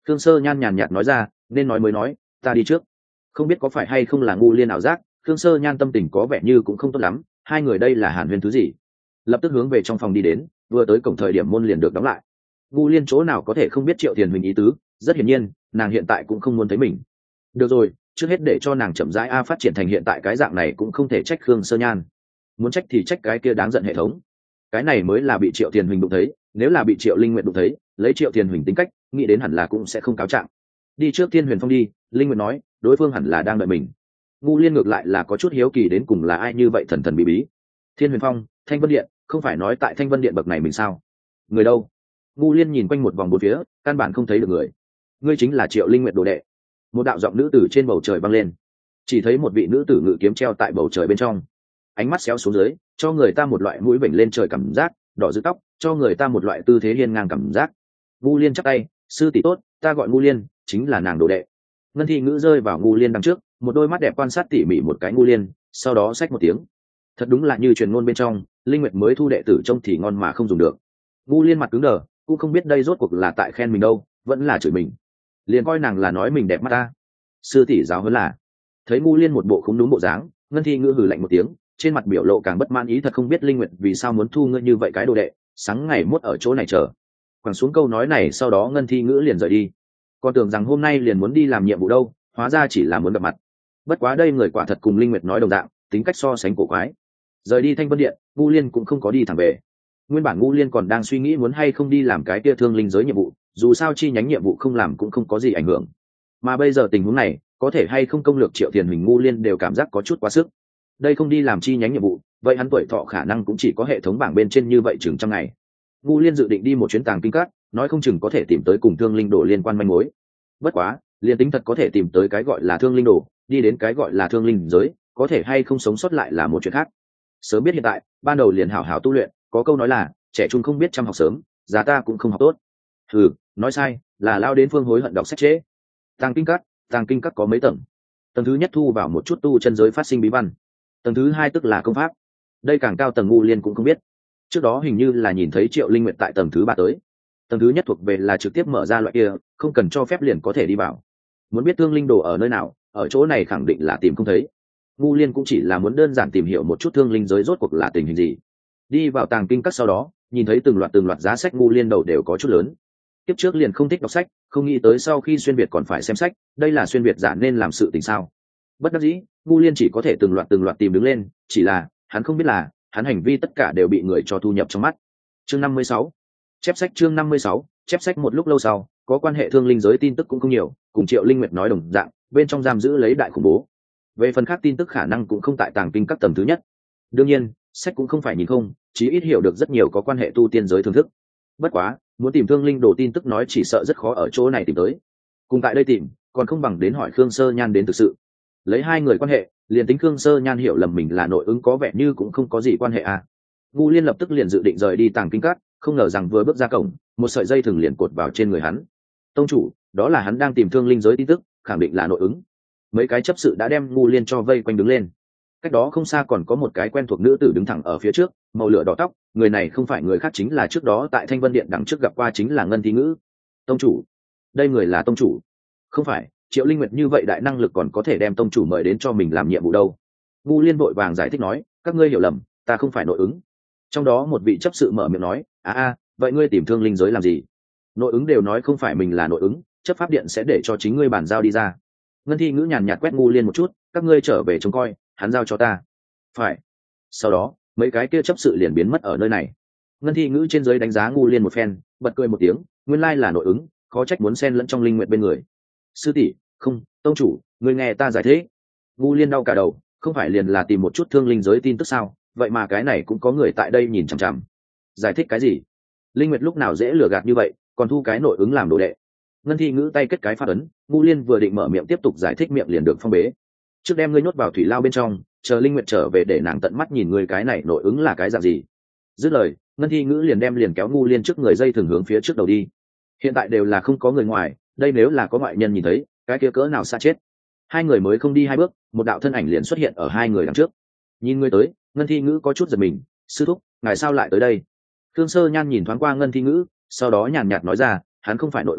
Thương Sơ Nhan nhàn nhạt nói ra, nên nói mới nói, ta đi trước. Không biết có phải hay không là ngu liên ảo giác, Thương Sơ Nhan tâm tình có vẻ như cũng không tốt lắm, hai người đây là hàn huyên thứ gì? Lập tức hướng về trong phòng đi đến, vừa tới cổng thời điểm môn liền được đóng lại. Ngu liên chỗ nào có thể không biết Triệu Tiền Huỳnh ý tứ, rất hiển nhiên, nàng hiện tại cũng không muốn thấy mình. Được rồi, trước hết để cho nàng chậm rãi a phát triển thành hiện tại cái dạng này cũng không thể trách Khương Sơ Nhan. Muốn trách thì trách cái kia đáng giận hệ thống. Cái này mới là bị Triệu Tiền Huỳnh đụng thấy, nếu là bị Triệu Linh Nguyệt đụng thấy, lấy Triệu Tiền Huỳnh tính cách, nghĩ đến hẳn là cũng sẽ không cáo trạng. Đi trước Thiên Huyền Phong đi, Linh Nguyệt nói, đối phương hẳn là đang đợi mình. Ngu liên ngược lại là có chút hiếu kỳ đến cùng là ai như vậy thần thần bí bí. Thiên Huyền Phong, Thanh Vân Điện, không phải nói tại Thanh Vân Điện bậc này mình sao? Người đâu? Ngu liên nhìn quanh một vòng bốn phía, căn bản không thấy được người. Ngươi chính là Triệu Linh Nguyệt đồ đệ. Một đạo giọng nữ tử trên bầu trời vang lên. Chỉ thấy một vị nữ tử ngự kiếm treo tại bầu trời bên trong, ánh mắt xéo xuống dưới, cho người ta một loại mũi vểnh lên trời cảm giác, đỏ rực tóc, cho người ta một loại tư thế hiên ngang cảm giác. Ngu liên chắp tay, sư tỷ tốt, ta gọi Ngu liên, chính là nàng đồ đệ. Ngân thi ngữ rơi vào Ngu liên đằng trước, một đôi mắt đẹp quan sát tỉ mỉ một cái Ngu liên, sau đó xách một tiếng. Thật đúng là như truyền ngôn bên trong, Linh Nguyệt mới thu đệ tử trông thì ngon mà không dùng được. Ngu liên mặt cứng đờ, cũng không biết đây rốt cuộc là tại khen mình đâu, vẫn là chửi mình. Liền coi nàng là nói mình đẹp mắt ta. Sư tỷ giáo hơn là. Thấy Ngu liên một bộ không đúng bộ dáng, Ngân thi ngữ hừ lạnh một tiếng, trên mặt biểu lộ càng bất mãn ý, thật không biết Linh Nguyệt vì sao muốn thu ngươi như vậy cái đồ đệ, sáng ngày mốt ở chỗ này chờ. Quẳng xuống câu nói này sau đó Ngân thi ngữ liền rời đi. Còn tưởng rằng hôm nay liền muốn đi làm nhiệm vụ đâu, hóa ra chỉ là muốn gặp mặt. Bất quá đây người quả thật cùng Linh Nguyệt nói đồng dạng, tính cách so sánh cổ quái. Rời đi Thanh Vân Điện, Ngu liên cũng không có đi thẳng về. Nguyên bản Ngu liên còn đang suy nghĩ muốn hay không đi làm cái kia thương linh giới nhiệm vụ, dù sao chi nhánh nhiệm vụ không làm cũng không có gì ảnh hưởng. Mà bây giờ tình huống này, có thể hay không công lược Triệu Tiền Huỳnh, Ngu liên đều cảm giác có chút quá sức. Đây không đi làm chi nhánh nhiệm vụ, vậy hắn tuổi thọ khả năng cũng chỉ có hệ thống bảng bên trên như vậy chừng trăm ngày. Ngu liên dự định đi một chuyến tàng kinh các, nói không chừng có thể tìm tới cùng thương linh đồ liên quan manh mối. Bất quá, liên tính thật có thể tìm tới cái gọi là thương linh đồ, đi đến cái gọi là thương linh giới, có thể hay không sống sót lại là một chuyện khác. Sớm biết hiện tại, ban đầu liền hảo hảo tu luyện, có câu nói là trẻ trung không biết chăm học sớm, già ta cũng không học tốt. Ừ, nói sai, là lao đến phương hối hận đọc sách trễ. Tàng kinh các, tàng kinh các có mấy tầng. Tầng thứ nhất thu vào một chút tu chân giới phát sinh bí văn. Tầng thứ hai tức là công pháp. Đây càng cao tầng Ngu liên cũng không biết. Trước đó hình như là nhìn thấy Triệu Linh Nguyệt tại tầng thứ ba tới. Tầng thứ nhất thuộc về là trực tiếp mở ra loại kia, không cần cho phép liền có thể đi vào. Muốn biết thương linh đồ ở nơi nào, ở chỗ này khẳng định là tìm không thấy. Ngu liên cũng chỉ là muốn đơn giản tìm hiểu một chút thương linh giới rốt cuộc là tình hình gì. Đi vào tàng kinh các sau đó, nhìn thấy từng loạt từng loạt giá sách, Ngu liên đầu đều có chút lớn. Tiếp trước liền không thích đọc sách, không nghĩ tới sau khi xuyên việt còn phải xem sách, đây là xuyên việt giả nên làm sự tình sao? Bất đắc dĩ, Ngu liên chỉ có thể từng loạt từng loạt tìm đứng lên, chỉ là hắn không biết là hắn hành vi tất cả đều bị người cho thu nhập trong mắt. Chương năm mươi sáu, chép sách. Chương năm mươi sáu, chép sách. Một lúc lâu sau, có quan hệ thương linh giới tin tức cũng không nhiều, cùng Triệu Linh Nguyệt nói đồng dạng, bên trong giam giữ lấy đại khủng bố. Về phần khác tin tức khả năng cũng không tại tàng kinh các tầng thứ nhất. Đương nhiên, sách cũng không phải nhìn không, chí ít hiểu được rất nhiều có quan hệ tu tiên giới thưởng thức. Bất quá, muốn tìm thương linh đồ tin tức nói chỉ sợ rất khó ở chỗ này tìm tới. Cùng tại đây tìm, còn không bằng đến hỏi Khương Sơ Nhan đến thực sự. Lấy hai người quan hệ, liền tính Khương Sơ Nhan hiểu lầm mình là nội ứng có vẻ như cũng không có gì quan hệ à. Ngu liên lập tức liền dự định rời đi tàng kinh các, không ngờ rằng vừa bước ra cổng, một sợi dây thừng liền cột vào trên người hắn. Tông chủ, đó là hắn đang tìm thương linh giới tin tức, khẳng định là nội ứng. Mấy cái chấp sự đã đem Ngu liên cho vây quanh đứng lên. Cách đó không xa còn có một cái quen thuộc nữ tử đứng thẳng ở phía trước, màu lửa đỏ tóc, người này không phải người khác chính là trước đó tại Thanh Vân Điện đằng trước gặp qua chính là Ngân Thi Ngữ. Tông chủ, đây người là tông chủ? Không phải, Triệu Linh Nguyệt như vậy đại năng lực còn có thể đem tông chủ mời đến cho mình làm nhiệm vụ đâu. Ngu liên vội vàng giải thích nói, các ngươi hiểu lầm, ta không phải nội ứng. Trong đó một vị chấp sự mở miệng nói, a a, vậy ngươi tìm thương linh giới làm gì? Nội ứng đều nói không phải mình là nội ứng, chấp pháp điện sẽ để cho chính ngươi bàn giao đi ra. Ngân Thi Ngữ nhàn nhạt quét Ngu liên một chút, các ngươi trở về trông coi, hắn giao cho ta. Phải. Sau đó, mấy cái kia chấp sự liền biến mất ở nơi này. Ngân Thi Ngữ trên dưới đánh giá Ngu liên một phen, bật cười một tiếng, nguyên lai là nội ứng, khó trách muốn xen lẫn trong Linh Nguyệt bên người. Sư tỷ, không, tông chủ, ngươi nghe ta giải thích. Ngu liên đau cả đầu, không phải liền là tìm một chút thương linh giới tin tức sao, vậy mà cái này cũng có người tại đây nhìn chằm chằm. Giải thích cái gì? Linh Nguyệt lúc nào dễ lừa gạt như vậy, còn thu cái nội ứng làm đồ đệ. Ngân Thi Ngữ tay kết cái phát ấn, Ngu liên vừa định mở miệng tiếp tục giải thích, miệng liền được phong bế. Trước đem ngươi nhốt vào thủy lao bên trong, chờ Linh Nguyệt trở về để nàng tận mắt nhìn ngươi cái này nội ứng là cái dạng gì. Dứt lời, Ngân Thi Ngữ liền đem liền kéo Ngu liên trước người dây thường hướng phía trước đầu đi. Hiện tại đều là không có người ngoài, đây nếu là có ngoại nhân nhìn thấy, cái kia cỡ nào xa chết. Hai người mới không đi hai bước, một đạo thân ảnh liền xuất hiện ở hai người đằng trước. Nhìn ngươi tới, Ngân Thi Ngữ có chút giật mình, sư thúc, ngài sao lại tới đây? Khương Sơ Nhan nhìn thoáng qua Ngân Thi Ngữ, sau đó nhàn nhạt nói ra, hắn không phải nội ứng,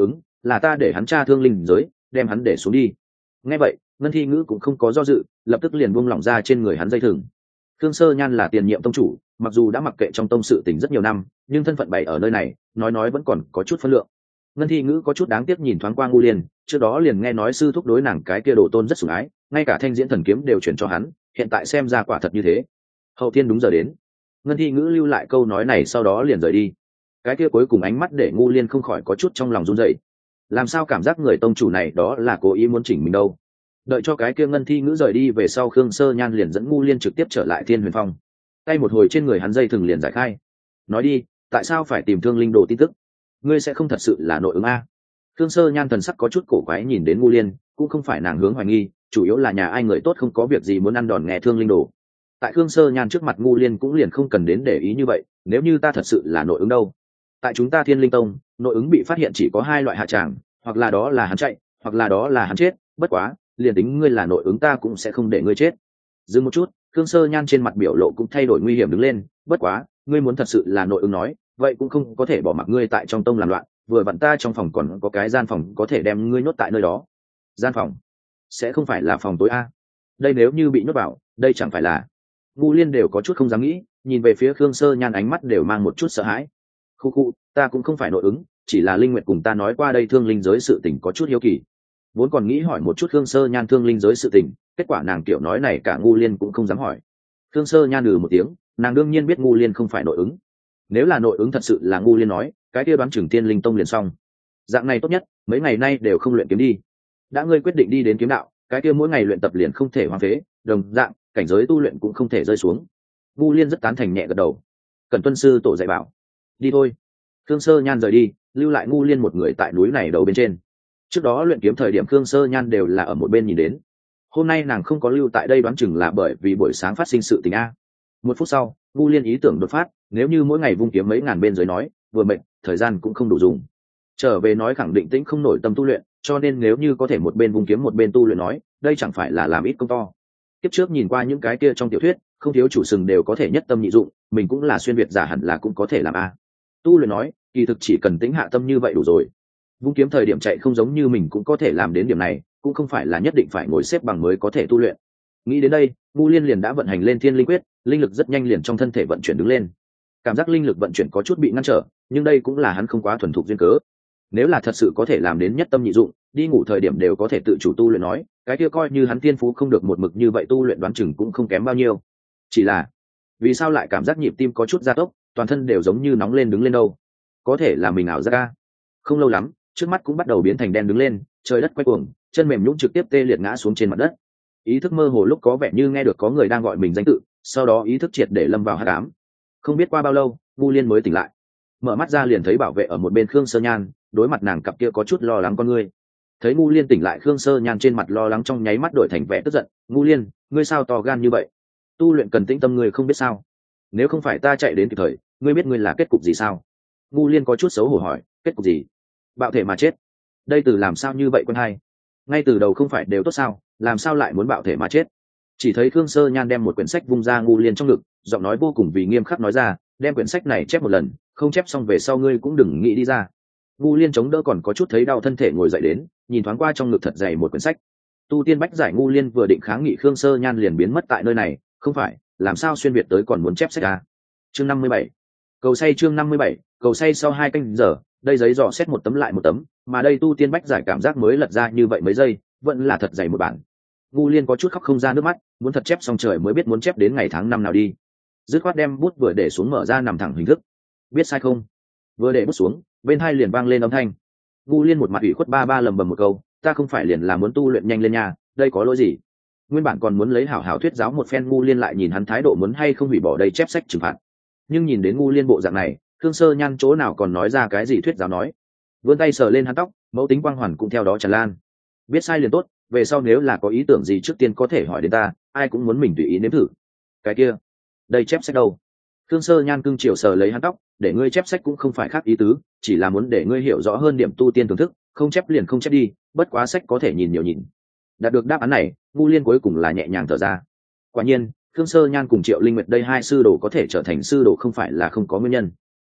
là ta để hắn tra thương linh giới, đem hắn để xuống đi. Nghe vậy, Ngân Thi Ngữ cũng không có do dự, lập tức liền buông lỏng ra trên người hắn dây thừng. Khương Sơ Nhan là tiền nhiệm tông chủ, mặc dù đã mặc kệ trong tông sự tình rất nhiều năm, nhưng thân phận bày ở nơi này, nói nói vẫn còn có chút phân lượng. Ngân Thi Ngữ có chút đáng tiếc nhìn thoáng qua Ngưu Liên, trước đó liền nghe nói sư thúc đối nàng cái kia đồ tôn rất sủng ái, ngay cả thanh diễn thần kiếm đều chuyển cho hắn, hiện tại xem ra quả thật như thế. Hậu thiên đúng giờ đến. Ngân Thi Ngữ lưu lại câu nói này sau đó liền rời đi. Cái kia cuối cùng ánh mắt để Ngưu Liên không khỏi có chút trong lòng run rẩy. Làm sao cảm giác người tông chủ này đó là cố ý muốn chỉnh mình đâu? Đợi cho cái kia Ngân Thi Ngữ rời đi về sau, Khương Sơ Nhan liền dẫn Ngưu Liên trực tiếp trở lại Thiên Huyền Phong. Tay một hồi trên người hắn dây thừng liền giải khai. Nói đi, tại sao phải tìm Thương Linh Đồ tin tức? Ngươi sẽ không thật sự là nội ứng a? Khương Sơ Nhan thần sắc có chút cổ quái nhìn đến Ngưu Liên, cũng không phải nàng hướng hoài nghi, chủ yếu là nhà ai người tốt không có việc gì muốn ăn đòn nghe Thương Linh Đồ. Tại Khương Sơ Nhan trước mặt Ngưu Liên cũng liền không cần đến để ý như vậy, nếu như ta thật sự là nội ứng đâu? Tại chúng ta Thiên Linh Tông, nội ứng bị phát hiện chỉ có hai loại hạ tràng, hoặc là đó là hắn chạy, hoặc là đó là hắn chết, bất quá, liền tính ngươi là nội ứng ta cũng sẽ không để ngươi chết. Dừng một chút, Khương Sơ Nhan trên mặt biểu lộ cũng thay đổi nguy hiểm đứng lên, bất quá, ngươi muốn thật sự là nội ứng nói, vậy cũng không có thể bỏ mặc ngươi tại trong tông làm loạn, vừa vặn ta trong phòng còn có cái gian phòng có thể đem ngươi nhốt tại nơi đó. Gian phòng? Sẽ không phải là phòng tối a? Đây nếu như bị nhốt vào, đây chẳng phải là... Ngưu Liên đều có chút không dám nghĩ, nhìn về phía Khương Sơ Nhan ánh mắt đều mang một chút sợ hãi. Khu khu, ta cũng không phải nội ứng, chỉ là Linh Nguyệt cùng ta nói qua đây thương linh giới sự tình có chút hiếu kỳ. Vốn còn nghĩ hỏi một chút Khương Sơ Nhan thương linh giới sự tình, kết quả nàng kiểu nói này cả Ngưu Liên cũng không dám hỏi. Khương Sơ Nhan lừ một tiếng, nàng đương nhiên biết Ngưu Liên không phải nội ứng. Nếu là nội ứng thật sự là Ngưu Liên nói, cái kia đoán chừng Tiên Linh Tông liền xong. Dạng này tốt nhất, mấy ngày nay đều không luyện kiếm đi. Đã ngươi quyết định đi đến kiếm đạo, cái kia mỗi ngày luyện tập liền không thể hoang phế, đồng dạng, cảnh giới tu luyện cũng không thể rơi xuống. Ngưu Liên rất tán thành nhẹ gật đầu. Cần tuân sư tổ dạy bảo. Đi thôi. Khương Sơ Nhan rời đi, lưu lại Ngưu Liên một người tại núi này đầu bên trên. Trước đó luyện kiếm thời điểm Khương Sơ Nhan đều là ở một bên nhìn đến. Hôm nay nàng không có lưu tại đây đoán chừng là bởi vì buổi sáng phát sinh sự tình a. Một phút sau, Ngưu Liên ý tưởng đột phát, nếu như mỗi ngày vung kiếm mấy ngàn bên dưới nói, vừa mệt, thời gian cũng không đủ dùng. Trở về nói khẳng định tĩnh không nổi tâm tu luyện, cho nên nếu như có thể một bên vung kiếm một bên tu luyện nói, đây chẳng phải là làm ít công to. Kiếp trước nhìn qua những cái kia trong tiểu thuyết, không thiếu chủ sừng đều có thể nhất tâm nhị dụng, mình cũng là xuyên việt giả hẳn là cũng có thể làm a. Tu luyện nói, kỳ thực chỉ cần tĩnh hạ tâm như vậy đủ rồi. Vung kiếm thời điểm chạy không giống như mình cũng có thể làm đến điểm này, cũng không phải là nhất định phải ngồi xếp bằng mới có thể tu luyện. Nghĩ đến đây, Ngưu Liên liền đã vận hành lên Thiên Linh Quyết, linh lực rất nhanh liền trong thân thể vận chuyển đứng lên. Cảm giác linh lực vận chuyển có chút bị ngăn trở, nhưng đây cũng là hắn không quá thuần thục duyên cớ. Nếu là thật sự có thể làm đến nhất tâm nhị dụng, đi ngủ thời điểm đều có thể tự chủ tu luyện nói, cái kia coi như hắn thiên phú không được một mực như vậy tu luyện đoán chừng cũng không kém bao nhiêu. Chỉ là, vì sao lại cảm giác nhịp tim có chút gia tốc, toàn thân đều giống như nóng lên đứng lên đâu? Có thể là mình ảo giác. Không lâu lắm, trước mắt cũng bắt đầu biến thành đen đứng lên, trời đất quay cuồng, chân mềm nhũn trực tiếp tê liệt ngã xuống trên mặt đất. Ý thức mơ hồ lúc có vẻ như nghe được có người đang gọi mình danh tự, sau đó ý thức triệt để lâm vào hắc ám. Không biết qua bao lâu, Ngưu Liên mới tỉnh lại. Mở mắt ra liền thấy bảo vệ ở một bên Khương Sơ Nhan, đối mặt nàng cặp kia có chút lo lắng con ngươi. Thấy Ngưu Liên tỉnh lại, Khương Sơ Nhan trên mặt lo lắng trong nháy mắt đổi thành vẻ tức giận. Ngưu Liên, ngươi sao to gan như vậy? Tu luyện cần tĩnh tâm, ngươi không biết sao? Nếu không phải ta chạy đến kịp thời, ngươi biết ngươi là kết cục gì sao? Ngưu Liên có chút xấu hổ hỏi, kết cục gì? Bạo thể mà chết. Đây từ làm sao như vậy quân hai? Ngay từ đầu không phải đều tốt sao, làm sao lại muốn bạo thể mà chết? Chỉ thấy Khương Sơ Nhan đem một quyển sách vung ra Ngưu Liên trong ngực, giọng nói vô cùng vì nghiêm khắc nói ra, đem quyển sách này chép một lần, không chép xong về sau ngươi cũng đừng nghĩ đi ra. Ngưu Liên chống đỡ còn có chút thấy đau thân thể ngồi dậy đến, nhìn thoáng qua trong ngực thật dày một quyển sách. Tu tiên bách giải. Ngưu Liên vừa định kháng nghị, Khương Sơ Nhan liền biến mất tại nơi này. Không phải, làm sao xuyên việt tới còn muốn chép sách à? Chương năm mươi bảy, cầu say. Chương năm mươi bảy, cầu say. Sau hai canh giờ, đây giấy dò xét một tấm lại một tấm, mà đây tu tiên bách giải cảm giác mới lật ra như vậy mấy giây, vẫn là thật dày một bản. Ngưu Liên có chút khóc không ra nước mắt, muốn thật chép xong trời mới biết muốn chép đến ngày tháng năm nào đi. Dứt khoát đem bút vừa để xuống, mở ra nằm thẳng hình thức. Biết sai không? Vừa để bút xuống, bên hai liền vang lên âm thanh. Ngưu Liên một mặt ủy khuất ba ba lầm bầm một câu, ta không phải liền là muốn tu luyện nhanh lên nha, đây có lỗi gì? Nguyên bản còn muốn lấy hảo hảo thuyết giáo một phen, Ngưu Liên lại nhìn hắn thái độ muốn hay không hủy bỏ đây chép sách trừng phạt. Nhưng nhìn đến Ngưu Liên bộ dạng này, Khương Sơ Nhan chỗ nào còn nói ra cái gì thuyết giáo nói. Vươn tay sờ lên hắn tóc, mẫu tính quang hoàn cũng theo đó tràn lan. Biết sai liền tốt, về sau nếu là có ý tưởng gì trước tiên có thể hỏi đến ta, ai cũng muốn mình tùy ý nếm thử. Cái kia, đây chép sách đâu? Khương Sơ Nhan cưng chiều sờ lấy hắn tóc, để ngươi chép sách cũng không phải khác ý tứ, chỉ là muốn để ngươi hiểu rõ hơn điểm tu tiên thưởng thức, không chép liền không chép đi, bất quá sách có thể nhìn nhiều nhìn. Đạt được đáp án này, Ngưu Liên cuối cùng là nhẹ nhàng thở ra. Quả nhiên, Khương Sơ Nhan cùng Triệu Linh Nguyệt đây hai sư đồ có thể trở thành sư đồ không phải là không có nguyên nhân.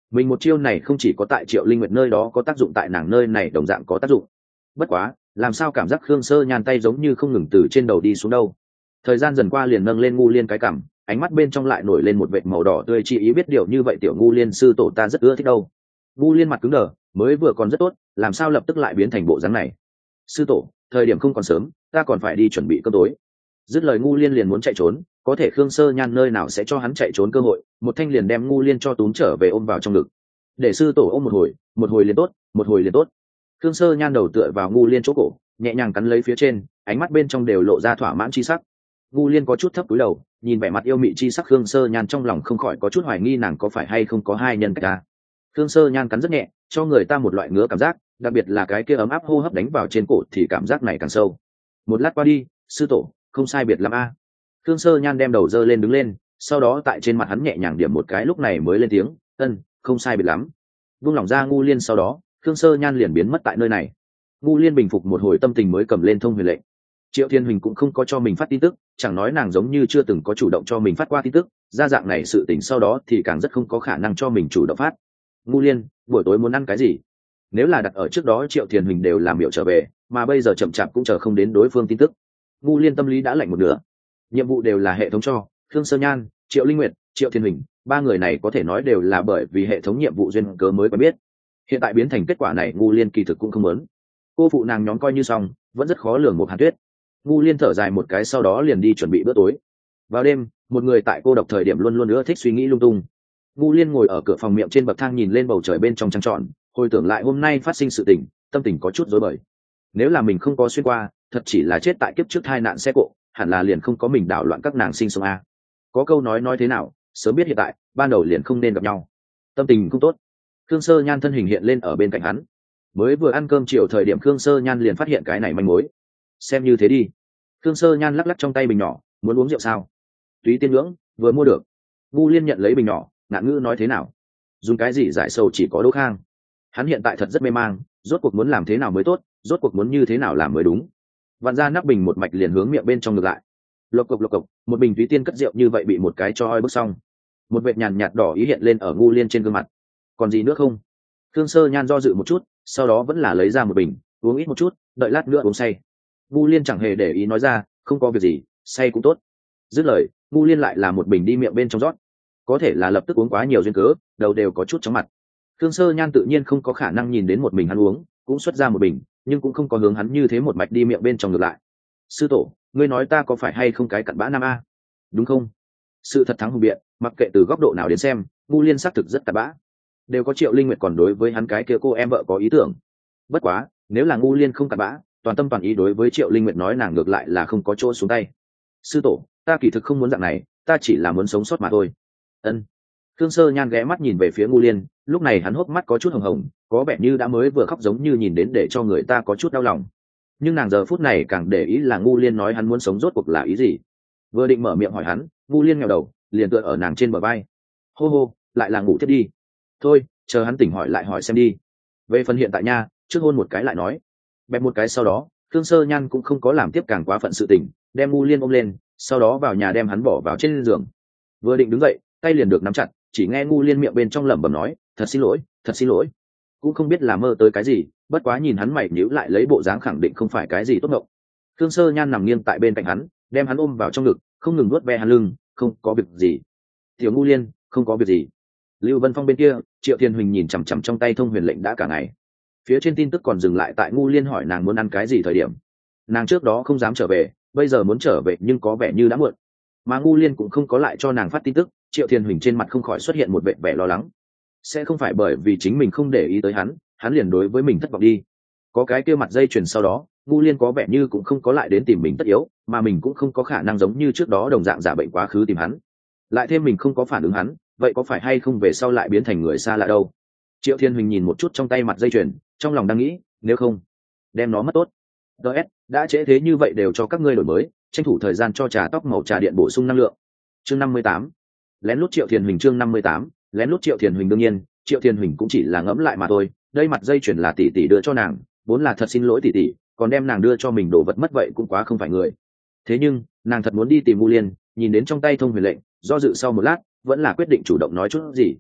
mình một chiêu này không chỉ có tại Triệu Linh Nguyệt nơi đó có tác dụng, tại nàng nơi này đồng dạng có tác dụng. Bất quá làm sao cảm giác Khương Sơ Nhan tay giống như không ngừng từ trên đầu đi xuống đâu. Thời gian dần qua liền nâng lên Ngu Liên cái cằm, ánh mắt bên trong lại nổi lên một vệt màu đỏ tươi, chi ý biết điều như vậy tiểu Ngu Liên sư tổ ta rất ưa thích đâu. Ngu Liên mặt cứng đờ, mới vừa còn rất tốt, làm sao lập tức lại biến thành bộ dáng này? Sư tổ, thời điểm không còn sớm, ta còn phải đi chuẩn bị cơm tối. Dứt lời Ngu Liên liền muốn chạy trốn, có thể Khương Sơ Nhan nơi nào sẽ cho hắn chạy trốn cơ hội, một thanh liền đem Ngu Liên cho túm trở về ôm vào trong ngực. Để sư tổ ôm một hồi, một hồi liền tốt, một hồi liền tốt. Khương Sơ Nhan đầu tựa vào Ngu Liên chỗ cổ, nhẹ nhàng cắn lấy phía trên, ánh mắt bên trong đều lộ ra thỏa mãn chi sắc. Ngu Liên có chút thấp cúi đầu, nhìn vẻ mặt yêu mị chi sắc Khương Sơ Nhan, trong lòng không khỏi có chút hoài nghi nàng có phải hay không có hai nhân cách ta. Khương Sơ Nhan cắn rất nhẹ, cho người ta một loại ngứa cảm giác, đặc biệt là cái kia ấm áp hô hấp đánh vào trên cổ thì cảm giác này càng sâu. Một lát qua đi, sư tổ, không sai biệt lắm a. À. Khương Sơ Nhan đem đầu dơ lên đứng lên, sau đó tại trên mặt hắn nhẹ nhàng điểm một cái, lúc này mới lên tiếng, ân, không sai biệt lắm. Vung lòng ra Ngu Liên sau đó, Khương Sơ Nhan liền biến mất tại nơi này. Ngu Liên bình phục một hồi tâm tình mới cầm lên thông huyền lệnh. Triệu Thiên Huỳnh cũng không có cho mình phát tin tức, chẳng nói nàng giống như chưa từng có chủ động cho mình phát qua tin tức, ra dạng này sự tình sau đó thì càng rất không có khả năng cho mình chủ động phát. Ngu Liên, buổi tối muốn ăn cái gì? Nếu là đặt ở trước đó Triệu Thiên Huỳnh đều làm miệu trở về, mà bây giờ chậm chạp cũng chờ không đến đối phương tin tức. Ngu Liên tâm lý đã lạnh một nửa. Nhiệm vụ đều là hệ thống cho, Khương Sơ Nhan, Triệu Linh Nguyệt, Triệu Thiên Huỳnh, ba người này có thể nói đều là bởi vì hệ thống nhiệm vụ duyên cớ mới quen biết. Hiện tại biến thành kết quả này, Ngu Liên kỳ thực cũng không muốn. Cô phụ nàng nhóm coi như xong, vẫn rất khó lường một Hàn Tuyết. Ngu Liên thở dài một cái sau đó liền đi chuẩn bị bữa tối. Vào đêm, một người tại cô độc thời điểm luôn luôn ưa thích suy nghĩ lung tung. Ngu Liên ngồi ở cửa phòng miệng trên bậc thang nhìn lên bầu trời bên trong trăng tròn, hồi tưởng lại hôm nay phát sinh sự tình, tâm tình có chút rối bời. Nếu là mình không có xuyên qua, thật chỉ là chết tại kiếp trước tai nạn xe cộ, hẳn là liền không có mình đảo loạn các nàng sinh sống a. Có câu nói nói thế nào, sớm biết hiện tại, ban đầu liền không nên gặp nhau. Tâm tình không tốt. Khương Sơ Nhan thân hình hiện lên ở bên cạnh hắn. Mới vừa ăn cơm chiều thời điểm Khương Sơ Nhan liền phát hiện cái này manh mối. Xem như thế đi. Khương Sơ Nhan lắc lắc trong tay bình nhỏ, muốn uống rượu sao? Túy tiên ngưỡng, vừa mua được. Ngu Liên nhận lấy bình nhỏ, ngạn ngữ nói thế nào? Dùng cái gì giải sầu chỉ có Đỗ Khang. Hắn hiện tại thật rất mê mang, rốt cuộc muốn làm thế nào mới tốt, rốt cuộc muốn như thế nào làm mới đúng. Vặn ra nắp bình một mạch liền hướng miệng bên trong ngược lại. Lộc cộc lộc cộc, một bình túy tiên cất rượu như vậy bị một cái cho oi bước xong. Một vệt nhàn nhạt đỏ ý hiện lên ở Ngu Liên trên gương mặt. Còn gì nữa không? Khương Sơ Nhan do dự một chút, sau đó vẫn là lấy ra một bình, uống ít một chút, đợi lát nữa uống say. Ngu Liên chẳng hề để ý nói ra, không có việc gì, say cũng tốt. Dứt lời, Ngu Liên lại là một bình đi miệng bên trong rót. Có thể là lập tức uống quá nhiều duyên cớ, đầu đều có chút chóng mặt. Khương Sơ Nhan tự nhiên không có khả năng nhìn đến một mình hắn uống, cũng xuất ra một bình, nhưng cũng không có hướng hắn như thế một mạch đi miệng bên trong ngược lại. Sư tổ, ngươi nói ta có phải hay không cái cặn bã nam a? Đúng không? Sự thật thắng hùng biện, mặc kệ từ góc độ nào đến xem, Ngu Liên xác thực rất cặn bã. Đều có Triệu Linh Nguyệt còn đối với hắn cái kia cô em vợ có ý tưởng. Bất quá, nếu là Ngu Liên không cặn bã, toàn tâm toàn ý đối với Triệu Linh Nguyệt nói nàng ngược lại là không có chỗ xuống tay. Sư tổ, ta kỳ thực không muốn dạng này, ta chỉ là muốn sống sót mà thôi. Ân. Khương Sơ Nhan ghé mắt nhìn về phía Ngu Liên, lúc này hắn hốc mắt có chút hồng hồng, có vẻ như đã mới vừa khóc, giống như nhìn đến để cho người ta có chút đau lòng. Nhưng nàng giờ phút này càng để ý là Ngu Liên nói hắn muốn sống rốt cuộc là ý gì. Vừa định mở miệng hỏi hắn, Ngu Liên nghèo đầu, liền tựa ở nàng trên bờ vai. Hô hô, lại là ngủ thiết đi. Thôi, chờ hắn tỉnh hỏi lại hỏi xem đi. Về phần hiện tại nha, trước hôn một cái lại nói. Bẹp một cái sau đó, Khương Sơ Nhan cũng không có làm tiếp càng quá phận sự tình, đem Ngu Liên ôm lên, sau đó vào nhà đem hắn bỏ vào trên giường. Vừa định đứng dậy, tay liền được nắm chặt, chỉ nghe Ngu Liên miệng bên trong lẩm bẩm nói, thật xin lỗi, thật xin lỗi. Cũng không biết là mơ tới cái gì, bất quá nhìn hắn mày nhíu lại lấy bộ dáng khẳng định không phải cái gì tốt ngộng. Khương Sơ Nhan nằm nghiêng tại bên cạnh hắn, đem hắn ôm vào trong ngực, không ngừng nuốt ve hắn lưng, không có việc gì. Tiểu Ngu Liên, không có việc gì. Lưu Vân Phong bên kia, Triệu Thiên Huỳnh nhìn chằm chằm trong tay thông huyền lệnh đã cả ngày. Phía trên tin tức còn dừng lại tại Ngu Liên hỏi nàng muốn ăn cái gì thời điểm. Nàng trước đó không dám trở về, bây giờ muốn trở về nhưng có vẻ như đã muộn. Mà Ngu Liên cũng không có lại cho nàng phát tin tức, Triệu Thiên Huỳnh trên mặt không khỏi xuất hiện một vẻ vẻ lo lắng. Sẽ không phải bởi vì chính mình không để ý tới hắn, hắn liền đối với mình thất vọng đi. Có cái kia mặt dây chuyền sau đó, Ngu Liên có vẻ như cũng không có lại đến tìm mình tất yếu, mà mình cũng không có khả năng giống như trước đó đồng dạng giả bệnh quá khứ tìm hắn. Lại thêm mình không có phản ứng hắn, vậy có phải hay không về sau lại biến thành người xa lạ đâu. Triệu Thiên Huỳnh nhìn một chút trong tay mặt dây chuyền, trong lòng đang nghĩ, nếu không đem nó mất tốt. ds đã trễ thế như vậy đều cho các ngươi đổi mới, tranh thủ thời gian cho trà tóc màu trà điện bổ sung năng lượng. Chương năm mươi tám, lén lút Triệu Thiên Huỳnh. Chương năm mươi tám, lén lút Triệu Thiên Huỳnh. Đương nhiên, Triệu Thiên Huỳnh cũng chỉ là ngẫm lại mà thôi, đây mặt dây chuyền là tỷ tỷ đưa cho nàng, vốn là thật xin lỗi tỷ tỷ, còn đem nàng đưa cho mình đồ vật mất vậy cũng quá không phải người. Thế nhưng nàng thật muốn đi tìm Ngu Liên, nhìn đến trong tay thông huyền lệnh, do dự sau một lát vẫn là quyết định chủ động nói chút gì.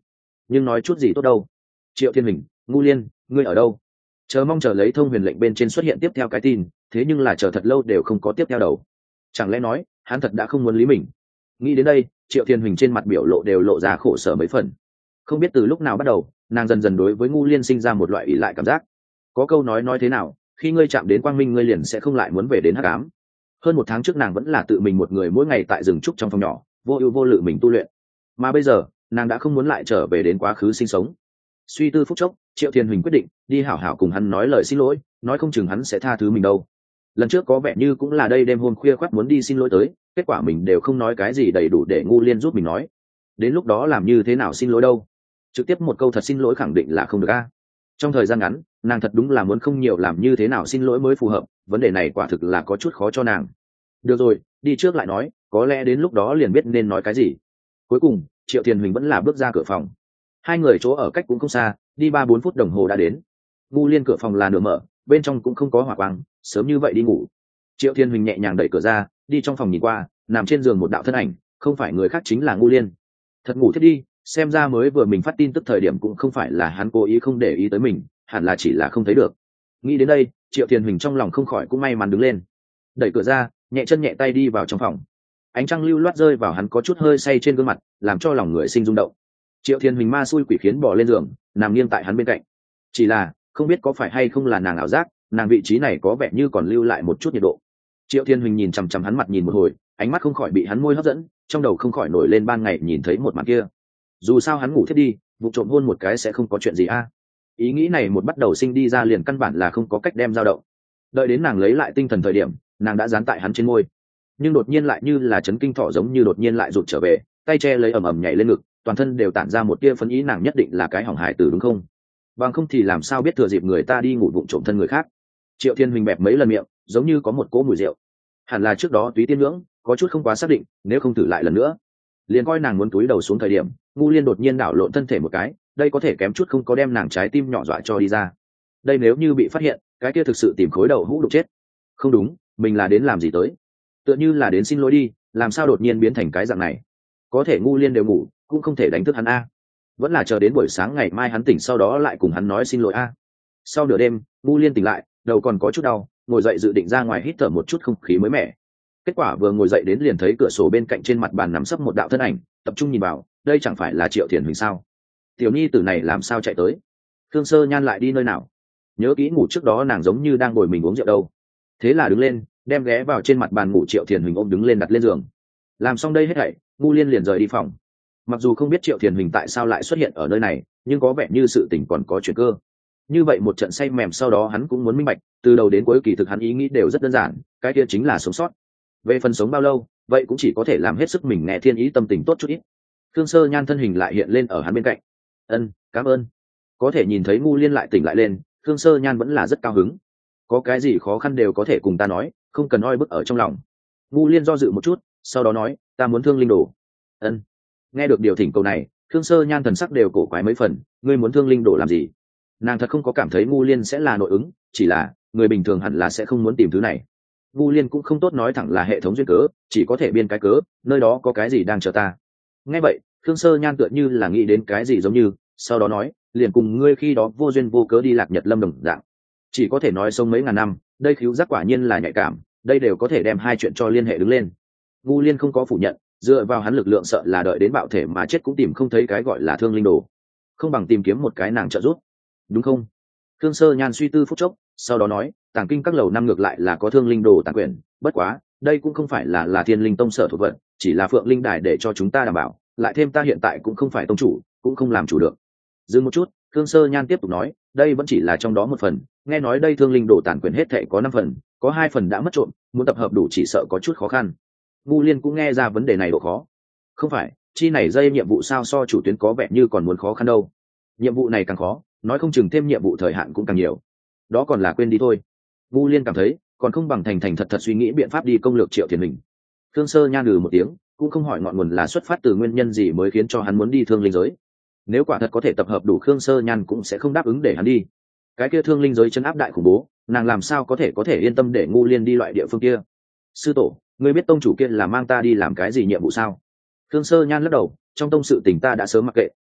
nhưng nói chút gì tốt đâu. Triệu Thiên Hình, Ngu Liên, ngươi ở đâu? Chờ mong chờ lấy thông huyền lệnh bên trên xuất hiện tiếp theo cái tin, thế nhưng là chờ thật lâu đều không có tiếp theo đầu. Chẳng lẽ nói hắn thật đã không muốn lý mình? Nghĩ đến đây, Triệu Thiên Huỳnh trên mặt biểu lộ đều lộ ra khổ sở mấy phần. Không biết từ lúc nào bắt đầu, nàng dần dần đối với Ngu Liên sinh ra một loại ỷ lại cảm giác. Có câu nói nói thế nào, khi ngươi chạm đến quang minh ngươi liền sẽ không lại muốn về đến hắc ám. Hơn một tháng trước nàng vẫn là tự mình một người mỗi ngày tại rừng trúc trong phòng nhỏ, vô ưu vô lự mình tu luyện. Mà bây giờ, nàng đã không muốn lại trở về đến quá khứ sinh sống. Suy tư phút chốc, Triệu Thiên Huỳnh quyết định đi hảo hảo cùng hắn nói lời xin lỗi, nói không chừng hắn sẽ tha thứ mình đâu. Lần trước có vẻ như cũng là đây đêm hôm khuya khoắt muốn đi xin lỗi tới, kết quả mình đều không nói cái gì đầy đủ để Ngu Liên giúp mình nói. Đến lúc đó làm như thế nào xin lỗi đâu? Trực tiếp một câu thật xin lỗi khẳng định là không được a. Trong thời gian ngắn, nàng thật đúng là muốn không nhiều làm như thế nào xin lỗi mới phù hợp, vấn đề này quả thực là có chút khó cho nàng. Được rồi, đi trước lại nói, có lẽ đến lúc đó liền biết nên nói cái gì. Cuối cùng, Triệu Thiên Huỳnh vẫn là bước ra cửa phòng. Hai người chỗ ở cách cũng không xa, đi ba bốn phút đồng hồ đã đến. Ngu Liên cửa phòng là nửa mở, bên trong cũng không có hỏa quang, sớm như vậy đi ngủ. Triệu Thiên Huỳnh nhẹ nhàng đẩy cửa ra, đi trong phòng nhìn qua, nằm trên giường một đạo thân ảnh, không phải người khác chính là Ngu Liên. Thật ngủ thiết đi, xem ra mới vừa mình phát tin tức thời điểm cũng không phải là hắn cố ý không để ý tới mình, hẳn là chỉ là không thấy được. Nghĩ đến đây, Triệu Thiên Huỳnh trong lòng không khỏi cũng may mắn đứng lên, đẩy cửa ra, nhẹ chân nhẹ tay đi vào trong phòng. Ánh trăng lưu loát rơi vào hắn có chút hơi say trên gương mặt, làm cho lòng người sinh rung động. Triệu Thiên Huỳnh ma xui quỷ khiến bỏ lên giường, nằm nghiêng tại hắn bên cạnh. Chỉ là không biết có phải hay không là nàng ảo giác, nàng vị trí này có vẻ như còn lưu lại một chút nhiệt độ. Triệu Thiên Huỳnh nhìn chằm chằm hắn mặt nhìn một hồi, ánh mắt không khỏi bị hắn môi hấp dẫn, trong đầu không khỏi nổi lên ban ngày nhìn thấy một màn kia. Dù sao hắn ngủ thiết đi, vụ trộm hôn một cái sẽ không có chuyện gì a. Ý nghĩ này một bắt đầu sinh đi ra liền căn bản là không có cách đem dao động. Đợi đến nàng lấy lại tinh thần thời điểm, nàng đã dán tại hắn trên môi, nhưng đột nhiên lại như là chấn kinh thỏ giống như đột nhiên lại rụt trở về, tay che lấy ầm ầm nhảy lên ngực, toàn thân đều tản ra một tia phấn ý, nàng nhất định là cái hỏng hài tử đúng không? Bằng không thì làm sao biết thừa dịp người ta đi ngủ vụng trộm thân người khác. Triệu Thiên Huỳnh bẹp mấy lần miệng, giống như có một cỗ mùi rượu, hẳn là trước đó túy tiên ngưỡng, có chút không quá xác định, nếu không thử lại lần nữa. Liền coi nàng muốn túi đầu xuống thời điểm, Ngu Liên đột nhiên đảo lộn thân thể một cái, đây có thể kém chút không có đem nàng trái tim nhỏ dọa cho đi ra. Đây nếu như bị phát hiện, cái kia thực sự tìm khối đầu hũ đục chết. Không đúng, mình là đến làm gì tới? Tựa như là đến xin lỗi đi, làm sao đột nhiên biến thành cái dạng này? Có thể Ngu Liên đều ngủ, cũng không thể đánh thức hắn a. Vẫn là chờ đến buổi sáng ngày mai hắn tỉnh sau đó lại cùng hắn nói xin lỗi a. Sau nửa đêm, Ngu Liên tỉnh lại, đầu còn có chút đau, ngồi dậy dự định ra ngoài hít thở một chút không khí mới mẻ. Kết quả vừa ngồi dậy đến liền thấy cửa sổ bên cạnh trên mặt bàn nằm sấp một đạo thân ảnh, tập trung nhìn vào, đây chẳng phải là Triệu Thiền Huỳnh sao? Tiểu nhi tử này làm sao chạy tới? Thương Sơ Nhan lại đi nơi nào? Nhớ kỹ ngủ trước đó nàng giống như đang ngồi mình uống rượu đâu. Thế là đứng lên, đem ghé vào trên mặt bàn ngủ Triệu Thiền Huỳnh ôm đứng lên đặt lên giường. Làm xong đây hết thảy, Ngu Liên liền rời đi phòng. Mặc dù không biết Triệu Thiền Huỳnh tại sao lại xuất hiện ở nơi này, nhưng có vẻ như sự tình còn có chuyển cơ. Như vậy một trận say mềm sau đó hắn cũng muốn minh bạch, từ đầu đến cuối kỳ thực hắn ý nghĩ đều rất đơn giản, cái kia chính là sống sót. Về phần sống bao lâu, vậy cũng chỉ có thể làm hết sức mình nghe thiên ý tâm tình tốt chút ít. Thương Sơ Nhan thân hình lại hiện lên ở hắn bên cạnh. Ân, cảm ơn. Có thể nhìn thấy Ngu Liên lại tỉnh lại lên, Thương Sơ Nhan vẫn là rất cao hứng. Có cái gì khó khăn đều có thể cùng ta nói, không cần oi bức ở trong lòng. Ngu Liên do dự một chút, sau đó nói, ta muốn thương linh đồ. Ân. Nghe được điều thỉnh cầu này, Thương Sơ Nhan thần sắc đều cổ quái mấy phần, ngươi muốn thương linh đồ làm gì? Nàng thật không có cảm thấy Ngu Liên sẽ là nội ứng, chỉ là người bình thường hẳn là sẽ không muốn tìm thứ này. Ngu Liên cũng không tốt nói thẳng là hệ thống duyên cớ, chỉ có thể biên cái cớ, nơi đó có cái gì đang chờ ta. Nghe vậy, Thương Sơ Nhan tựa như là nghĩ đến cái gì giống như, sau đó nói, liền cùng ngươi khi đó vô duyên vô cớ đi Lạc Nhật Lâm đồng dạng. Chỉ có thể nói sống mấy ngàn năm, đây khíu giác quả nhiên là nhạy cảm, đây đều có thể đem hai chuyện cho liên hệ đứng lên. Ngu Liên không có phủ nhận, dựa vào hắn lực lượng sợ là đợi đến bạo thể mà chết cũng tìm không thấy cái gọi là thương linh đồ, không bằng tìm kiếm một cái nàng trợ giúp, đúng không? Thương Sơ Nhan suy tư phút chốc, sau đó nói, tàng kinh các lầu năm ngược lại là có thương linh đồ tàng quyền, bất quá đây cũng không phải là là Thiên Linh Tông sở thuộc vật, chỉ là Phượng Linh Đài để cho chúng ta đảm bảo, lại thêm ta hiện tại cũng không phải tông chủ, cũng không làm chủ được. Dừng một chút, Thương Sơ Nhan tiếp tục nói, đây vẫn chỉ là trong đó một phần, nghe nói đây thương linh đồ tàng quyền hết thảy có năm phần, có hai phần đã mất trộm, muốn tập hợp đủ chỉ sợ có chút khó khăn. Ngu Liên cũng nghe ra vấn đề này độ khó. Không phải, chi này dây nhiệm vụ sao so chủ tuyến có vẻ như còn muốn khó khăn đâu. Nhiệm vụ này càng khó, nói không chừng thêm nhiệm vụ thời hạn cũng càng nhiều. Đó còn là quên đi thôi. Ngu Liên cảm thấy, còn không bằng thành thành thật thật suy nghĩ biện pháp đi công lược Triệu Thiền Mình. Thương Sơ Nhan lừ một tiếng, cũng không hỏi ngọn nguồn là xuất phát từ nguyên nhân gì mới khiến cho hắn muốn đi thương linh giới. Nếu quả thật có thể tập hợp đủ, Khương Sơ Nhan cũng sẽ không đáp ứng để hắn đi. Cái kia thương linh giới chân áp đại khủng bố, nàng làm sao có thể có thể yên tâm để Ngu Liên đi loại địa phương kia. Sư tổ, ngươi biết tông chủ kia là mang ta đi làm cái gì nhiệm vụ sao? Khương Sơ Nhan lắc đầu, trong tông sự tình ta đã sớm mặc kệ,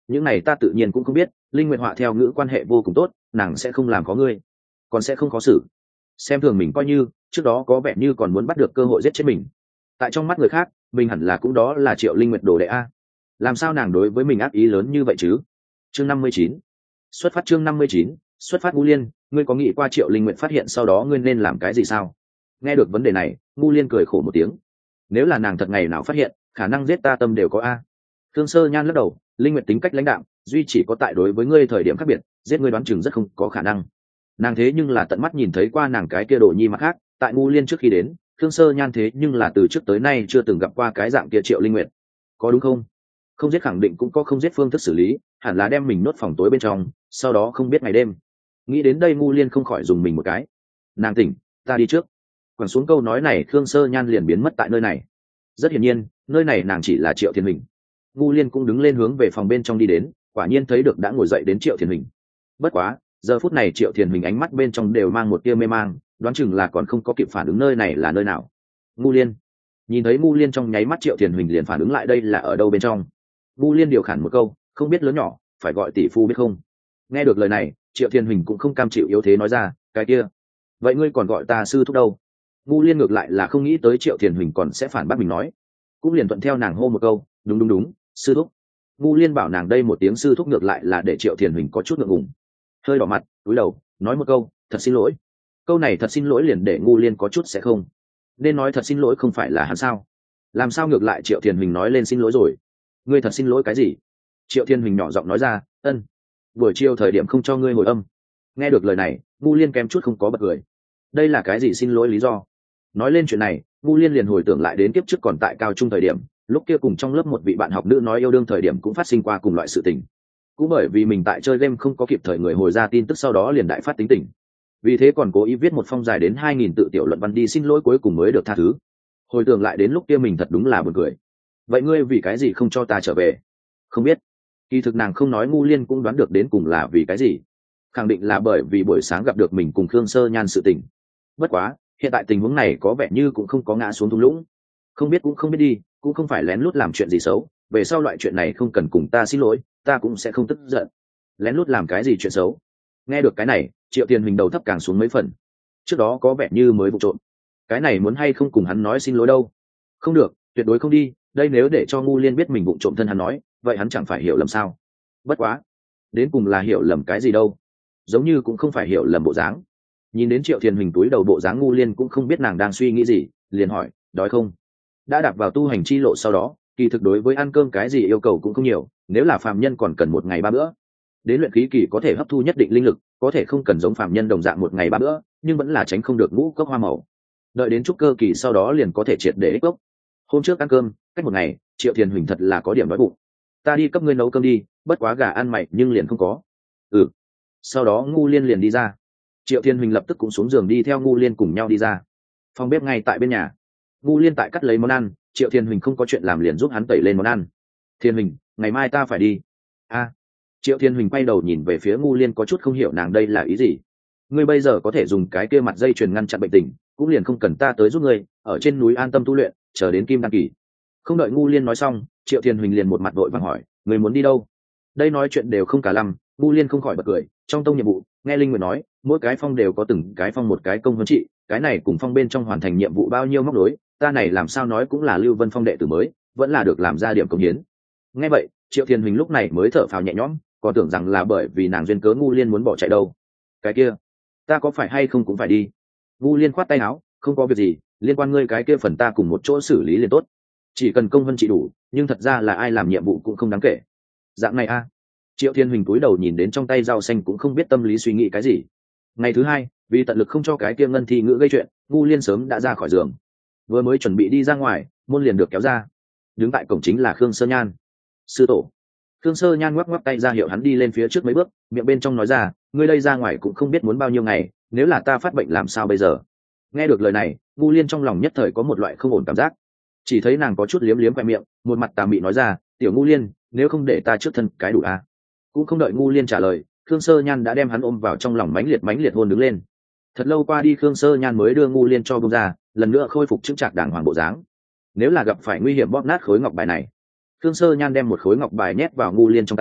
những này ta tự nhiên cũng không biết. Linh Nguyệt họa theo ngữ quan hệ vô cùng tốt, nàng sẽ không làm có ngươi, còn sẽ không khó xử. Xem thường mình coi như trước đó có vẻ như còn muốn bắt được cơ hội giết chết mình. Tại trong mắt người khác mình hẳn là cũng đó là Triệu Linh Nguyệt đồ đệ a, làm sao nàng đối với mình ác ý lớn như vậy chứ? Chương năm mươi chín, xuất phát. Chương năm mươi chín, xuất phát. Ngũ Liên, ngươi có nghĩ qua Triệu Linh Nguyệt phát hiện sau đó ngươi nên làm cái gì sao? Nghe được vấn đề này, Ngũ Liên cười khổ một tiếng. Nếu là nàng thật ngày nào phát hiện, khả năng giết ta tâm đều có a. Thương Sơ Nhan lắc đầu, Linh Nguyệt tính cách lãnh đạm, duy chỉ có tại đối với ngươi thời điểm khác biệt, giết ngươi đoán chừng rất không có khả năng. Nàng thế nhưng là tận mắt nhìn thấy qua nàng cái kia đồ nhi mặt khác, tại Ngũ Liên trước khi đến, Thương Sơ Nhan thế nhưng là từ trước tới nay chưa từng gặp qua cái dạng kia Triệu Linh Nguyệt, có đúng không? Không giết khẳng định cũng có không giết phương thức xử lý, hẳn là đem mình nuốt phòng tối bên trong, sau đó không biết ngày đêm. Nghĩ đến đây Ngũ Liên không khỏi dùng mình một cái. Nàng tỉnh, ta đi trước. Quẳng xuống câu nói này, Thương Sơ Nhan liền biến mất tại nơi này. Rất hiển nhiên, nơi này nàng chỉ là Triệu Thiên Hình. Ngũ Liên cũng đứng lên hướng về phòng bên trong đi đến, quả nhiên thấy được đã ngồi dậy đến Triệu Thiên Hình. Bất quá, giờ phút này Triệu Thiên Hình ánh mắt bên trong đều mang một tia mê mang, đoán chừng là còn không có kịp phản ứng nơi này là nơi nào. Ngũ Liên, nhìn thấy Ngũ Liên trong nháy mắt Triệu Thiên Hình liền phản ứng lại đây là ở đâu bên trong. Ngũ Liên điều khản một câu, không biết lớn nhỏ, phải gọi tỷ phu biết không? Nghe được lời này, Triệu Thiên Hình cũng không cam chịu yếu thế nói ra, cái kia, vậy ngươi còn gọi ta sư thúc đâu? Ngũ Liên ngược lại là không nghĩ tới Triệu Thiên Hình còn sẽ phản bác mình nói, cũng liền thuận theo nàng hô một câu, đúng đúng đúng, sư thúc. Ngũ Liên bảo nàng đây một tiếng sư thúc ngược lại là để Triệu Thiên Hình có chút ngượng ngùng, hơi đỏ mặt, cúi đầu, nói một câu, thật xin lỗi. Câu này thật xin lỗi liền để Ngũ Liên có chút sẽ không, nên nói thật xin lỗi không phải là hắn sao? Làm sao ngược lại Triệu Thiên Hình nói lên xin lỗi rồi? Ngươi thật xin lỗi cái gì? Triệu Thiên Hình nhỏ giọng nói ra, ân, buổi chiều thời điểm không cho ngươi hồi âm. Nghe được lời này, Ngũ Liên kém chút không có bật cười. Đây là cái gì xin lỗi lý do? Nói lên chuyện này, Ngũ Liên liền hồi tưởng lại đến kiếp trước còn tại cao trung thời điểm, lúc kia cùng trong lớp một vị bạn học nữ nói yêu đương thời điểm cũng phát sinh qua cùng loại sự tình. Cũng bởi vì mình tại chơi game không có kịp thời người hồi ra tin tức, sau đó liền đại phát tính tình. Vì thế còn cố ý viết một phong dài đến hai nghìn tự tiểu luận văn đi xin lỗi, cuối cùng mới được tha thứ. Hồi tưởng lại đến lúc kia mình thật đúng là buồn cười. Vậy ngươi vì cái gì không cho ta trở về? Không biết. Kỳ thực nàng không nói, Ngũ Liên cũng đoán được đến cùng là vì cái gì. Khẳng định là bởi vì buổi sáng gặp được mình cùng Khương Sơ Nhan sự tình. Bất quá, hiện tại tình huống này có vẻ như cũng không có ngã xuống thung lũng. Không biết cũng không biết đi, cũng không phải lén lút làm chuyện gì xấu, về sau loại chuyện này không cần cùng ta xin lỗi, ta cũng sẽ không tức giận. Lén lút làm cái gì chuyện xấu? Nghe được cái này, Triệu Thiên Hình đầu thấp càng xuống mấy phần. Trước đó có vẻ như mới vụ trộm, cái này muốn hay không cùng hắn nói xin lỗi đâu. Không được, tuyệt đối không đi, đây nếu để cho Ngũ Liên biết mình vụ trộm thân hắn nói, vậy hắn chẳng phải hiểu lầm sao? Bất quá, đến cùng là hiểu lầm cái gì đâu, giống như cũng không phải hiểu lầm bộ dáng. Nhìn đến Triệu Thiên Hình túi đầu bộ dáng, Ngũ Liên cũng không biết nàng đang suy nghĩ gì, liền hỏi, đói không? Đã đạp vào tu hành chi lộ sau đó, kỳ thực đối với ăn cơm cái gì yêu cầu cũng không nhiều, nếu là phàm nhân còn cần một ngày ba bữa. Đến luyện khí kỳ có thể hấp thu nhất định linh lực, có thể không cần giống phàm nhân đồng dạng một ngày ba bữa, nhưng vẫn là tránh không được ngũ cốc hoa màu. Đợi đến trúc cơ kỳ sau đó liền có thể triệt để ích cốc. Hôm trước ăn cơm, cách một ngày, Triệu Thiên Huỳnh thật là có điểm đói bụng. Ta đi cấp ngươi nấu cơm đi, bất quá gà ăn mày nhưng liền không có. Ừ. Sau đó Ngũ Liên liền đi ra. Triệu Thiên Huỳnh lập tức cũng xuống giường đi theo Ngũ Liên cùng nhau đi ra. Phòng bếp ngay tại bên nhà. Ngũ Liên tại cắt lấy món ăn, Triệu Thiên Huỳnh không có chuyện làm liền giúp hắn tẩy lên món ăn. Thiên Huỳnh, ngày mai ta phải đi. A. Triệu Thiên Huỳnh quay đầu nhìn về phía Ngũ Liên, có chút không hiểu nàng đây là ý gì. Ngươi bây giờ có thể dùng cái kia mặt dây chuyền ngăn chặn bệnh tình, cũng liền không cần ta tới giúp ngươi, ở trên núi an tâm tu luyện, chờ đến kim đăng kỳ. Không đợi Ngũ Liên nói xong, Triệu Thiên Huỳnh liền một mặt vội vàng hỏi, ngươi muốn đi đâu? Đây nói chuyện đều không cả lăm, Ngũ Liên không khỏi bật cười. Trong tông nhiệm vụ, nghe Linh Nguyệt nói, mỗi cái phong đều có từng cái phong một cái công huấn trị, cái này cùng phong bên trong hoàn thành nhiệm vụ bao nhiêu móc nối, ta này làm sao nói cũng là Lưu Vân Phong đệ tử mới, vẫn là được làm ra điểm công hiến. Nghe vậy, Triệu Thiên Huỳnh lúc này mới thở phào nhẹ nhõm, còn tưởng rằng là bởi vì nàng duyên cớ Ngũ Liên muốn bỏ chạy đâu. Cái kia, ta có phải hay không cũng phải đi. Ngũ Liên khoát tay áo, không có việc gì, liên quan ngươi cái kia phần ta cùng một chỗ xử lý liền tốt, chỉ cần công vân trị đủ, nhưng thật ra là ai làm nhiệm vụ cũng không đáng kể. Dạng này a. À. Triệu Thiên Huỳnh cúi đầu nhìn đến trong tay rau xanh cũng không biết tâm lý suy nghĩ cái gì. Ngày thứ hai, vì tận lực không cho cái kia ngân thi ngữ gây chuyện, Ngũ Liên sớm đã ra khỏi giường, vừa mới chuẩn bị đi ra ngoài, môn liền được kéo ra. Đứng tại cổng chính là Khương Sơ Nhan. Sư tổ. Khương Sơ Nhan ngoắc ngoắc tay ra hiệu hắn đi lên phía trước mấy bước, miệng bên trong nói ra, ngươi đây ra ngoài cũng không biết muốn bao nhiêu ngày, nếu là ta phát bệnh làm sao bây giờ? Nghe được lời này, Ngũ Liên trong lòng nhất thời có một loại không ổn cảm giác. Chỉ thấy nàng có chút liếm liếm khoe miệng, một mặt tà mị nói ra, tiểu Ngũ Liên, nếu không để ta trước thân cái đủ à? Cũng không đợi Ngũ Liên trả lời, Khương Sơ Nhan đã đem hắn ôm vào trong lòng, mãnh liệt mãnh liệt hôn đứng lên. Thật lâu qua đi, Khương Sơ Nhan mới đưa Ngũ Liên cho buông ra, lần nữa khôi phục chững chạc đàng hoàng bộ dáng. Nếu là gặp phải nguy hiểm bóp nát khối ngọc bài này. Khương Sơ Nhan đem một khối ngọc bài nhét vào Ngũ Liên trong tay,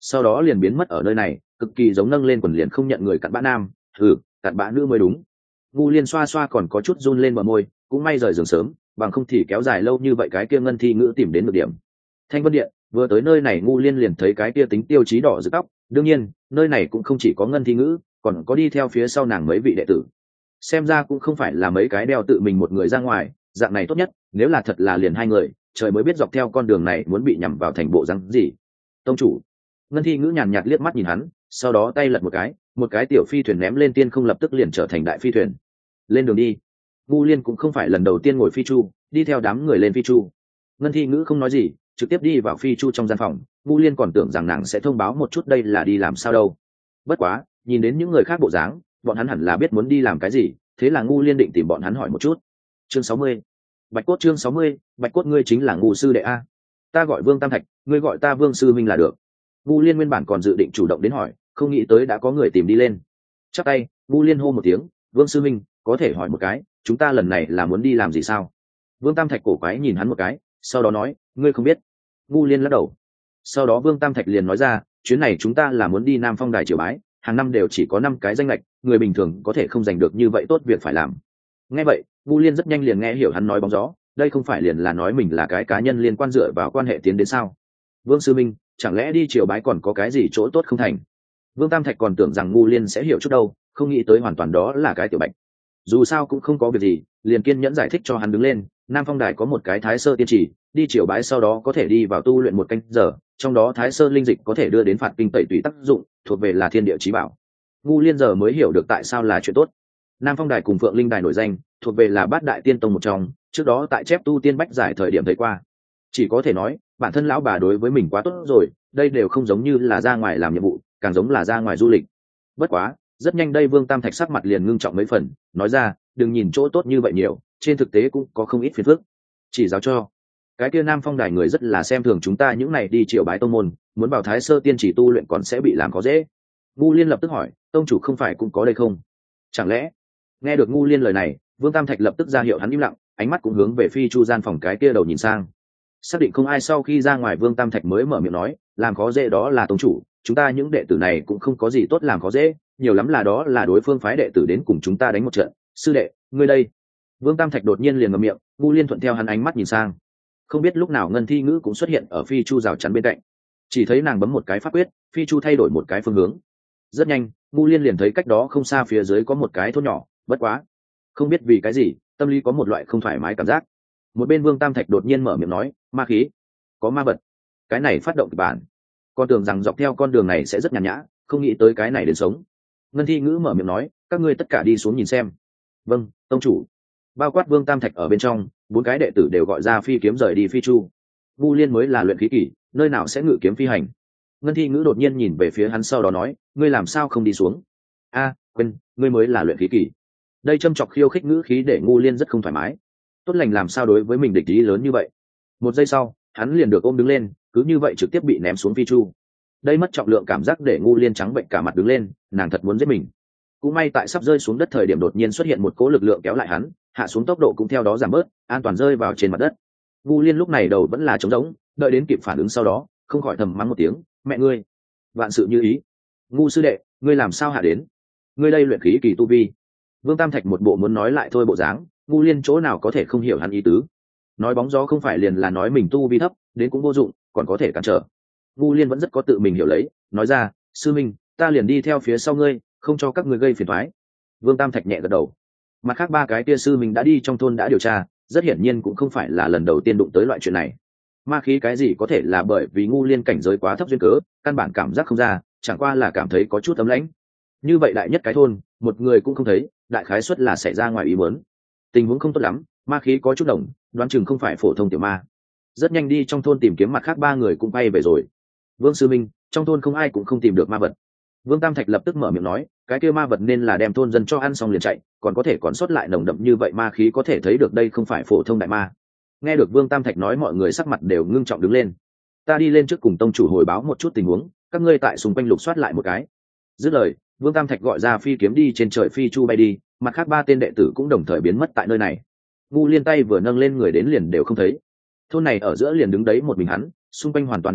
sau đó liền biến mất ở nơi này, cực kỳ giống nâng lên quần liền không nhận người cặn bã nam. Ừ, cặn bã nữ mới đúng. Ngu Liên xoa xoa còn có chút run lên bờ môi, cũng may rời giường sớm, bằng không thì kéo dài lâu như vậy cái kia ngân thi ngữ tìm đến được điểm. Thanh Vân Điện, vừa tới nơi này Ngu Liên liền thấy cái kia tính tiêu chí đỏ rực tóc, đương nhiên nơi này cũng không chỉ có ngân thi ngữ, còn có đi theo phía sau nàng mấy vị đệ tử. Xem ra cũng không phải là mấy cái đeo tự mình một người ra ngoài, dạng này tốt nhất, nếu là thật là liền hai người, trời mới biết dọc theo con đường này muốn bị nhằm vào thành bộ răng gì. Tông chủ. Ngân thi ngữ nhàn nhạt liếc mắt nhìn hắn, sau đó tay lật một cái, một cái tiểu phi thuyền ném lên tiên không lập tức liền trở thành đại phi thuyền. Lên đường đi. Ngu Liên cũng không phải lần đầu tiên ngồi phi chu, đi theo đám người lên phi chu. Ngân thi ngữ không nói gì, trực tiếp đi vào phi chu trong gian phòng. Ngu Liên còn tưởng rằng nàng sẽ thông báo một chút đây là đi làm sao đâu. Bất quá, nhìn đến những người khác bộ dáng, bọn hắn hẳn là biết muốn đi làm cái gì, thế là Ngu Liên định tìm bọn hắn hỏi một chút. Chương sáu mươi. Bạch cốt chương sáu mươi, Bạch cốt ngươi chính là Ngu sư đệ a. Ta gọi Vương Tam Thạch, ngươi gọi ta Vương sư minh là được. Ngu Liên nguyên bản còn dự định chủ động đến hỏi, không nghĩ tới đã có người tìm đi lên. Chắp tay, Ngu Liên hô một tiếng, Vương sư minh, có thể hỏi một cái, chúng ta lần này là muốn đi làm gì sao? Vương Tam Thạch cổ quái nhìn hắn một cái, sau đó nói, ngươi không biết. Ngu Liên lắc đầu. Sau đó Vương Tam Thạch liền nói ra, chuyến này chúng ta là muốn đi Nam Phong Đài triều bái, hàng năm đều chỉ có năm cái danh lệch, người bình thường có thể không giành được như vậy tốt việc phải làm. Nghe vậy, Ngu Liên rất nhanh liền nghe hiểu hắn nói bóng gió, đây không phải liền là nói mình là cái cá nhân liên quan dựa vào quan hệ tiến đến sao? Vương sư minh, chẳng lẽ đi triều bái còn có cái gì chỗ tốt không thành? Vương Tam Thạch còn tưởng rằng Ngu Liên sẽ hiểu chút đâu, không nghĩ tới hoàn toàn đó là cái tiểu bạch. Dù sao cũng không có việc gì, liền kiên nhẫn giải thích cho hắn đứng lên. Nam Phong Đài có một cái Thái Sơ tiên chỉ, đi triều bái sau đó có thể đi vào tu luyện một canh giờ, trong đó Thái Sơ linh dịch có thể đưa đến phạt kinh tẩy tùy tác dụng, thuộc về là thiên địa chí bảo. Ngu Liên giờ mới hiểu được tại sao là chuyện tốt. Nam Phong Đài cùng Phượng Linh Đài nổi danh, thuộc về là bát đại tiên tông một trong, trước đó tại chép tu tiên bách giải thời điểm thấy qua. Chỉ có thể nói, bản thân lão bà đối với mình quá tốt rồi, đây đều không giống như là ra ngoài làm nhiệm vụ, càng giống là ra ngoài du lịch. Bất quá, rất nhanh đây Vương Tam Thạch sắc mặt liền ngưng trọng mấy phần, nói ra, đừng nhìn chỗ tốt như vậy nhiều, trên thực tế cũng có không ít phiền phức. Chỉ giáo cho, cái kia Nam Phong Đài người rất là xem thường chúng ta những này đi triều bái tông môn, muốn vào Thái Sơ tiên chỉ tu luyện còn sẽ bị làm khó dễ. Ngu Liên lập tức hỏi, tông chủ không phải cũng có đây không? Chẳng lẽ? Nghe được Ngu Liên lời này, Vương Tam Thạch lập tức ra hiệu hắn im lặng, ánh mắt cũng hướng về phi chu gian phòng cái kia đầu nhìn sang. Xác định không ai sau khi ra ngoài, Vương Tam Thạch mới mở miệng nói, làm khó dễ đó là tông chủ, chúng ta những đệ tử này cũng không có gì tốt làm khó dễ, nhiều lắm là đó là đối phương phái đệ tử đến cùng chúng ta đánh một trận. Sư đệ, ngươi đây. Vương Tam Thạch đột nhiên liền ngậm miệng. Ngu Liên thuận theo hắn ánh mắt nhìn sang, không biết lúc nào Ngân Thi Ngữ cũng xuất hiện ở phi chu rào chắn bên cạnh, chỉ thấy nàng bấm một cái pháp quyết, phi chu thay đổi một cái phương hướng. Rất nhanh, Ngu Liên liền thấy cách đó không xa phía dưới có một cái thôn nhỏ, bất quá không biết vì cái gì tâm lý có một loại không thoải mái cảm giác. Một bên Vương Tam Thạch đột nhiên mở miệng nói, ma khí, có ma vật. Cái này phát động kịch bản, con tưởng rằng dọc theo con đường này sẽ rất nhàn nhã, không nghĩ tới cái này đến sống. Ngân Thi Ngữ mở miệng nói, các ngươi tất cả đi xuống nhìn xem. Vâng, tông chủ. Bao quát Vương Tam Thạch ở bên trong, bốn cái đệ tử đều gọi ra phi kiếm rời đi phi chu. Ngu Liên mới là luyện khí kỷ, nơi nào sẽ ngự kiếm phi hành. Ngân Thi Ngữ đột nhiên nhìn về phía hắn, sau đó nói, ngươi làm sao không đi xuống? A, quên, ngươi mới là luyện khí kỷ. Đây châm chọc khiêu khích ngữ khí để Ngu Liên rất không thoải mái. Tốt lành làm sao đối với mình địch ý lớn như vậy. Một giây sau, hắn liền được ôm đứng lên, cứ như vậy trực tiếp bị ném xuống phi chu. Đây mất trọng lượng cảm giác để Ngu Liên trắng bệnh cả mặt đứng lên, nàng thật muốn giết mình. Cũng may tại sắp rơi xuống đất thời điểm đột nhiên xuất hiện một cỗ lực lượng kéo lại hắn, hạ xuống tốc độ cũng theo đó giảm bớt, an toàn rơi vào trên mặt đất. Ngu Liên lúc này đầu vẫn là trống rỗng, đợi đến kịp phản ứng sau đó, không khỏi thầm mắng một tiếng, mẹ ngươi, vạn sự như ý. Ngu sư đệ, ngươi làm sao hạ đến? Ngươi đây luyện khí kỳ tu vi. Vương Tam Thạch một bộ muốn nói lại thôi bộ dáng, Ngu Liên chỗ nào có thể không hiểu hắn ý tứ. Nói bóng gió không phải liền là nói mình tu vi thấp, đến cũng vô dụng, còn có thể cản trở. Ngu Liên vẫn rất có tự mình hiểu lấy, nói ra, sư minh, ta liền đi theo phía sau ngươi, không cho các ngươi gây phiền toái. Vương Tam Thạch nhẹ gật đầu. Mặt khác ba cái tia sư mình đã đi trong thôn đã điều tra, rất hiển nhiên cũng không phải là lần đầu tiên đụng tới loại chuyện này. Ma khí cái gì có thể là bởi vì Ngu Liên cảnh giới quá thấp duyên cớ, căn bản cảm giác không ra, chẳng qua là cảm thấy có chút ấm lãnh. Như vậy đại nhất cái thôn, một người cũng không thấy, đại khái suất là xảy ra ngoài ý muốn. Tình huống không tốt lắm, ma khí có chút đồng, đoán chừng không phải phổ thông tiểu ma. Rất nhanh đi trong thôn tìm kiếm, mặt khác ba người cũng bay về rồi. Vương sư minh, trong thôn không ai cũng không tìm được ma vật. Vương Tam Thạch lập tức mở miệng nói, cái kia ma vật nên là đem thôn dân cho ăn xong liền chạy, còn có thể còn sót lại nồng đậm như vậy ma khí, có thể thấy được đây không phải phổ thông đại ma. Nghe được Vương Tam Thạch nói, mọi người sắc mặt đều ngưng trọng đứng lên. Ta đi lên trước cùng tông chủ hồi báo một chút tình huống, các ngươi tại xung quanh lục soát lại một cái. Dứt lời, Vương Tam Thạch gọi ra phi kiếm đi trên trời phi chu bay đi, mặt khác ba tên đệ tử cũng đồng thời biến mất tại nơi này. Ngu Liên tay vừa nâng lên người đến liền đều không thấy. Thôn này ở giữa liền đứng đấy một mình hắn, xung quanh hoàn toàn yên tĩnh,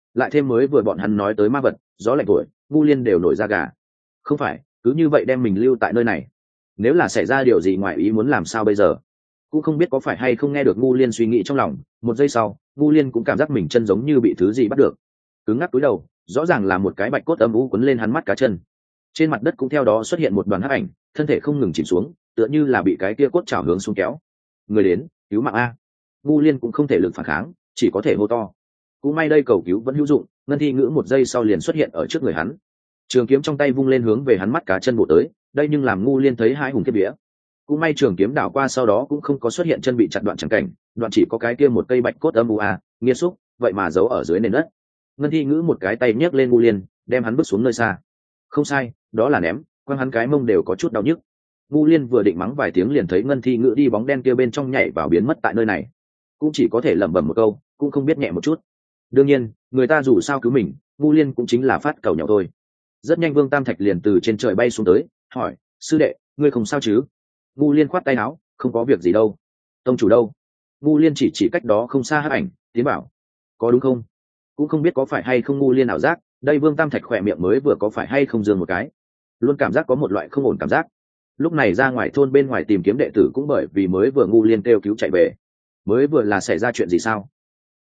lại thêm mới vừa bọn hắn nói tới ma vật gió lạnh thổi, ngu liên đều nổi da gà. Không phải cứ như vậy đem mình lưu tại nơi này, nếu là xảy ra điều gì ngoài ý muốn làm sao bây giờ? Cũng không biết có phải hay không nghe được ngu liên suy nghĩ trong lòng. Một giây sau ngu liên cũng cảm giác mình chân giống như bị thứ gì bắt được, cứng ngắc túi đầu, rõ ràng là một cái bạch cốt âm u quấn lên hắn mắt cá chân. Trên mặt đất cũng theo đó xuất hiện một đoàn hắc ảnh, thân thể không ngừng chìm xuống, tựa như là bị cái kia cốt chảo hướng xuống kéo. Người đến cứu mạng a! Ngu liên cũng không thể lực phản kháng, chỉ có thể hô to. Cũng may đây cầu cứu vẫn hữu dụng, ngân thi ngữ một giây sau liền xuất hiện ở trước người hắn, trường kiếm trong tay vung lên hướng về hắn mắt cá chân bổ tới. Đây nhưng làm ngu liên thấy hai hùng kiếp vía. Cũng may trường kiếm đảo qua sau đó cũng không có xuất hiện chân bị chặt đoạn chẳng cảnh, đoạn chỉ có cái kia một cây bạch cốt âm u a, nghiệt xúc, vậy mà giấu ở dưới nền đất. Ngân thi ngữ một cái tay nhấc lên ngu liên, đem hắn bước xuống nơi xa. Không sai, đó là ném, quăng hắn cái mông đều có chút đau nhức. Ngu liên vừa định mắng vài tiếng liền thấy ngân thi ngữ đi bóng đen kia bên trong nhảy vào biến mất tại nơi này, cũng chỉ có thể lẩm bẩm một câu, cũng không biết nhẹ một chút. Đương nhiên người ta dù sao cứu mình, ngu liên cũng chính là phát cầu nhỏ thôi. Rất nhanh Vương Tam Thạch liền từ trên trời bay xuống tới, hỏi: sư đệ, ngươi không sao chứ? Ngu liên khoát tay áo, không có việc gì đâu. Tông chủ đâu? Ngu liên chỉ chỉ cách đó không xa hắc ảnh, tiến bảo: có đúng không? Cũng không biết có phải hay không ngu liên ảo giác, đây Vương Tam Thạch khỏe miệng mới vừa có phải hay không dương một cái, luôn cảm giác có một loại không ổn cảm giác. Lúc này ra ngoài thôn bên ngoài tìm kiếm đệ tử cũng bởi vì mới vừa ngu liên kêu cứu chạy về. Mới vừa là xảy ra chuyện gì sao?